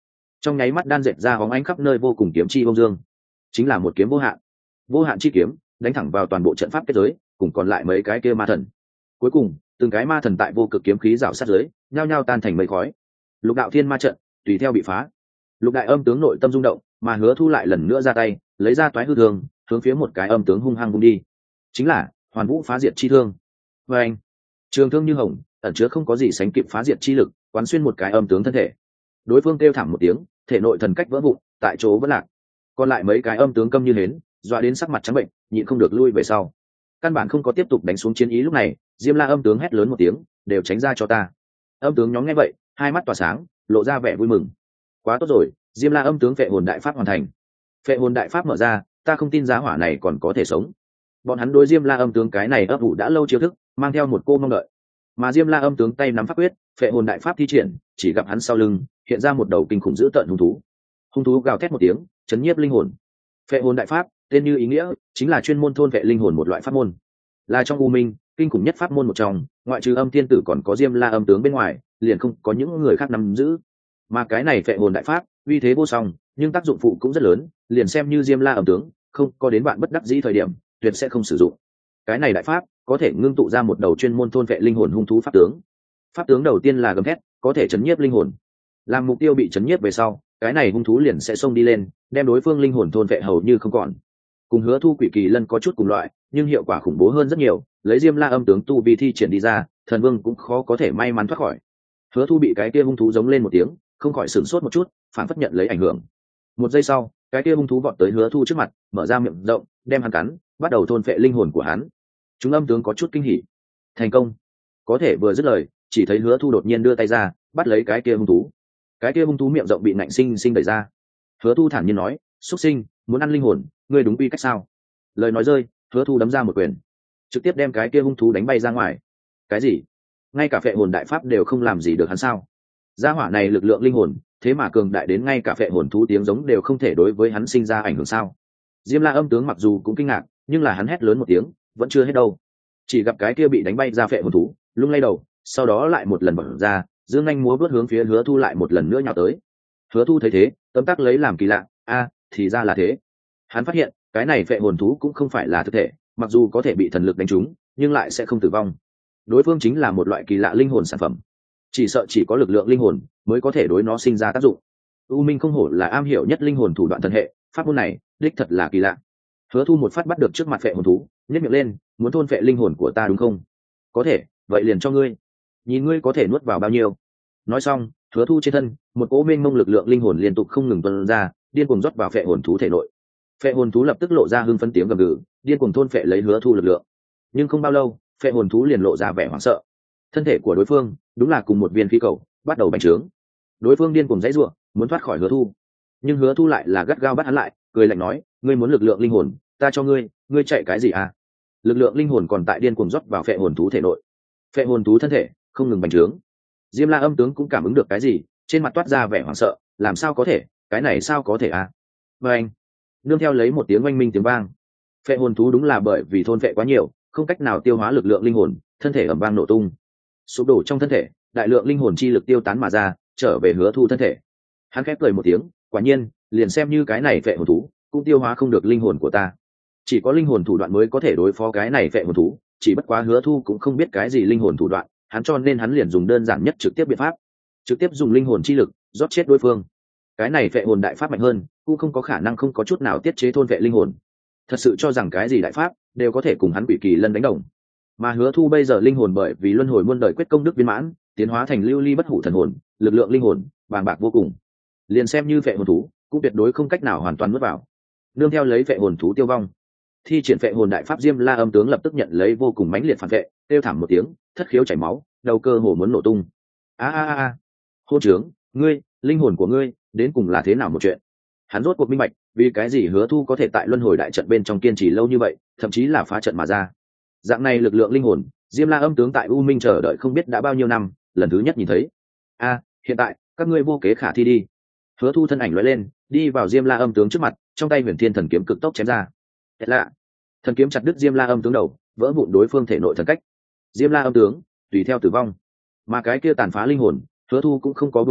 S1: trong nháy mắt đan dệt ra hóng ánh khắp nơi vô cùng kiếm chi bông dương, chính là một kiếm vô hạn. Vô hạn chi kiếm đánh thẳng vào toàn bộ trận pháp kết giới cùng còn lại mấy cái kia ma thần. Cuối cùng từng cái ma thần tại vô cực kiếm khí rào sát giới nhao nhao tan thành mây khói. Lục đạo thiên ma trận tùy theo bị phá. Lục đại âm tướng nội tâm rung động, mà Hứa Thu lại lần nữa ra tay lấy ra toái hư thương hướng phía một cái âm tướng hung hăng vung đi, chính là hoàn vũ phá diệt chi thương. Và anh trường thương như hồng ẩn chứa không có gì sánh kịp phá diệt chi lực, quán xuyên một cái âm tướng thân thể. Đối phương kêu thảm một tiếng, thể nội thần cách vỡ vụn tại chỗ vẫn lạc. Còn lại mấy cái âm tướng câm như hến, dọa đến sắc mặt trắng bệnh, nhịn không được lui về sau. Căn bản không có tiếp tục đánh xuống chiến ý. Lúc này Diêm La âm tướng hét lớn một tiếng, đều tránh ra cho ta. Âm tướng nhóm nghe vậy hai mắt tỏa sáng, lộ ra vẻ vui mừng. Quá tốt rồi, Diêm La âm tướng phệ hồn đại pháp hoàn thành. Phệ hồn đại pháp mở ra, ta không tin giá hỏa này còn có thể sống. Bọn hắn đối Diêm La âm tướng cái này ấp ủ đã lâu chiêu thức, mang theo một cô mong đợi. Mà Diêm La âm tướng tay nắm pháp quyết, phệ hồn đại pháp thi triển, chỉ gặp hắn sau lưng hiện ra một đầu kinh khủng dữ tợn hung thú. Hung thú gào thét một tiếng, chấn nhiếp linh hồn. Phệ hồn đại pháp tên như ý nghĩa, chính là chuyên môn thôn phệ linh hồn một loại pháp môn, là trong u minh kinh khủng nhất pháp môn một trong, ngoại trừ Âm Thiên Tử còn có Diêm La âm tướng bên ngoài, liền không có những người khác nắm giữ. Mà cái này phệ hồn đại pháp uy thế vô song, nhưng tác dụng phụ cũng rất lớn, liền xem như Diêm La âm tướng không có đến bạn bất đắc dĩ thời điểm, tuyệt sẽ không sử dụng. Cái này đại pháp có thể ngưng tụ ra một đầu chuyên môn thôn phệ linh hồn hung thú pháp tướng. Pháp tướng đầu tiên là gầm thét, có thể chấn nhiếp linh hồn. Làm mục tiêu bị chấn nhiếp về sau, cái này hung thú liền sẽ xông đi lên, đem đối phương linh hồn thôn phệ hầu như không còn. Cùng Hứa Thu Quỷ Kỳ Lân có chút cùng loại, nhưng hiệu quả khủng bố hơn rất nhiều, lấy Diêm La âm tướng tu vi thi triển đi ra, thần vương cũng khó có thể may mắn thoát khỏi. Hứa Thu bị cái kia hung thú giống lên một tiếng, không khỏi sửng sốt một chút, phản phất nhận lấy ảnh hưởng. Một giây sau, cái kia hung thú vọt tới Hứa Thu trước mặt, mở ra miệng rộng, đem hắn cắn, bắt đầu thôn phệ linh hồn của hắn. Chúng âm tướng có chút kinh hỉ. Thành công. Có thể vừa dứt lời, chỉ thấy Hứa Thu đột nhiên đưa tay ra, bắt lấy cái kia hung thú. Cái kia hung thú miệng rộng bị nạnh sinh sinh đẩy ra. Hứa Thu thản nhiên nói, "Súc sinh, muốn ăn linh hồn, ngươi đúng quy cách sao?" Lời nói rơi, Hứa Thu đấm ra một quyền, trực tiếp đem cái kia hung thú đánh bay ra ngoài. Cái gì? Ngay cả phệ hồn đại pháp đều không làm gì được hắn sao? Gia hỏa này lực lượng linh hồn, thế mà cường đại đến ngay cả phệ hồn thú tiếng giống đều không thể đối với hắn sinh ra ảnh hưởng sao? Diêm La âm tướng mặc dù cũng kinh ngạc, nhưng là hắn hét lớn một tiếng, vẫn chưa hết đâu. Chỉ gặp cái kia bị đánh bay ra phệ hồn thú, lung lay đầu, sau đó lại một lần bật ra, dương anh múa vớt hướng phía Hứa Thu lại một lần nữa nhào tới. Hứa Thu thấy thế, tấm tắc lấy làm kỳ lạ, a, thì ra là thế. Hắn phát hiện, cái này phệ hồn thú cũng không phải là thực thể, mặc dù có thể bị thần lực đánh trúng, nhưng lại sẽ không tử vong. Đối phương chính là một loại kỳ lạ linh hồn sản phẩm, chỉ sợ chỉ có lực lượng linh hồn mới có thể đối nó sinh ra tác dụng. U Minh không hổ là am hiểu nhất linh hồn thủ đoạn thần hệ, pháp môn này đích thật là kỳ lạ. Hứa Thu một phát bắt được trước mặt phệ hồn thú, nhếch miệng lên, muốn thôn phệ linh hồn của ta đúng không? Có thể, vậy liền cho ngươi. Nhìn ngươi có thể nuốt vào bao nhiêu. Nói xong, Hứa Thu trên thân, một cỗ mênh mông lực lượng linh hồn liên tục không ngừng tuôn ra, điên cuồng rót vào phệ hồn thú thể nội. Phệ hồn thú lập tức lộ ra hưng phấn tiếng gầm gừ, điên cuồng thôn phệ lấy Hứa Thu lực lượng. Nhưng không bao lâu, phệ hồn thú liền lộ ra vẻ hoảng sợ. Thân thể của đối phương đúng là cùng một viên khí cầu, bắt đầu bành trướng. Đối phương điên cuồng giãy giụa, muốn thoát khỏi Hứa Thu, nhưng Hứa Thu lại là gắt gao bắt hắn lại, cười lạnh nói, ngươi muốn lực lượng linh hồn, ta cho ngươi, ngươi chạy cái gì à? Lực lượng linh hồn còn tại điên cuồng rót vào phệ hồn thú thể nội. Phệ hồn thú thân thể không ngừng bành trướng. Diêm La âm tướng cũng cảm ứng được cái gì, trên mặt toát ra vẻ hoảng sợ, làm sao có thể, cái này sao có thể à? Và anh, nương theo lấy một tiếng oanh minh tiếng vang, phệ hồn thú đúng là bởi vì thôn phệ quá nhiều, không cách nào tiêu hóa lực lượng linh hồn, thân thể ầm vang nổ tung, sụp đổ trong thân thể, đại lượng linh hồn chi lực tiêu tán mà ra, trở về Hứa Thu thân thể. Hắn khép cười một tiếng, quả nhiên, liền xem như cái này phệ hồn thú, cũng tiêu hóa không được linh hồn của ta. Chỉ có linh hồn thủ đoạn mới có thể đối phó cái này phệ hồn thú, chỉ bất quá Hứa Thu cũng không biết cái gì linh hồn thủ đoạn, hắn cho nên hắn liền dùng đơn giản nhất trực tiếp biện pháp, trực tiếp dùng linh hồn chi lực rót chết đối phương. Cái này phệ hồn đại pháp mạnh hơn, cũng không có khả năng không có chút nào tiết chế thôn phệ linh hồn. Thật sự cho rằng cái gì đại pháp đều có thể cùng hắn Quỷ Kỳ Lân đánh đồng. Mà Hứa Thu bây giờ linh hồn bởi vì luân hồi muôn đời quyết công đức viên mãn, tiến hóa thành lưu ly bất hủ thần hồn, lực lượng linh hồn bàng bạc vô cùng. Liền xem như phệ hồn thú, cũng tuyệt đối không cách nào hoàn toàn nuốt vào. Nương theo lấy phệ hồn thú tiêu vong, thi triển phệ hồn đại pháp Diêm La âm tướng lập tức nhận lấy vô cùng mãnh liệt phản vệ, kêu thảm một tiếng, thất khiếu chảy máu, đầu cơ hồ muốn nổ tung. A a a a, hôn trướng, ngươi, linh hồn của ngươi, đến cùng là thế nào một chuyện? Hắn rốt cuộc minh bạch, vì cái gì Hứa Thu có thể tại luân hồi đại trận bên trong kiên trì lâu như vậy, thậm chí là phá trận mà ra. Dạng này lực lượng linh hồn, Diêm La âm tướng tại U Minh chờ đợi không biết đã bao nhiêu năm, lần thứ nhất nhìn thấy. A, hiện tại, các ngươi vô kế khả thi đi. Hứa Thu thân ảnh lóe lên, đi vào Diêm La âm tướng trước mặt, trong tay Huyền Thiên thần kiếm cực tốc chém ra. Thật lạ, thần kiếm chặt đứt Diêm La âm tướng đầu, vỡ vụn đối phương thể nội thần cách. Diêm La âm tướng tùy theo tử vong. Mà cái kia tàn phá linh hồn, Hứa Thu cũng không có buông tha,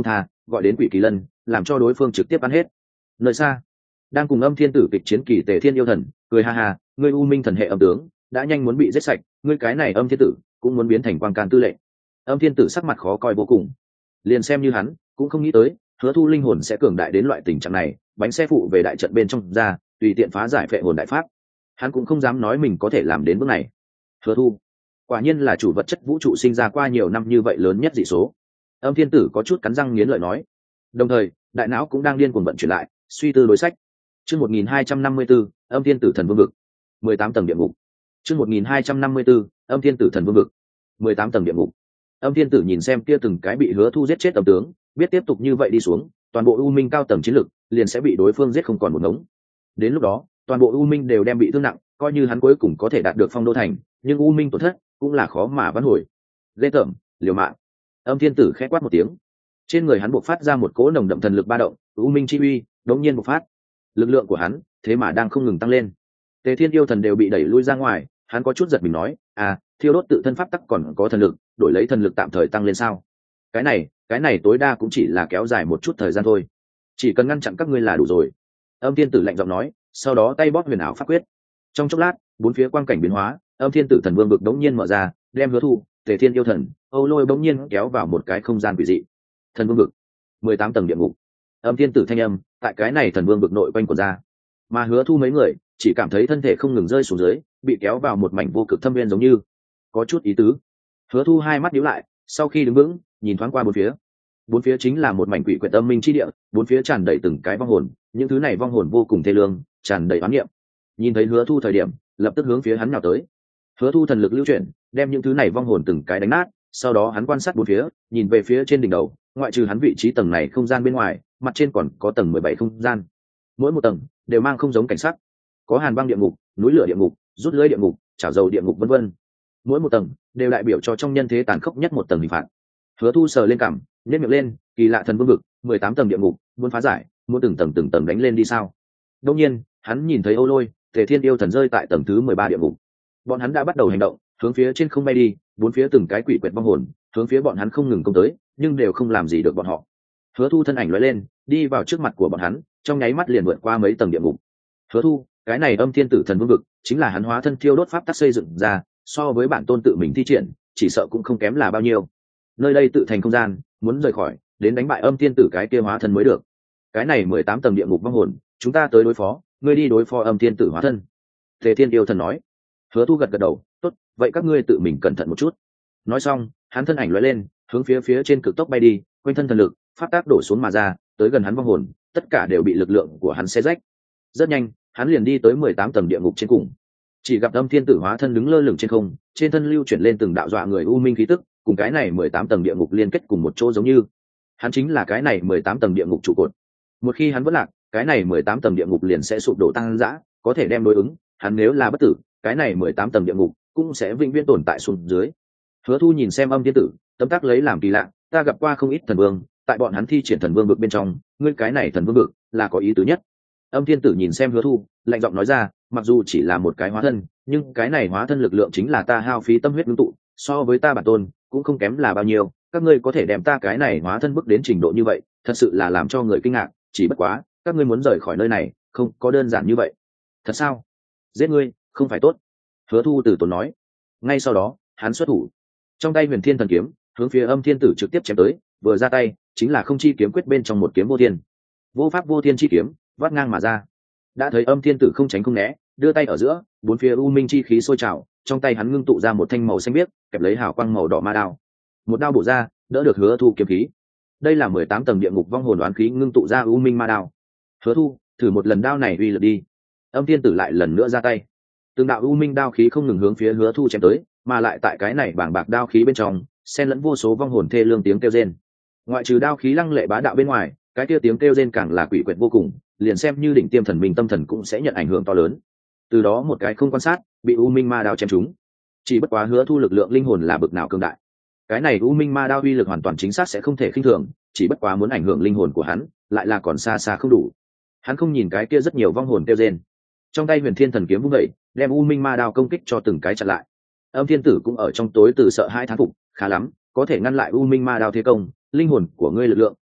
S1: gọi đến quỷ kỳ lân, làm cho đối phương trực tiếp bắn hết. Nơi xa, đang cùng Âm Thiên Tử kịch chiến kỳ Tề Thiên yêu thần, cười ha ha, ngươi U Minh thần hệ âm tướng đã nhanh muốn bị giết sạch, ngươi cái này Âm Thiên Tử cũng muốn biến thành quang can tư lệnh. Âm Thiên Tử sắc mặt khó coi vô cùng, liền xem như hắn cũng không nghĩ tới Hứa Thu linh hồn sẽ cường đại đến loại tình trạng này, bánh xe phụ về đại trận bên trong ra, tùy tiện phá giải phệ hồn đại pháp, hắn cũng không dám nói mình có thể làm đến bước này. Hứa Thu quả nhiên là chủ vật chất vũ trụ sinh ra qua nhiều năm như vậy lớn nhất dị số. Âm Thiên Tử có chút cắn răng nghiến lợi nói, đồng thời đại não cũng đang điên cuồng vận chuyển lại, suy tư đối sách. Chương một nghìn hai trăm năm mươi 1254, Âm Thiên Tử thần vương vực, mười tám tầng địa ngục. Chương một nghìn hai trăm năm mươi 1254, Âm Thiên Tử thần vương vực, mười tám tầng địa ngục. Âm Thiên Tử nhìn xem kia từng cái bị Hứa Thu giết chết âm tướng, biết tiếp tục như vậy đi xuống, toàn bộ U Minh cao tầng chiến lực liền sẽ bị đối phương giết không còn một ngống. Đến lúc đó, toàn bộ U Minh đều đem bị thương nặng, coi như hắn cuối cùng có thể đạt được Phong Đô thành, nhưng U Minh tổn thất cũng là khó mà vãn hồi. Ghê tởm, liều mạng. Âm Thiên Tử khẽ quát một tiếng, trên người hắn bộc phát ra một cỗ nồng đậm thần lực ba động, U Minh chi uy đột nhiên bộc phát. Lực lượng của hắn thế mà đang không ngừng tăng lên. Tề Thiên yêu thần đều bị đẩy lui ra ngoài, hắn có chút giật mình nói, à, thiêu đốt tự thân pháp tắc còn có thần lực, đổi lấy thần lực tạm thời tăng lên sao? Cái này, cái này tối đa cũng chỉ là kéo dài một chút thời gian thôi, chỉ cần ngăn chặn các ngươi là đủ rồi. Âm Thiên Tử lạnh giọng nói, sau đó tay bóp huyền ảo pháp quyết. Trong chốc lát, bốn phía quang cảnh biến hóa, Âm Thiên Tử thần vương vực đống nhiên mở ra, đem Hứa Thu, Tề Thiên yêu thần, Âu Lôi đống nhiên kéo vào một cái không gian quỷ dị. Thần vương vực, mười tám tầng địa ngục. Âm Thiên Tử thanh âm tại cái này thần vương vực nội quanh quẩn ra, mà Hứa Thu mấy người chỉ cảm thấy thân thể không ngừng rơi xuống dưới, bị kéo vào một mảnh vô cực thâm viên, giống như có chút ý tứ. Hứa Thu hai mắt nhíu lại, sau khi đứng vững, nhìn thoáng qua bốn phía. Bốn phía chính là một mảnh quỷ quyệt âm minh chi địa, bốn phía tràn đầy từng cái vong hồn, những thứ này vong hồn vô cùng thê lương, tràn đầy oán niệm. Nhìn thấy Hứa Thu thời điểm, lập tức hướng phía hắn nhào tới. Hứa Thu thần lực lưu chuyển, đem những thứ này vong hồn từng cái đánh nát, sau đó hắn quan sát bốn phía, nhìn về phía trên đỉnh đầu, ngoại trừ hắn vị trí tầng này không gian bên ngoài, mặt trên còn có tầng mười bảy không gian. Mỗi một tầng đều mang không giống cảnh sắc, có hàn băng địa ngục, núi lửa địa ngục, rút lưỡi địa ngục, chảo dầu địa ngục, vân vân. Mỗi một tầng đều đại biểu cho trong nhân thế tàn khốc nhất một tầng hình phạt. Hứa Thu sờ lên cằm, nhếch miệng lên, kỳ lạ thần vương vực, mười tám tầng địa ngục, muốn phá giải, muốn từng tầng từng tầng đánh lên đi sao? Đương nhiên, hắn nhìn thấy Âu Lôi, Tề Thiên yêu thần rơi tại tầng thứ mười ba địa ngục. Bọn hắn đã bắt đầu hành động, hướng phía trên không bay đi, bốn phía từng cái quỷ quyệt vong hồn, hướng phía bọn hắn không ngừng công tới, nhưng đều không làm gì được bọn họ. Hứa Thu thân ảnh lóe lên, đi vào trước mặt của bọn hắn, trong nháy mắt liền vượt qua mấy tầng địa ngục. Hứa Thu, cái này Âm Thiên Tử thần vương vực, chính là hắn hóa thân thiêu đốt pháp tắc xây dựng ra, so với bản tôn tự mình thi triển, chỉ sợ cũng không kém là bao nhiêu. Nơi đây tự thành không gian, muốn rời khỏi, đến đánh bại Âm Thiên Tử cái kia hóa thân mới được. Cái này mười tám tầng địa ngục vong hồn, chúng ta tới đối phó, ngươi đi đối phó Âm Thiên Tử hóa thân. Tề Thiên yêu thần nói. Hứa Thu gật gật đầu, tốt, vậy các ngươi tự mình cẩn thận một chút. Nói xong, hắn thân ảnh lóe lên, hướng phía phía trên cực tốc bay đi, quanh thân thần lực pháp tác đổ xuống mà ra, tới gần hắn vong hồn, tất cả đều bị lực lượng của hắn xé rách. Rất nhanh, hắn liền đi tới mười tám tầng địa ngục trên cùng. Chỉ gặp Âm Thiên Tử hóa thân đứng lơ lửng trên không, trên thân lưu chuyển lên từng đạo dọa người u minh khí tức, cùng cái này mười tám tầng địa ngục liên kết cùng một chỗ, giống như hắn chính là cái này mười tám tầng địa ngục trụ cột. Một khi hắn vỡ lạc, cái này mười tám tầng địa ngục liền sẽ sụp đổ tăng dã, có thể đem đối ứng, hắn nếu là bất tử, cái này mười tám tầng địa ngục cũng sẽ vĩnh viễn tồn tại xuống dưới. Hứa Thu nhìn xem Âm Thiên Tử, tấm tắc lấy làm kỳ lạ, ta gặp qua không ít thần vương, tại bọn hắn thi triển thần vương vực bên trong, ngươi cái này thần vương vực là có ý tứ nhất. Âm Thiên Tử nhìn xem Hứa Thu, lạnh giọng nói ra, mặc dù chỉ là một cái hóa thân, nhưng cái này hóa thân lực lượng chính là ta hao phí tâm huyết ngưng tụ, so với ta bản tôn cũng không kém là bao nhiêu, các ngươi có thể đem ta cái này hóa thân bước đến trình độ như vậy, thật sự là làm cho người kinh ngạc, chỉ bất quá, các ngươi muốn rời khỏi nơi này, không có đơn giản như vậy. Thật sao? Giết ngươi, không phải tốt. Hứa Thu từ tốn nói. Ngay sau đó, hắn xuất thủ, trong tay Huyền Thiên thần kiếm hướng phía Âm Thiên Tử trực tiếp chém tới, vừa ra tay chính là không chi kiếm quyết bên trong một kiếm vô thiên, vô pháp vô thiên chi kiếm vắt ngang mà ra. Đã thấy Âm Thiên Tử không tránh không né, đưa tay ở giữa, bốn phía u minh chi khí sôi trào, trong tay hắn ngưng tụ ra một thanh màu xanh biếc, kẹp lấy hào quang màu đỏ ma đao, một đao bổ ra, đỡ được Hứa Thu kiếm khí. Đây là mười tám tầng địa ngục vong hồn đoán khí ngưng tụ ra u minh ma đao. Hứa Thu, thử một lần đao này uy lực đi. Âm Thiên Tử lại lần nữa ra tay, từng đạo u minh đao khí không ngừng hướng phía Hứa Thu chém tới, mà lại tại cái này bảng bạc đao khí bên trong xen lẫn vô số vong hồn thê lương tiếng kêu rên. Ngoại trừ đao khí lăng lệ bá đạo bên ngoài, cái kia tiếng kêu rên càng là quỷ quyệt vô cùng, liền xem như đỉnh tiêm thần minh tâm thần cũng sẽ nhận ảnh hưởng to lớn. Từ đó một cái không quan sát, bị u minh ma đao chém trúng. Chỉ bất quá Hứa Thu lực lượng linh hồn là bực nào cường đại, cái này u minh ma đao uy lực hoàn toàn chính xác sẽ không thể khinh thường, chỉ bất quá muốn ảnh hưởng linh hồn của hắn lại là còn xa xa không đủ. Hắn không nhìn cái kia rất nhiều vong hồn kêu rên, trong tay Huyền Thiên thần kiếm vung dậy, đem u minh ma đao công kích cho từng cái chặn lại. Âm Thiên Tử cũng ở trong tối từ sợ hai thán phục, khá lắm, có thể ngăn lại u minh ma đao thế công, linh hồn của ngươi lực lượng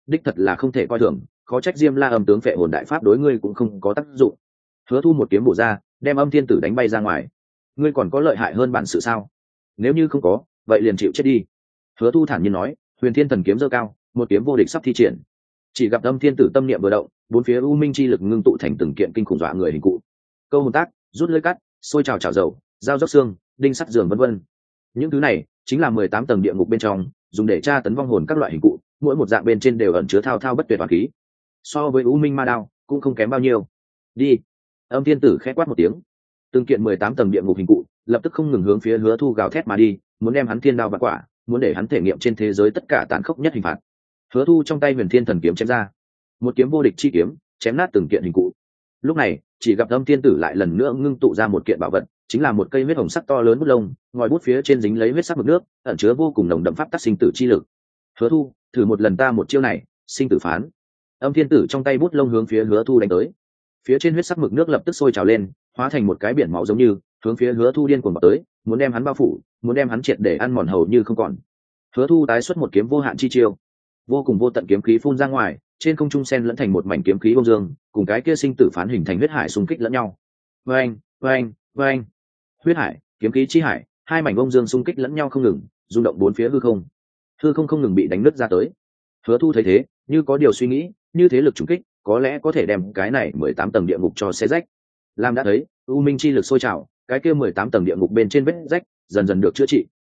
S1: đích thật là không thể coi thường, khó trách Diêm La âm tướng phệ hồn đại pháp đối ngươi cũng không có tác dụng. Hứa Thu một kiếm bổ ra, đem Âm Thiên Tử đánh bay ra ngoài. Ngươi còn có lợi hại hơn bản sự sao? Nếu như không có, vậy liền chịu chết đi. Hứa Thu thản nhiên nói, Huyền Thiên Thần kiếm giơ cao, một kiếm vô địch sắp thi triển. Chỉ gặp Âm Thiên Tử tâm niệm vừa động, bốn phía u minh chi lực ngưng tụ thành từng kiện kinh khủng dọa người hình cụ. Câu hồn tác, rút lưỡi cắt, sôi trào chảo dầu, dao dốc xương, đinh sắt giường vân vân. Những thứ này chính là mười tám tầng địa ngục bên trong, dùng để tra tấn vong hồn các loại hình cụ, mỗi một dạng bên trên đều ẩn chứa thao thao bất tuyệt toàn khí. So với u minh ma đao, cũng không kém bao nhiêu. Đi. Âm Thiên Tử khẽ quát một tiếng, từng kiện mười tám tầng địa ngục hình cụ lập tức không ngừng hướng phía Hứa Thu gào thét mà đi, muốn đem hắn thiên đao vạn quả, muốn để hắn thể nghiệm trên thế giới tất cả tàn khốc nhất hình phạt. Hứa Thu trong tay Huyền Thiên Thần kiếm chém ra, một kiếm vô địch chi kiếm, chém nát từng kiện hình cụ. Lúc này, chỉ gặp Âm Thiên Tử lại lần nữa ngưng tụ ra một kiện bảo vật, chính là một cây huyết hồng sắc to lớn bút lông, ngòi bút phía trên dính lấy huyết sắc mực nước, ẩn chứa vô cùng nồng đậm pháp tắc sinh tử chi lực. Hứa Thu, thử một lần ta một chiêu này, sinh tử phán. Âm Thiên Tử trong tay bút lông hướng phía Hứa Thu đánh tới. Phía trên huyết sắc mực nước lập tức sôi trào lên, hóa thành một cái biển máu giống như, hướng phía Hứa Thu điên cuồng vào tới, muốn đem hắn bao phủ, muốn đem hắn triệt để ăn mòn hầu như không còn. Hứa Thu tái xuất một kiếm vô hạn chi chiêu, vô cùng vô tận kiếm khí phun ra ngoài, trên không trung sen lẫn thành một mảnh kiếm khí bông dương, cùng cái kia sinh tử phán hình thành huyết hải xung kích lẫn nhau. Oeng, oeng, oeng. Huyết hải, kiếm khí chi hải, hai mảnh bông dương xung kích lẫn nhau không ngừng, rung động bốn phía hư không. Hư không không ngừng bị đánh nứt ra tới. Hứa Thu thấy thế, như có điều suy nghĩ, như thế lực trùng kích, có lẽ có thể đem cái này mười tám tầng địa ngục cho xé rách. Lam đã thấy, u minh chi lực sôi trào, cái kia mười tám tầng địa ngục bên trên vết rách dần dần được chữa trị.